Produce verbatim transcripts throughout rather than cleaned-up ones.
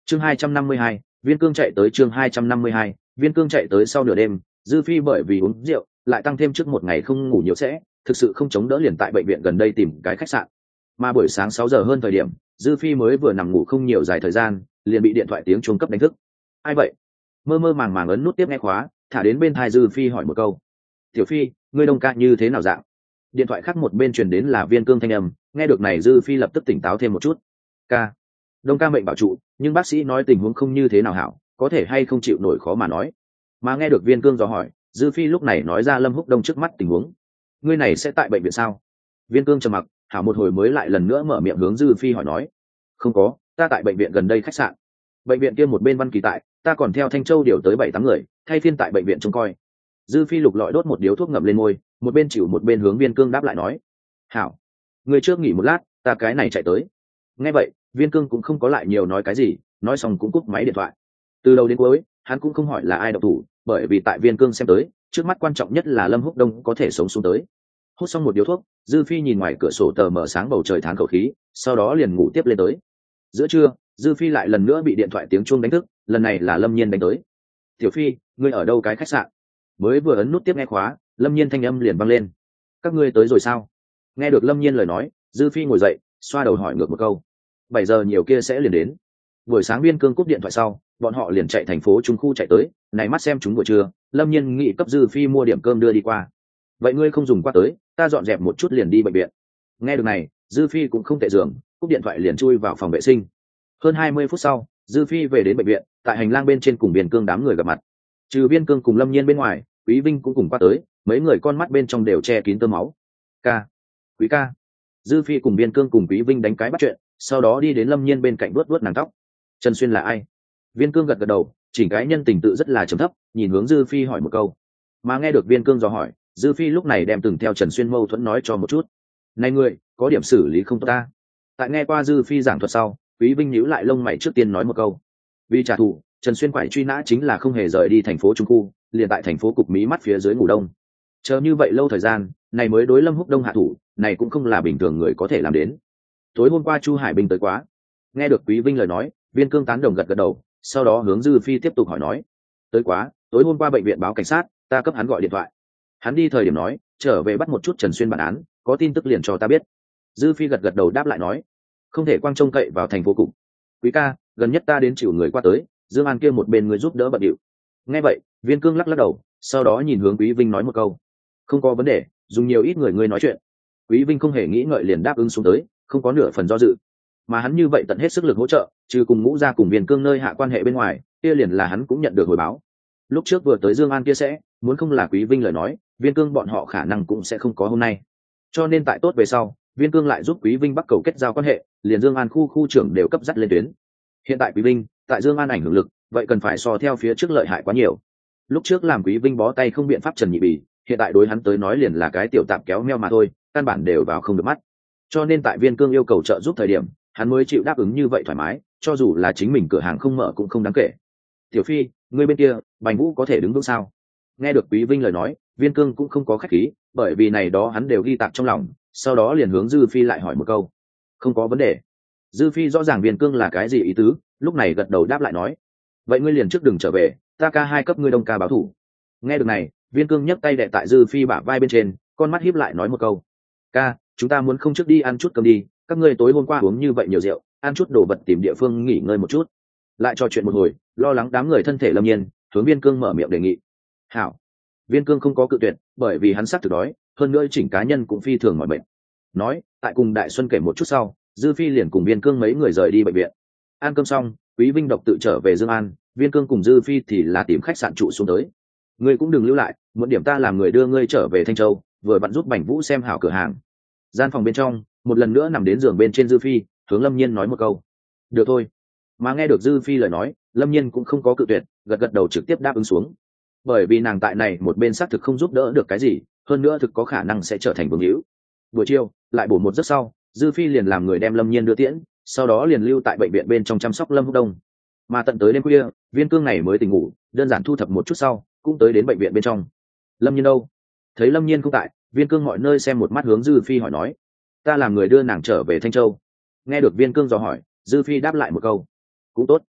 chương hai trăm năm mươi hai, viên cương chạy tới chương hai trăm năm mươi hai, viên cương chạy tới sau nửa đêm. Dư Phi bởi vì uống rượu lại tăng thêm trước một ngày không ngủ nhiều sẽ thực sự không chống đỡ, liền tại bệnh viện gần đây tìm cái khách sạn. Mà buổi sáng sáu giờ hơn thời điểm, Dư Phi mới vừa nằm ngủ không nhiều dài thời gian, liền bị điện thoại tiếng chuông cấp đánh thức. Ai vậy? Mơ mơ màng màng ấn nút tiếp nghe khóa, thả đến bên tai Dư Phi hỏi một câu. Tiểu Phi, ngươi Đông ca như thế nào dạng? Điện thoại khác một bên truyền đến là Viên Cương thanh âm. Nghe được này, Dư Phi lập tức tỉnh táo thêm một chút. Ca, Đông ca mệnh bảo trụ, nhưng bác sĩ nói tình huống không như thế nào hảo, có thể hay không chịu nổi khó mà nói. Mà nghe được Viên Cương dò hỏi, Dư Phi lúc này nói ra Lâm Húc Đông trước mắt tình huống. Ngươi này sẽ tại bệnh viện sao? Viên Cương trầm mặc, hảo một hồi mới lại lần nữa mở miệng hướng Dư Phi hỏi nói. Không có, ta tại bệnh viện gần đây khách sạn. Bệnh viện kia một bên Văn Kỳ tại, ta còn theo Thanh Châu điều tới bảy tám người, thay phiên tại bệnh viện trông coi. Dư Phi lục lọi đốt một điếu thuốc ngậm lên môi, một bên chịu một bên hướng Viên Cương đáp lại nói. Hảo, ngươi trước nghỉ một lát, ta cái này chạy tới. Nghe vậy, Viên Cương cũng không có lại nhiều nói cái gì, nói xong cũng cúp máy điện thoại. Từ đầu đến cuối, hắn cũng không hỏi là ai độc thủ, bởi vì tại Viên Cương xem tới, trước mắt quan trọng nhất là Lâm Húc Đông có thể sống xuống tới. Hút xong một điếu thuốc, Dư Phi nhìn ngoài cửa sổ tờ mở sáng bầu trời thán khẩu khí, sau đó liền ngủ tiếp lên tới. Giữa trưa, Dư Phi lại lần nữa bị điện thoại tiếng chuông đánh thức, lần này là Lâm Nhiên đánh tới. Tiểu Phi, ngươi ở đâu cái khách sạn? Mới vừa ấn nút tiếp nghe khóa, Lâm Nhiên thanh âm liền vang lên. Các ngươi tới rồi sao? Nghe được Lâm Nhiên lời nói, Dư Phi ngồi dậy, xoa đầu hỏi ngược một câu. Bảy giờ nhiều kia sẽ liền đến. Buổi sáng Viên Cương cúp điện thoại sau, bọn họ liền chạy thành phố Trung khu chạy tới, này mắt xem chúng buổi trưa, Lâm Nhiên nghị cấp Dư Phi mua điểm cơm đưa đi qua. Vậy ngươi không dùng qua tới, ta dọn dẹp một chút liền đi bệnh viện. Nghe được này, Dư Phi cũng không tệ giường, cúp điện thoại liền chui vào phòng vệ sinh. Hơn hai mươi phút sau, Dư Phi về đến bệnh viện, tại hành lang bên trên cùng Viên Cương đám người gặp mặt. Trừ Viên Cương cùng Lâm Nhiên bên ngoài, Quý Vinh cũng cùng qua tới, mấy người con mắt bên trong đều che kín tơ máu. Ca, Quý ca. Dư Phi cùng Viên Cương cùng Quý Vinh đánh cái bắt chuyện, sau đó đi đến Lâm Nhiên bên cạnh vuốt vuốt nàng tóc. Trần Xuyên là ai? Viên Cương gật gật đầu, chỉnh cái nhân tình tự rất là trầm thấp, nhìn hướng Dư Phi hỏi một câu. Mà nghe được Viên Cương dò hỏi, Dư Phi lúc này đem từng theo Trần Xuyên mâu thuẫn nói cho một chút. Này người, có điểm xử lý không tốt ta. Tại nghe qua Dư Phi giảng thuật sau, Quý Vinh nhíu lại lông mày trước tiên nói một câu. Vì trả thù, Trần Xuyên quải truy nã chính là không hề rời đi thành phố Trung khu, liền tại thành phố cục Mỹ mắt phía dưới ngủ đông. Chờ như vậy lâu thời gian, này mới đối Lâm Húc Đông hạ thủ, này cũng không là bình thường người có thể làm đến. Tối hôm qua Chu Hải Bình tới quá. Nghe được Quý Vinh lời nói, Viên Cương tán đồng gật gật đầu, sau đó hướng Dư Phi tiếp tục hỏi nói. Tới quá, tối hôm qua bệnh viện báo cảnh sát, ta cấp hắn gọi điện thoại. Hắn đi thời điểm nói, trở về bắt một chút Trần Xuyên bản án, có tin tức liền cho ta biết. Dư Phi gật gật đầu đáp lại nói. Không thể quang trông cậy vào thành phố cục. Quý ca, gần nhất ta đến chịu người qua tới, Dương An kia một bên người giúp đỡ bận điệu. Nghe vậy, Viên Cương lắc lắc đầu, sau đó nhìn hướng Quý Vinh nói một câu. Không có vấn đề, dùng nhiều ít người ngươi nói chuyện. Quý Vinh không hề nghĩ ngợi liền đáp ứng xuống tới, không có nửa phần do dự. Mà hắn như vậy tận hết sức lực hỗ trợ, trừ cùng Ngũ gia cùng Viên Cương nơi hạ quan hệ bên ngoài, kia liền là hắn cũng nhận được hồi báo. Lúc trước vừa tới Dương An kia sẽ, muốn không là Quý Vinh lời nói, Viên Cương bọn họ khả năng cũng sẽ không có hôm nay. Cho nên tại tốt về sau, Viên Cương lại giúp Quý Vinh bắt cầu kết giao quan hệ, liền Dương An khu khu trưởng đều cấp dắt lên tuyến. Hiện tại Quý Vinh, tại Dương An ảnh hưởng lực, vậy cần phải so theo phía trước lợi hại quá nhiều. Lúc trước làm Quý Vinh bó tay không biện pháp Trần Nhị Bỉ, hiện tại đối hắn tới nói liền là cái tiểu tạp kéo meo mà thôi, căn bản đều vào không được mắt. Cho nên tại Viên Cương yêu cầu trợ giúp thời điểm, hắn mới chịu đáp ứng như vậy thoải mái, cho dù là chính mình cửa hàng không mở cũng không đáng kể. Tiểu Phi, ngươi bên kia, Bành Vũ có thể đứng vững sao? Nghe được Quý Vinh lời nói, Viên Cương cũng không có khách khí, bởi vì này đó hắn đều ghi tạc trong lòng, sau đó liền hướng Dư Phi lại hỏi một câu. Không có vấn đề. Dư Phi rõ ràng Viên Cương là cái gì ý tứ, lúc này gật đầu đáp lại nói. Vậy ngươi liền trước đừng trở về, ta ca hai cấp ngươi Đông ca báo thủ. Nghe được này, Viên Cương nhấc tay đè tại Dư Phi bả vai bên trên, con mắt híp lại nói một câu. Ca, chúng ta muốn không trước đi ăn chút cơm đi, các ngươi tối hôm qua uống như vậy nhiều rượu, ăn chút đồ vật tìm địa phương nghỉ ngơi một chút. Lại trò chuyện một hồi, lo lắng đám người thân thể Lâm Nhiên, hướng Viên Cương mở miệng đề nghị. Hảo. Viên Cương không có cự tuyệt, bởi vì hắn xác thực đói, hơn nữa chỉnh cá nhân cũng phi thường mỏi mệt. Nói, tại cùng Đại Xuân kể một chút sau, Dư Phi liền cùng Viên Cương mấy người rời đi bệnh viện. Ăn cơm xong, Quý Vinh độc tự trở về Dương An, Viên Cương cùng Dư Phi thì là tìm khách sạn trụ xuống tới. Ngươi cũng đừng lưu lại, muốn điểm ta làm người đưa ngươi trở về Thanh Châu, vừa vặn giúp Bành Vũ xem hảo cửa hàng. Gian phòng bên trong, một lần nữa nằm đến giường bên trên Dư Phi, hướng Lâm Nhiên nói một câu. Được thôi. Mà nghe được Dư Phi lời nói, Lâm Nhiên cũng không có cự tuyệt, gật gật đầu trực tiếp đáp ứng xuống. Bởi vì nàng tại này một bên xác thực không giúp đỡ được cái gì, hơn nữa thực có khả năng sẽ trở thành vương hữu. Buổi chiều, lại bổ một giấc sau, Dư Phi liền làm người đem Lâm Nhiên đưa tiễn, sau đó liền lưu tại bệnh viện bên trong chăm sóc Lâm Húc Đông. Mà tận tới đêm khuya, Viên Cương này mới tỉnh ngủ, đơn giản thu thập một chút sau, cũng tới đến bệnh viện bên trong. Lâm Nhiên đâu? Thấy Lâm Nhiên không tại, Viên Cương mọi nơi xem một mắt hướng Dư Phi hỏi nói. Ta làm người đưa nàng trở về Thanh Châu. Nghe được Viên Cương dò hỏi, Dư Phi đáp lại một câu. Cũng tốt.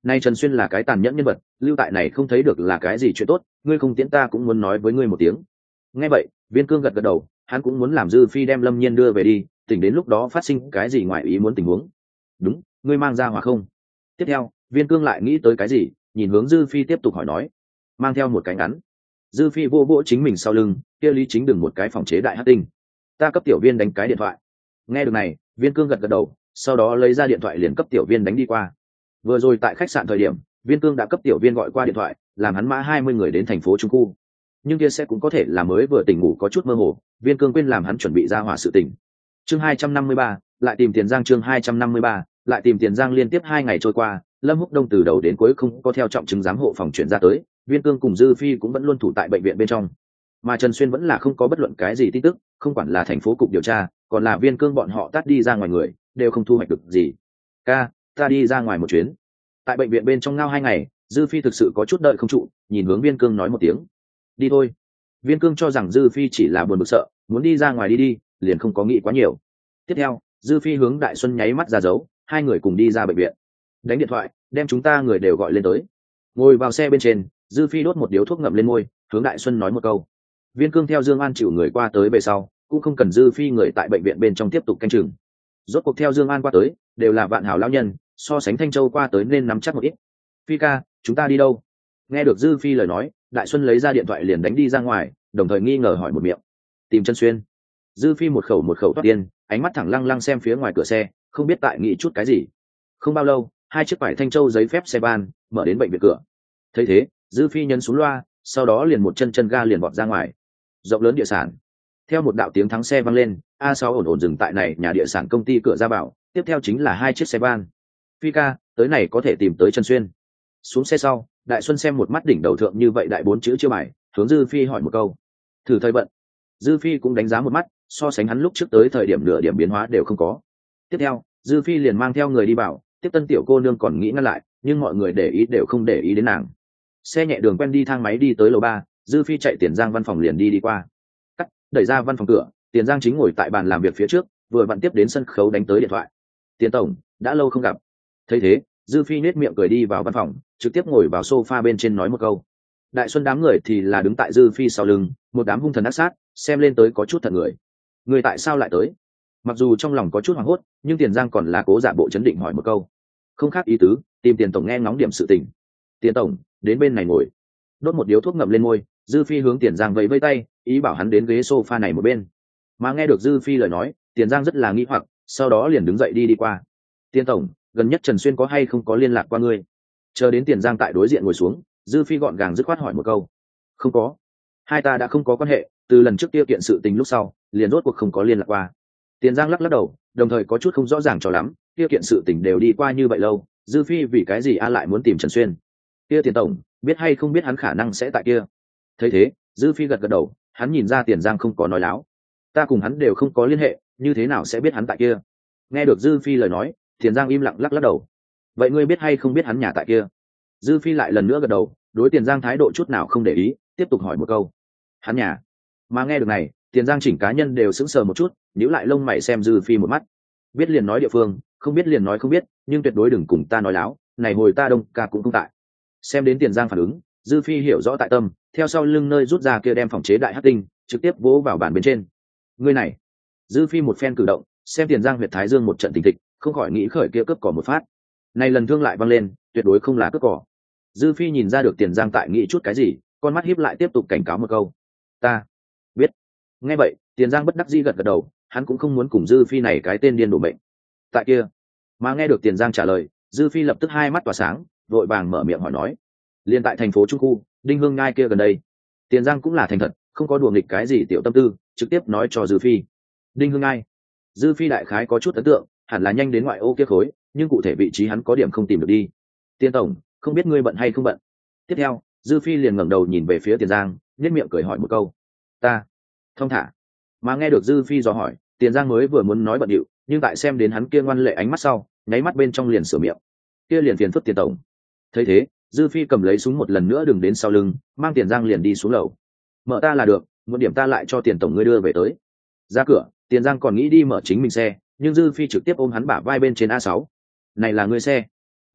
nay Trần Xuyên là cái tàn nhẫn nhân vật, lưu tại này không thấy được là cái gì chuyện tốt, ngươi không tiễn ta cũng muốn nói với ngươi một tiếng. Nghe vậy, Viên Cương gật gật đầu, hắn cũng muốn làm Dư Phi đem Lâm Nhiên đưa về đi, tỉnh đến lúc đó phát sinh cái gì ngoài ý muốn tình huống. Đúng, ngươi mang ra hỏa không? Tiếp theo, Viên Cương lại nghĩ tới cái gì, nhìn hướng Dư Phi tiếp tục hỏi nói, mang theo một cái ngắn. Dư Phi vô vỗ chính mình sau lưng, kia Lý Chính đừng một cái phòng chế đại hắc tinh, ta cấp tiểu viên đánh cái điện thoại. Nghe được này, Viên Cương gật gật đầu, sau đó lấy ra điện thoại liền cấp tiểu viên đánh đi qua. Vừa rồi tại khách sạn thời điểm, Viên Cương đã cấp tiểu viên gọi qua điện thoại, làm hắn mã hai mươi người đến thành phố Trung Khu. Nhưng kia sẽ cũng có thể là mới vừa tỉnh ngủ có chút mơ hồ, Viên Cương quên làm hắn chuẩn bị ra hỏa sự tỉnh. Chương hai trăm năm mươi ba, lại tìm Tiền Giang chương hai trăm năm mươi ba, lại tìm Tiền Giang liên tiếp hai ngày trôi qua, Lâm Húc Đông từ đầu đến cuối không có theo trọng chứng giám hộ phòng chuyển ra tới, Viên Cương cùng Dư Phi cũng vẫn luôn thủ tại bệnh viện bên trong. Mà Trần Xuyên vẫn là không có bất luận cái gì tin tức, không quản là thành phố cục điều tra, còn là Viên Cương bọn họ tắt đi ra ngoài người, đều không thu hoạch được gì. Ca, ta đi ra ngoài một chuyến. Tại bệnh viện bên trong ngao hai ngày, Dư Phi thực sự có chút đợi không trụ, nhìn hướng Viên Cương nói một tiếng, đi thôi. Viên Cương cho rằng Dư Phi chỉ là buồn bực sợ, muốn đi ra ngoài đi đi, liền không có nghĩ quá nhiều. Tiếp theo, Dư Phi hướng Đại Xuân nháy mắt ra dấu, hai người cùng đi ra bệnh viện. Đánh điện thoại, đem chúng ta người đều gọi lên tới. Ngồi vào xe bên trên, Dư Phi đốt một điếu thuốc ngậm lên môi, hướng Đại Xuân nói một câu. Viên Cương theo Dương An chịu người qua tới về sau, cũng không cần Dư Phi người tại bệnh viện bên trong tiếp tục canh chừng. Rốt cuộc theo Dương An qua tới, đều là vạn hảo lão nhân, so sánh Thanh Châu qua tới nên nắm chắc một ít. Phi ca, chúng ta đi đâu? Nghe được Dư Phi lời nói, Đại Xuân lấy ra điện thoại liền đánh đi ra ngoài, đồng thời nghi ngờ hỏi một miệng. Tìm Trần Xuyên. Dư Phi một khẩu một khẩu thoát tiên, ánh mắt thẳng lăng lăng xem phía ngoài cửa xe, không biết tại nghĩ chút cái gì. Không bao lâu, hai chiếc vải Thanh Châu giấy phép xe ban mở đến bệnh viện cửa. Thấy thế, Dư Phi nhấn xuống loa, sau đó liền một chân chân ga liền vọt ra ngoài. Rộng lớn địa sản. Theo một đạo tiếng thắng xe vang lên, A sáu ổn ổn dừng tại này nhà địa sản công ty cửa ra vào, tiếp theo chính là hai chiếc xe ban. Phi ca, tới này có thể tìm tới Trần Xuyên. Xuống xe sau, Đại Xuân xem một mắt đỉnh đầu thượng như vậy đại bốn chữ chưa bài, hướng Dư Phi hỏi một câu. Thử thời bận. Dư Phi cũng đánh giá một mắt, so sánh hắn lúc trước tới thời điểm nửa điểm biến hóa đều không có. Tiếp theo, Dư Phi liền mang theo người đi bảo, tiếp tân tiểu cô nương còn nghĩ ngăn lại, nhưng mọi người để ý đều không để ý đến nàng. Xe nhẹ đường quen đi thang máy đi tới lầu ba, Dư Phi chạy Tiền Giang văn phòng liền đi đi qua. Cắt, đẩy ra văn phòng cửa, Tiền Giang chính ngồi tại bàn làm việc phía trước, vừa vặn tiếp đến sân khấu đánh tới điện thoại. Tiền tổng, đã lâu không gặp. Thấy thế, Dư Phi nết miệng cười đi vào văn phòng, trực tiếp ngồi vào sofa bên trên nói một câu. Đại Xuân đám người thì là đứng tại Dư Phi sau lưng, một đám hung thần ác sát, xem lên tới có chút thật người. Người tại sao lại tới? Mặc dù trong lòng có chút hoảng hốt, nhưng Tiền Giang còn là cố giả bộ chấn định hỏi một câu. Không khác ý tứ, tìm Tiền tổng nghe ngóng điểm sự tình. Tiền tổng, đến bên này ngồi. Đốt một điếu thuốc ngậm lên môi, Dư Phi hướng Tiền Giang vẫy vẫy tay, ý bảo hắn đến ghế sofa này một bên. Mà nghe được Dư Phi lời nói, Tiền Giang rất là nghi hoặc, sau đó liền đứng dậy đi đi qua. Tiền tổng, gần nhất Trần Xuyên có hay không có liên lạc qua ngươi? Chờ đến Tiền Giang tại đối diện ngồi xuống, Dư Phi gọn gàng dứt khoát hỏi một câu. Không có. Hai ta đã không có quan hệ, từ lần trước kia kiện sự tình lúc sau, liền rốt cuộc không có liên lạc qua. Tiền Giang lắc lắc đầu, đồng thời có chút không rõ ràng cho lắm, kia kiện sự tình đều đi qua như vậy lâu, Dư Phi vì cái gì a lại muốn tìm Trần Xuyên? Kia Tiền tổng, biết hay không biết hắn khả năng sẽ tại kia. Thấy thế, Dư Phi gật gật đầu, hắn nhìn ra Tiền Giang không có nói láo. Ta cùng hắn đều không có liên hệ, như thế nào sẽ biết hắn tại kia? Nghe được Dư Phi lời nói, Tiền Giang im lặng lắc lắc đầu. Vậy ngươi biết hay không biết hắn nhà tại kia? Dư Phi lại lần nữa gật đầu, đối Tiền Giang thái độ chút nào không để ý, tiếp tục hỏi một câu. Hắn nhà? Mà nghe được này, Tiền Giang chỉnh cá nhân đều sững sờ một chút, nhíu lại lông mày xem Dư Phi một mắt. Biết liền nói địa phương, không biết liền nói không biết, nhưng tuyệt đối đừng cùng ta nói láo, này hồi ta Đông ca cũng không tại. Xem đến Tiền Giang phản ứng, Dư Phi hiểu rõ tại tâm, theo sau lưng nơi rút ra kia đem phòng chế đại hắc tinh, trực tiếp vỗ vào bàn bên trên. Ngươi này. Dư Phi một phen cử động, xem Tiền Giang huyệt thái dương một trận tình thịch, không khỏi nghĩ khởi kia cướp cỏ một phát. Này lần thương lại văng lên, tuyệt đối không là cướp cỏ. Dư Phi nhìn ra được Tiền Giang tại nghĩ chút cái gì, con mắt híp lại tiếp tục cảnh cáo một câu. Ta biết. Nghe vậy, Tiền Giang bất đắc dĩ gật gật đầu, hắn cũng không muốn cùng Dư Phi này cái tên điên đổ mệnh. Tại kia. Mà nghe được Tiền Giang trả lời, Dư Phi lập tức hai mắt tỏa sáng, vội vàng mở miệng hỏi nói. Liên tại thành phố Trung Khu, Đinh Hương Ngai kia gần đây. Tiền Giang cũng là thành thật, không có đùa nghịch cái gì tiểu tâm tư, trực tiếp nói cho Dư Phi. Đinh Hương Ngai. Dư Phi đại khái có chút ấn tượng, hẳn là nhanh đến ngoại ô kia khối, nhưng cụ thể vị trí hắn có điểm không tìm được đi. Tiền tổng, không biết ngươi bận hay không bận? Tiếp theo, Dư Phi liền ngẩng đầu nhìn về phía Tiền Giang, nhếch miệng cười hỏi một câu. Ta. Thông thả. Mà nghe được Dư Phi dò hỏi, Tiền Giang mới vừa muốn nói bận điệu, nhưng tại xem đến hắn kia ngoan lệ ánh mắt sau, nháy mắt bên trong liền sửa miệng. Kia liền phiền phức Tiền tổng. Thấy thế, Dư Phi cầm lấy súng một lần nữa đừng đến sau lưng, mang Tiền Giang liền đi xuống lầu. Mở ta là được, một điểm ta lại cho Tiền tổng ngươi đưa về tới. Ra cửa, Tiền Giang còn nghĩ đi mở chính mình xe, nhưng Dư Phi trực tiếp ôm hắn bả vai bên trên A sáu. Này là ngươi xe.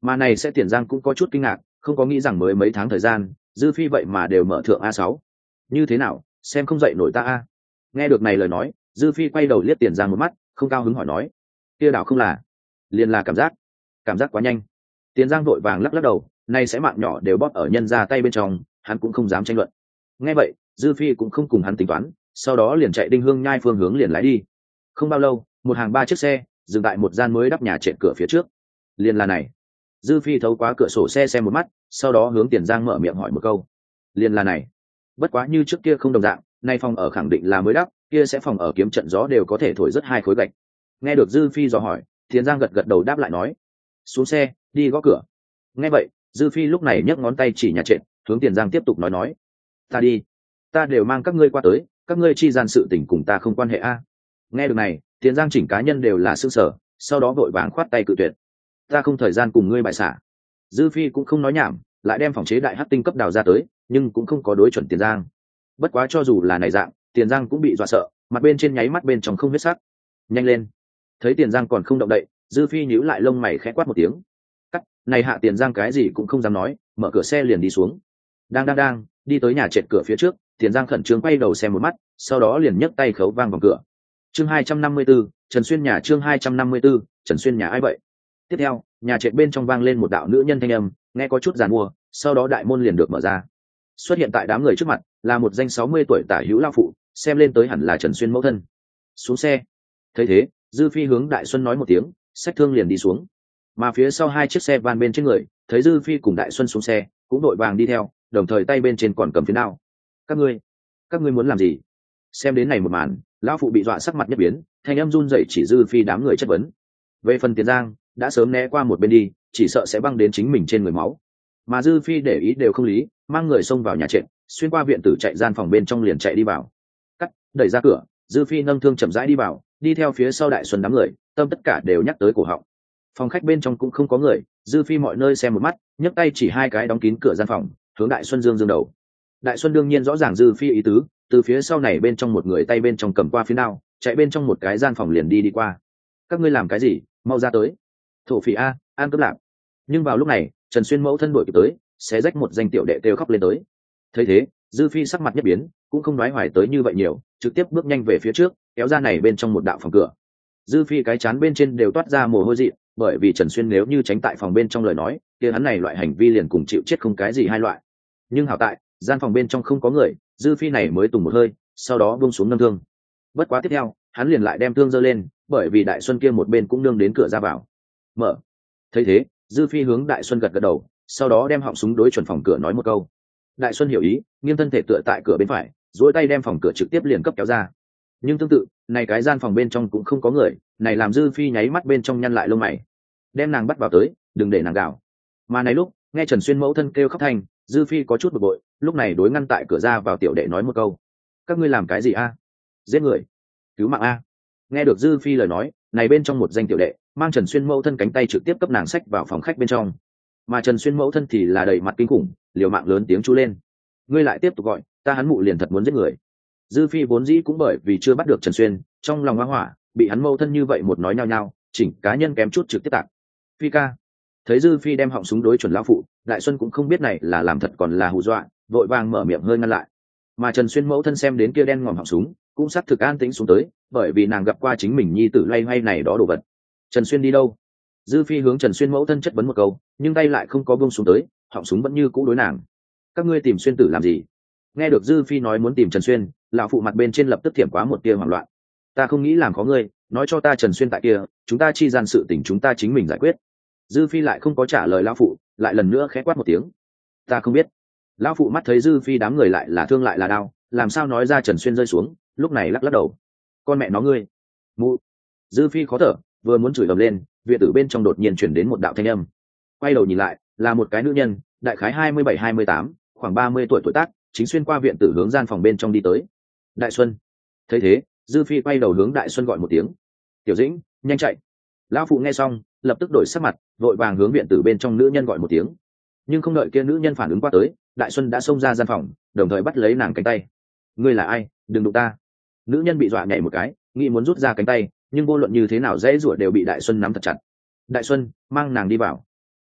Mà này sẽ Tiền Giang cũng có chút kinh ngạc, không có nghĩ rằng mới mấy tháng thời gian dư phi vậy mà đều mở thượng a sáu. Như thế nào, xem không dậy nổi ta a? Nghe được này lời nói, dư phi quay đầu liếc Tiền Giang một mắt, không cao hứng hỏi nói, kia đảo không là, liền là cảm giác cảm giác quá nhanh. Tiền Giang vội vàng lắc lắc đầu, nay sẽ mạng nhỏ đều bóp ở nhân ra tay bên trong, hắn cũng không dám tranh luận. Nghe vậy dư phi cũng không cùng hắn tính toán, sau đó liền chạy Đinh Hương Nhai phương hướng liền lái đi. Không bao lâu, một hàng ba chiếc xe dừng tại một gian mới đắp nhà trệt cửa phía trước. Liền là này. Dư phi thấu qua cửa sổ xe xem một mắt, sau đó hướng Tiền Giang mở miệng hỏi một câu. Liền là này. Bất quá như trước kia không đồng dạng, nay phòng ở khẳng định là mới đắp, kia sẽ phòng ở kiếm trận gió đều có thể thổi rất hai khối gạch. Nghe được dư phi dò hỏi, Tiền Giang gật gật đầu đáp lại nói, xuống xe đi gõ cửa. Nghe vậy dư phi lúc này nhấc ngón tay chỉ nhà trệt, hướng Tiền Giang tiếp tục nói nói, ta đi, ta đều mang các ngươi qua tới, các ngươi chi gian sự tình cùng ta không quan hệ a. Nghe được này, Tiền Giang chỉnh cá nhân đều là sương sở, sau đó vội vàng khoát tay cự tuyệt, ta không thời gian cùng ngươi bại xả. Dư phi cũng không nói nhảm, lại đem phòng chế đại hắc tinh cấp đào ra tới, nhưng cũng không có đối chuẩn Tiền Giang. Bất quá cho dù là này dạng, Tiền Giang cũng bị dọa sợ, mặt bên trên nháy mắt bên trong không huyết sắc. Nhanh lên. Thấy Tiền Giang còn không động đậy, dư phi nhíu lại lông mày khẽ quát một tiếng. Cắt, này hạ Tiền Giang cái gì cũng không dám nói, mở cửa xe liền đi xuống. Đang đang đang, đi tới nhà trệt cửa phía trước, Tiền Giang khẩn trương quay đầu xem một mắt, sau đó liền nhấc tay khấu vang vào cửa. Chương hai trăm năm mươi tư, Trần Xuyên nhà. Chương hai trăm năm mươi tư, Trần Xuyên nhà ai vậy? Tiếp theo, nhà trệt bên trong vang lên một đạo nữ nhân thanh âm, nghe có chút giàn mua, sau đó đại môn liền được mở ra. Xuất hiện tại đám người trước mặt là một danh sáu mươi tuổi tả hữu lao phụ, xem lên tới hẳn là Trần Xuyên mẫu thân. Xuống xe. Thấy thế, dư phi hướng Đại Xuân nói một tiếng, xách thương liền đi xuống. Mà phía sau hai chiếc xe van bên trên người thấy dư phi cùng Đại Xuân xuống xe, cũng đội vàng đi theo, đồng thời tay bên trên còn cầm phiến đao. Các ngươi, các ngươi muốn làm gì? Xem đến này một màn, lão phụ bị dọa sắc mặt nhất biến, thanh âm run rẩy chỉ dư phi đám người chất vấn. Về phần Tiền Giang đã sớm né qua một bên đi, chỉ sợ sẽ băng đến chính mình trên người máu. Mà dư phi để ý đều không lý, mang người xông vào nhà trệt, xuyên qua viện tử chạy gian phòng bên trong liền chạy đi vào. Cắt, đẩy ra cửa, dư phi nâng thương chậm rãi đi vào, đi theo phía sau Đại Xuân đám người, tâm tất cả đều nhắc tới cổ họng. Phòng khách bên trong cũng không có người, dư phi mọi nơi xem một mắt, nhấc tay chỉ hai cái đóng kín cửa gian phòng, hướng Đại Xuân dương dương đầu. Đại Xuân đương nhiên rõ ràng dư phi ý tứ, từ phía sau này bên trong một người tay bên trong cầm qua phía nào, chạy bên trong một cái gian phòng liền đi đi qua. Các ngươi làm cái gì, mau ra tới. Thổ phỉ a, an cướp lạc. Nhưng vào lúc này Trần Xuyên mẫu thân đuổi kịp tới, xé rách một danh tiểu đệ kêu khóc lên tới. Thấy thế dư phi sắc mặt nhất biến, cũng không nói hoài tới như vậy nhiều, trực tiếp bước nhanh về phía trước, kéo ra này bên trong một đạo phòng cửa. Dư phi cái chán bên trên đều toát ra mồ hôi dị, bởi vì Trần Xuyên nếu như tránh tại phòng bên trong lời nói, kia hắn này loại hành vi liền cùng chịu chết không cái gì hai loại. Nhưng hảo tại gian phòng bên trong không có người, dư phi này mới tùng một hơi, sau đó buông xuống nâng thương. Bất quá tiếp theo hắn liền lại đem thương giơ lên, bởi vì Đại Xuân kia một bên cũng nương đến cửa ra vào. Mở. Thấy thế dư phi hướng Đại Xuân gật gật đầu, sau đó đem họng súng đối chuẩn phòng cửa nói một câu. Đại Xuân hiểu ý, nghiêng thân thể tựa tại cửa bên phải, duỗi tay đem phòng cửa trực tiếp liền cấp kéo ra. Nhưng tương tự này cái gian phòng bên trong cũng không có người, này làm dư phi nháy mắt bên trong nhăn lại lông mày. Đem nàng bắt vào tới, đừng để nàng gào. Mà này lúc nghe Trần Xuyên mẫu thân kêu khóc thành, dư phi có chút bực bội, lúc này đối ngăn tại cửa ra vào tiểu đệ nói một câu. Các ngươi làm cái gì a? Giết người, cứu mạng a. Nghe được dư phi lời nói, này bên trong một danh tiểu đệ mang Trần Xuyên mẫu thân cánh tay trực tiếp cấp nàng xách vào phòng khách bên trong. Mà Trần Xuyên mẫu thân thì là đầy mặt kinh khủng, liều mạng lớn tiếng chú lên. Ngươi lại tiếp tục gọi, ta hắn mụ liền thật muốn giết người. Dư phi vốn dĩ cũng bởi vì chưa bắt được Trần Xuyên, trong lòng hoa hỏa, bị hắn mẫu thân như vậy một nói nhao nhao, chỉnh cá nhân kém chút trực tiếp tạc. Phi ca. Thấy dư phi đem họng súng đối chuẩn lão phụ, Đại Xuân cũng không biết này là làm thật còn là hù dọa, vội vàng mở miệng hơi ngăn lại. Mà Trần Xuyên mẫu thân xem đến kia đen ngòm họng súng, cũng xác thực an tĩnh xuống tới, bởi vì nàng gặp qua chính mình nhi tử loay hoay này đó đồ vật. Trần Xuyên đi đâu? Dư phi hướng Trần Xuyên mẫu thân chất vấn một câu, nhưng tay lại không có buông xuống tới, họng súng vẫn như cũ đối nàng. Các ngươi tìm Xuyên tử làm gì? Nghe được dư phi nói muốn tìm Trần Xuyên, lão phụ mặt bên trên lập tức thiểm quá một tia hoảng loạn. Ta không nghĩ làm khó ngươi, nói cho ta Trần Xuyên tại kia, chúng ta chi gian sự tình chúng ta chính mình giải quyết. Dư phi lại không có trả lời lão phụ, lại lần nữa khẽ quát một tiếng. Ta không biết. Lão phụ mắt thấy dư phi đám người lại là thương lại là đau, làm sao nói ra Trần Xuyên rơi xuống, lúc này lắc lắc đầu. Con mẹ nó ngươi. Mụ. Dư phi khó thở, vừa muốn chửi ầm lên, viện tử bên trong đột nhiên chuyển đến một đạo thanh âm. Quay đầu nhìn lại, là một cái nữ nhân, đại khái hai mươi bảy hai mươi tám, khoảng ba mươi tuổi tuổi tác, chính xuyên qua viện tử hướng gian phòng bên trong đi tới. Đại Xuân. Thấy thế dư phi quay đầu hướng Đại Xuân gọi một tiếng. Tiểu Dĩnh, nhanh chạy. Lão phụ nghe xong lập tức đổi sắc mặt, vội vàng hướng viện tử bên trong nữ nhân gọi một tiếng. Nhưng không đợi kia nữ nhân phản ứng qua tới, Đại Xuân đã xông ra gian phòng, đồng thời bắt lấy nàng cánh tay. Ngươi là ai, đừng đụng ta. Nữ nhân bị dọa nhảy một cái, nghĩ muốn rút ra cánh tay, nhưng vô luận như thế nào dễ rủa đều bị Đại Xuân nắm thật chặt. Đại Xuân, mang nàng đi vào.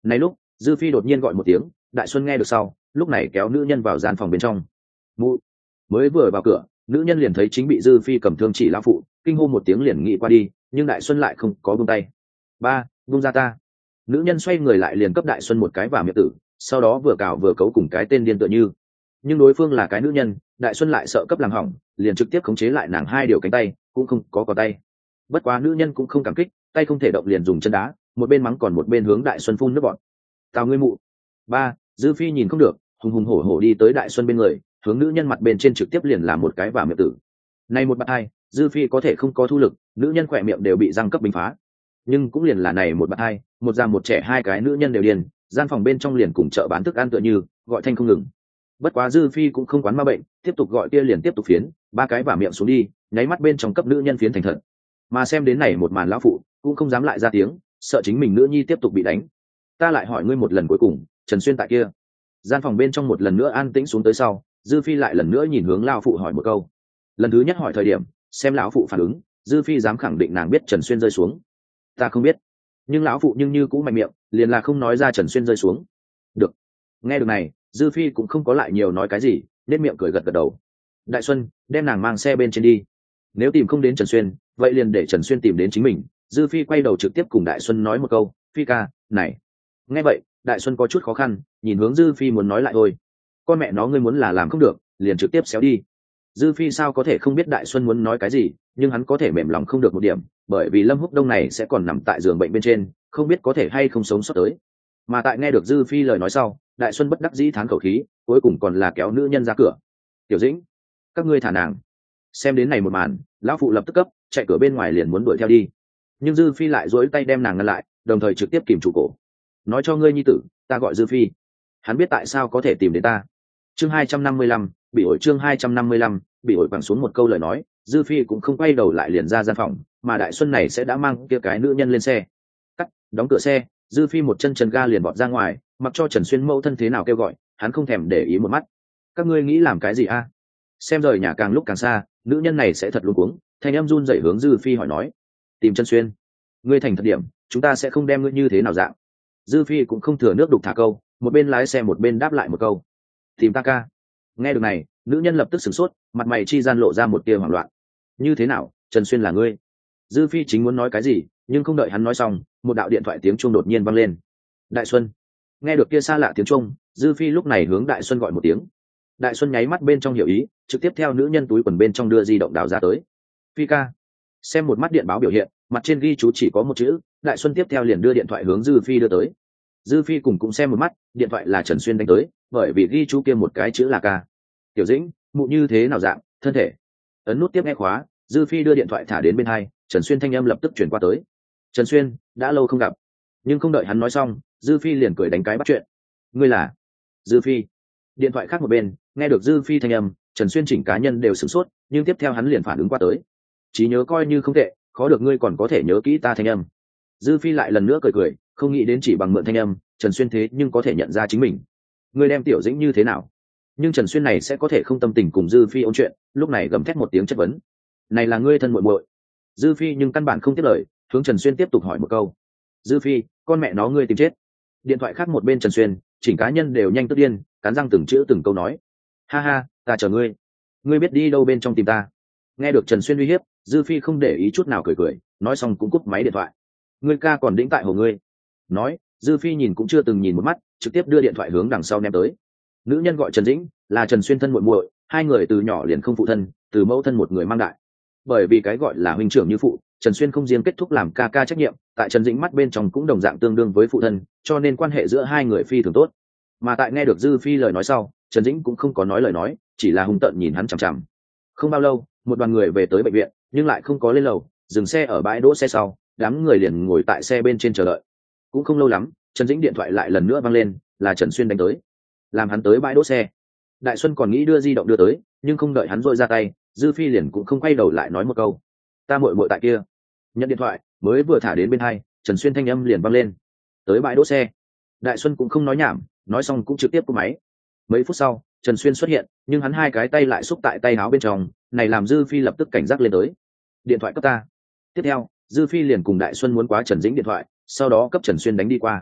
Này lúc dư phi đột nhiên gọi một tiếng, Đại Xuân nghe được sau lúc này kéo nữ nhân vào gian phòng bên trong. Mụ. Mới vừa vào cửa, nữ nhân liền thấy chính bị dư phi cầm thương chỉ lão phụ, kinh hô một tiếng liền nghĩ qua đi, nhưng Đại Xuân lại không có buông tay. Ba, buông ra ta. Nữ nhân xoay người lại liền cấp Đại Xuân một cái vào miệng tử, sau đó vừa cào vừa cấu cùng cái tên điên tựa như. Nhưng đối phương là cái nữ nhân, Đại Xuân lại sợ cấp làm hỏng, liền trực tiếp khống chế lại nàng hai điều cánh tay, cũng không có cò tay. Bất quá nữ nhân cũng không cảm kích, tay không thể động liền dùng chân đá, một bên mắng còn một bên hướng Đại Xuân phun nước bọt. Tào ngươi mụ. Ba, dư phi nhìn không được, hùng hùng hổ hổ đi tới Đại Xuân bên người, hướng nữ nhân mặt bên trên trực tiếp liền làm một cái vào miệng tử. Này một bạt hai, dư phi có thể không có thu lực, nữ nhân khỏe miệng đều bị răng cấp bình phá. Nhưng cũng liền là này một bạt hai, một già một trẻ hai cái nữ nhân đều điên, gian phòng bên trong liền cùng chợ bán thức ăn tựa như, gọi thanh không ngừng. Bất quá dư phi cũng không quán ma bệnh, tiếp tục gọi kia liền tiếp tục phiến, ba cái vào miệng xuống đi, nháy mắt bên trong cấp nữ nhân phiến thành thật. Mà xem đến này một màn lão phụ cũng không dám lại ra tiếng, sợ chính mình nữ nhi tiếp tục bị đánh. Ta lại hỏi ngươi một lần cuối cùng, Trần Xuyên tại kia. Gian phòng bên trong một lần nữa an tĩnh xuống tới sau, dư phi lại lần nữa nhìn hướng lão phụ hỏi một câu. Lần thứ nhất hỏi thời điểm, xem lão phụ phản ứng, dư phi dám khẳng định nàng biết Trần Xuyên rơi xuống. Ta không biết. Nhưng lão phụ nhưng như cũng mạnh miệng, liền là không nói ra Trần Xuyên rơi xuống. Được. Nghe được này, dư phi cũng không có lại nhiều nói cái gì, nét miệng cười gật gật đầu. Đại Xuân, đem nàng mang xe bên trên đi. Nếu tìm không đến Trần Xuyên, vậy liền để Trần Xuyên tìm đến chính mình. Dư phi quay đầu trực tiếp cùng Đại Xuân nói một câu, phi ca, này. Nghe vậy, Đại Xuân có chút khó khăn, nhìn hướng dư phi muốn nói lại thôi. Con mẹ nó ngươi muốn là làm không được, liền trực tiếp xéo đi. Dư phi sao có thể không biết Đại Xuân muốn nói cái gì, nhưng hắn có thể mềm lòng không được một điểm, bởi vì Lâm Húc Đông này sẽ còn nằm tại giường bệnh bên trên, không biết có thể hay không sống sót tới. Mà tại nghe được dư phi lời nói sau, Đại Xuân bất đắc dĩ thán khẩu khí, cuối cùng còn là kéo nữ nhân ra cửa. Tiểu Dĩnh, các ngươi thả nàng. Xem đến này một màn, lão phụ lập tức cấp, chạy cửa bên ngoài liền muốn đuổi theo đi. Nhưng dư phi lại duỗi tay đem nàng ngăn lại, đồng thời trực tiếp kìm trụ cổ. Nói cho ngươi nhi tử, ta gọi dư phi. Hắn biết tại sao có thể tìm đến ta. Chương hai trăm năm mươi lăm, bị ổi chương hai trăm năm mươi lăm, bị ổi quẳng xuống một câu lời nói, dư phi cũng không quay đầu lại liền ra gian phòng, mà Đại Xuân này sẽ đã mang kia cái nữ nhân lên xe. Cắt, đóng cửa xe, dư phi một chân chân ga liền bọt ra ngoài, mặc cho Trần Xuyên mẫu thân thế nào kêu gọi, hắn không thèm để ý một mắt. Các ngươi nghĩ làm cái gì a? Xem rời nhà càng lúc càng xa, nữ nhân này sẽ thật luống cuống, thanh em run rẩy hướng dư phi hỏi nói, tìm Trần Xuyên. Ngươi thành thật điểm, chúng ta sẽ không đem ngươi như thế nào dạng. Dư phi cũng không thừa nước đục thả câu, một bên lái xe một bên đáp lại một câu, tìm ta ca. Nghe được này, nữ nhân lập tức sửng sốt, mặt mày chi gian lộ ra một tia hoảng loạn. Như thế nào, Trần Xuyên là ngươi? Dư phi chính muốn nói cái gì, nhưng không đợi hắn nói xong, một đạo điện thoại tiếng chuông đột nhiên vang lên. Đại Xuân. Nghe được kia xa lạ tiếng chuông, dư phi lúc này hướng Đại Xuân gọi một tiếng. Đại Xuân nháy mắt bên trong hiểu ý, trực tiếp theo nữ nhân túi quần bên trong đưa di động đào ra tới. Phi ca. Xem một mắt điện báo biểu hiện, mặt trên ghi chú chỉ có một chữ. Đại Xuân tiếp theo liền đưa điện thoại hướng dư phi đưa tới. Dư phi cùng cũng xem một mắt, điện thoại là Trần Xuyên đánh tới, bởi vì ghi chú kia một cái chữ là ca. Tiểu Dĩnh, mụ như thế nào dạng, thân thể. Ấn nút tiếp nghe khóa, dư phi đưa điện thoại thả đến bên hai, Trần Xuyên thanh âm lập tức chuyển qua tới. Trần Xuyên, đã lâu không gặp. Nhưng không đợi hắn nói xong, dư phi liền cười đánh cái bắt chuyện. Ngươi là? Dư phi. Điện thoại khác một bên, nghe được dư phi thanh âm, Trần Xuyên chỉnh cá nhân đều sửng sốt, nhưng tiếp theo hắn liền phản ứng qua tới. Trí nhớ coi như không tệ, khó được ngươi còn có thể nhớ kỹ ta thanh âm. Dư phi lại lần nữa cười cười, không nghĩ đến chỉ bằng mượn thanh âm, Trần Xuyên thế nhưng có thể nhận ra chính mình. Ngươi đem Tiểu Dĩnh như thế nào? Nhưng Trần Xuyên này sẽ có thể không tâm tình cùng dư phi ôn chuyện, lúc này gầm thét một tiếng chất vấn. Này là ngươi thân muội muội. Dư phi nhưng căn bản không tiếp lời, hướng Trần Xuyên tiếp tục hỏi một câu. Dư phi, con mẹ nó ngươi tìm chết. Điện thoại khác một bên Trần Xuyên, chỉnh cá nhân đều nhanh tức điên, cắn răng từng chữ từng câu nói. Ha ha, ta chờ ngươi. Ngươi biết đi đâu bên trong tìm ta. Nghe được Trần Xuyên uy hiếp, dư phi không để ý chút nào cười cười, nói xong cũng cúp máy điện thoại. Ngươi ca còn đĩnh tại hồ ngươi. Nói, dư phi nhìn cũng chưa từng nhìn một mắt, trực tiếp đưa điện thoại hướng đằng sau ném tới. Nữ nhân gọi Trần Dĩnh, là Trần Xuyên thân muội muội, hai người từ nhỏ liền không phụ thân, từ mẫu thân một người mang đại. Bởi vì cái gọi là huynh trưởng như phụ, Trần Xuyên không riêng kết thúc làm ca ca trách nhiệm, tại Trần Dĩnh mắt bên trong cũng đồng dạng tương đương với phụ thân, cho nên quan hệ giữa hai người phi thường tốt. Mà tại nghe được dư phi lời nói sau, Trần Dĩnh cũng không có nói lời nói, chỉ là hung tợn nhìn hắn chằm chằm. Không bao lâu, một đoàn người về tới bệnh viện, nhưng lại không có lên lầu, dừng xe ở bãi đỗ xe sau, đám người liền ngồi tại xe bên trên chờ đợi. Cũng không lâu lắm, Trần Dĩnh điện thoại lại lần nữa vang lên, là Trần Xuyên đánh tới. Làm hắn tới bãi đỗ xe. Đại Xuân còn nghĩ đưa di động đưa tới, nhưng không đợi hắn dội ra tay, dư phi liền cũng không quay đầu lại nói một câu. Ta muội muội tại kia. Nhận điện thoại, mới vừa thả đến bên hai, Trần Xuyên thanh âm liền vang lên. Tới bãi đỗ xe. Đại Xuân cũng không nói nhảm, nói xong cũng trực tiếp cúp máy. Mấy phút sau, Trần Xuyên xuất hiện, nhưng hắn hai cái tay lại xúc tại tay áo bên trong, này làm dư phi lập tức cảnh giác lên tới. Điện thoại cấp ta. Tiếp theo, dư phi liền cùng Đại Xuân muốn quá Trần Dĩnh điện thoại, sau đó cấp Trần Xuyên đánh đi qua.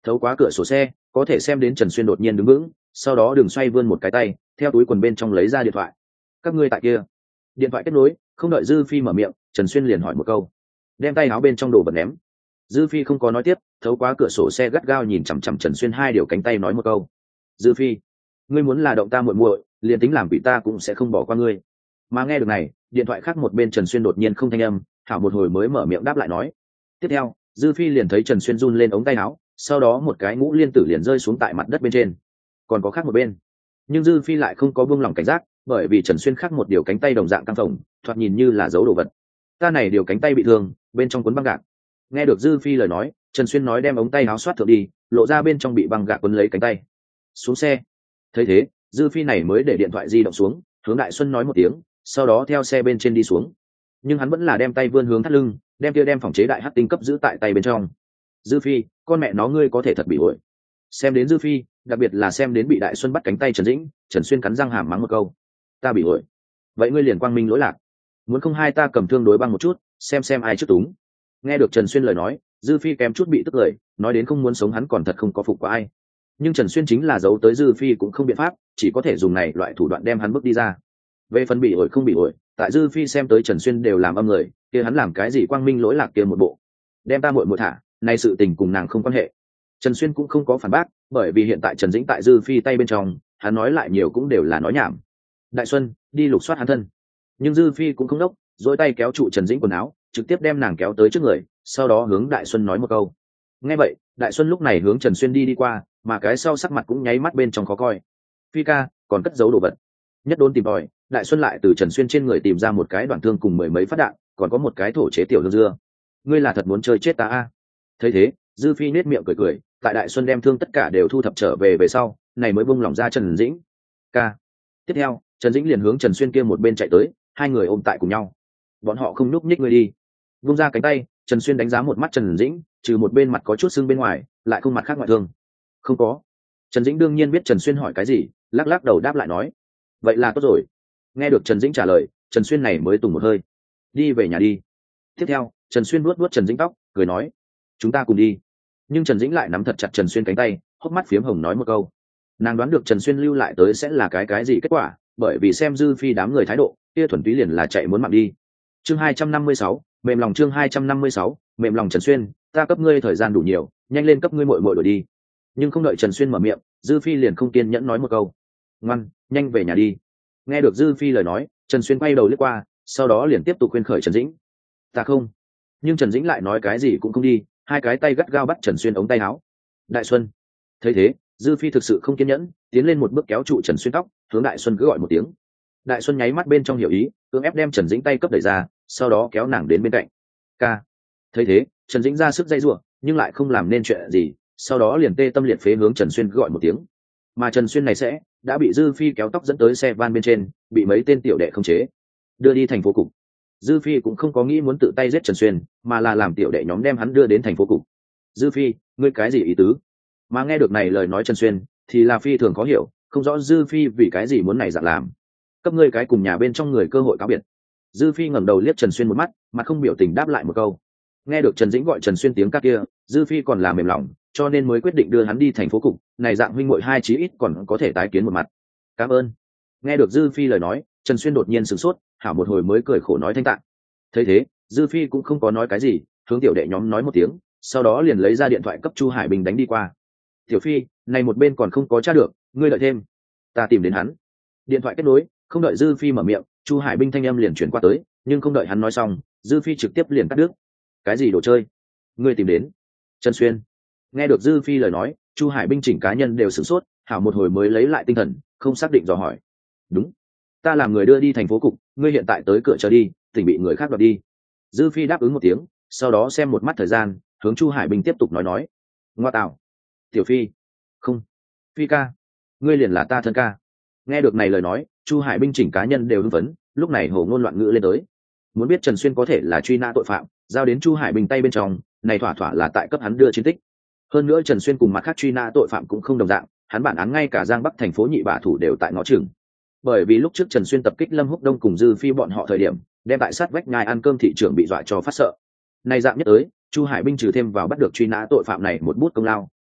Thấu quá cửa sổ xe có thể xem đến Trần Xuyên đột nhiên đứng vững, sau đó đường xoay vươn một cái tay theo túi quần bên trong lấy ra điện thoại. Các ngươi tại kia. Điện thoại kết nối, không đợi Dư Phi mở miệng, Trần Xuyên liền hỏi một câu, đem tay áo bên trong đồ vật ném. Dư Phi không có nói tiếp, thấu quá cửa sổ xe gắt gao nhìn chằm chằm Trần Xuyên hai điều cánh tay nói một câu, Dư Phi, ngươi muốn là động ta muội muội, liền tính làm bị ta cũng sẽ không bỏ qua ngươi. Mà nghe được này, điện thoại khác một bên Trần Xuyên đột nhiên không thanh âm, hảo một hồi mới mở miệng đáp lại nói. Tiếp theo, Dư Phi liền thấy Trần Xuyên run lên ống tay áo, sau đó một cái ngũ liên tử liền rơi xuống tại mặt đất bên trên. Còn có khác một bên, nhưng Dư Phi lại không có buông lỏng cảnh giác, bởi vì Trần Xuyên khác một điều cánh tay đồng dạng căng phồng, thoạt nhìn như là giấu đồ vật. Ta này điều cánh tay bị thương, bên trong cuốn băng gạc. Nghe được Dư Phi lời nói, Trần Xuyên nói đem ống tay áo xoát thượng đi, lộ ra bên trong bị băng gạc quấn lấy cánh tay. Xuống xe. Thấy thế, Dư Phi này mới để điện thoại di động xuống, hướng Đại Xuân nói một tiếng, sau đó theo xe bên trên đi xuống. Nhưng hắn vẫn là đem tay vươn hướng thắt lưng, đem kia đem phòng chế đại hắc tinh cấp giữ tại tay bên trong. Dư Phi, con mẹ nó ngươi có thể thật bị ổi. Xem đến Dư Phi, đặc biệt là xem đến bị Đại Xuân bắt cánh tay Trần Dĩnh, Trần Xuyên cắn răng hàm mắng một câu, ta bị ổi. Vậy ngươi liền quang minh lỗi lạc, muốn không hai ta cầm thương đối băng một chút, xem xem ai trước túng. Nghe được Trần Xuyên lời nói, Dư Phi kém chút bị tức lời, nói đến không muốn sống hắn còn thật không có phục của ai. Nhưng Trần Xuyên chính là giấu tới Dư Phi cũng không biện pháp, chỉ có thể dùng này loại thủ đoạn đem hắn bước đi ra. Về phần bị ổi không bị ổi, tại Dư Phi xem tới Trần Xuyên đều làm âm người, kia hắn làm cái gì quang minh lỗi lạc kia một bộ, đem ta muội muội thả, nay sự tình cùng nàng không quan hệ. Trần Xuyên cũng không có phản bác, bởi vì hiện tại Trần Dĩnh tại Dư Phi tay bên trong, hắn nói lại nhiều cũng đều là nói nhảm. Đại Xuân, đi lục soát hắn thân. Nhưng Dư Phi cũng không đốc, dỗi tay kéo trụ Trần Dĩnh quần áo, trực tiếp đem nàng kéo tới trước người, sau đó hướng Đại Xuân nói một câu. Nghe vậy, Đại Xuân lúc này hướng Trần Xuyên đi đi qua, mà cái sau sắc mặt cũng nháy mắt bên trong khó coi. Phi ca, còn cất giấu đồ vật. Nhất đốn tìm tòi, Đại Xuân lại từ Trần Xuyên trên người tìm ra một cái đoạn thương cùng mười mấy phát đạn, còn có một cái thổ chế tiểu hương dưa. Ngươi là thật muốn chơi chết ta a? Thấy thế, Dư Phi nết miệng cười cười, tại Đại Xuân đem thương tất cả đều thu thập trở về về sau, này mới buông lỏng ra Trần Dĩnh. Ca. Tiếp theo, Trần Dĩnh liền hướng Trần Xuyên kia một bên chạy tới, hai người ôm tại cùng nhau. Bọn họ không nhúc nhích người đi. Vung ra cánh tay, Trần Xuyên đánh giá một mắt Trần Dĩnh, trừ một bên mặt có chút sưng bên ngoài, lại không mặt khác ngoại thương. Không có. Trần Dĩnh đương nhiên biết Trần Xuyên hỏi cái gì, lắc lắc đầu đáp lại nói. Vậy là tốt rồi. Nghe được Trần Dĩnh trả lời, Trần Xuyên này mới tùng một hơi. Đi về nhà đi. Tiếp theo, Trần Xuyên vuốt vuốt Trần Dĩnh tóc, cười nói. Chúng ta cùng đi. Nhưng Trần Dĩnh lại nắm thật chặt Trần Xuyên cánh tay, hốc mắt phiếm hồng nói một câu. Nàng đoán được Trần Xuyên lưu lại tới sẽ là cái cái gì kết quả, bởi vì xem Dư Phi đám người thái độ, kia thuần túy liền là chạy muốn mạng đi. Chương hai trăm năm mươi sáu, mềm lòng chương hai trăm năm mươi sáu, mềm lòng Trần Xuyên, ta cấp ngươi thời gian đủ nhiều, nhanh lên cấp ngươi muội muội đổi đi. Nhưng không đợi Trần Xuyên mở miệng, Dư Phi liền không kiên nhẫn nói một câu. Ngoan, nhanh về nhà đi. Nghe được Dư Phi lời nói, Trần Xuyên quay đầu liếc qua, sau đó liền tiếp tục khuyên khởi Trần Dĩnh. Ta không. Nhưng Trần Dĩnh lại nói cái gì cũng không đi, hai cái tay gắt gao bắt Trần Xuyên ống tay áo. Đại Xuân. Thấy thế, Dư Phi thực sự không kiên nhẫn, tiến lên một bước kéo trụ Trần Xuyên tóc, hướng Đại Xuân cứ gọi một tiếng. Đại Xuân nháy mắt bên trong hiểu ý, cưỡng ép đem Trần Dĩnh tay cấp đẩy ra, sau đó kéo nàng đến bên cạnh. Ca. Thấy thế, Trần Dĩnh ra sức dây rủa, nhưng lại không làm nên chuyện gì, sau đó liền tê tâm liệt phế hướng Trần Xuyên gọi một tiếng. Mà Trần Xuyên này sẽ đã bị Dư Phi kéo tóc dẫn tới xe van bên trên, bị mấy tên tiểu đệ khống chế, đưa đi thành phố cục. Dư Phi cũng không có nghĩ muốn tự tay giết Trần Xuyên, mà là làm tiểu đệ nhóm đem hắn đưa đến thành phố cục. Dư Phi, ngươi cái gì ý tứ? Mà nghe được này lời nói Trần Xuyên, thì là Phi thường khó hiểu, không rõ Dư Phi vì cái gì muốn này dạng làm. Cấp ngươi cái cùng nhà bên trong người cơ hội cáo biệt. Dư Phi ngẩng đầu liếc Trần Xuyên một mắt, mặt không biểu tình đáp lại một câu. Nghe được Trần Dĩnh gọi Trần Xuyên tiếng ca kia, Dư Phi còn là mềm lòng, cho nên mới quyết định đưa hắn đi thành phố cục, này dạng huynh muội hai chí ít còn có thể tái kiến một mặt. Cảm ơn. Nghe được Dư Phi lời nói, Trần Xuyên đột nhiên sửng sốt, hảo một hồi mới cười khổ nói thanh tạng. Thấy thế, Dư Phi cũng không có nói cái gì, hướng tiểu đệ nhóm nói một tiếng, sau đó liền lấy ra điện thoại cấp Chu Hải Bình đánh đi qua. Tiểu Phi, này một bên còn không có tra được, ngươi đợi thêm, ta tìm đến hắn. Điện thoại kết nối, không đợi Dư Phi mở miệng, Chu Hải Bình thanh âm liền chuyển qua tới, nhưng không đợi hắn nói xong, Dư Phi trực tiếp liền cắt đứt. Cái gì đồ chơi? Ngươi tìm đến? Trần Xuyên. Nghe được Dư Phi lời nói, Chu Hải Bình chỉnh cá nhân đều sửng sốt, hảo một hồi mới lấy lại tinh thần, không xác định dò hỏi. Đúng, ta làm người đưa đi thành phố cục, ngươi hiện tại tới cửa chờ đi, tỉnh bị người khác đoạt đi. Dư Phi đáp ứng một tiếng, sau đó xem một mắt thời gian, hướng Chu Hải Bình tiếp tục nói nói. Ngoa tạo. Tiểu Phi. Không. Phi ca. Ngươi liền là ta thân ca. Nghe được này lời nói, Chu Hải Bình chỉnh cá nhân đều hưng phấn, lúc này hồ ngôn loạn ngữ lên tới. Muốn biết Trần Xuyên có thể là truy nã tội phạm, giao đến Chu Hải Bình tay bên trong, này thỏa thỏa là tại cấp hắn đưa chiến tích. Hơn nữa Trần Xuyên cùng mặt khác truy nã tội phạm cũng không đồng dạng, hắn bản án ngay cả Giang Bắc thành phố nhị bả thủ đều tại ngõ chừng. Bởi vì lúc trước Trần Xuyên tập kích Lâm Húc Đông cùng Dư Phi bọn họ thời điểm, đem tại sát vách nhai ăn cơm thị trưởng bị dọa cho phát sợ. Này dạng nhất tới, Chu Hải Bình trừ thêm vào bắt được truy nã tội phạm này một bút công lao,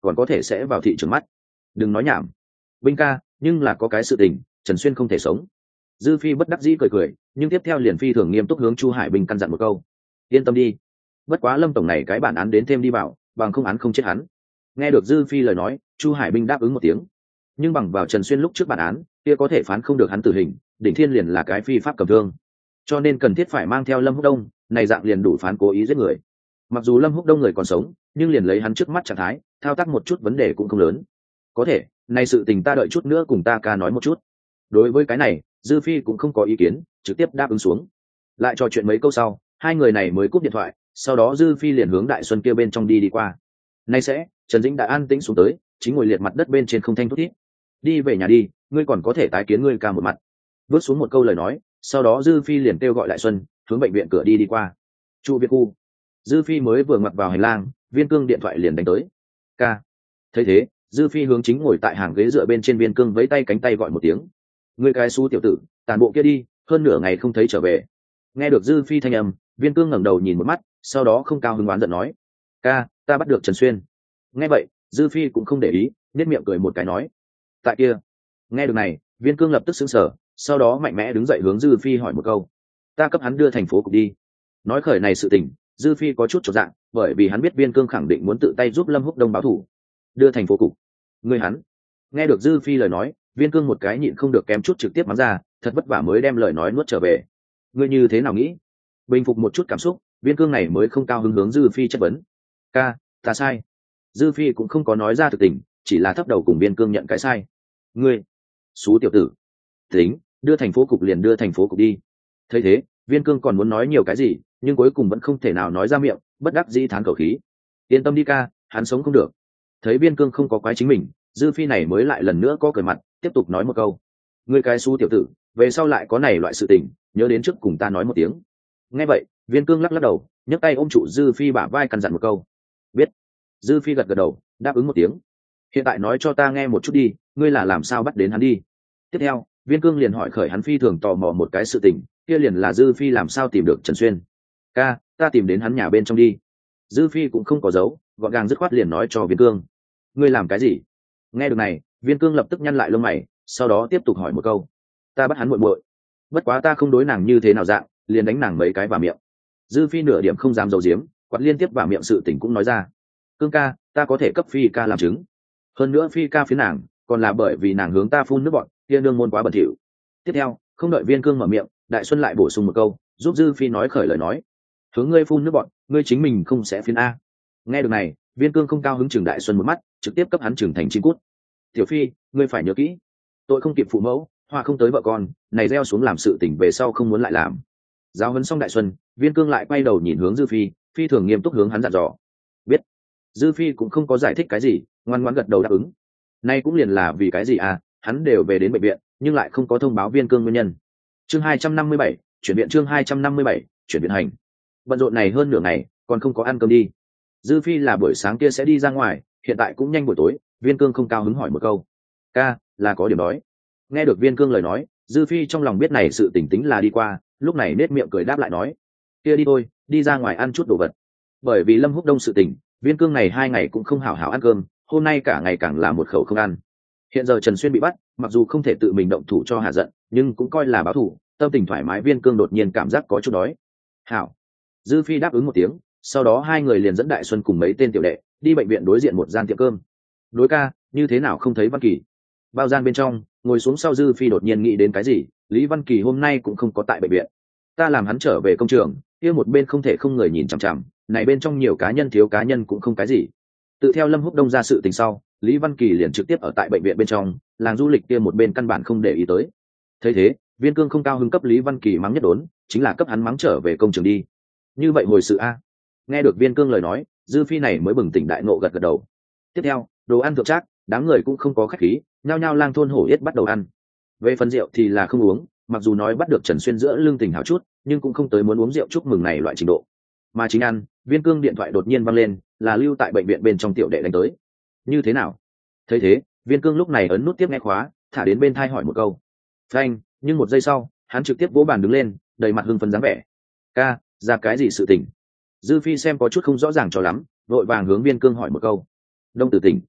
còn có thể sẽ vào thị trường mắt. Đừng nói nhảm, Binh ca, nhưng là có cái sự tình, Trần Xuyên không thể sống. Dư Phi bất đắc dĩ cười cười, nhưng tiếp theo liền phi thường nghiêm túc hướng Chu Hải Bình căn dặn một câu: yên tâm đi, bất quá Lâm tổng này cái bản án đến thêm đi vào, bằng không án không chết hắn. Nghe được Dư Phi lời nói, Chu Hải Bình đáp ứng một tiếng. Nhưng bằng vào Trần Xuyên lúc trước bản án kia có thể phán không được hắn tử hình, đỉnh thiên liền là cái phi pháp cầm thương, cho nên cần thiết phải mang theo Lâm Húc Đông, này dạng liền đủ phán cố ý giết người. Mặc dù Lâm Húc Đông người còn sống, nhưng liền lấy hắn trước mắt trạng thái, thao tác một chút vấn đề cũng không lớn. Có thể, này sự tình ta đợi chút nữa cùng ta ca nói một chút. Đối với cái này, Dư Phi cũng không có ý kiến, trực tiếp đáp ứng xuống. Lại trò chuyện mấy câu sau, hai người này mới cúp điện thoại, sau đó Dư Phi liền hướng Đại Xuân kia bên trong đi đi qua. Nay sẽ, Trần Dĩnh đã an tĩnh xuống tới, chính ngồi liệt mặt đất bên trên không thanh thút thít. Đi về nhà đi, ngươi còn có thể tái kiến ngươi ca một mặt. Vớt xuống một câu lời nói, sau đó Dư Phi liền kêu gọi Đại Xuân, hướng bệnh viện cửa đi đi qua. Trụ viện khu. Dư Phi mới vừa ngoặt vào hành lang, Viên Cương điện thoại liền đánh tới. Ca. Thấy thế, Dư Phi hướng chính ngồi tại hàng ghế dựa bên trên Viên Cương vẫy tay cánh tay gọi một tiếng. Ngươi cái xú tiểu tử, tàn bộ kia đi, hơn nửa ngày không thấy trở về. Nghe được Dư Phi thanh âm, Viên Cương ngẩng đầu nhìn một mắt, sau đó không cao hứng oán giận nói: ca, ta bắt được Trần Xuyên. Nghe vậy, Dư Phi cũng không để ý, nét miệng cười một cái nói: tại kia. Nghe được này, Viên Cương lập tức sững sờ, sau đó mạnh mẽ đứng dậy hướng Dư Phi hỏi một câu: ta cấp hắn đưa thành phố cục đi. Nói khởi này sự tình, Dư Phi có chút chột dạ, bởi vì hắn biết Viên Cương khẳng định muốn tự tay giúp Lâm Húc Đông báo thù. Đưa thành phố cục? Ngươi hắn? Nghe được Dư Phi lời nói, Viên Cương một cái nhịn không được kém chút trực tiếp mắng ra, thật vất vả mới đem lời nói nuốt trở về. Ngươi như thế nào nghĩ? Bình phục một chút cảm xúc, Viên Cương này mới không cao hứng hướng Dư Phi chất vấn: ca, ta sai. Dư Phi cũng không có nói ra thực tình, chỉ là thấp đầu cùng Viên Cương nhận cái sai. Ngươi, xú tiểu tử. Tính, đưa thành phố cục liền đưa thành phố cục đi. Thấy thế, Viên Cương còn muốn nói nhiều cái gì, nhưng cuối cùng vẫn không thể nào nói ra miệng, bất đắc dĩ thán khẩu khí. Yên tâm đi ca, hắn sống không được. Thấy Viên Cương không có quái chính mình, Dư Phi này mới lại lần nữa có cười mặt, tiếp tục nói một câu: ngươi cái xú tiểu tử, về sau lại có này loại sự tình, nhớ đến trước cùng ta nói một tiếng. Nghe vậy, Viên Cương lắc lắc đầu, nhấc tay ôm trụ Dư Phi bả vai căn dặn một câu: biết. Dư Phi gật gật đầu, đáp ứng một tiếng. Hiện tại nói cho ta nghe một chút đi, ngươi là làm sao bắt đến hắn đi. Tiếp theo, Viên Cương liền hỏi khởi hắn phi thường tò mò một cái sự tình, kia liền là Dư Phi làm sao tìm được Trần Xuyên. Ca, ta tìm đến hắn nhà bên trong đi. Dư Phi cũng không có giấu, gọn gàng dứt khoát liền nói cho Viên Cương. Ngươi làm cái gì? Nghe được này, Viên Cương lập tức nhăn lại lông mày, sau đó tiếp tục hỏi một câu: ta bắt hắn muội muội. Bất quá ta không đối nàng như thế nào dạng, liền đánh nàng mấy cái vào miệng. Dư Phi nửa điểm không dám giấu giếm, quạt liên tiếp vào miệng sự tình cũng nói ra. Cương ca, ta có thể cấp Phi ca làm chứng. Hơn nữa Phi ca phía nàng, còn là bởi vì nàng hướng ta phun nước bọt, kia nương môn quá bẩn thỉu. Tiếp theo, không đợi Viên Cương mở miệng, Đại Xuân lại bổ sung một câu, giúp Dư Phi nói khởi lời nói: hướng ngươi phun nước bọt, ngươi chính mình không sẽ phiến a. Nghe được này, Viên Cương không cao hứng chừng Đại Xuân một mắt, trực tiếp cấp hắn chừng thành chim cút. Tiểu Phi, ngươi phải nhớ kỹ, tội không kịp phụ mẫu, hoa không tới vợ con, này gieo xuống làm sự tình về sau không muốn lại làm. Giáo huấn xong Đại Xuân, Viên Cương lại quay đầu nhìn hướng Dư Phi, phi thường nghiêm túc hướng hắn dặn dò. Biết. Dư Phi cũng không có giải thích cái gì, ngoan ngoãn gật đầu đáp ứng. Nay cũng liền là vì cái gì à, hắn đều về đến bệnh viện, nhưng lại không có thông báo Viên Cương nguyên nhân. Chương hai trăm năm mươi bảy, chuyển viện chương hai trăm năm mươi bảy, chuyển viện hành. Bận rộn này hơn nửa ngày, còn không có ăn cơm đi. Dư Phi là buổi sáng kia sẽ đi ra ngoài, hiện tại cũng nhanh buổi tối, Viên Cương không cao hứng hỏi một câu: ca, là có điểm đói. Nghe được Viên Cương lời nói, Dư Phi trong lòng biết này sự tỉnh tính là đi qua, lúc này nết miệng cười đáp lại nói: kia đi thôi, đi ra ngoài ăn chút đồ vật. Bởi vì Lâm Húc Đông sự tình, Viên Cương này hai ngày cũng không hảo hảo ăn cơm, hôm nay cả ngày càng là một khẩu không ăn. Hiện giờ Trần Xuyên bị bắt, mặc dù không thể tự mình động thủ cho hạ giận, nhưng cũng coi là báo thù, tâm tình thoải mái. Viên Cương đột nhiên cảm giác có chút đói. Hảo. Dư Phi đáp ứng một tiếng, sau đó hai người liền dẫn Đại Xuân cùng mấy tên tiểu đệ đi bệnh viện đối diện một gian tiệm cơm. Đối ca, như thế nào không thấy Văn Kỳ? Bao gian bên trong, ngồi xuống sau Dư Phi đột nhiên nghĩ đến cái gì, Lý Văn Kỳ hôm nay cũng không có tại bệnh viện. Ta làm hắn trở về công trường, kia một bên không thể không người nhìn chằm chằm, này bên trong nhiều cá nhân thiếu cá nhân cũng không cái gì. Tự theo Lâm Húc Đông ra sự tình sau, Lý Văn Kỳ liền trực tiếp ở tại bệnh viện bên trong, làng du lịch kia một bên căn bản không để ý tới. Thấy thế, Viên Cương không cao hứng cấp Lý Văn Kỳ mắng nhất đốn, chính là cấp hắn mắng trở về công trường đi. Như vậy hồi sự a. Nghe được Viên Cương lời nói, Dư Phi này mới bừng tỉnh đại ngộ gật gật đầu. Tiếp theo, đồ ăn thượng trác, đám người cũng không có khách khí, nhao nhao lang thôn hổ yết bắt đầu ăn. Về phần rượu thì là không uống, mặc dù nói bắt được Trần Xuyên giữa lương tình hảo chút, nhưng cũng không tới muốn uống rượu chúc mừng này loại trình độ. Mà chính ăn, Viên Cương điện thoại đột nhiên vang lên, là lưu tại bệnh viện bên trong tiểu đệ đánh tới. Như thế nào? Thấy thế, Viên Cương lúc này ấn nút tiếp nghe khóa, thả đến bên thai hỏi một câu. Phanh, nhưng một giây sau, hắn trực tiếp vỗ bàn đứng lên, đầy mặt hưng phấn dáng vẻ. Ca, ra cái gì sự tình? Dư Phi xem có chút không rõ ràng cho lắm, vội vàng hướng Viên Cương hỏi một câu. Đông Tử tỉnh,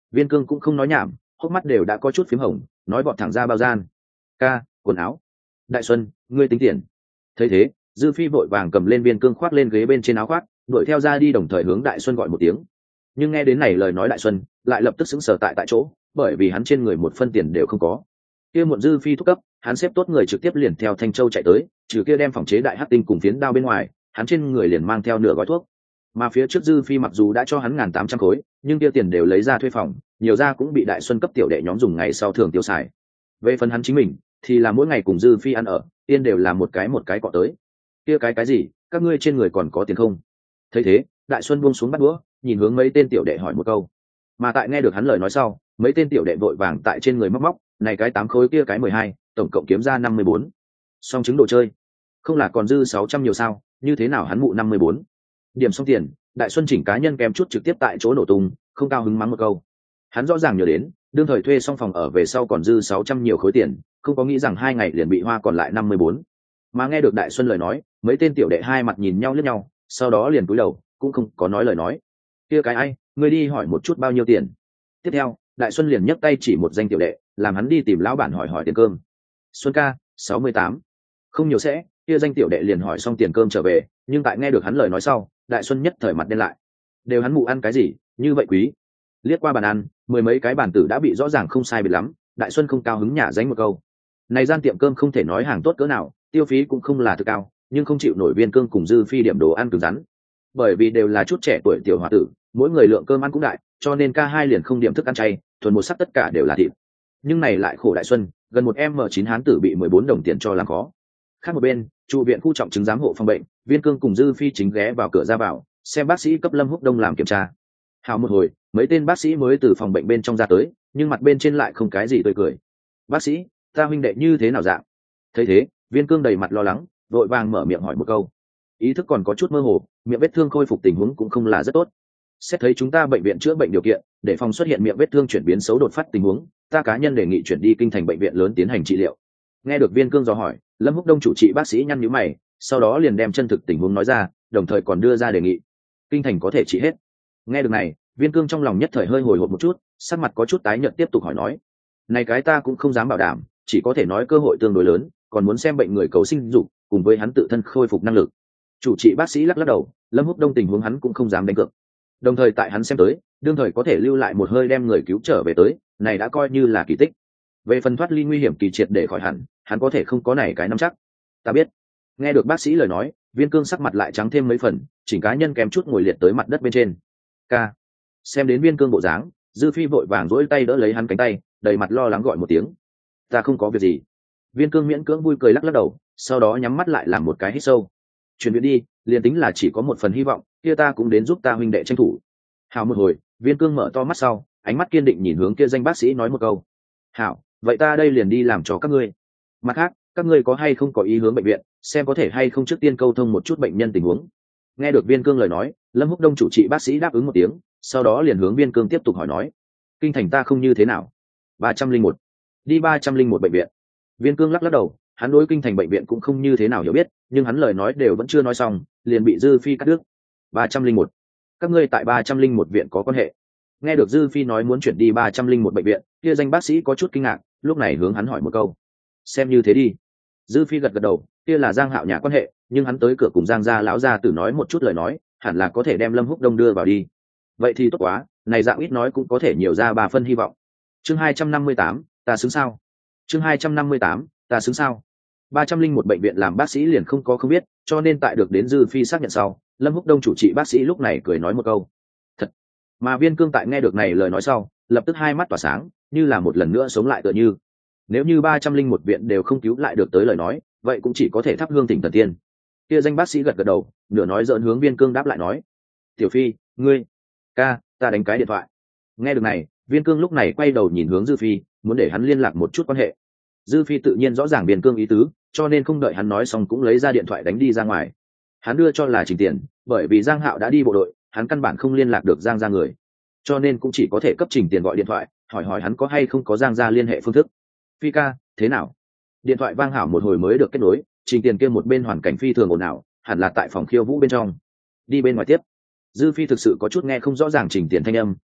Viên Cương cũng không nói nhảm, hốc mắt đều đã có chút phím hồng, nói bọt thẳng ra bao gian. Ca, quần áo. Đại Xuân, ngươi tính tiền. Thấy thế, Dư Phi vội vàng cầm lên Viên Cương khoác lên ghế bên trên áo khoác, đuổi theo ra đi, đồng thời hướng Đại Xuân gọi một tiếng. Nhưng nghe đến này lời nói Đại Xuân lại lập tức sững sờ tại tại chỗ, bởi vì hắn trên người một phân tiền đều không có. Kia muộn Dư Phi thúc cấp, hắn xếp tốt người trực tiếp liền theo Thanh Châu chạy tới, trừ kia đem phòng chế đại hắc tinh cùng phiến đao bên ngoài, hắn trên người liền mang theo nửa gói thuốc. Mà phía trước Dư Phi mặc dù đã cho hắn ngàn tám trăm khối, nhưng kia tiền đều lấy ra thuê phòng, nhiều ra cũng bị Đại Xuân cấp tiểu đệ nhóm dùng ngày sau thường tiêu xài. Về phần hắn chính mình, thì là mỗi ngày cùng Dư Phi ăn ở, tiên đều là một cái một cái cọ tới. Kia cái cái gì, các ngươi trên người còn có tiền không? Thấy thế, Đại Xuân buông xuống bắt đũa, nhìn hướng mấy tên tiểu đệ hỏi một câu. Mà tại nghe được hắn lời nói sau, mấy tên tiểu đệ vội vàng tại trên người móc móc, này cái tám khối kia cái mười hai, tổng cộng kiếm ra năm mươi bốn. Xong chứng đồ chơi. Không là còn dư sáu trăm nhiều sao, như thế nào hắn mụ năm mươi bốn. Điểm xong tiền, Đại Xuân chỉnh cá nhân kèm chút trực tiếp tại chỗ nổ tung, không cao hứng mắng một câu. Hắn rõ ràng nhớ đến, đương thời thuê xong phòng ở về sau còn dư sáu trăm nhiều khối tiền, không có nghĩ rằng hai ngày liền bị hoa còn lại năm mươi bốn. Mà nghe được Đại Xuân lời nói, mấy tên tiểu đệ hai mặt nhìn nhau liếc nhau, sau đó liền cúi đầu, cũng không có nói lời nói. Kia cái ai, ngươi đi hỏi một chút bao nhiêu tiền. Tiếp theo, Đại Xuân liền nhấc tay chỉ một danh tiểu đệ, làm hắn đi tìm lão bản hỏi hỏi tiền cơm. Xuân ca, sáu mươi tám. Không nhiều sẽ, kia danh tiểu đệ liền hỏi xong tiền cơm trở về, nhưng tại nghe được hắn lời nói sau, Đại Xuân nhất thời mặt đen lại. Đều hắn mụ ăn cái gì, như vậy quý. Liếc qua bàn ăn, mười mấy cái bàn tử đã bị rõ ràng không sai biệt lắm, Đại Xuân không cao hứng nhả dánh một câu. Này gian tiệm cơm không thể nói hàng tốt cỡ nào, tiêu phí cũng không là thực cao, nhưng không chịu nổi Viên Cương cùng Dư Phi điểm đồ ăn cứng rắn. Bởi vì đều là chút trẻ tuổi tiểu hòa tử, mỗi người lượng cơm ăn cũng đại, cho nên ca hai liền không điểm thức ăn chay, thuần một sắc tất cả đều là thịt. Nhưng này lại khổ Đại Xuân, gần một em chín hán tử bị mười bốn đồng tiền cho làm khó. Khác một bên, trụ viện khu trọng chứng giám hộ phòng bệnh, Viên Cương cùng Dư Phi chính ghé vào cửa ra vào, xem bác sĩ cấp Lâm Húc Đông làm kiểm tra. Hào một hồi, mấy tên bác sĩ mới từ phòng bệnh bên trong ra tới, nhưng mặt bên trên lại không cái gì tươi cười. Bác sĩ, ta huynh đệ như thế nào dạng? Thấy thế, Viên Cương đầy mặt lo lắng, vội vàng mở miệng hỏi một câu. Ý thức còn có chút mơ hồ, miệng vết thương khôi phục tình huống cũng không là rất tốt. Xét thấy chúng ta bệnh viện chữa bệnh điều kiện, để phòng xuất hiện miệng vết thương chuyển biến xấu đột phát tình huống, ta cá nhân đề nghị chuyển đi kinh thành bệnh viện lớn tiến hành trị liệu. Nghe được Viên Cương dò hỏi, Lâm Húc Đông chủ trị bác sĩ nhăn nhíu mày, sau đó liền đem chân thực tình huống nói ra, đồng thời còn đưa ra đề nghị. Kinh thành có thể trị hết. Nghe được này, Viên Cương trong lòng nhất thời hơi hồi hộp một chút, sắc mặt có chút tái nhợt tiếp tục hỏi nói. Này cái ta cũng không dám bảo đảm, chỉ có thể nói cơ hội tương đối lớn, còn muốn xem bệnh người cầu sinh dục, cùng với hắn tự thân khôi phục năng lực. Chủ trị bác sĩ lắc lắc đầu, Lâm Húc Đông tình huống hắn cũng không dám đánh cược. Đồng thời tại hắn xem tới, đương thời có thể lưu lại một hơi đem người cứu trở về tới, này đã coi như là kỳ tích. Về phần thoát ly nguy hiểm kỳ triệt để khỏi hẳn, hắn có thể không có này cái nắm chắc. Ta biết. Nghe được bác sĩ lời nói, Viên Cương sắc mặt lại trắng thêm mấy phần, chỉnh cá nhân kém chút ngồi liệt tới mặt đất bên trên. Ca. Xem đến Viên Cương bộ dáng, Dư Phi vội vàng duỗi tay đỡ lấy hắn cánh tay, đầy mặt lo lắng gọi một tiếng. Ta không có việc gì. Viên Cương miễn cưỡng vui cười lắc lắc đầu, sau đó nhắm mắt lại làm một cái hít sâu. Chuyển viện đi, liền tính là chỉ có một phần hy vọng, kia ta cũng đến giúp ta huynh đệ tranh thủ. Hảo một hồi, Viên Cương mở to mắt sau, ánh mắt kiên định nhìn hướng kia danh bác sĩ nói một câu. Hảo, vậy ta đây liền đi làm cho các ngươi. Mặt khác, các ngươi có hay không có ý hướng bệnh viện, xem có thể hay không trước tiên câu thông một chút bệnh nhân tình huống. Nghe được Viên Cương lời nói, Lâm Húc Đông chủ trị bác sĩ đáp ứng một tiếng, sau đó liền hướng Viên Cương tiếp tục hỏi nói. Kinh thành ta không như thế nào. Ba trăm linh một. Đi ba trăm linh một bệnh viện. Viên Cương lắc lắc đầu, hắn đối kinh thành bệnh viện cũng không như thế nào hiểu biết, nhưng hắn lời nói đều vẫn chưa nói xong, liền bị Dư Phi cắt đứt. Ba trăm linh một. Các ngươi tại ba trăm linh một viện có quan hệ. Nghe được Dư Phi nói muốn chuyển đi ba trăm linh một bệnh viện, kia danh bác sĩ có chút kinh ngạc, lúc này hướng hắn hỏi một câu. Xem như thế đi. Dư Phi gật gật đầu, kia là Giang Hạo nhà quan hệ, nhưng hắn tới cửa cùng Giang gia lão gia tử nói một chút lời nói, hẳn là có thể đem Lâm Húc Đông đưa vào đi. Vậy thì tốt quá, này dạng ít nói cũng có thể nhiều ra ba phân hy vọng. Chương hai trăm năm mươi tám, ta xứng sao? Chương hai trăm năm mươi tám, ta xứng sao? Ba trăm linh một bệnh viện làm bác sĩ liền không có không biết, cho nên tại được đến Dư Phi xác nhận sau, Lâm Húc Đông chủ trị bác sĩ lúc này cười nói một câu. Thật. Mà Viên Cương tại nghe được này lời nói sau, lập tức hai mắt tỏa sáng, như là một lần nữa sống lại tựa như. Nếu như ba trăm linh một viện đều không cứu lại được tới lời nói, vậy cũng chỉ có thể thắp hương thỉnh thần tiên. Kia danh bác sĩ gật gật đầu, nửa nói giỡn hướng Viên Cương đáp lại nói. Tiểu Phi, ngươi. Ca, ta đánh cái điện thoại. Nghe được này, Viên Cương lúc này quay đầu nhìn hướng Dư Phi, muốn để hắn liên lạc một chút quan hệ. Dư Phi tự nhiên rõ ràng Viên Cương ý tứ, cho nên không đợi hắn nói xong cũng lấy ra điện thoại đánh đi ra ngoài. Hắn đưa cho là Trình Tiền, bởi vì Giang Hạo đã đi bộ đội, hắn căn bản không liên lạc được Giang gia người, cho nên cũng chỉ có thể cấp Trình Tiền gọi điện thoại, hỏi hỏi hắn có hay không có Giang gia liên hệ phương thức. Phi ca, thế nào? Điện thoại vang hảo một hồi mới được kết nối, Trình Tiền kia một bên hoàn cảnh phi thường ồn ào, hẳn là tại phòng khiêu vũ bên trong. Đi bên ngoài tiếp. Dư Phi thực sự có chút nghe không rõ ràng Trình Tiền thanh âm,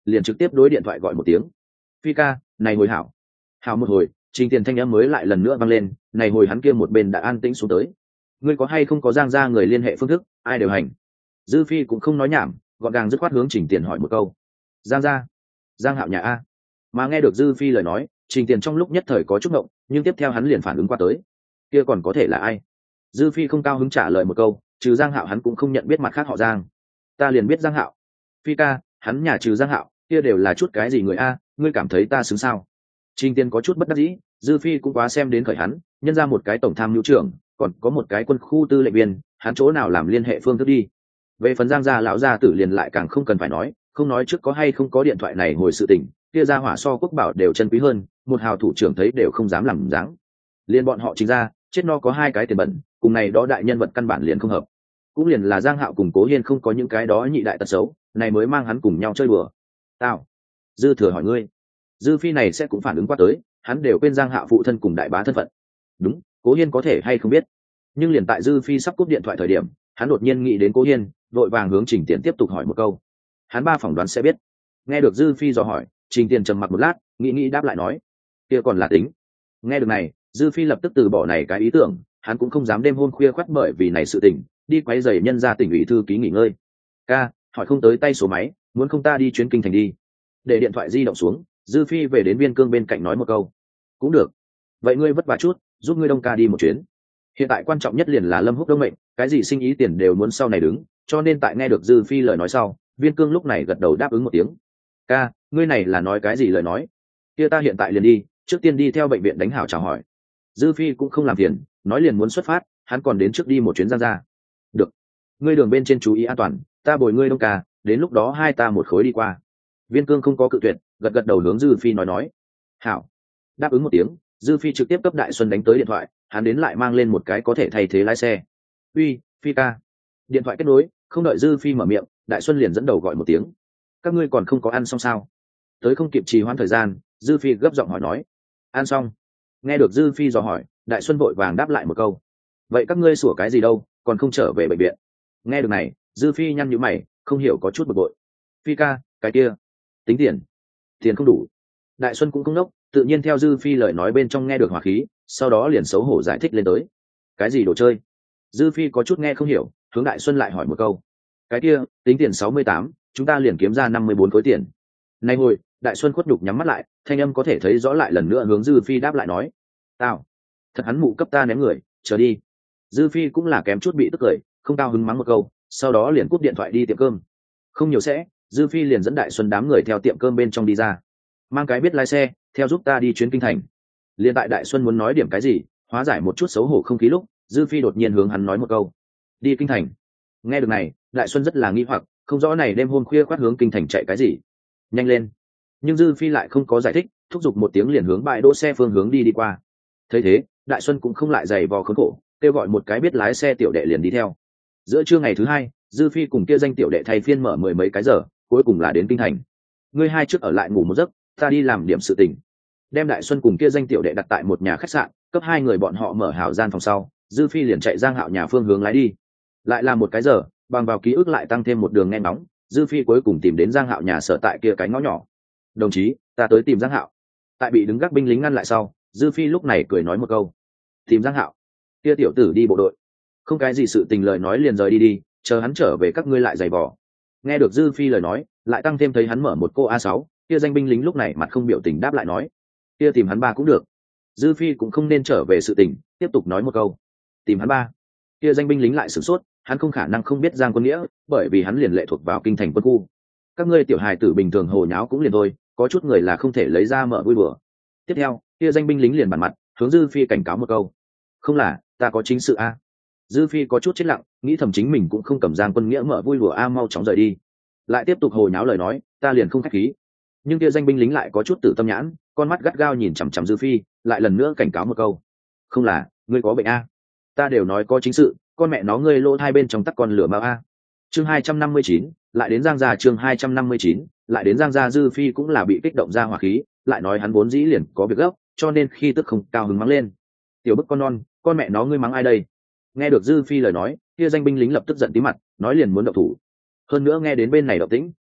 liền trực tiếp đối điện thoại gọi một tiếng. Phi ca, này hồi hảo. Hảo một hồi, Trình Tiền thanh âm mới lại lần nữa vang lên, này hồi hắn kia một bên đã an tĩnh xuống tới. Ngươi có hay không có Giang gia người liên hệ phương thức, ai đều hành. Dư Phi cũng không nói nhảm, gọn gàng dứt khoát hướng Trình Tiền hỏi một câu. Giang gia? Giang Hạo nhà a? Mà nghe được Dư Phi lời nói, Trình Tiền trong lúc nhất thời có chút ngộng, nhưng tiếp theo hắn liền phản ứng qua tới. Kia còn có thể là ai? Dư Phi không cao hứng trả lời một câu, trừ Giang Hạo hắn cũng không nhận biết mặt khác họ Giang. Ta liền biết Giang Hạo. Phi ca, hắn nhà trừ Giang Hạo, kia đều là chút cái gì người a, ngươi cảm thấy ta xứng sao? Trình Tiên có chút bất đắc dĩ, Dư Phi cũng quá xem đến khởi hắn, nhân ra một cái tổng tham mưu trưởng, còn có một cái quân khu tư lệnh viên, hắn chỗ nào làm liên hệ phương thức đi. Về phần Giang gia lão gia tử liền lại càng không cần phải nói, không nói trước có hay không có điện thoại này hồi sự tình, kia gia hỏa so quốc bảo đều chân quý hơn, một hào thủ trưởng thấy đều không dám làm dáng. Liên bọn họ chính ra, chết no có hai cái tiền bẩn, cùng này đó đại nhân vật căn bản liền không hợp. Cũng liền là Giang Hạo cùng Cố Hiên không có những cái đó nhị đại tật xấu, này mới mang hắn cùng nhau chơi đùa. Tao, Dư Thừa hỏi ngươi, Dư Phi này sẽ cũng phản ứng qua tới, hắn đều quên Giang Hạo phụ thân cùng đại bá thân phận. Đúng, Cố Hiên có thể hay không biết, nhưng liền tại Dư Phi sắp cúp điện thoại thời điểm, hắn đột nhiên nghĩ đến Cố Hiên, vội vàng hướng Trình Tiền tiếp tục hỏi một câu. Hắn ba phỏng đoán sẽ biết. Nghe được Dư Phi dò hỏi, Trình Tiền trầm mặc một lát, nghĩ nghĩ đáp lại nói, kia còn là tính. Nghe được này, Dư Phi lập tức từ bỏ này cái ý tưởng, hắn cũng không dám đêm hôm khuya khoắt bởi vì này sự tình, đi quấy rầy nhân gia tỉnh ủy thư ký nghỉ ngơi. Ca, hỏi không tới tay số máy, muốn không ta đi chuyến kinh thành đi. Để điện thoại di động xuống, Dư Phi về đến Viên Cương bên cạnh nói một câu. Cũng được. Vậy ngươi vất vả chút, giúp ngươi Đông ca đi một chuyến. Hiện tại quan trọng nhất liền là Lâm Húc Đông mệnh, cái gì sinh ý tiền đều muốn sau này đứng, cho nên tại nghe được Dư Phi lời nói sau, Viên Cương lúc này gật đầu đáp ứng một tiếng. Ca, ngươi này là nói cái gì lời nói? Kia ta hiện tại liền đi, trước tiên đi theo bệnh viện đánh hảo chào hỏi. Dư Phi cũng không làm phiền, nói liền muốn xuất phát, hắn còn đến trước đi một chuyến Giang gia. Được, ngươi đường bên trên chú ý an toàn, ta bồi ngươi Đông ca, đến lúc đó hai ta một khối đi qua. Viên Cương không có cự tuyệt, gật gật đầu hướng Dư Phi nói nói. Hảo. Đáp ứng một tiếng, Dư Phi trực tiếp cấp Đại Xuân đánh tới điện thoại, hắn đến lại mang lên một cái có thể thay thế lái xe. Uy, Phi ca. Điện thoại kết nối, không đợi Dư Phi mở miệng, Đại Xuân liền dẫn đầu gọi một tiếng. Các ngươi còn không có ăn xong sao? Tới không kịp trì hoãn thời gian, Dư Phi gấp giọng hỏi nói. Ăn xong. Nghe được Dư Phi dò hỏi, Đại Xuân vội vàng đáp lại một câu. Vậy các ngươi sủa cái gì đâu, còn không trở về bệnh viện? Nghe được này, Dư Phi nhăn nhíu mày, không hiểu có chút bực bội. Phi ca, cái kia, tính tiền. Tiền không đủ. Đại Xuân cũng không nốc, tự nhiên theo Dư Phi lời nói bên trong nghe được hỏa khí, sau đó liền xấu hổ giải thích lên tới. Cái gì đồ chơi? Dư Phi có chút nghe không hiểu, hướng Đại Xuân lại hỏi một câu. Cái kia, tính tiền sáu mươi tám, chúng ta liền kiếm ra năm mươi bốn khối tiền. Nay hồi, Đại Xuân khuất nhục nhắm mắt lại, thanh âm có thể thấy rõ lại lần nữa hướng Dư Phi đáp lại nói. Tao, thật hắn mụ cấp ta ném người, chờ đi. Dư Phi cũng là kém chút bị tức cười, không cao hứng mắng một câu, sau đó liền cúp điện thoại đi tiệm cơm. Không nhiều sẽ, Dư Phi liền dẫn Đại Xuân đám người theo tiệm cơm bên trong đi ra. Mang cái biết lái xe, theo giúp ta đi chuyến kinh thành. Liên tại Đại Xuân muốn nói điểm cái gì, hóa giải một chút xấu hổ không khí lúc, Dư Phi đột nhiên hướng hắn nói một câu. Đi kinh thành. Nghe được này, Đại Xuân rất là nghi hoặc, không rõ này đêm hôm khuya khoát hướng kinh thành chạy cái gì. Nhanh lên. Nhưng Dư Phi lại không có giải thích, thúc giục một tiếng liền hướng bãi đỗ xe phương hướng đi đi qua. Thấy thế, Đại Xuân cũng không lại giày vò khốn khổ, kêu gọi một cái biết lái xe tiểu đệ liền đi theo. Giữa trưa ngày thứ hai, Dư Phi cùng kia danh tiểu đệ thay phiên mở mười mấy cái giờ, cuối cùng là đến kinh thành. Ngươi hai trước ở lại ngủ một giấc, ta đi làm điểm sự tình. Đem Đại Xuân cùng kia danh tiểu đệ đặt tại một nhà khách sạn, cấp hai người bọn họ mở hảo gian phòng sau, Dư Phi liền chạy Giang Hạo nhà phương hướng lái đi. Lại làm một cái giờ, bằng vào ký ức lại tăng thêm một đường nghe nóng, Dư Phi cuối cùng tìm đến Giang Hạo nhà sở tại kia cái ngõ nhỏ. Đồng chí, ta tới tìm Giang Hạo. Tại bị đứng gác binh lính ngăn lại sau, Dư Phi lúc này cười nói một câu. Tìm Giang Hạo? Kia tiểu tử đi bộ đội. Không cái gì sự tình lời nói liền rời đi đi, chờ hắn trở về các ngươi lại giày vò. Nghe được Dư Phi lời nói, lại tăng thêm thấy hắn mở một cô a sáu, kia danh binh lính lúc này mặt không biểu tình đáp lại nói. Kia tìm hắn ba cũng được. Dư Phi cũng không nên trở về sự tình, tiếp tục nói một câu. Tìm hắn ba. Kia danh binh lính lại sửng sốt, hắn không khả năng không biết Giang Quân Nghĩa, bởi vì hắn liền lệ thuộc vào kinh thành quân khu. Các ngươi tiểu hài tử bình thường hồ nháo cũng liền thôi, có chút người là không thể lấy ra mở vui đùa. Tiếp theo, kia danh binh lính liền bản mặt, hướng Dư Phi cảnh cáo một câu. Không là, ta có chính sự a. Dư Phi có chút chết lặng, nghĩ thầm chính mình cũng không cầm Giang Quân Nghĩa mở vui đùa a, mau chóng rời đi. Lại tiếp tục hồ nháo lời nói, ta liền không khách khí. Nhưng kia danh binh lính lại có chút tử tâm nhãn, con mắt gắt gao nhìn chằm chằm Dư Phi, lại lần nữa cảnh cáo một câu. Không là, ngươi có bệnh a. Ta đều nói có chính sự, con mẹ nó ngươi lỗ hai bên trong tắc con lửa bao a. Chương hai trăm năm mươi chín, lại đến Giang gia. Chương hai trăm năm mươi chín, lại đến Giang gia. Dư Phi cũng là bị kích động ra hỏa khí, lại nói hắn vốn dĩ liền có việc gấp, cho nên khi tức không cao hứng mắng lên. Tiểu bức con non, con mẹ nó ngươi mắng ai đây? Nghe được Dư Phi lời nói, kia danh binh lính lập tức giận tí mặt, nói liền muốn động thủ. Hơn nữa nghe đến bên này động tĩnh,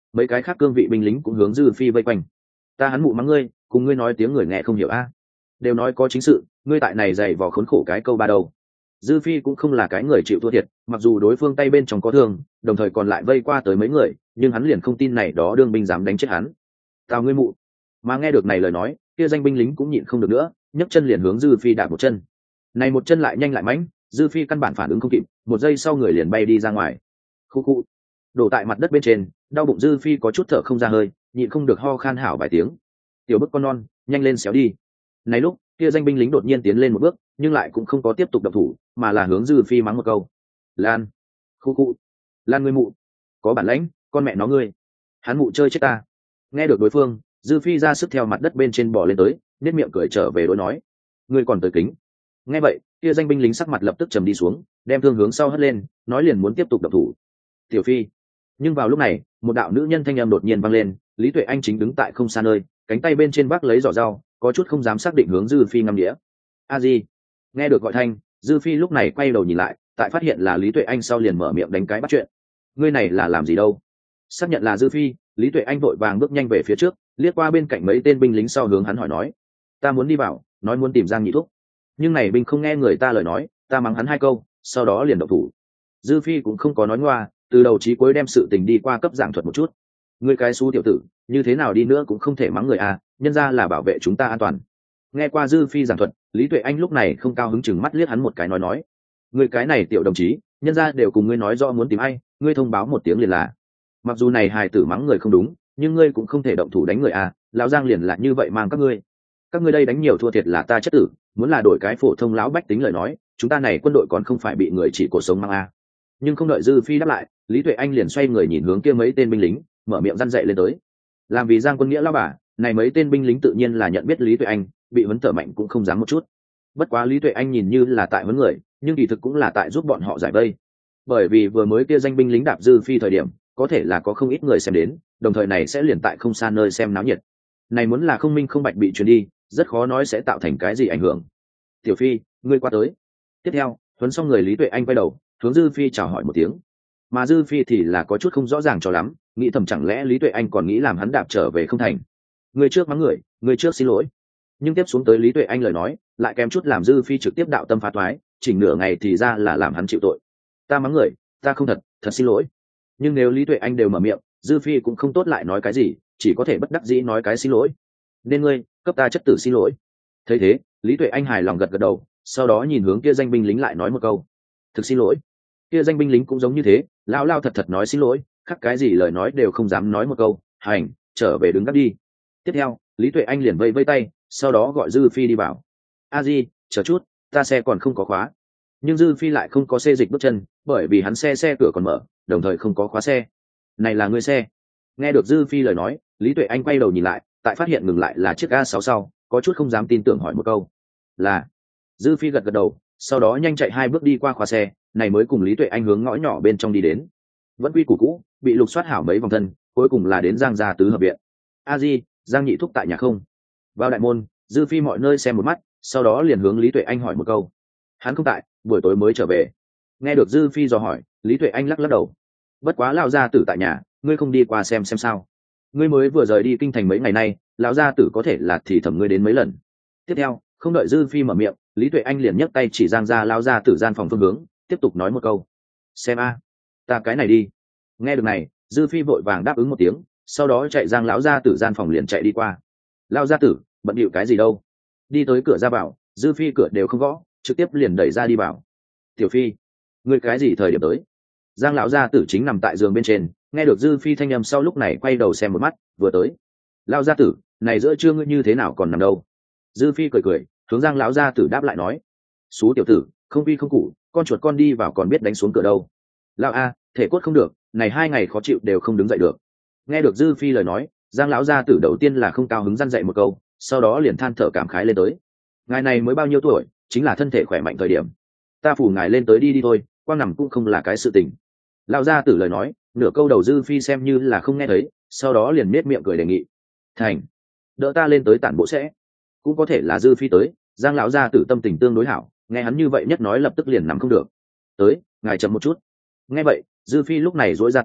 mấy cái khác cương vị binh lính cũng hướng dư phi vây quanh. Ta hắn mụ mắng ngươi, cùng ngươi nói tiếng người nghe không hiểu a. Đều nói có chính sự, ngươi tại này dày vò khốn khổ cái câu ba đầu. Dư phi cũng không là cái người chịu thua thiệt, mặc dù đối phương tay bên trong có thương, đồng thời còn lại vây qua tới mấy người, nhưng hắn liền không tin này đó đương binh dám đánh chết hắn. Tào ngươi mụ. Mà nghe được này lời nói, kia danh binh lính cũng nhịn không được nữa, nhấc chân liền hướng dư phi đạp một chân. Này một chân lại nhanh lại mãnh, dư phi căn bản phản ứng không kịp, một giây sau người liền bay đi ra ngoài. Khu khu. Đổ tại mặt đất bên trên, đau bụng dư phi có chút thở không ra hơi, nhịn không được ho khan hảo vài tiếng. Tiểu bức con non, nhanh lên xéo đi. Này lúc, kia danh binh lính đột nhiên tiến lên một bước, nhưng lại cũng không có tiếp tục động thủ, mà là hướng dư phi mắng một câu. Lan. Khu khu. Lan ngươi mụ. Có bản lãnh, con mẹ nó ngươi. Hắn mụ chơi chết ta. Nghe được đối phương, dư phi ra sức theo mặt đất bên trên bò lên tới, nét miệng cười trở về đối nói. Ngươi còn tới kính. Nghe vậy, kia danh binh lính sắc mặt lập tức trầm đi xuống, đem thương hướng sau hất lên, nói liền muốn tiếp tục động thủ. Tiểu phi. Nhưng vào lúc này, một đạo nữ nhân thanh âm đột nhiên vang lên, Lý Tuệ Anh chính đứng tại không xa nơi, cánh tay bên trên vác lấy giỏ rau, có chút không dám xác định hướng dư phi ngắm đĩa. A di. Nghe được gọi thanh, dư phi lúc này quay đầu nhìn lại, tại phát hiện là Lý Tuệ Anh sau liền mở miệng đánh cái bắt chuyện. Ngươi này là làm gì đâu? Xác nhận là dư phi, Lý Tuệ Anh vội vàng bước nhanh về phía trước, liếc qua bên cạnh mấy tên binh lính sau hướng hắn hỏi nói. Ta muốn đi vào, nói muốn tìm Giang Nhị Thúc. Nhưng này binh không nghe người ta lời nói, ta mắng hắn hai câu, sau đó liền động thủ. Dư phi cũng không có nói ngoa, từ đầu chí cuối đem sự tình đi qua cấp giảng thuật một chút. Ngươi cái xú tiểu tử, như thế nào đi nữa cũng không thể mắng người à, nhân ra là bảo vệ chúng ta an toàn. Nghe qua dư phi giảng thuật, Lý Tuệ Anh lúc này không cao hứng chừng mắt liếc hắn một cái nói nói. Ngươi cái này tiểu đồng chí, nhân ra đều cùng ngươi nói rõ muốn tìm ai, ngươi thông báo một tiếng liền là. Mặc dù này hài tử mắng người không đúng, nhưng ngươi cũng không thể động thủ đánh người à, lão Giang liền là như vậy mang các ngươi. Các ngươi đây đánh nhiều thua thiệt là ta chất tử, muốn là đổi cái phổ thông lão bách tính lời nói, chúng ta này quân đội còn không phải bị người chỉ cổ sống mang à. Nhưng không đợi dư phi đáp lại, Lý Tuệ Anh liền xoay người nhìn hướng kia mấy tên binh lính, mở miệng răn dậy lên tới. Làm vì Giang quân nghĩa lão bà, này mấy tên binh lính tự nhiên là nhận biết Lý Tuệ Anh, bị huấn thở mạnh cũng không dám một chút. Bất quá Lý Tuệ Anh nhìn như là tại huấn người, nhưng kỳ thực cũng là tại giúp bọn họ giải vây. Bởi vì vừa mới kia danh binh lính đạp dư phi thời điểm, có thể là có không ít người xem đến, đồng thời này sẽ liền tại không xa nơi xem náo nhiệt. Này muốn là không minh không bạch bị truyền đi, rất khó nói sẽ tạo thành cái gì ảnh hưởng. Tiểu phi, ngươi qua tới. Tiếp theo, huấn xong người Lý Tuệ Anh quay đầu, hướng dư phi chào hỏi một tiếng. Mà dư phi thì là có chút không rõ ràng cho lắm, nghĩ thầm chẳng lẽ Lý Tuệ Anh còn nghĩ làm hắn đạp trở về không thành. Người trước mắng người, người trước xin lỗi. Nhưng tiếp xuống tới Lý Tuệ Anh lời nói lại kém chút làm dư phi trực tiếp đạo tâm phá thoái, chỉnh nửa ngày thì ra là làm hắn chịu tội. Ta mắng người, ta không thật, thật xin lỗi. Nhưng nếu Lý Tuệ Anh đều mở miệng, dư phi cũng không tốt lại nói cái gì, chỉ có thể bất đắc dĩ nói cái xin lỗi. Nên ngươi cấp ta chất tử xin lỗi. Thấy thế, Lý Tuệ Anh hài lòng gật gật đầu, sau đó nhìn hướng kia danh binh lính lại nói một câu. Thực xin lỗi. Kia danh binh lính cũng giống như thế, lao lao thật thật nói xin lỗi, khắc cái gì lời nói đều không dám nói một câu. Hành, trở về đứng gác đi. Tiếp theo, Lý Tuệ Anh liền vây vây tay, sau đó gọi dư phi đi vào. A di, chờ chút, ta xe còn không có khóa. Nhưng dư phi lại không có xê dịch bước chân, bởi vì hắn xe xe cửa còn mở, đồng thời không có khóa xe. Này là người xe. Nghe được dư phi lời nói, Lý Tuệ Anh quay đầu nhìn lại, tại phát hiện ngừng lại là chiếc A sáu sau, có chút không dám tin tưởng hỏi một câu. Là. Dư phi gật gật đầu, sau đó nhanh chạy hai bước đi qua khóa xe, này mới cùng Lý Tuệ Anh hướng ngõ nhỏ bên trong đi đến. Vẫn quy củ cũ, bị lục soát hảo mấy vòng thân, cuối cùng là đến Giang gia tứ hợp viện. A di, Giang Nhị Thúc tại nhà không? Vào đại môn, dư phi mọi nơi xem một mắt, sau đó liền hướng Lý Tuệ Anh hỏi một câu. Hắn không tại, buổi tối mới trở về. Nghe được dư phi dò hỏi, Lý Tuệ Anh lắc lắc đầu. Bất quá lão gia tử tại nhà, ngươi không đi qua xem xem sao? Ngươi mới vừa rời đi kinh thành mấy ngày nay, lão gia tử có thể là thì thầm ngươi đến mấy lần. Tiếp theo, không đợi dư phi mở miệng, Lý Tuệ Anh liền nhấc tay chỉ Giang ra lão gia tử gian phòng phương hướng, tiếp tục nói một câu. Xem a, ta cái này đi. Nghe được này, dư phi vội vàng đáp ứng một tiếng, sau đó chạy Giang lão gia tử gian phòng liền chạy đi qua. Lão gia tử bận điệu cái gì đâu? Đi tới cửa ra vào, dư phi cửa đều không gõ, trực tiếp liền đẩy ra đi vào. Tiểu phi, ngươi cái gì thời điểm tới? Giang lão gia tử chính nằm tại giường bên trên, nghe được dư phi thanh âm sau lúc này quay đầu xem một mắt, vừa tới. Lão gia tử, này giữa trưa ngươi như thế nào còn nằm đâu? Dư phi cười cười, hướng Giang lão gia tử đáp lại nói. Xú tiểu tử, không vi không cụ, con chuột con đi vào còn biết đánh xuống cửa đâu. Lão a, thể cốt không được, này hai ngày khó chịu đều không đứng dậy được. Nghe được dư phi lời nói, Giang lão gia tử đầu tiên là không cao hứng răn dậy một câu, sau đó liền than thở cảm khái lên tới. Ngài này mới bao nhiêu tuổi, chính là thân thể khỏe mạnh thời điểm. Ta phủ ngài lên tới đi đi thôi, quang nằm cũng không là cái sự tình. Lão gia tử lời nói, nửa câu đầu dư phi xem như là không nghe thấy, sau đó liền nết miệng cười đề nghị. Thành, đỡ ta lên tới tản bộ sẽ. Cũng có thể là dư phi tới, Giang lão gia tử tâm tình tương đối hảo, nghe hắn như vậy nhất nói lập tức liền nằm không được. Tới, ngài chậm một chút. Nghe vậy, dư phi lúc này duỗi ra tay,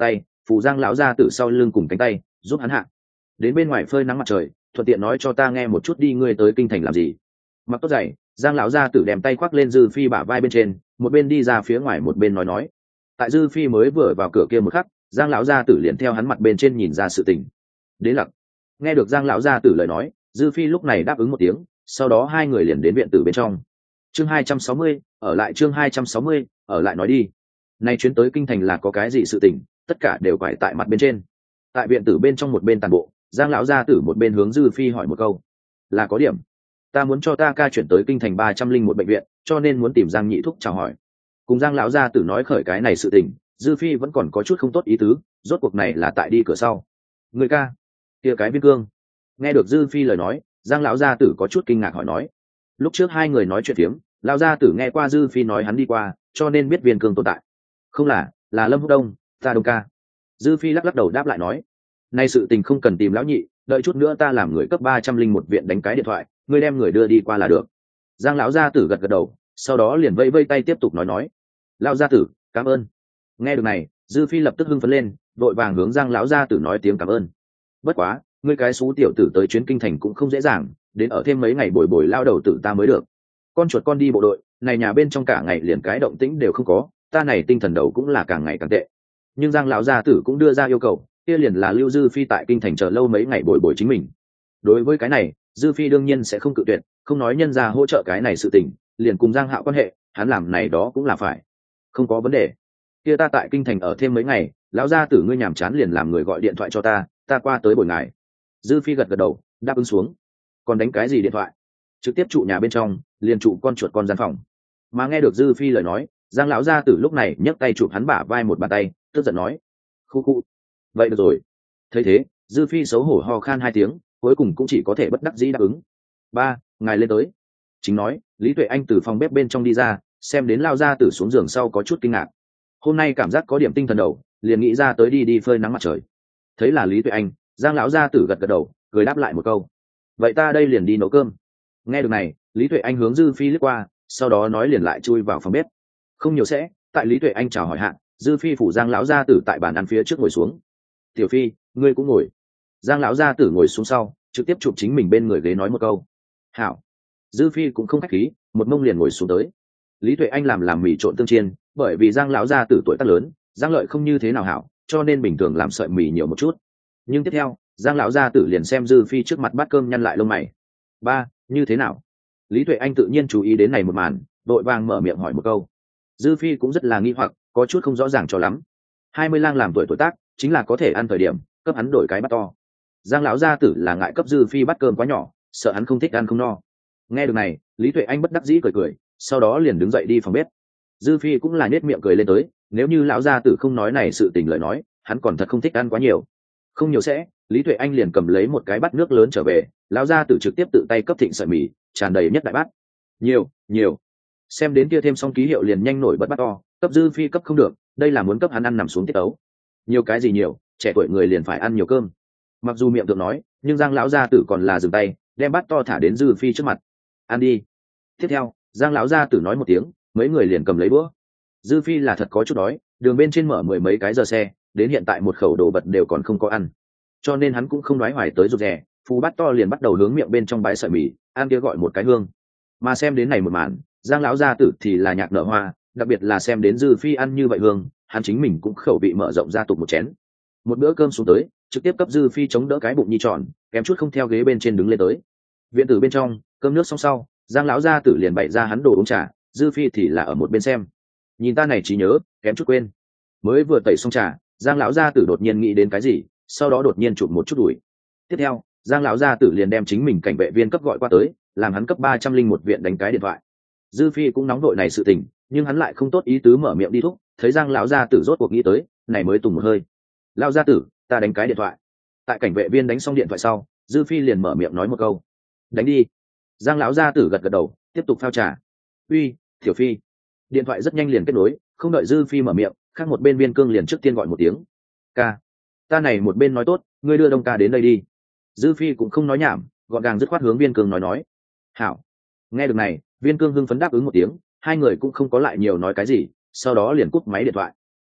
phủ giang lão gia tử sau lưng cùng cánh tay giúp hắn hạ đến bên ngoài phơi nắng mặt trời, thuận tiện nói cho ta nghe một chút đi ngươi tới kinh thành làm gì. Mặc tốt giày, giang lão gia tử đem tay khoác lên dư phi bả vai bên trên, một bên đi ra phía ngoài một bên nói nói. Tại dư phi mới vừa vào cửa kia một khắc, giang lão gia tử liền theo hắn mặt bên trên nhìn ra sự tình. Đế lặc nghe được giang lão gia tử lời nói, dư phi lúc này đáp ứng một tiếng, sau đó hai người liền đến viện tử bên trong. Chương hai trăm sáu mươi, ở lại chương hai trăm sáu mươi, ở lại nói đi. Nay chuyến tới kinh thành là có cái gì sự tình, tất cả đều quải tại mặt bên trên. Tại viện tử bên trong một bên tàn bộ, giang lão gia tử một bên hướng dư phi hỏi một câu. Là có điểm. Ta muốn cho ta ca chuyển tới kinh thành ba trăm linh một bệnh viện, cho nên muốn tìm giang nhị thúc chào hỏi. Cùng giang lão gia tử nói khởi cái này sự tình, dư phi vẫn còn có chút không tốt ý tứ, rốt cuộc này là tại đi cửa sau. Người ca, kia cái Viên Cương. Nghe được dư phi lời nói, giang lão gia tử có chút kinh ngạc hỏi nói. Lúc trước hai người nói chuyện phiếm, lão gia tử nghe qua dư phi nói hắn đi qua, cho nên biết Viên Cương tồn tại. Không là, là Lâm Húc Đông, ta Đông ca. Dư phi lắc lắc đầu đáp lại nói. Nay sự tình không cần tìm lão nhị, đợi chút nữa ta làm người cấp ba trăm linh một viện đánh cái điện thoại, ngươi đem người đưa đi qua là được. Giang lão gia tử gật gật đầu, sau đó liền vẫy vây tay tiếp tục nói nói. Lão gia tử, cảm ơn. Nghe được này, dư phi lập tức hưng phấn lên, vội vàng hướng giang lão gia tử nói tiếng cảm ơn. Bất quá, ngươi cái xú tiểu tử tới chuyến kinh thành cũng không dễ dàng, đến ở thêm mấy ngày bồi bồi lao đầu tử ta mới được. Con chuột con đi bộ đội, này nhà bên trong cả ngày liền cái động tĩnh đều không có, ta này tinh thần đầu cũng là càng ngày càng tệ. Nhưng giang lão gia tử cũng đưa ra yêu cầu, kia liền là lưu dư phi tại kinh thành chờ lâu mấy ngày bồi bồi chính mình. Đối với cái này, dư phi đương nhiên sẽ không cự tuyệt, không nói nhân ra hỗ trợ cái này sự tình, liền cùng giang hạo quan hệ, hắn làm này đó cũng là phải, không có vấn đề. Kia ta tại kinh thành ở thêm mấy ngày, lão gia tử ngươi nhàm chán liền làm người gọi điện thoại cho ta, ta qua tới bồi ngài. Dư phi gật gật đầu, đáp ứng xuống. Còn đánh cái gì điện thoại? Trực tiếp trụ nhà bên trong, liền trụ con chuột con gian phòng. Mà nghe được dư phi lời nói, giang lão gia tử lúc này nhấc tay chụp hắn bả vai một bàn tay, tức giận nói: khu khu, vậy được rồi. Thấy thế, dư phi xấu hổ ho khan hai tiếng, cuối cùng cũng chỉ có thể bất đắc dĩ đáp ứng. Ba, ngài lên tới. Chính nói, Lý Tuệ Anh từ phòng bếp bên trong đi ra, xem đến lao ra từ xuống giường sau có chút kinh ngạc. Hôm nay cảm giác có điểm tinh thần đầu, liền nghĩ ra tới đi đi phơi nắng mặt trời. Thấy là Lý Tuệ Anh, giang lão gia tử gật gật đầu, cười đáp lại một câu. Vậy ta đây liền đi nấu cơm. Nghe được này, Lý Tuệ Anh hướng dư phi lướt qua, sau đó nói liền lại chui vào phòng bếp. Không nhiều sẽ, tại Lý Tuệ Anh chào hỏi hạn, dư phi phủ giang lão gia tử tại bàn ăn phía trước ngồi xuống. Tiểu phi, ngươi cũng ngồi. Giang lão gia tử ngồi xuống sau, trực tiếp chụp chính mình bên người ghế nói một câu. Hảo. Dư phi cũng không khách khí, một mông liền ngồi xuống tới. Lý Tuệ Anh làm làm mì trộn tương chiên, bởi vì giang lão gia tử tuổi tác lớn, giang lợi không như thế nào hảo, cho nên bình thường làm sợi mì nhiều một chút. Nhưng tiếp theo, giang lão gia tử liền xem dư phi trước mặt bát cơm nhăn lại lông mày. Ba, như thế nào? Lý Tuệ Anh tự nhiên chú ý đến này một màn, đội vàng mở miệng hỏi một câu. Dư phi cũng rất là nghi hoặc, có chút không rõ ràng cho lắm. Hai mươi lang làm tuổi tuổi tác, chính là có thể ăn thời điểm, cấp hắn đổi cái bát to. Giang lão gia tử là ngại cấp dư phi bắt cơm quá nhỏ, sợ hắn không thích ăn không no. Nghe được này, Lý Tuệ Anh bất đắc dĩ cười cười, sau đó liền đứng dậy đi phòng bếp. Dư phi cũng là nhếch miệng cười lên tới, nếu như lão gia tử không nói này sự tình lời nói, hắn còn thật không thích ăn quá nhiều. Không nhiều sẽ, Lý Tuệ Anh liền cầm lấy một cái bát nước lớn trở về, lão gia tử trực tiếp tự tay cấp thịnh sợi mì, tràn đầy nhất đại bát. Nhiều, nhiều. Xem đến kia thêm xong ký hiệu liền nhanh nổi bật bát to, cấp dư phi cấp không được, đây là muốn cấp hắn ăn nằm xuống tiết ấu. Nhiều cái gì nhiều, trẻ tuổi người liền phải ăn nhiều cơm. Mặc dù miệng thượng nói, nhưng giang lão gia tử còn là dừng tay, đem bát to thả đến dư phi trước mặt. Ăn đi. Tiếp theo, giang lão gia tử nói một tiếng, mấy người liền cầm lấy đũa. Dư phi là thật có chút đói, đường bên trên mở mười mấy cái giờ xe, đến hiện tại một khẩu đồ vật đều còn không có ăn, cho nên hắn cũng không nói hoài tới rụt rè, phù bát to liền bắt đầu hướng miệng bên trong bãi sợi mì, ăn kia gọi một cái hương. Mà xem đến này một màn, giang lão gia tử thì là nhạc nở hoa, đặc biệt là xem đến dư phi ăn như vậy hương, hắn chính mình cũng khẩu vị mở rộng ra tục một chén. Một bữa cơm xuống tới, trực tiếp cấp dư phi chống đỡ cái bụng nhi tròn, kém chút không theo ghế bên trên đứng lên tới. Viện tử bên trong, cơm nước xong sau, giang lão gia tử liền bày ra hắn đồ uống trà, dư phi thì là ở một bên xem. Nhìn ta này trí nhớ, kém chút quên. Mới vừa tẩy xong trà, giang lão gia tử đột nhiên nghĩ đến cái gì, sau đó đột nhiên chụp một chút đùi. Tiếp theo, giang lão gia tử liền đem chính mình cảnh vệ viên cấp gọi qua tới, làm hắn cấp ba trăm linh một viện đánh cái điện thoại. Dư phi cũng nóng đội này sự tình, nhưng hắn lại không tốt ý tứ mở miệng đi thúc, thấy giang lão gia tử rốt cuộc nghĩ tới, này mới tùng một hơi. Lão gia tử, ta đánh cái điện thoại. Tại cảnh vệ viên đánh xong điện thoại sau, dư phi liền mở miệng nói một câu. Đánh đi. Giang lão gia tử gật gật đầu, tiếp tục phao trà. Uy, tiểu phi. Điện thoại rất nhanh liền kết nối, không đợi dư phi mở miệng, khác một bên Viên Cương liền trước tiên gọi một tiếng. Ca. Ta này một bên nói tốt, ngươi đưa Đông ca đến đây đi. Dư phi cũng không nói nhảm, gọn gàng dứt khoát hướng Viên Cương nói nói. Hảo. Nghe được này, Viên Cương hưng phấn đáp ứng một tiếng, hai người cũng không có lại nhiều nói cái gì, sau đó liền cúp máy điện thoại.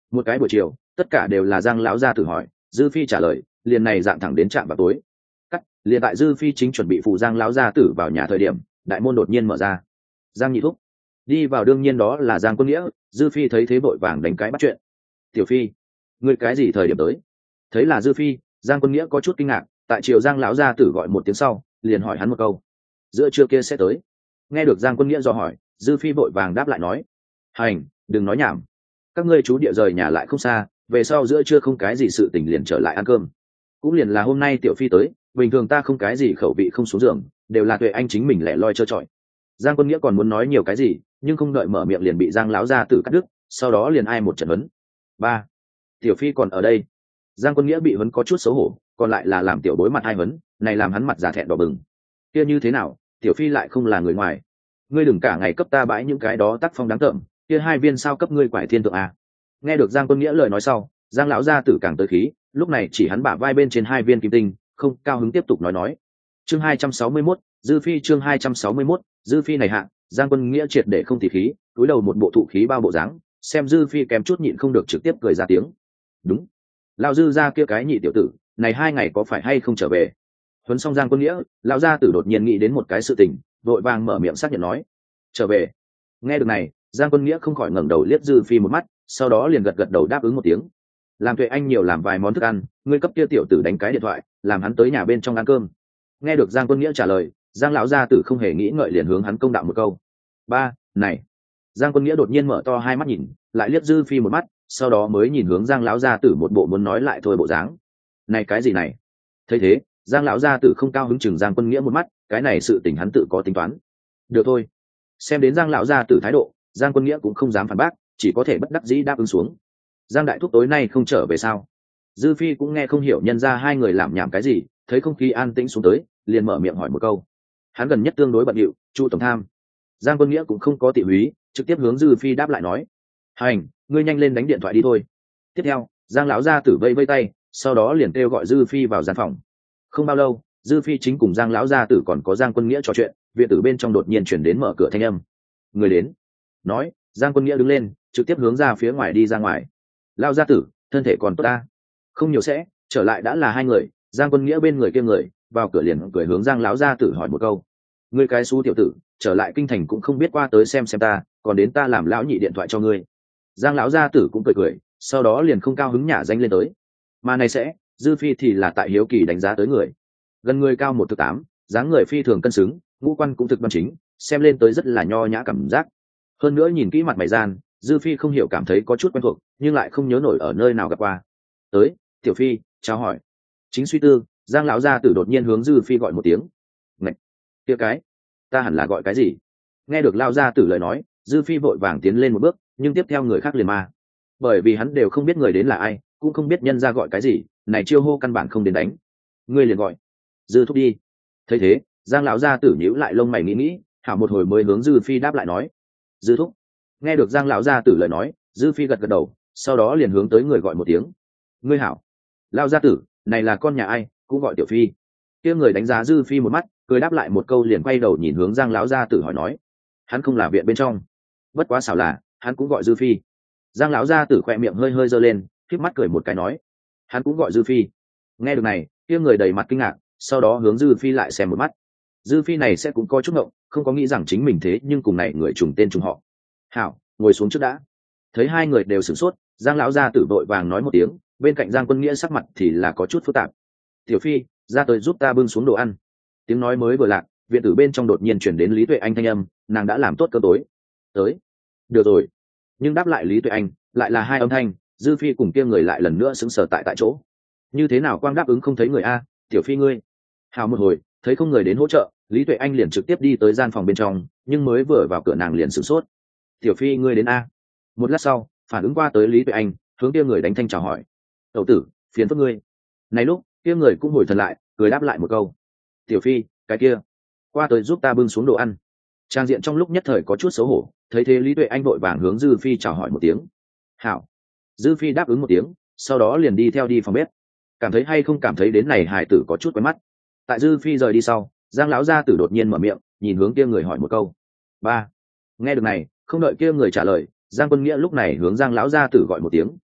Một cái buổi chiều tất cả đều là giang lão gia tử hỏi, dư phi trả lời, liền này dạng thẳng đến trạm vào tối. Cắt, liền tại dư phi chính chuẩn bị phụ giang lão gia tử vào nhà thời điểm, đại môn đột nhiên mở ra. Giang nhị thúc đi vào, đương nhiên đó là Giang Quân Nghĩa. Dư phi thấy thế vội vàng đánh cái bắt chuyện. Tiểu phi, ngươi cái gì thời điểm tới? Thấy là dư phi, Giang Quân Nghĩa có chút kinh ngạc. Tại chiều Giang lão gia tử gọi một tiếng sau, liền hỏi hắn một câu, giữa trưa kia sẽ tới? Nghe được Giang Quân Nghĩa do hỏi, dư phi vội vàng đáp lại nói, hành, đừng nói nhảm, các ngươi chú địa rời nhà lại không xa, về sau giữa trưa không cái gì sự tình liền trở lại ăn cơm. Cũng liền là hôm nay tiểu phi tới, bình thường ta không cái gì khẩu vị không xuống giường, đều là tuệ anh chính mình lẻ loi trơ trọi. Giang Quân Nghĩa còn muốn nói nhiều cái gì, nhưng không đợi mở miệng liền bị Giang lão gia tử cắt đứt, sau đó liền ai một trận huấn. Ba, tiểu phi còn ở đây. Giang Quân Nghĩa bị huấn có chút xấu hổ, còn lại là làm tiểu bối mặt hai huấn, này làm hắn mặt già thẹn đỏ bừng. Kia như thế nào, tiểu phi lại không là người ngoài, ngươi đừng cả ngày cấp ta bãi những cái đó tác phong đáng tởm, kia hai viên sao cấp ngươi quải thiên tượng à. Nghe được Giang Quân Nghĩa lời nói sau, Giang lão gia tử càng tới khí, lúc này chỉ hắn bả vai bên trên hai viên kim tinh, không cao hứng tiếp tục nói nói. Chương hai trăm sáu mươi mốt, dư phi chương hai trăm sáu mươi mốt, dư phi này hạ, Giang Quân Nghĩa triệt để không tỉ khí, cúi đầu một bộ thụ khí bao bộ dáng, xem dư phi kém chút nhịn không được trực tiếp cười ra tiếng. Đúng, lão dư gia kia cái nhị tiểu tử, này hai ngày có phải hay không trở về? Huấn xong Giang Quân Nghĩa, lão gia tử đột nhiên nghĩ đến một cái sự tình, vội vàng mở miệng xác nhận nói, trở về. Nghe được này, Giang Quân Nghĩa không khỏi ngẩng đầu liếc dư phi một mắt, sau đó liền gật gật đầu đáp ứng một tiếng. Làm Tuệ Anh nhiều làm vài món thức ăn, ngươi cấp kia tiểu tử đánh cái điện thoại, làm hắn tới nhà bên trong ăn cơm. Nghe được Giang Quân Nghĩa trả lời, Giang lão gia tử không hề nghĩ ngợi liền hướng hắn công đạo một câu. Ba, này. Giang Quân Nghĩa đột nhiên mở to hai mắt nhìn, lại liếc dư phi một mắt, sau đó mới nhìn hướng Giang lão gia tử một bộ muốn nói lại thôi bộ dáng. Này cái gì này? Thấy thế, Giang lão gia tử không cao hứng chừng Giang Quân Nghĩa một mắt, cái này sự tình hắn tự có tính toán. Được thôi. Xem đến Giang lão gia tử thái độ, Giang Quân Nghĩa cũng không dám phản bác, chỉ có thể bất đắc dĩ đáp ứng xuống. Giang đại thúc tối nay không trở về sao? Dư phi cũng nghe không hiểu nhân ra hai người làm nhảm cái gì, thấy không khí an tĩnh xuống tới, liền mở miệng hỏi một câu. Hắn gần nhất tương đối bận rộn, chu tổng tham. Giang Quân Nghĩa cũng không có tị húy, trực tiếp hướng Dư phi đáp lại nói, hành, ngươi nhanh lên đánh điện thoại đi thôi. Tiếp theo, Giang lão gia tử vây vây tay, sau đó liền kêu gọi Dư phi vào gian phòng. Không bao lâu, Dư phi chính cùng Giang lão gia tử còn có Giang Quân Nghĩa trò chuyện, viện tử bên trong đột nhiên chuyển đến mở cửa thanh âm. Người đến. Nói, Giang Quân Nghĩa đứng lên, trực tiếp hướng ra phía ngoài đi ra ngoài. Lão gia tử, thân thể còn tốt ta? Không nhiều sẽ, trở lại đã là hai người. Giang Quân Nghĩa bên người kia người, vào cửa liền cười hướng Giang lão gia tử hỏi một câu. Ngươi cái xú tiểu tử, trở lại kinh thành cũng không biết qua tới xem xem ta, còn đến ta làm lão nhị điện thoại cho ngươi. Giang lão gia tử cũng cười cười, sau đó liền không cao hứng nhả danh lên tới. Mà này sẽ, Dư phi thì là tại hiếu kỳ đánh giá tới người. Gần người cao một thước tám, dáng người phi thường cân xứng, ngũ quan cũng thực đoan chính, xem lên tới rất là nho nhã cảm giác. Hơn nữa nhìn kỹ mặt mày gian, Dư phi không hiểu cảm thấy có chút quen thuộc, nhưng lại không nhớ nổi ở nơi nào gặp qua. Tới, tiểu phi, chào hỏi. Chính suy tư, Giang lão gia tử đột nhiên hướng Dư phi gọi một tiếng. Ngạch, kia cái, ta hẳn là gọi cái gì? Nghe được lão gia tử lời nói, Dư phi vội vàng tiến lên một bước, nhưng tiếp theo người khác liền ma. Bởi vì hắn đều không biết người đến là ai, cũng không biết nhân ra gọi cái gì, này chiêu hô căn bản không đến đánh. Ngươi liền gọi Dư thúc đi. Thấy thế, Giang lão gia tử nhíu lại lông mày nghĩ nghĩ, hảo một hồi mới hướng Dư phi đáp lại nói, Dư thúc. Nghe được Giang lão gia tử lời nói, Dư phi gật gật đầu, sau đó liền hướng tới người gọi một tiếng. Ngươi hảo. Lão gia tử, này là con nhà ai, cũng gọi tiểu phi. Kia người đánh giá Dư phi một mắt, cười đáp lại một câu liền quay đầu nhìn hướng Giang lão gia tử hỏi nói, hắn không là viện bên trong. Bất quá xảo là, hắn cũng gọi Dư phi. Giang lão gia tử khỏe miệng hơi hơi giơ lên, khép mắt cười một cái nói, hắn cũng gọi Dư phi. Nghe được này, kia người đầy mặt kinh ngạc, sau đó hướng Dư phi lại xem một mắt. Dư phi này sẽ cũng có chút ngộng, không có nghĩ rằng chính mình thế nhưng cùng này người trùng tên trùng họ. Hảo, ngồi xuống trước đã. Thấy hai người đều sửng sốt, Giang lão gia tử vội vàng nói một tiếng, bên cạnh Giang Quân Nghĩa sắc mặt thì là có chút phức tạp. Tiểu phi, ra tới giúp ta bưng xuống đồ ăn. Tiếng nói mới vừa lạc, viện tử bên trong đột nhiên chuyển đến Lý Tuệ Anh thanh âm, nàng đã làm tốt cơm tối. Tới. Được rồi. Nhưng đáp lại Lý Tuệ Anh, lại là hai âm thanh, Dư phi cùng kia người lại lần nữa sững sờ tại tại chỗ. Như thế nào quang đáp ứng không thấy người a, tiểu phi ngươi. Hào một hồi, thấy không người đến hỗ trợ, Lý Tuệ Anh liền trực tiếp đi tới gian phòng bên trong, nhưng mới vừa vào cửa nàng liền sửng sốt. Tiểu phi ngươi đến a. Một lát sau, phản ứng qua tới Lý Tuệ Anh, hướng kia người đánh thanh chào hỏi. Tẩu tử, phiền phức ngươi. Này lúc, kia người cũng hồi thần lại, cười đáp lại một câu. Tiểu phi, cái kia, qua tới giúp ta bưng xuống đồ ăn. Trang diện trong lúc nhất thời có chút xấu hổ, thấy thế Lý Tuệ Anh vội vàng hướng Dư phi chào hỏi một tiếng. Hảo. Dư phi đáp ứng một tiếng, sau đó liền đi theo đi phòng bếp. Cảm thấy hay không cảm thấy đến này hài tử có chút quen mắt. Tại Dư phi rời đi sau, Giang lão gia tử đột nhiên mở miệng, nhìn hướng kia người hỏi một câu. Ba. Nghe được này, không đợi kia người trả lời, Giang Quân Nghĩa lúc này hướng Giang lão gia tử gọi một tiếng.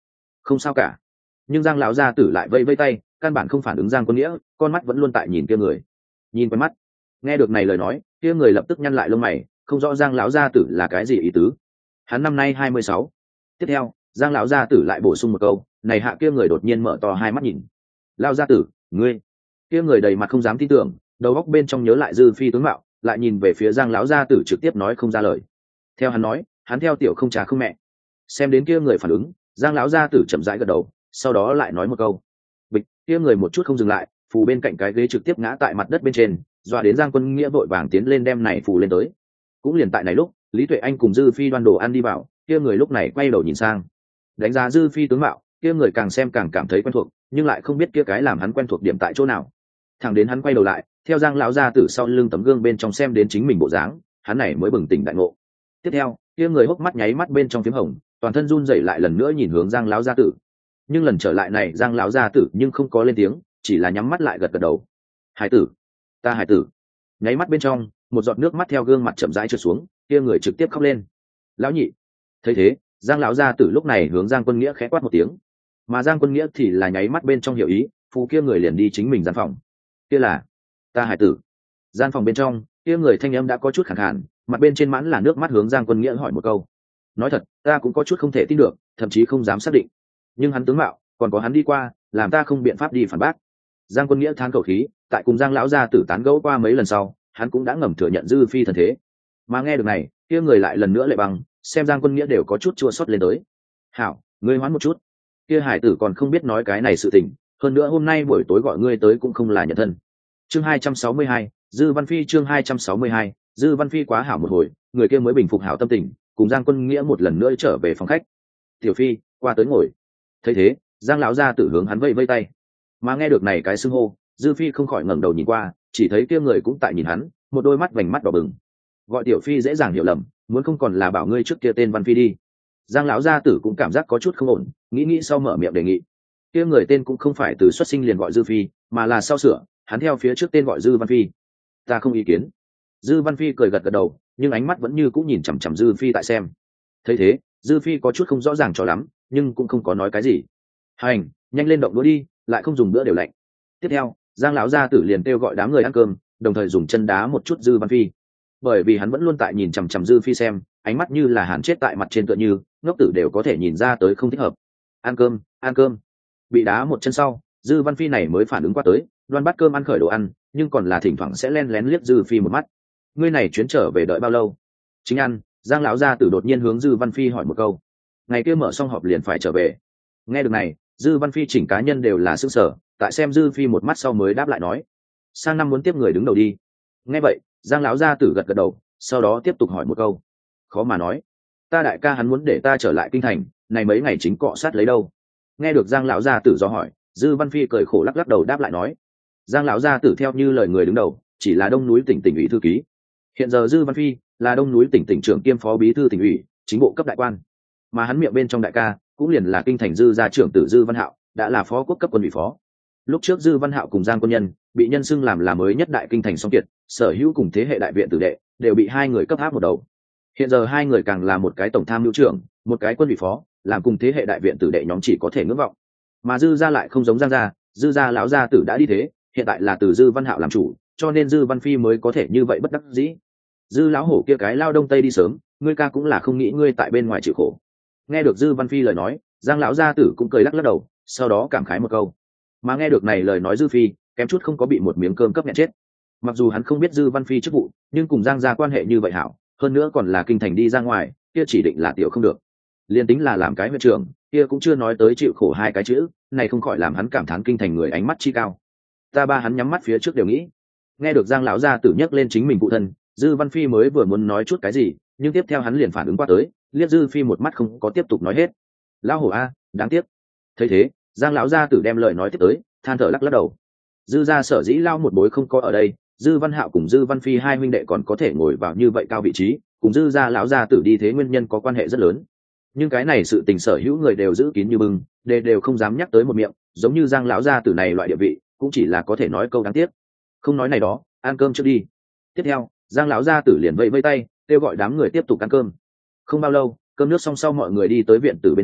không sao cả. Nhưng giang lão gia tử lại vây vây tay, căn bản không phản ứng giang quân nghĩa, con mắt vẫn luôn tại nhìn kia người, nhìn quen mắt. Nghe được này lời nói, kia người lập tức nhăn lại lông mày, không rõ giang lão gia tử là cái gì ý tứ. Hắn năm nay hai mươi sáu. Tiếp theo giang lão gia tử lại bổ sung một câu, này hạ kia người đột nhiên mở to hai mắt nhìn. Lão gia tử, ngươi? Kia người đầy mặt không dám tin tưởng, đầu óc bên trong nhớ lại dư phi tướng mạo, lại nhìn về phía giang lão gia tử trực tiếp nói không ra lời. Theo hắn nói, hắn theo tiểu không cha không mẹ. Xem đến kia người phản ứng, giang lão gia tử chậm rãi gật đầu, sau đó lại nói một câu. Bịch, kia người một chút không dừng lại, phù bên cạnh cái ghế trực tiếp ngã tại mặt đất bên trên, dọa đến giang quân nghĩa vội vàng tiến lên đem này phù lên tới. Cũng liền tại này lúc, lý tuệ anh cùng dư phi đoan đồ ăn đi vào, kia người lúc này quay đầu nhìn sang, đánh giá dư phi tướng mạo, kia người càng xem càng cảm thấy quen thuộc, nhưng lại không biết kia cái làm hắn quen thuộc điểm tại chỗ nào. Thẳng đến hắn quay đầu lại, theo giang lão gia tử sau lưng tấm gương bên trong xem đến chính mình bộ dáng, hắn này mới bừng tỉnh đại ngộ. Tiếp theo kia người hốc mắt nháy mắt bên trong phím hồng, toàn thân run rẩy lại lần nữa nhìn hướng giang lão gia tử. Nhưng lần trở lại này giang lão gia tử nhưng không có lên tiếng, chỉ là nhắm mắt lại gật gật đầu. Hải tử, ta hải tử. Nháy mắt bên trong, một giọt nước mắt theo gương mặt chậm rãi trượt xuống, kia người trực tiếp khóc lên. Lão nhị. Thấy thế, giang lão gia tử lúc này hướng giang quân nghĩa khẽ quát một tiếng, mà giang quân nghĩa thì là nháy mắt bên trong hiểu ý, phụ kia người liền đi chính mình gian phòng. Kia là ta hải tử. Gian phòng bên trong, kia người thanh âm đã có chút khàn khàn, mặt bên trên mãn là nước mắt hướng giang quân nghĩa hỏi một câu. Nói thật, ta cũng có chút không thể tin được, thậm chí không dám xác định. Nhưng hắn tướng mạo, còn có hắn đi qua, làm ta không biện pháp đi phản bác. Giang quân nghĩa thán khẩu khí, tại cùng giang lão gia tử tán gẫu qua mấy lần sau, hắn cũng đã ngầm thừa nhận dư phi thần thế. Mà nghe được này, kia người lại lần nữa lệ bằng, xem giang quân nghĩa đều có chút chua xót lên tới. Hảo, ngươi hoán một chút. Kia hải tử còn không biết nói cái này sự tình, hơn nữa hôm nay buổi tối gọi ngươi tới cũng không là nhận thân. Chương hai trăm sáu mươi hai, dư văn phi. Chương hai trăm sáu mươi hai, dư văn phi quá hảo một hồi, người kia mới bình phục hảo tâm tình, cùng giang quân nghĩa một lần nữa trở về phòng khách. Tiểu phi, qua tới ngồi. Thấy thế, giang lão gia tử hướng hắn vây vây tay. Mà nghe được này cái xưng hô, dư phi không khỏi ngẩng đầu nhìn qua, chỉ thấy kia người cũng tại nhìn hắn, một đôi mắt vành mắt đỏ bừng. Gọi tiểu phi dễ dàng hiểu lầm, muốn không còn là bảo ngươi trước kia tên văn phi đi. Giang lão gia tử cũng cảm giác có chút không ổn, nghĩ nghĩ sau mở miệng đề nghị. Kia người tên cũng không phải từ xuất sinh liền gọi dư phi, mà là sau sửa, hắn theo phía trước tên gọi dư văn phi. Ta không ý kiến. Dư văn phi cười gật gật đầu, nhưng ánh mắt vẫn như cũng nhìn chằm chằm dư phi tại xem. Thấy thế, dư phi có chút không rõ ràng cho lắm, nhưng cũng không có nói cái gì. Hành, nhanh lên động đũa đi, lại không dùng bữa đều lạnh. Tiếp theo, giang lão gia tử liền kêu gọi đám người ăn cơm, đồng thời dùng chân đá một chút dư văn phi. Bởi vì hắn vẫn luôn tại nhìn chằm chằm dư phi xem, ánh mắt như là hàn chết tại mặt trên tựa như ngốc tử đều có thể nhìn ra tới không thích hợp. Ăn cơm, ăn cơm. Bị đá một chân sau, dư văn phi này mới phản ứng qua tới, đoan bát cơm ăn khởi đồ ăn, nhưng còn là thỉnh thoảng sẽ len lén liếc dư phi một mắt. Ngươi này chuyến trở về đợi bao lâu? Chính ăn. Giang lão gia tử đột nhiên hướng dư văn phi hỏi một câu. Ngày kia mở xong họp liền phải trở về. Nghe được này, dư văn phi chỉnh cá nhân đều là sững sờ, tại xem dư phi một mắt sau mới đáp lại nói, sang năm muốn tiếp người đứng đầu đi. Nghe vậy, giang lão gia tử gật gật đầu, sau đó tiếp tục hỏi một câu. Khó mà nói, ta đại ca hắn muốn để ta trở lại kinh thành, này mấy ngày chính cọ sát lấy đâu. Nghe được giang lão gia tử do hỏi, dư văn phi cười khổ lắc lắc đầu đáp lại nói, giang lão gia tử theo như lời người đứng đầu chỉ là đông núi tỉnh tỉnh ủy thư ký. Hiện giờ dư văn phi là đông núi tỉnh tỉnh trưởng kiêm phó bí thư tỉnh ủy, chính bộ cấp đại quan, mà hắn miệng bên trong đại ca cũng liền là kinh thành dư gia trưởng tử dư văn hạo, đã là phó quốc cấp quân ủy phó. Lúc trước dư văn hạo cùng giang quân nhân bị nhân xưng làm là mới nhất đại kinh thành song kiệt, sở hữu cùng thế hệ đại viện tử đệ đều bị hai người cấp áp một đầu. Hiện giờ hai người càng là một cái tổng tham mưu trưởng, một cái quân ủy phó, làm cùng thế hệ đại viện tử đệ nhóm chỉ có thể ngưỡng vọng. Mà dư gia lại không giống giang gia, dư gia lão gia tử đã đi thế, hiện tại là từ dư văn hạo làm chủ, cho nên dư văn phi mới có thể như vậy bất đắc dĩ. Dư lão hổ kia cái lao đông tây đi sớm, ngươi ca cũng là không nghĩ ngươi tại bên ngoài chịu khổ. Nghe được dư văn phi lời nói, giang lão gia tử cũng cười lắc lắc đầu, sau đó cảm khái một câu. Mà nghe được này lời nói dư phi kém chút không có bị một miếng cơm cấp nhẹ chết. Mặc dù hắn không biết dư văn phi chức vụ, nhưng cùng giang gia quan hệ như vậy hảo, hơn nữa còn là kinh thành đi ra ngoài, kia chỉ định là tiểu không được. Liên tính là làm cái huyện trưởng, kia cũng chưa nói tới chịu khổ hai cái chữ, này không khỏi làm hắn cảm thán kinh thành người ánh mắt chi cao. Ta ba hắn nhắm mắt phía trước đều nghĩ. Nghe được giang lão gia tử nhắc lên chính mình phụ thân, dư văn phi mới vừa muốn nói chút cái gì, nhưng tiếp theo hắn liền phản ứng qua tới, liếc dư phi một mắt không có tiếp tục nói hết. Lão hổ a, đáng tiếc. Thấy thế, giang lão gia tử đem lời nói tiếp tới, than thở lắc lắc đầu. Dư gia sở dĩ lao một bối không có ở đây, dư văn hạo cùng dư văn phi hai huynh đệ còn có thể ngồi vào như vậy cao vị trí, cùng dư gia lão gia tử đi thế nguyên nhân có quan hệ rất lớn. Nhưng cái này sự tình sở hữu người đều giữ kín như bưng, đều đều không dám nhắc tới một miệng, giống như giang lão gia tử này loại địa vị, cũng chỉ là có thể nói câu đáng tiếc. Không nói này đó, ăn cơm trước đi. Tiếp theo, giang lão gia tử liền vẫy vẫy tay, kêu gọi đám người tiếp tục ăn cơm. Không bao lâu, cơm nước xong sau mọi người đi tới viện tử bên trong,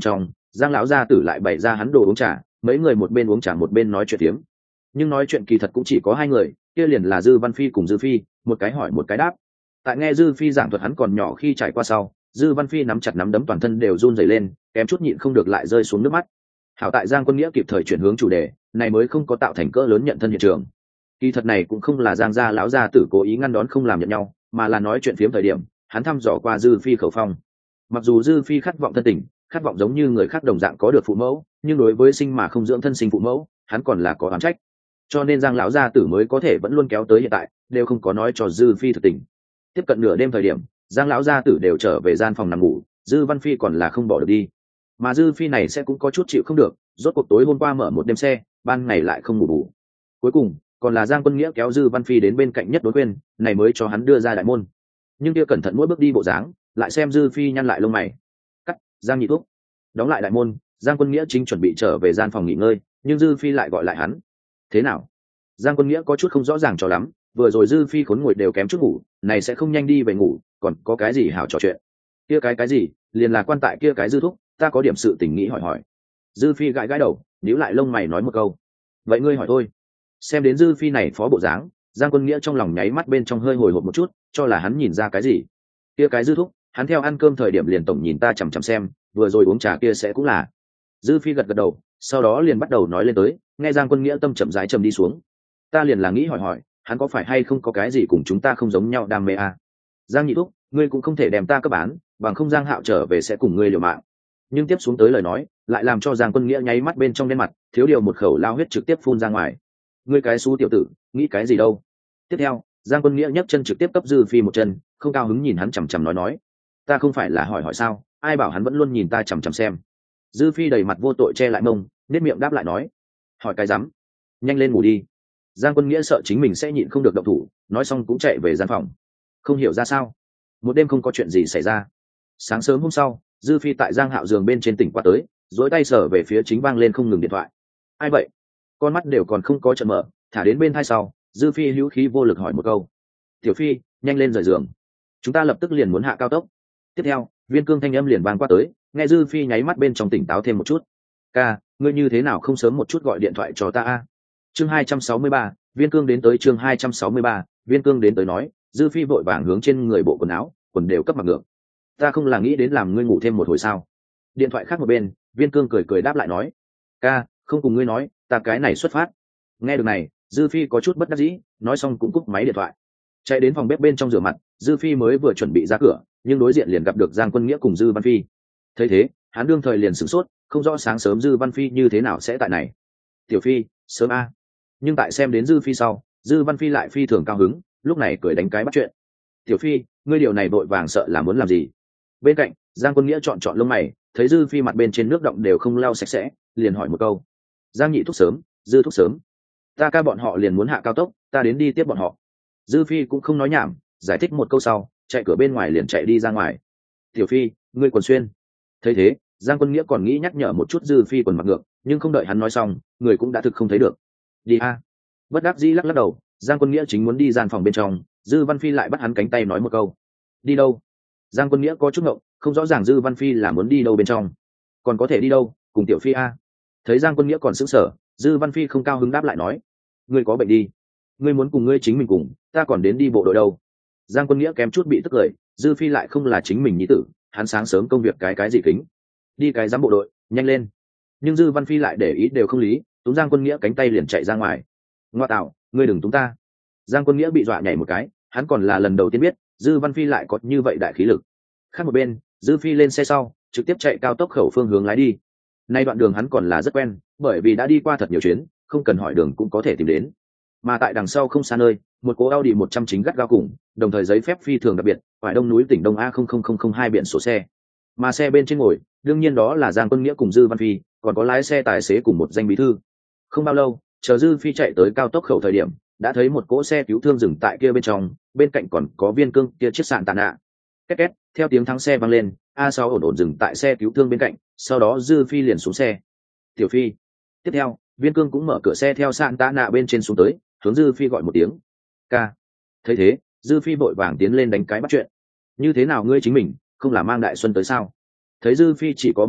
Giang lão gia tử lại bày ra hắn đồ uống trà, mấy người một bên uống trà một bên nói chuyện tiếm. Nhưng nói chuyện kỳ thật cũng chỉ có hai người, kia liền là Dư Văn Phi cùng Dư Phi, một cái hỏi một cái đáp. Tại nghe Dư Phi giảng thuật hắn còn nhỏ khi trải qua sau, Dư Văn Phi nắm chặt nắm đấm toàn thân đều run rẩy lên, kém chút nhịn không được lại rơi xuống nước mắt. Hảo tại Giang Quân Nghĩa kịp thời chuyển hướng chủ đề, này mới không có tạo thành cỡ lớn nhận thân hiện trường. Kỳ thật này cũng không là Giang gia lão gia tử cố ý ngăn đón không làm nhận nhau, mà là nói chuyện phiếm thời điểm, hắn thăm dò qua Dư Phi khẩu phong. Mặc dù Dư Phi khát vọng thân tình, khát vọng giống như người khác đồng dạng có được phụ mẫu, nhưng đối với sinh mà không dưỡng thân sinh phụ mẫu, hắn còn là có oán trách. Cho nên Giang lão gia tử mới có thể vẫn luôn kéo tới hiện tại, đều không có nói cho Dư Phi thực tình. Tiếp cận nửa đêm thời điểm, Giang lão gia tử đều trở về gian phòng nằm ngủ, Dư Văn Phi còn là không bỏ được đi. Mà Dư Phi này sẽ cũng có chút chịu không được, rốt cuộc tối hôm qua mở một đêm xe, ban ngày lại không ngủ bù. Cuối cùng, còn là Giang Quân Nghĩa kéo Dư Văn Phi đến bên cạnh nhất đối khuyên, này mới cho hắn đưa ra đại môn. Nhưng kia cẩn thận mỗi bước đi bộ dáng, lại xem Dư Phi nhăn lại lông mày. Cắt, Giang nhị thúc. Đóng lại đại môn, Giang Quân Nghĩa chính chuẩn bị trở về gian phòng nghỉ ngơi, nhưng Dư Phi lại gọi lại hắn. Thế nào? Giang Quân Nghĩa có chút không rõ ràng cho lắm, vừa rồi Dư Phi khốn ngồi đều kém chút ngủ, này sẽ không nhanh đi về ngủ, còn có cái gì hảo trò chuyện? Kia cái cái gì, liền là quan tại kia cái Dư thúc, ta có điểm sự tình nghĩ hỏi hỏi. Dư Phi gãi gãi đầu, nhíu lại lông mày nói một câu. Vậy ngươi hỏi thôi. Xem đến Dư Phi này phó bộ dáng, Giang Quân Nghĩa trong lòng nháy mắt bên trong hơi hồi hộp một chút, cho là hắn nhìn ra cái gì. Kia cái Dư thúc, hắn theo ăn cơm thời điểm liền tổng nhìn ta chằm chằm xem, vừa rồi uống trà kia sẽ cũng là. Dư Phi gật gật đầu, sau đó liền bắt đầu nói lên tới, nghe Giang Quân Nghĩa tâm chậm rãi trầm đi xuống. Ta liền là nghĩ hỏi hỏi, hắn có phải hay không có cái gì cùng chúng ta không giống nhau đam mê à? Giang nhị thúc, ngươi cũng không thể đem ta cấp bán, bằng không Giang Hạo trở về sẽ cùng ngươi liều mạng. Nhưng tiếp xuống tới lời nói, lại làm cho Giang Quân Nghĩa nháy mắt bên trong đen mặt, thiếu điều một khẩu lao huyết trực tiếp phun ra ngoài. Ngươi cái xú tiểu tử, nghĩ cái gì đâu? Tiếp theo, Giang Quân Nghĩa nhấc chân trực tiếp cấp Dư Phi một chân, không cao hứng nhìn hắn chằm chằm nói nói, ta không phải là hỏi hỏi sao, ai bảo hắn vẫn luôn nhìn ta chằm chằm xem. Dư Phi đầy mặt vô tội che lại mông, nét miệng đáp lại nói, hỏi cái rắm, nhanh lên ngủ đi. Giang Quân Nghĩa sợ chính mình sẽ nhịn không được động thủ, nói xong cũng chạy về gian phòng. Không hiểu ra sao, một đêm không có chuyện gì xảy ra. Sáng sớm hôm sau, Dư Phi tại Giang Hạo giường bên trên tỉnh qua tới, dối tay sờ về phía chính vang lên không ngừng điện thoại. Ai vậy? Con mắt đều còn không có trận mở, thả đến bên thai sau, Dư Phi hữu khí vô lực hỏi một câu. Tiểu Phi, nhanh lên rời giường, chúng ta lập tức liền muốn hạ cao tốc. Tiếp theo, Viên Cương thanh âm liền vang qua tới, nghe Dư Phi nháy mắt bên trong tỉnh táo thêm một chút. Ca, ngươi như thế nào không sớm một chút gọi điện thoại cho ta a? Chương hai trăm sáu mươi ba, Viên Cương đến tới chương hai trăm sáu mươi ba, Viên Cương đến tới nói, Dư Phi vội vàng hướng trên người bộ quần áo, quần đều cấp mặc ngược. Ta không là nghĩ đến làm ngươi ngủ thêm một hồi sao? Điện thoại khác một bên, Viên Cương cười cười đáp lại nói, ca, không cùng ngươi nói, ta cái này xuất phát. Nghe được này, Dư Phi có chút bất đắc dĩ, nói xong cũng cúp máy điện thoại. Chạy đến phòng bếp bên trong rửa mặt, Dư Phi mới vừa chuẩn bị ra cửa, nhưng đối diện liền gặp được Giang Quân Nghĩa cùng Dư Văn Phi. Thấy thế, hắn đương thời liền sửng sốt, không rõ sáng sớm Dư Văn Phi như thế nào sẽ tại này. Tiểu Phi, sớm a. Nhưng tại xem đến Dư Phi sau, Dư Văn Phi lại phi thường cao hứng, lúc này cười đánh cái bắt chuyện. Tiểu Phi, ngươi điều này vội vàng sợ là muốn làm gì? Bên cạnh, Giang Quân Nghĩa chọn chọn lông mày, thấy Dư Phi mặt bên trên nước động đều không lau sạch sẽ, liền hỏi một câu. Giang nhị thúc sớm, Dư thúc sớm. Ta ca bọn họ liền muốn hạ cao tốc, ta đến đi tiếp bọn họ. Dư Phi cũng không nói nhảm, giải thích một câu sau, chạy cửa bên ngoài liền chạy đi ra ngoài. Tiểu Phi, ngươi quần xuyên. Thấy thế, Giang Quân Nghĩa còn nghĩ nhắc nhở một chút Dư Phi quần mặc ngược, nhưng không đợi hắn nói xong, người cũng đã thực không thấy được. Đi a. Bất đắc dĩ lắc lắc đầu, Giang Quân Nghĩa chính muốn đi gian phòng bên trong, Dư Văn Phi lại bắt hắn cánh tay nói một câu. Đi đâu? Giang Quân Nghĩa có chút ngộng, không rõ ràng Dư Văn Phi là muốn đi đâu bên trong. Còn có thể đi đâu, cùng Tiểu Phi a. Thấy Giang Quân Nghĩa còn sững sờ, Dư Văn Phi không cao hứng đáp lại nói, ngươi có bệnh đi, ngươi muốn cùng ngươi chính mình cùng, ta còn đến đi bộ đội đâu. Giang Quân Nghĩa kém chút bị tức cười, Dư Phi lại không là chính mình nhi tử, hắn sáng sớm công việc cái cái gì kính, đi cái giám bộ đội, nhanh lên. Nhưng Dư Văn Phi lại để ý đều không lý, túm Giang Quân Nghĩa cánh tay liền chạy ra ngoài. Ngoa tạo, ngươi đừng túm ta. Giang Quân Nghĩa bị dọa nhảy một cái, hắn còn là lần đầu tiên biết Dư Văn Phi lại có như vậy đại khí lực. Khác một bên, Dư Phi lên xe sau, trực tiếp chạy cao tốc khẩu phương hướng lái đi. Nay đoạn đường hắn còn là rất quen, bởi vì đã đi qua thật nhiều chuyến, không cần hỏi đường cũng có thể tìm đến. Mà tại đằng sau không xa nơi, một cố Audi một trăm chính gắt gao cùng, đồng thời giấy phép phi thường đặc biệt, phải đông núi tỉnh Đông A không không không không hai biển số xe. Mà xe bên trên ngồi, đương nhiên đó là Giang Quân Nghĩa cùng Dư Văn Phi, còn có lái xe tài xế cùng một danh bí thư. Không bao lâu, chờ Dư Phi chạy tới cao tốc khẩu thời điểm, đã thấy một cỗ xe cứu thương dừng tại kia bên trong, bên cạnh còn có Viên Cương kia chiếc sạn tàn ạ. Két két, theo tiếng thắng xe vang lên, A sáu ổn ổn dừng tại xe cứu thương bên cạnh, sau đó Dư Phi liền xuống xe. Tiểu Phi. Tiếp theo, Viên Cương cũng mở cửa xe theo sạn tàn ạ bên trên xuống tới, hướng Dư Phi gọi một tiếng. Ca. Thấy thế, Dư Phi vội vàng tiến lên đánh cái bắt chuyện. Như thế nào ngươi chính mình, không là mang Đại Xuân tới sao? Thấy Dư Phi chỉ có một người,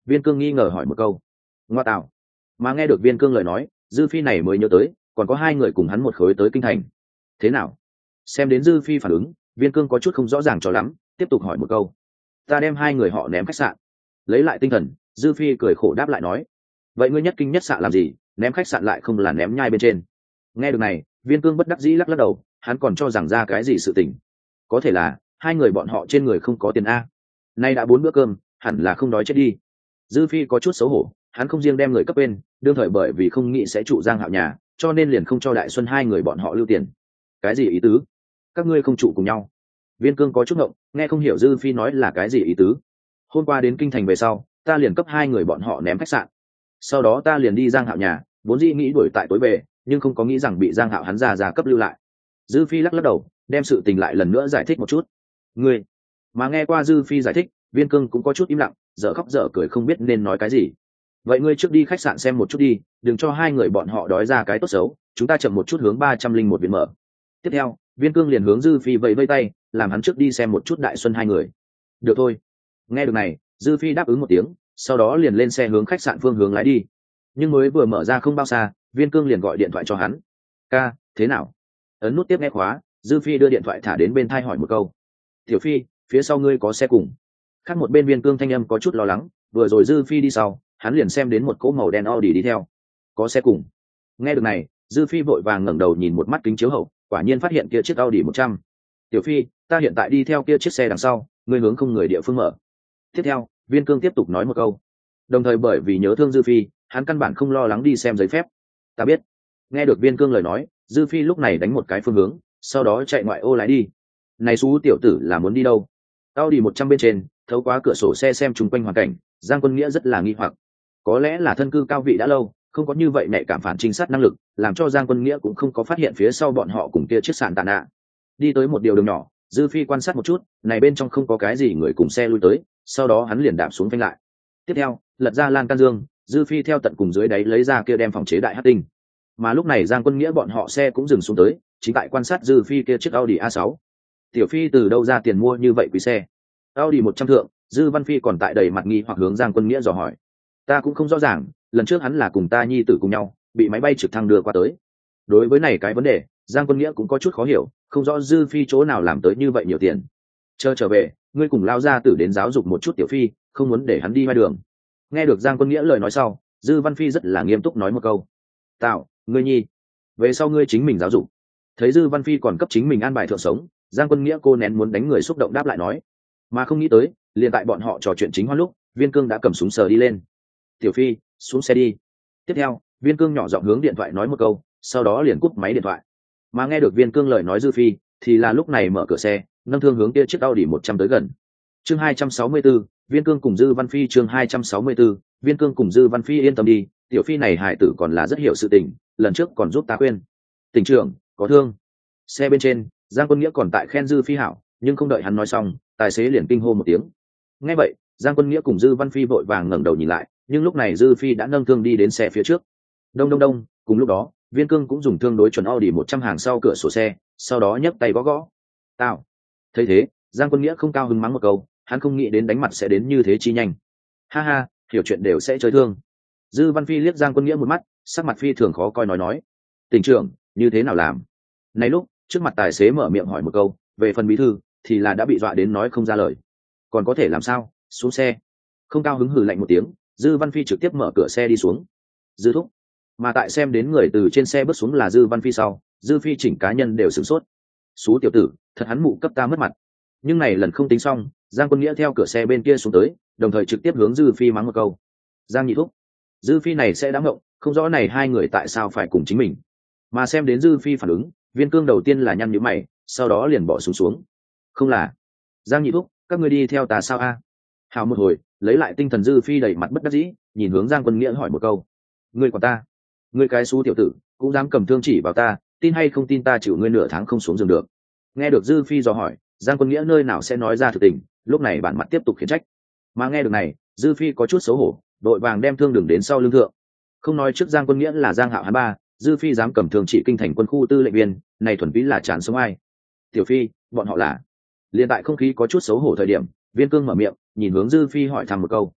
viên cương nghi ngờ hỏi một câu. Ngoa tạo. Mà nghe được viên cương lời nói, dư phi này mới nhớ tới còn có hai người cùng hắn một khối tới kinh thành. Thế nào? Xem đến dư phi phản ứng, viên cương có chút không rõ ràng cho lắm, tiếp tục hỏi một câu. Ta đem hai người họ ném khách sạn. Lấy lại tinh thần, dư phi cười khổ đáp lại nói. Vậy ngươi nhất kinh nhất xạ làm gì, ném khách sạn lại không là ném nhai bên trên? Nghe được này, viên cương bất đắc dĩ lắc lắc đầu, hắn còn cho rằng ra cái gì sự tình. Có thể là hai người bọn họ trên người không có tiền a. Nay đã bốn bữa cơm, hẳn là không đói chết đi. Dư phi có chút xấu hổ, hắn không riêng đem người cấp bên, đương thời bởi vì không nghĩ sẽ trụ Giang Hạo nhà, cho nên liền không cho Đại Xuân hai người bọn họ lưu tiền. Cái gì ý tứ? Các ngươi không trụ cùng nhau? Viên cương có chút ngộng, nghe không hiểu dư phi nói là cái gì ý tứ. Hôm qua đến kinh thành về sau, ta liền cấp hai người bọn họ ném khách sạn, sau đó ta liền đi Giang Hạo nhà, vốn dĩ nghĩ đuổi tại tối về, nhưng không có nghĩ rằng bị Giang Hạo hắn ra ra cấp lưu lại. Dư phi lắc lắc đầu, đem sự tình lại lần nữa giải thích một chút. Ngươi, mà nghe qua dư phi giải thích, viên cương cũng có chút im lặng, dở khóc dở cười không biết nên nói cái gì. Vậy ngươi trước đi khách sạn xem một chút đi, đừng cho hai người bọn họ đói ra cái tốt xấu, chúng ta chậm một chút hướng ba trăm linh một viện mở. Tiếp theo, viên cương liền hướng dư phi vẫy vẫy tay, làm hắn trước đi xem một chút Đại Xuân hai người. Được thôi. Nghe được này, dư phi đáp ứng một tiếng, sau đó liền lên xe hướng khách sạn phương hướng lái đi. Nhưng mới vừa mở ra không bao xa, viên cương liền gọi điện thoại cho hắn. Ca, thế nào? Ấn nút tiếp nghe khóa, dư phi đưa điện thoại thả đến bên thai hỏi một câu. Tiểu phi, phía sau ngươi có xe cùng. Khác một bên viên cương thanh âm có chút lo lắng, vừa rồi dư phi đi sau, hắn liền xem đến một cỗ màu đen Audi đi theo. Có xe cùng. Nghe được này, dư phi vội vàng ngẩng đầu nhìn một mắt kính chiếu hậu, quả nhiên phát hiện kia chiếc Audi một trăm. Tiểu phi, ta hiện tại đi theo kia chiếc xe đằng sau, ngươi hướng không người địa phương mở. Tiếp theo, viên cương tiếp tục nói một câu. Đồng thời bởi vì nhớ thương dư phi, hắn căn bản không lo lắng đi xem giấy phép. Ta biết. Nghe được viên cương lời nói, dư phi lúc này đánh một cái phương hướng, sau đó chạy ngoại ô lái đi. Này xú tiểu tử là muốn đi đâu? Audi một trăm bên trên, thấu qua cửa sổ xe xem chung quanh hoàn cảnh, Giang Quân Nghĩa rất là nghi hoặc. Có lẽ là thân cư cao vị đã lâu, không có như vậy nhạy cảm phản trinh sát năng lực, làm cho Giang Quân Nghĩa cũng không có phát hiện phía sau bọn họ cùng kia chiếc sàn tàn ạ. Đi tới một điều đường nhỏ, dư phi quan sát một chút, này bên trong không có cái gì người cùng xe lui tới, sau đó hắn liền đạp xuống phanh lại. Tiếp theo, lật ra lan can dương, dư phi theo tận cùng dưới đáy lấy ra kia đem phòng chế đại hắc tinh. Mà lúc này Giang Quân Nghĩa bọn họ xe cũng dừng xuống tới, chính tại quan sát dư phi kia chiếc Audi a sáu. Tiểu phi từ đâu ra tiền mua như vậy quý xe? Audi một trăm thượng, dư văn phi còn tại đầy mặt nghi hoặc hướng Giang Quân Nghĩa dò hỏi. Ta cũng không rõ ràng, lần trước hắn là cùng ta nhi tử cùng nhau, bị máy bay trực thăng đưa qua tới. Đối với này cái vấn đề, Giang Quân Nghĩa cũng có chút khó hiểu, không rõ dư phi chỗ nào làm tới như vậy nhiều tiền. Chờ trở về, ngươi cùng lao ra tử đến giáo dục một chút tiểu phi, không muốn để hắn đi ngoài đường. Nghe được Giang Quân Nghĩa lời nói sau, dư văn phi rất là nghiêm túc nói một câu. Tạo, ngươi nhi, về sau ngươi chính mình giáo dục. Thấy dư văn phi còn cấp chính mình an bài thượng sống, Giang Quân Nghĩa cô nén muốn đánh người xúc động đáp lại nói. Mà không nghĩ tới, liền tại bọn họ trò chuyện chính hoan lúc, viên cương đã cầm súng sờ đi lên. Tiểu phi, xuống xe đi. Tiếp theo, viên cương nhỏ giọng hướng điện thoại nói một câu, sau đó liền cúp máy điện thoại. Mà nghe được viên cương lời nói dư phi, thì là lúc này mở cửa xe, nâng thương hướng kia chiếc Audi một trăm tới gần. Chương hai trăm sáu mươi 264, viên cương cùng dư văn phi. Chương hai trăm sáu mươi 264, viên cương cùng dư văn phi yên tâm đi, tiểu phi này hải tử còn là rất hiểu sự tình, lần trước còn giúp ta khuyên. Tỉnh trưởng, có thương. Xe bên trên, Giang Quân Nghĩa còn tại khen dư phi hảo, nhưng không đợi hắn nói xong, tài xế liền kinh hô một tiếng. Nghe vậy, Giang Quân Nghĩa cùng dư văn phi vội vàng ngẩng đầu nhìn lại, nhưng lúc này dư phi đã nâng thương đi đến xe phía trước. Đông đông đông, cùng lúc đó, viên cương cũng dùng thương đối chuẩn Audi một trăm hàng sau cửa sổ xe, sau đó nhấc tay gõ gõ. Tao. Thấy thế, Giang Quân Nghĩa không cao hứng mắng một câu, hắn không nghĩ đến đánh mặt sẽ đến như thế chi nhanh. Ha ha, hiểu chuyện đều sẽ chơi thương. Dư văn phi liếc Giang Quân Nghĩa một mắt, sắc mặt phi thường khó coi nói nói. Tỉnh trưởng, như thế nào làm? Này lúc, trước mặt tài xế mở miệng hỏi một câu, về phần bí thư, thì là đã bị dọa đến nói không ra lời. Còn có thể làm sao? Xuống xe. Không cao hứng hừ lạnh một tiếng, dư văn phi trực tiếp mở cửa xe đi xuống. Dư thúc. Mà tại xem đến người từ trên xe bước xuống là dư văn phi sau, dư phi chỉnh cá nhân đều sửng sốt. Xú tiểu tử, thật hắn mụ cấp ta mất mặt. Nhưng này lần không tính xong, Giang Quân Nghĩa theo cửa xe bên kia xuống tới, đồng thời trực tiếp hướng dư phi mắng một câu. Giang nhị thúc. Dư phi này sẽ đã ngộng, không rõ này hai người tại sao phải cùng chính mình. Mà xem đến dư phi phản ứng, viên cương đầu tiên là nhăn nhíu mày, sau đó liền bỏ xuống xuống. Không là. Giang nhị thúc, các ngươi đi theo ta sao a? Hào một hồi, lấy lại tinh thần dư phi đầy mặt bất đắc dĩ, nhìn hướng Giang Quân Nghĩa hỏi một câu. Ngươi của ta, ngươi cái xú tiểu tử, cũng dám cầm thương chỉ vào ta, tin hay không tin ta chịu ngươi nửa tháng không xuống giường được. Nghe được dư phi dò hỏi, Giang Quân Nghĩa nơi nào sẽ nói ra thực tình, lúc này bản mặt tiếp tục khiển trách. Mà nghe được này, dư phi có chút xấu hổ, đội vàng đem thương đường đến sau lưng thượng. Không nói trước Giang Quân Nghĩa là Giang Hạo hắn ba, dư phi dám cầm thương chỉ kinh thành quân khu tư lệnh viên, này thuần túy là chán sống ai. Tiểu phi, bọn họ là. Liên tại không khí có chút xấu hổ thời điểm, viên cương mở miệng, nhìn hướng dư phi hỏi thăm một câu.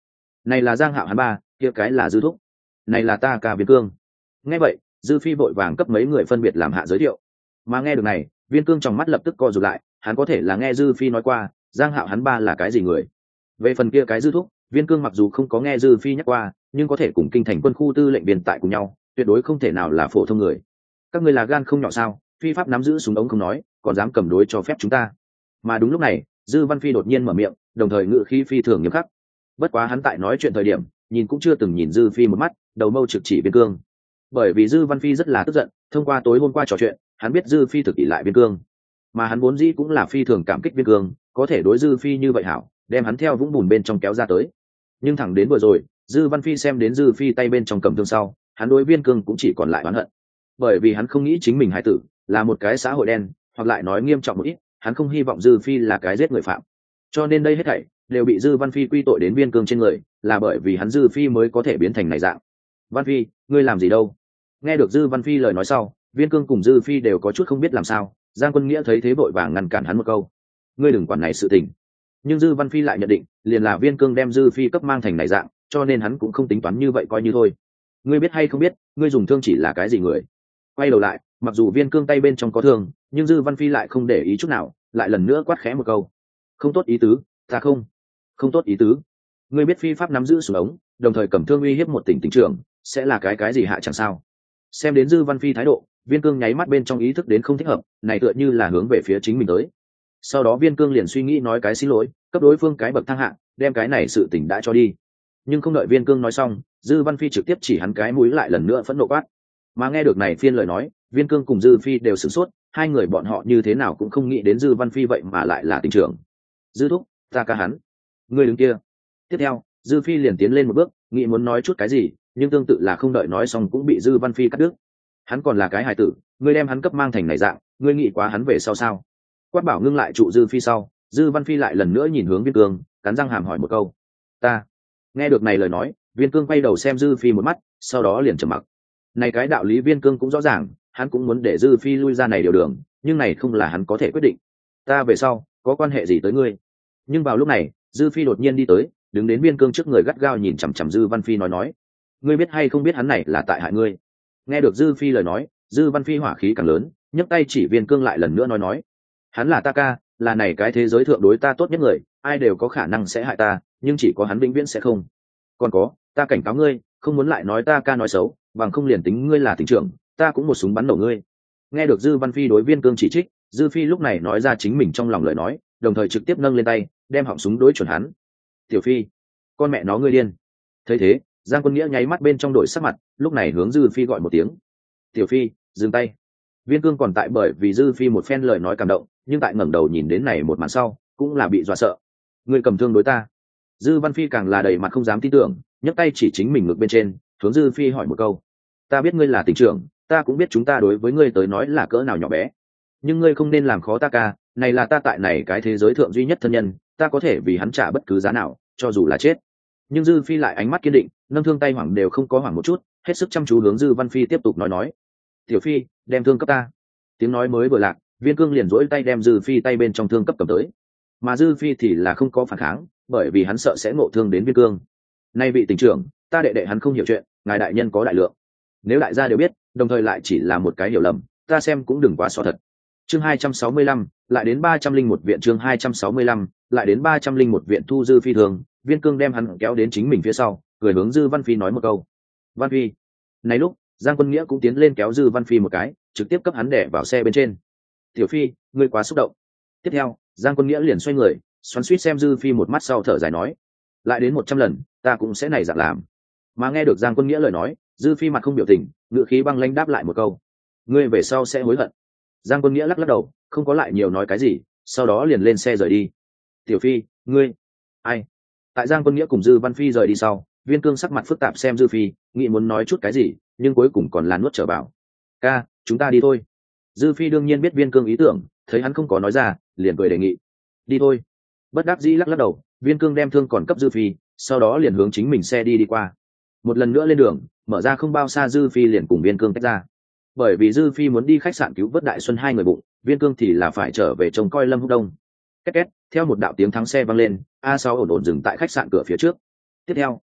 này là Giang Hạo hắn ba, kia cái là Dư Thúc, này là ta ca Viên Cương. Nghe vậy, Dư Phi vội vàng cấp mấy người phân biệt làm hạ giới thiệu. Mà nghe được này, Viên Cương trong mắt lập tức co rụt lại, hắn có thể là nghe Dư Phi nói qua, Giang Hạo hắn ba là cái gì người. Về phần kia cái Dư Thúc, Viên Cương mặc dù không có nghe Dư Phi nhắc qua, nhưng có thể cùng kinh thành quân khu tư lệnh biên tại cùng nhau, tuyệt đối không thể nào là phổ thông người. Các ngươi là gan không nhỏ sao, phi pháp nắm giữ súng ống không nói, còn dám cầm đối cho phép chúng ta. Mà đúng lúc này, Dư Văn Phi đột nhiên mở miệng, đồng thời ngữ khí phi thường nghiêm khắc. Bất quá hắn tại nói chuyện thời điểm, nhìn cũng chưa từng nhìn Dư Phi một mắt, đầu mâu trực chỉ Viên Cương. Bởi vì Dư Văn Phi rất là tức giận, thông qua tối hôm qua trò chuyện, hắn biết Dư Phi thực ỷ lại Viên Cương, mà hắn vốn dĩ cũng là phi thường cảm kích Viên Cương, có thể đối Dư Phi như vậy hảo, đem hắn theo vũng bùn bên trong kéo ra tới. Nhưng thẳng đến vừa rồi, Dư Văn Phi xem đến Dư Phi tay bên trong cầm thương sau, hắn đối Viên Cương cũng chỉ còn lại oán hận, bởi vì hắn không nghĩ chính mình hải tử là một cái xã hội đen, hoặc lại nói nghiêm trọng một ít, hắn không hy vọng Dư Phi là cái giết người phạm. Cho nên đây hết thảy đều bị Dư Văn Phi quy tội đến Viên Cương trên người, là bởi vì hắn Dư Phi mới có thể biến thành này dạng. Văn Phi, ngươi làm gì đâu? Nghe được Dư Văn Phi lời nói sau, Viên Cương cùng Dư Phi đều có chút không biết làm sao. Giang Quân Nghĩa thấy thế vội vàng ngăn cản hắn một câu, ngươi đừng quản này sự tình. Nhưng Dư Văn Phi lại nhận định, liền là Viên Cương đem Dư Phi cấp mang thành này dạng, cho nên hắn cũng không tính toán như vậy coi như thôi. Ngươi biết hay không biết, ngươi dùng thương chỉ là cái gì người? Quay đầu lại, mặc dù Viên Cương tay bên trong có thương, nhưng Dư Văn Phi lại không để ý chút nào, lại lần nữa quát khẽ một câu, không tốt ý tứ, ta không, không tốt ý tứ. Ngươi biết phi pháp nắm giữ súng ống, đồng thời cầm thương uy hiếp một tỉnh tỉnh trưởng, sẽ là cái cái gì hạ chẳng sao? Xem đến Dư Văn Phi thái độ, Viên Cương nháy mắt bên trong ý thức đến không thích hợp, này tựa như là hướng về phía chính mình tới. Sau đó Viên Cương liền suy nghĩ nói cái xin lỗi, cấp đối phương cái bậc thang hạng, đem cái này sự tỉnh đã cho đi. Nhưng không đợi Viên Cương nói xong, Dư Văn Phi trực tiếp chỉ hắn cái mũi lại lần nữa phẫn nộ quát. Mà nghe được này phiên lời nói, Viên Cương cùng Dư Phi đều sửng sốt, hai người bọn họ như thế nào cũng không nghĩ đến Dư Văn Phi vậy mà lại là tỉnh trưởng. Dư Thúc, ta ca hắn, ngươi đứng kia. Tiếp theo, Dư Phi liền tiến lên một bước, nghĩ muốn nói chút cái gì, nhưng tương tự là không đợi nói xong cũng bị Dư Văn Phi cắt đứt. Hắn còn là cái hài tử, ngươi đem hắn cấp mang thành này dạng, ngươi nghĩ quá hắn về sau sao? Quát bảo ngưng lại trụ Dư Phi sau, Dư Văn Phi lại lần nữa nhìn hướng Viên Cương, cắn răng hàm hỏi một câu, ta. Nghe được này lời nói, Viên Cương quay đầu xem Dư Phi một mắt, sau đó liền trầm mặc. Này cái đạo lý Viên Cương cũng rõ ràng, hắn cũng muốn để Dư Phi lui ra này điều đường, nhưng này không là hắn có thể quyết định. Ta về sau có quan hệ gì tới ngươi? Nhưng vào lúc này, Dư Phi đột nhiên đi tới, đứng đến Viên Cương trước người gắt gao nhìn chằm chằm Dư Văn Phi nói nói, ngươi biết hay không biết hắn này là tại hại ngươi? Nghe được Dư Phi lời nói, Dư Văn Phi hỏa khí càng lớn, nhấc tay chỉ Viên Cương lại lần nữa nói nói, hắn là ta ca, là này cái thế giới thượng đối ta tốt nhất người, ai đều có khả năng sẽ hại ta, nhưng chỉ có hắn vĩnh viễn sẽ không. Còn có, ta cảnh cáo ngươi, không muốn lại nói ta ca nói xấu, bằng không liền tính ngươi là tỉnh trưởng, ta cũng một súng bắn nổ ngươi. Nghe được Dư Văn Phi đối Viên Cương chỉ trích, Dư Phi lúc này nói ra chính mình trong lòng lời nói, đồng thời trực tiếp nâng lên tay, đem họng súng đối chuẩn hắn. Tiểu Phi, con mẹ nó ngươi điên. Thấy thế, Giang Quân Nghĩa nháy mắt bên trong đổi sắc mặt, lúc này hướng Dư Phi gọi một tiếng, Tiểu Phi, dừng tay. Viên Cương còn tại bởi vì Dư Phi một phen lời nói cảm động, nhưng tại ngẩng đầu nhìn đến này một màn sau, cũng là bị dọa sợ. Ngươi cầm thương đối ta? Dư Văn Phi càng là đầy mặt không dám tin tưởng, nhấc tay chỉ chính mình ngực bên trên, hướng Dư Phi hỏi một câu, ta biết ngươi là tỉnh trưởng, ta cũng biết chúng ta đối với ngươi tới nói là cỡ nào nhỏ bé, nhưng ngươi không nên làm khó ta ca, này là ta tại này cái thế giới thượng duy nhất thân nhân, ta có thể vì hắn trả bất cứ giá nào, cho dù là chết. Nhưng Dư Phi lại ánh mắt kiên định, nâng thương tay hoảng đều không có hoảng một chút, hết sức chăm chú hướng Dư Văn Phi tiếp tục nói nói, Tiểu Phi, đem thương cấp ta. Tiếng nói mới vừa lạc, Viên Cương liền duỗi tay đem Dư Phi tay bên trong thương cấp cầm tới, mà Dư Phi thì là không có phản kháng, bởi vì hắn sợ sẽ ngộ thương đến Viên Cương. Nay vị tỉnh trưởng, ta đệ đệ hắn không hiểu chuyện, ngài đại nhân có đại lượng, nếu đại gia đều biết, đồng thời lại chỉ là một cái hiểu lầm, ta xem cũng đừng quá xỏ thật. Chương hai trăm sáu mươi lăm, lại đến ba trăm linh một viện chương hai trăm sáu mươi lăm, lại đến ba trăm linh một viện thu Dư Phi thường, Viên Cương đem hắn kéo đến chính mình phía sau, cười hướng Dư Văn Phi nói một câu, Văn Phi. Này lúc, Giang Quân Nghĩa cũng tiến lên kéo Dư Văn Phi một cái, trực tiếp cấp hắn đè vào xe bên trên. Tiểu Phi, ngươi quá xúc động. Tiếp theo, Giang Quân Nghĩa liền xoay người, xoắn xuýt xem Dư Phi một mắt sau thở dài nói, lại đến một trăm lần, ta cũng sẽ này dạng làm. Mà nghe được Giang Quân Nghĩa lời nói, Dư Phi mặt không biểu tình, ngữ khí băng lãnh đáp lại một câu, ngươi về sau sẽ hối hận. Giang Quân Nghĩa lắc lắc đầu, không có lại nhiều nói cái gì, sau đó liền lên xe rời đi. Tiểu Phi, ngươi, ai? Tại Giang Quân Nghĩa cùng Dư Văn Phi rời đi sau, Viên Cương sắc mặt phức tạp xem Dư Phi, nghĩ muốn nói chút cái gì, nhưng cuối cùng còn là nuốt trở bảo. Ca, chúng ta đi thôi. Dư Phi đương nhiên biết Viên Cương ý tưởng, thấy hắn không có nói ra, liền cười đề nghị, đi thôi. Bất đắc dĩ lắc lắc đầu, Viên Cương đem thương còn cấp Dư Phi, sau đó liền hướng chính mình xe đi đi qua. Một lần nữa lên đường, mở ra không bao xa Dư Phi liền cùng Viên Cương tách ra. Bởi vì Dư Phi muốn đi khách sạn cứu vớt Đại Xuân hai người bụng, Viên Cương thì là phải trở về trông coi Lâm Húc Đông. Két két, theo một đạo tiếng thắng xe vang lên, A sáu ổn ổn dừng tại khách sạn cửa phía trước. Tiếp theo,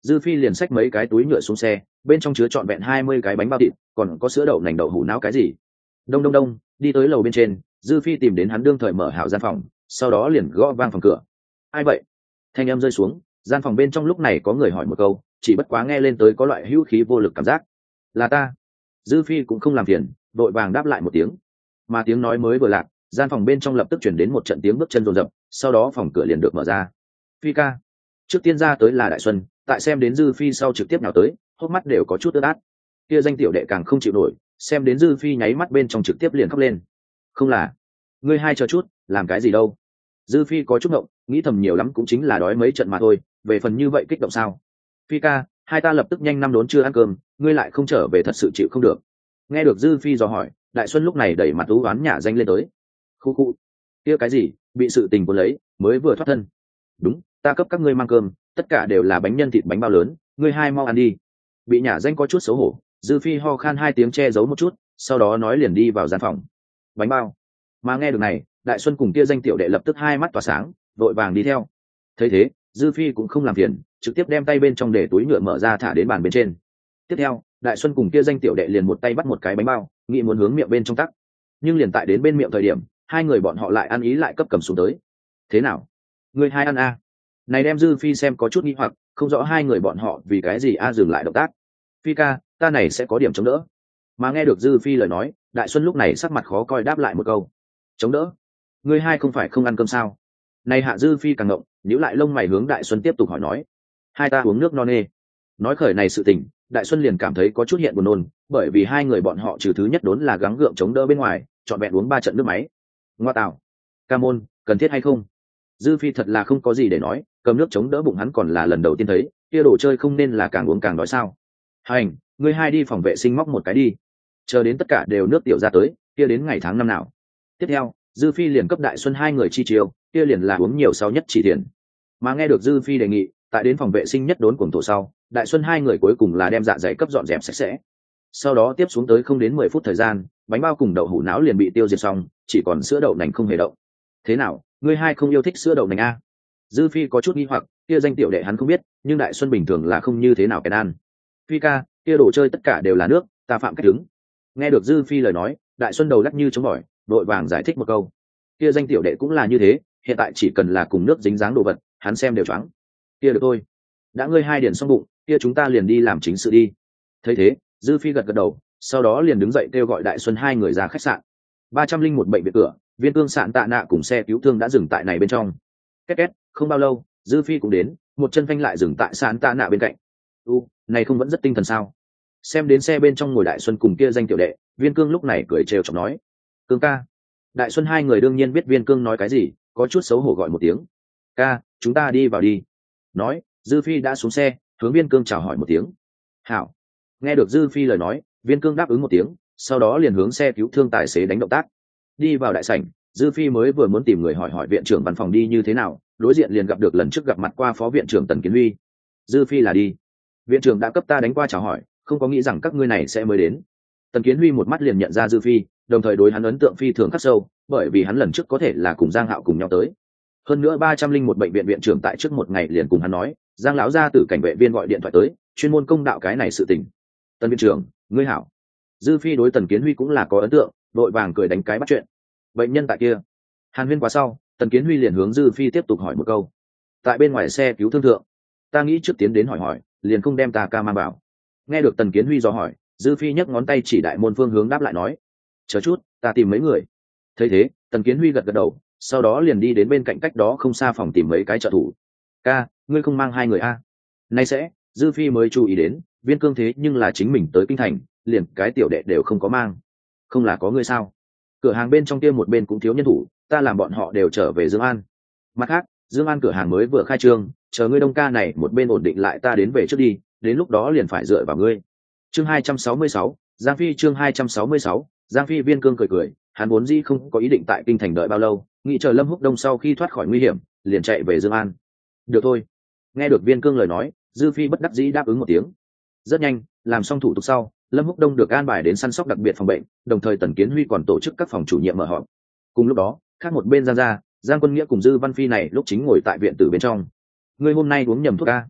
Dư Phi liền xách mấy cái túi nhựa xuống xe, bên trong chứa trọn vẹn hai mươi cái bánh bao thịt, còn có sữa đậu nành đậu hũ não cái gì. Đông đông đông, đi tới lầu bên trên, Dư Phi tìm đến hắn đương thời mở hảo gian phòng, sau đó liền gõ vang phòng cửa. Ai vậy? Thanh âm rơi xuống, gian phòng bên trong lúc này có người hỏi một câu, chỉ bất quá nghe lên tới có loại hữu khí vô lực cảm giác. Là ta. Dư Phi cũng không làm phiền, đội vàng đáp lại một tiếng. Mà tiếng nói mới vừa lạc, gian phòng bên trong lập tức chuyển đến một trận tiếng bước chân rồn rập, sau đó phòng cửa liền được mở ra. Phi ca. Trước tiên ra tới là Đại Xuân, tại xem đến Dư Phi sau trực tiếp nào tới, hốc mắt đều có chút ướt át. Kia danh tiểu đệ càng không chịu nổi, xem đến Dư Phi nháy mắt bên trong trực tiếp liền khóc lên. Không là, ngươi hai chờ chút, làm cái gì đâu? Dư Phi có chút ngộng, nghĩ thầm nhiều lắm cũng chính là đói mấy trận mà thôi, về phần như vậy kích động sao? Phi ca, hai ta lập tức nhanh năm đốn chưa ăn cơm, ngươi lại không trở về thật sự chịu không được. Nghe được Dư Phi dò hỏi, Đại Xuân lúc này đẩy mặt ú oán nhả danh lên tới. Khu khu, kia cái gì, bị sự tình cuốn lấy, mới vừa thoát thân. Đúng, ta cấp các ngươi mang cơm, tất cả đều là bánh nhân thịt bánh bao lớn, ngươi hai mau ăn đi. Bị nhả danh có chút xấu hổ, Dư Phi ho khan hai tiếng che giấu một chút, sau đó nói liền đi vào gian phòng. Bánh bao. Mà nghe được này, Đại Xuân cùng kia danh tiểu đệ lập tức hai mắt tỏa sáng, vội vàng đi theo. Thấy thế, Dư Phi cũng không làm phiền, trực tiếp đem tay bên trong để túi nhựa mở ra thả đến bàn bên trên. Tiếp theo, Đại Xuân cùng kia danh tiểu đệ liền một tay bắt một cái bánh bao, nghĩ muốn hướng miệng bên trong tắc. Nhưng liền tại đến bên miệng thời điểm, hai người bọn họ lại ăn ý lại cấp cầm xuống tới. Thế nào? Người hai ăn a? À? Này đem Dư Phi xem có chút nghi hoặc, không rõ hai người bọn họ vì cái gì a dừng lại động tác. Phi ca, ta này sẽ có điểm chống đỡ. Mà nghe được Dư Phi lời nói, Đại Xuân lúc này sắc mặt khó coi đáp lại một câu. Chống đỡ? Ngươi hai không phải không ăn cơm sao? Này hạ Dư Phi càng ngộng, nhíu lại lông mày hướng Đại Xuân tiếp tục hỏi nói. Hai ta uống nước non nê. Nói khởi này sự tình, Đại Xuân liền cảm thấy có chút hiện buồn nôn, bởi vì hai người bọn họ trừ thứ nhất đốn là gắng gượng chống đỡ bên ngoài, chọn vẹn uống ba trận nước máy. Ngoa tạo. Ca môn, cần thiết hay không? Dư Phi thật là không có gì để nói, cầm nước chống đỡ bụng hắn còn là lần đầu tiên thấy, kia đồ chơi không nên là càng uống càng đói sao? Hành, ngươi hai đi phòng vệ sinh móc một cái đi. Chờ đến tất cả đều nước tiểu ra tới, kia đến ngày tháng năm nào. Tiếp theo, Dư Phi liền cấp Đại Xuân hai người chi chiều, kia liền là uống nhiều sau nhất chỉ tiền. Mà nghe được Dư Phi đề nghị, tại đến phòng vệ sinh nhất đốn cuồng thổ sau, Đại Xuân hai người cuối cùng là đem dạ dày cấp dọn dẹp sạch sẽ. Sau đó tiếp xuống tới không đến mười phút thời gian, bánh bao cùng đậu hũ não liền bị tiêu diệt xong, chỉ còn sữa đậu nành không hề động. Thế nào, ngươi hai không yêu thích sữa đậu nành a? Dư Phi có chút nghi hoặc, kia danh tiểu đệ hắn không biết, nhưng Đại Xuân bình thường là không như thế nào cái ăn. Phi ca, kia đồ chơi tất cả đều là nước, ta phạm cách đứng. Nghe được Dư Phi lời nói, Đại Xuân đầu lắc như chống bỏi, đội vàng giải thích một câu. Kia danh tiểu đệ cũng là như thế, hiện tại chỉ cần là cùng nước dính dáng đồ vật, hắn xem đều choáng. Kia được thôi, đã ngươi hai điển xong bụng, kia chúng ta liền đi làm chính sự đi. Thấy thế, Dư Phi gật gật đầu, sau đó liền đứng dậy kêu gọi Đại Xuân hai người ra khách sạn. Ba trăm linh một bệnh viện cửa, Viên Cương Sạn Tạ Nạ cùng xe cứu thương đã dừng tại này bên trong. Két két, không bao lâu, Dư Phi cũng đến, một chân phanh lại dừng tại Sạn Tạ Nạ bên cạnh. U, này không vẫn rất tinh thần sao? Xem đến xe bên trong ngồi Đại Xuân cùng kia danh tiểu đệ, Viên Cương lúc này cười trêu chọc nói: "Cương ca." Đại Xuân hai người đương nhiên biết Viên Cương nói cái gì, có chút xấu hổ gọi một tiếng: "Ca, chúng ta đi vào đi." Nói, Dư Phi đã xuống xe, hướng Viên Cương chào hỏi một tiếng. "Hảo." Nghe được Dư Phi lời nói, Viên Cương đáp ứng một tiếng, sau đó liền hướng xe cứu thương tài xế đánh động tác. Đi vào đại sảnh, Dư Phi mới vừa muốn tìm người hỏi hỏi viện trưởng văn phòng đi như thế nào, đối diện liền gặp được lần trước gặp mặt qua phó viện trưởng Tần Kiến Huy. Dư Phi là đi. Viện trưởng đã cấp ta đánh qua chào hỏi, không có nghĩ rằng các ngươi này sẽ mới đến. Tần Kiến Huy một mắt liền nhận ra Dư Phi, đồng thời đối hắn ấn tượng phi thường khắc sâu, bởi vì hắn lần trước có thể là cùng Giang Hạo cùng nhau tới. Hơn nữa ba trăm linh một bệnh viện viện trưởng tại trước một ngày liền cùng hắn nói, Giang lão gia tử cảnh vệ viên gọi điện thoại tới, chuyên môn công đạo cái này sự tình. Tần viện trưởng, ngươi hảo. Dư Phi đối Tần Kiến Huy cũng là có ấn tượng, đội vàng cười đánh cái bắt chuyện. Bệnh nhân tại kia. Hàn huyên qua sau, Tần Kiến Huy liền hướng Dư Phi tiếp tục hỏi một câu. Tại bên ngoài xe cứu thương thượng, ta nghĩ trước tiến đến hỏi hỏi, liền không đem ta ca mang vào. Nghe được Tần Kiến Huy dò hỏi, Dư Phi nhấc ngón tay chỉ đại môn phương hướng đáp lại nói: chờ chút, ta tìm mấy người. Thấy thế, Tần Kiến Huy gật gật đầu, sau đó liền đi đến bên cạnh cách đó không xa phòng tìm mấy cái trợ thủ. Ca, ngươi không mang hai người a? Nay sẽ, Dư Phi mới chú ý đến, Viên Cương thế nhưng là chính mình tới kinh thành, liền cái tiểu đệ đều không có mang. Không là có ngươi sao? Cửa hàng bên trong kia một bên cũng thiếu nhân thủ, ta làm bọn họ đều trở về Dương An. Mặt khác, Dương An cửa hàng mới vừa khai trương, chờ ngươi Đông ca này một bên ổn định lại ta đến về trước đi, đến lúc đó liền phải dựa vào ngươi. Chương hai trăm sáu mươi sáu, Giang Phi chương hai trăm sáu mươi sáu, Giang Phi. Viên Cương cười cười, hắn vốn dĩ không có ý định tại kinh thành đợi bao lâu, nghĩ chờ Lâm Húc Đông sau khi thoát khỏi nguy hiểm, liền chạy về Dương An. Được thôi. Nghe được Viên Cương lời nói, Dư Phi bất đắc dĩ đáp ứng một tiếng. Rất nhanh, làm xong thủ tục sau, Lâm Húc Đông được an bài đến săn sóc đặc biệt phòng bệnh, đồng thời Tần Kiến Huy còn tổ chức các phòng chủ nhiệm mở họp. Cùng lúc đó, khác một bên Giang gia, Giang Quân Nghĩa cùng Dư Văn Phi này lúc chính ngồi tại viện tử bên trong. Ngươi hôm nay uống nhầm thuốc a?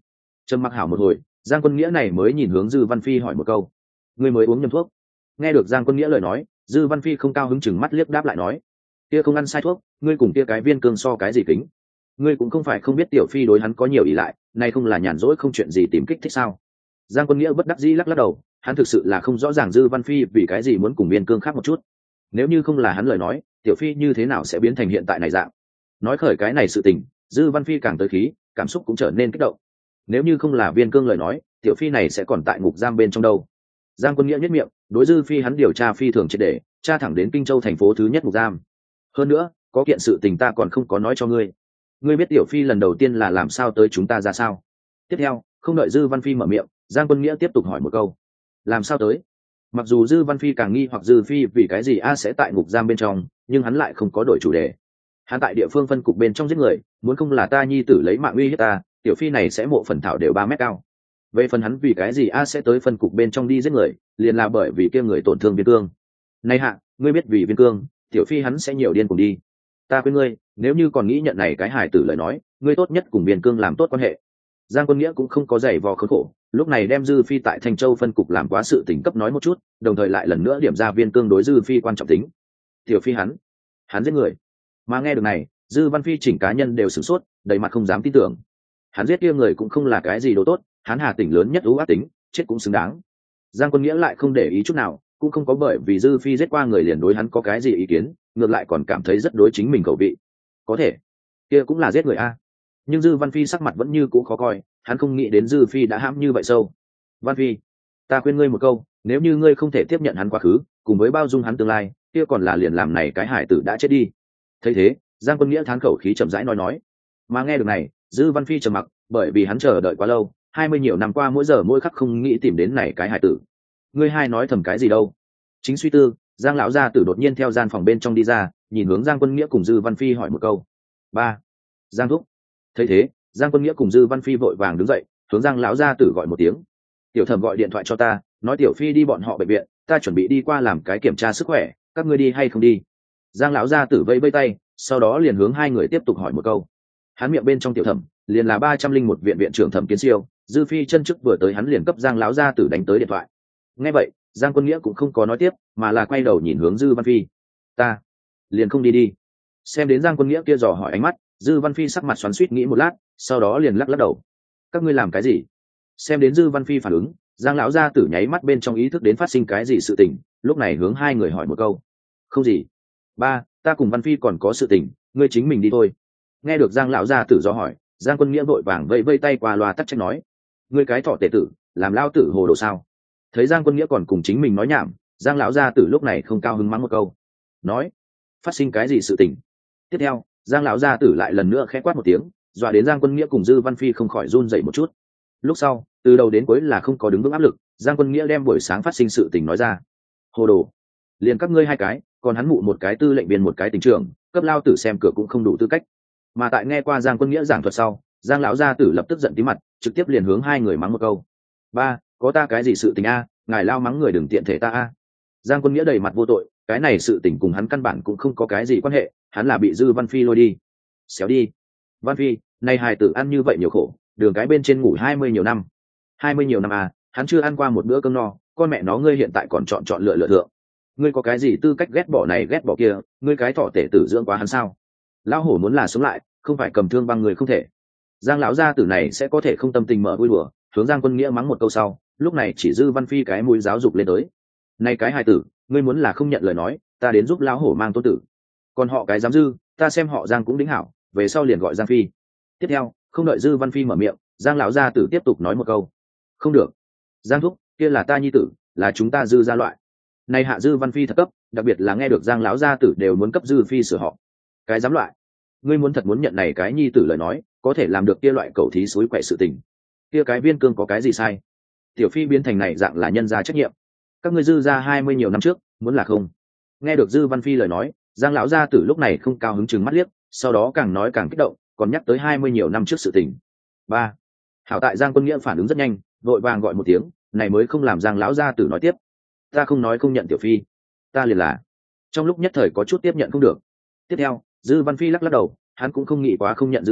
trầm mặc hảo một hồi, Giang Quân Nghĩa này mới nhìn hướng Dư Văn Phi hỏi một câu: ngươi mới uống nhầm thuốc? Nghe được Giang Quân Nghĩa lời nói, Dư Văn Phi không cao hứng chừng mắt liếc đáp lại nói: kia không ăn sai thuốc, ngươi cùng kia cái viên cương so cái gì kính? Ngươi cũng không phải không biết tiểu phi đối hắn có nhiều ỷ lại, nay không là nhàn rỗi không chuyện gì tìm kích thích sao? Giang Quân Nghĩa bất đắc dĩ lắc lắc đầu, hắn thực sự là không rõ ràng Dư Văn Phi vì cái gì muốn cùng viên cương khác một chút. Nếu như không là hắn lời nói, tiểu phi như thế nào sẽ biến thành hiện tại này dạng? Nói khởi cái này sự tình, Dư Văn Phi càng tới khí, cảm xúc cũng trở nên kích động. Nếu như không là viên cương lời nói, tiểu phi này sẽ còn tại ngục giam bên trong đâu. Giang Quân Nghĩa nhất miệng, đối Dư Phi hắn điều tra phi thường triệt để, tra thẳng đến Kinh Châu thành phố thứ nhất ngục giam. Hơn nữa, có kiện sự tình ta còn không có nói cho ngươi. Ngươi biết tiểu phi lần đầu tiên là làm sao tới chúng ta ra sao? Tiếp theo, không đợi Dư Văn Phi mở miệng, Giang Quân Nghĩa tiếp tục hỏi một câu: làm sao tới? Mặc dù Dư Văn Phi càng nghi hoặc Dư Phi vì cái gì a sẽ tại ngục giam bên trong, nhưng hắn lại không có đổi chủ đề. Hắn tại địa phương phân cục bên trong giết người, muốn không là ta nhi tử lấy mạng uy hiếp ta, tiểu phi này sẽ mộ phần thảo đều ba mét cao. Về phần hắn vì cái gì a sẽ tới phân cục bên trong đi giết người, liền là bởi vì kia người tổn thương viên cương. Này hạ, ngươi biết vì viên cương, tiểu phi hắn sẽ nhiều điên cùng đi. Ta khuyên ngươi, nếu như còn nghĩ nhận này cái hài tử lời nói, ngươi tốt nhất cùng viên cương làm tốt quan hệ. Giang Quân Nghĩa cũng không có giày vò khốn khổ, lúc này đem Dư Phi tại Thanh Châu phân cục làm quá sự tình cấp nói một chút, đồng thời lại lần nữa điểm ra viên cương đối Dư Phi quan trọng tính. Tiểu phi hắn, hắn giết người. Mà nghe được này, Dư Văn Phi chỉnh cá nhân đều sửng sốt, đầy mặt không dám tin tưởng. Hắn giết kia người cũng không là cái gì đồ tốt, hắn Hà tỉnh lớn nhất ưu ác tính, chết cũng xứng đáng. Giang Quân Nghĩa lại không để ý chút nào, cũng không có bởi vì Dư Phi giết qua người liền đối hắn có cái gì ý kiến, ngược lại còn cảm thấy rất đối chính mình khẩu vị. Có thể, kia cũng là giết người a. Nhưng Dư Văn Phi sắc mặt vẫn như cũ khó coi, hắn không nghĩ đến Dư Phi đã hãm như vậy sâu. Văn Phi, ta khuyên ngươi một câu, nếu như ngươi không thể tiếp nhận hắn quá khứ, cùng với bao dung hắn tương lai, kia còn là liền làm này cái hải tử đã chết đi. Thấy thế, Giang Quân Nghĩa thán khẩu khí chậm rãi nói nói. Mà nghe được này, Dư Văn Phi trầm mặc, bởi vì hắn chờ đợi quá lâu, hai mươi nhiều năm qua mỗi giờ mỗi khắc không nghĩ tìm đến này cái hải tử. Ngươi hai nói thầm cái gì đâu? Chính suy tư, Giang lão gia tử đột nhiên theo gian phòng bên trong đi ra, nhìn hướng Giang Quân Nghĩa cùng Dư Văn Phi hỏi một câu. Ba, Giang thúc. Thấy thế, Giang Quân Nghĩa cùng Dư Văn Phi vội vàng đứng dậy, hướng Giang lão gia tử gọi một tiếng. Tiểu Thẩm gọi điện thoại cho ta, nói tiểu phi đi bọn họ bệnh viện, ta chuẩn bị đi qua làm cái kiểm tra sức khỏe, các ngươi đi hay không đi? Giang lão gia tử vẫy vẫy tay, sau đó liền hướng hai người tiếp tục hỏi một câu. Hắn miệng bên trong Tiểu Thẩm liền là ba trăm linh một viện viện trưởng Thẩm Kiến Siêu, Dư Phi chân chức vừa tới hắn liền cấp Giang lão gia tử đánh tới điện thoại. Nghe vậy, Giang Quân Nghĩa cũng không có nói tiếp, mà là quay đầu nhìn hướng Dư Văn Phi. Ta liền không đi đi. Xem đến Giang Quân Nghĩa kia dò hỏi ánh mắt, Dư Văn Phi sắc mặt xoắn xuýt nghĩ một lát, sau đó liền lắc lắc đầu. Các ngươi làm cái gì? Xem đến Dư Văn Phi phản ứng, Giang lão gia tử nháy mắt bên trong ý thức đến phát sinh cái gì sự tình, lúc này hướng hai người hỏi một câu. Không gì. Ba, ta cùng Văn Phi còn có sự tình, ngươi chính mình đi thôi. Nghe được Giang lão gia tử do hỏi, Giang Quân Nghĩa vội vàng vẫy vẫy tay qua loa tắc trách nói. Ngươi cái thọ tể tử, làm lao tử hồ đồ sao? Thấy Giang Quân Nghĩa còn cùng chính mình nói nhảm, Giang lão gia tử lúc này không cao hứng mắng một câu. Nói, phát sinh cái gì sự tình? Tiếp theo, Giang lão gia tử lại lần nữa khẽ quát một tiếng, dọa đến Giang Quân Nghĩa cùng Dư Văn Phi không khỏi run dậy một chút. Lúc sau, từ đầu đến cuối là không có đứng vững áp lực, Giang Quân Nghĩa đem buổi sáng phát sinh sự tình nói ra. Hồ đồ, liền các ngươi hai cái, còn hắn mụ một cái tư lệnh viên một cái tỉnh trưởng, cấp lao tử xem cửa cũng không đủ tư cách. Mà tại nghe qua Giang Quân Nghĩa giảng thuật sau, Giang lão gia tử lập tức giận tí mặt, trực tiếp liền hướng hai người mắng một câu. Ba, có ta cái gì sự tình a, ngài lao mắng người đừng tiện thể ta a. Giang Quân Nghĩa đầy mặt vô tội, cái này sự tình cùng hắn căn bản cũng không có cái gì quan hệ, hắn là bị Dư Văn Phi lôi đi. Xéo đi. Văn Phi, nay hài tử ăn như vậy nhiều khổ, đường cái bên trên ngủ hai mươi nhiều năm. Hai mươi nhiều năm à, hắn chưa ăn qua một bữa cơm no, con mẹ nó ngươi hiện tại còn chọn chọn lựa lựa thượng. Ngươi có cái gì tư cách ghét bỏ này ghét bỏ kia, ngươi cái thọ tể tử dưỡng quá hắn sao? Lão hổ muốn là sống lại, không phải cầm thương băng người không thể. Giang lão gia tử này sẽ có thể không tâm tình mở vui đùa, hướng Giang Quân Nghĩa mắng một câu sau, lúc này chỉ Dư Văn Phi cái mũi giáo dục lên tới. Này cái hài tử, ngươi muốn là không nhận lời nói, ta đến giúp lão hổ mang tôn tử. Còn họ cái dám Dư, ta xem họ Giang cũng đính hảo, về sau liền gọi Giang Phi. Tiếp theo, không đợi Dư Văn Phi mở miệng, Giang lão gia tử tiếp tục nói một câu. Không được. Giang thúc, kia là ta nhi tử, là chúng ta Dư gia loại. Này hạ Dư Văn Phi thật cấp, đặc biệt là nghe được Giang lão gia tử đều muốn cấp Dư Phi sửa họ. Cái dám loại. Ngươi muốn thật muốn nhận này cái nhi tử lời nói, có thể làm được kia loại cầu thí suối quậy sự tình. Kia cái Viên Cương có cái gì sai? Tiểu Phi biến thành này dạng là nhân gia trách nhiệm. Các ngươi Dư gia hai mươi nhiều năm trước, muốn là không. Nghe được Dư Văn Phi lời nói, Giang lão gia tử lúc này không cao hứng chừng mắt liếc, sau đó càng nói càng kích động, còn nhắc tới hai mươi nhiều năm trước sự tình. Ba. Hảo tại Giang Quân Nghĩa phản ứng rất nhanh, vội vàng gọi một tiếng, này mới không làm Giang lão gia tử nói tiếp. Ta không nói không nhận Tiểu Phi, ta liền là. Trong lúc nhất thời có chút tiếp nhận không được. Tiếp theo, Dư Văn Phi lắc lắc đầu, hắn cũng không nghĩ quá không nhận Dư Phi,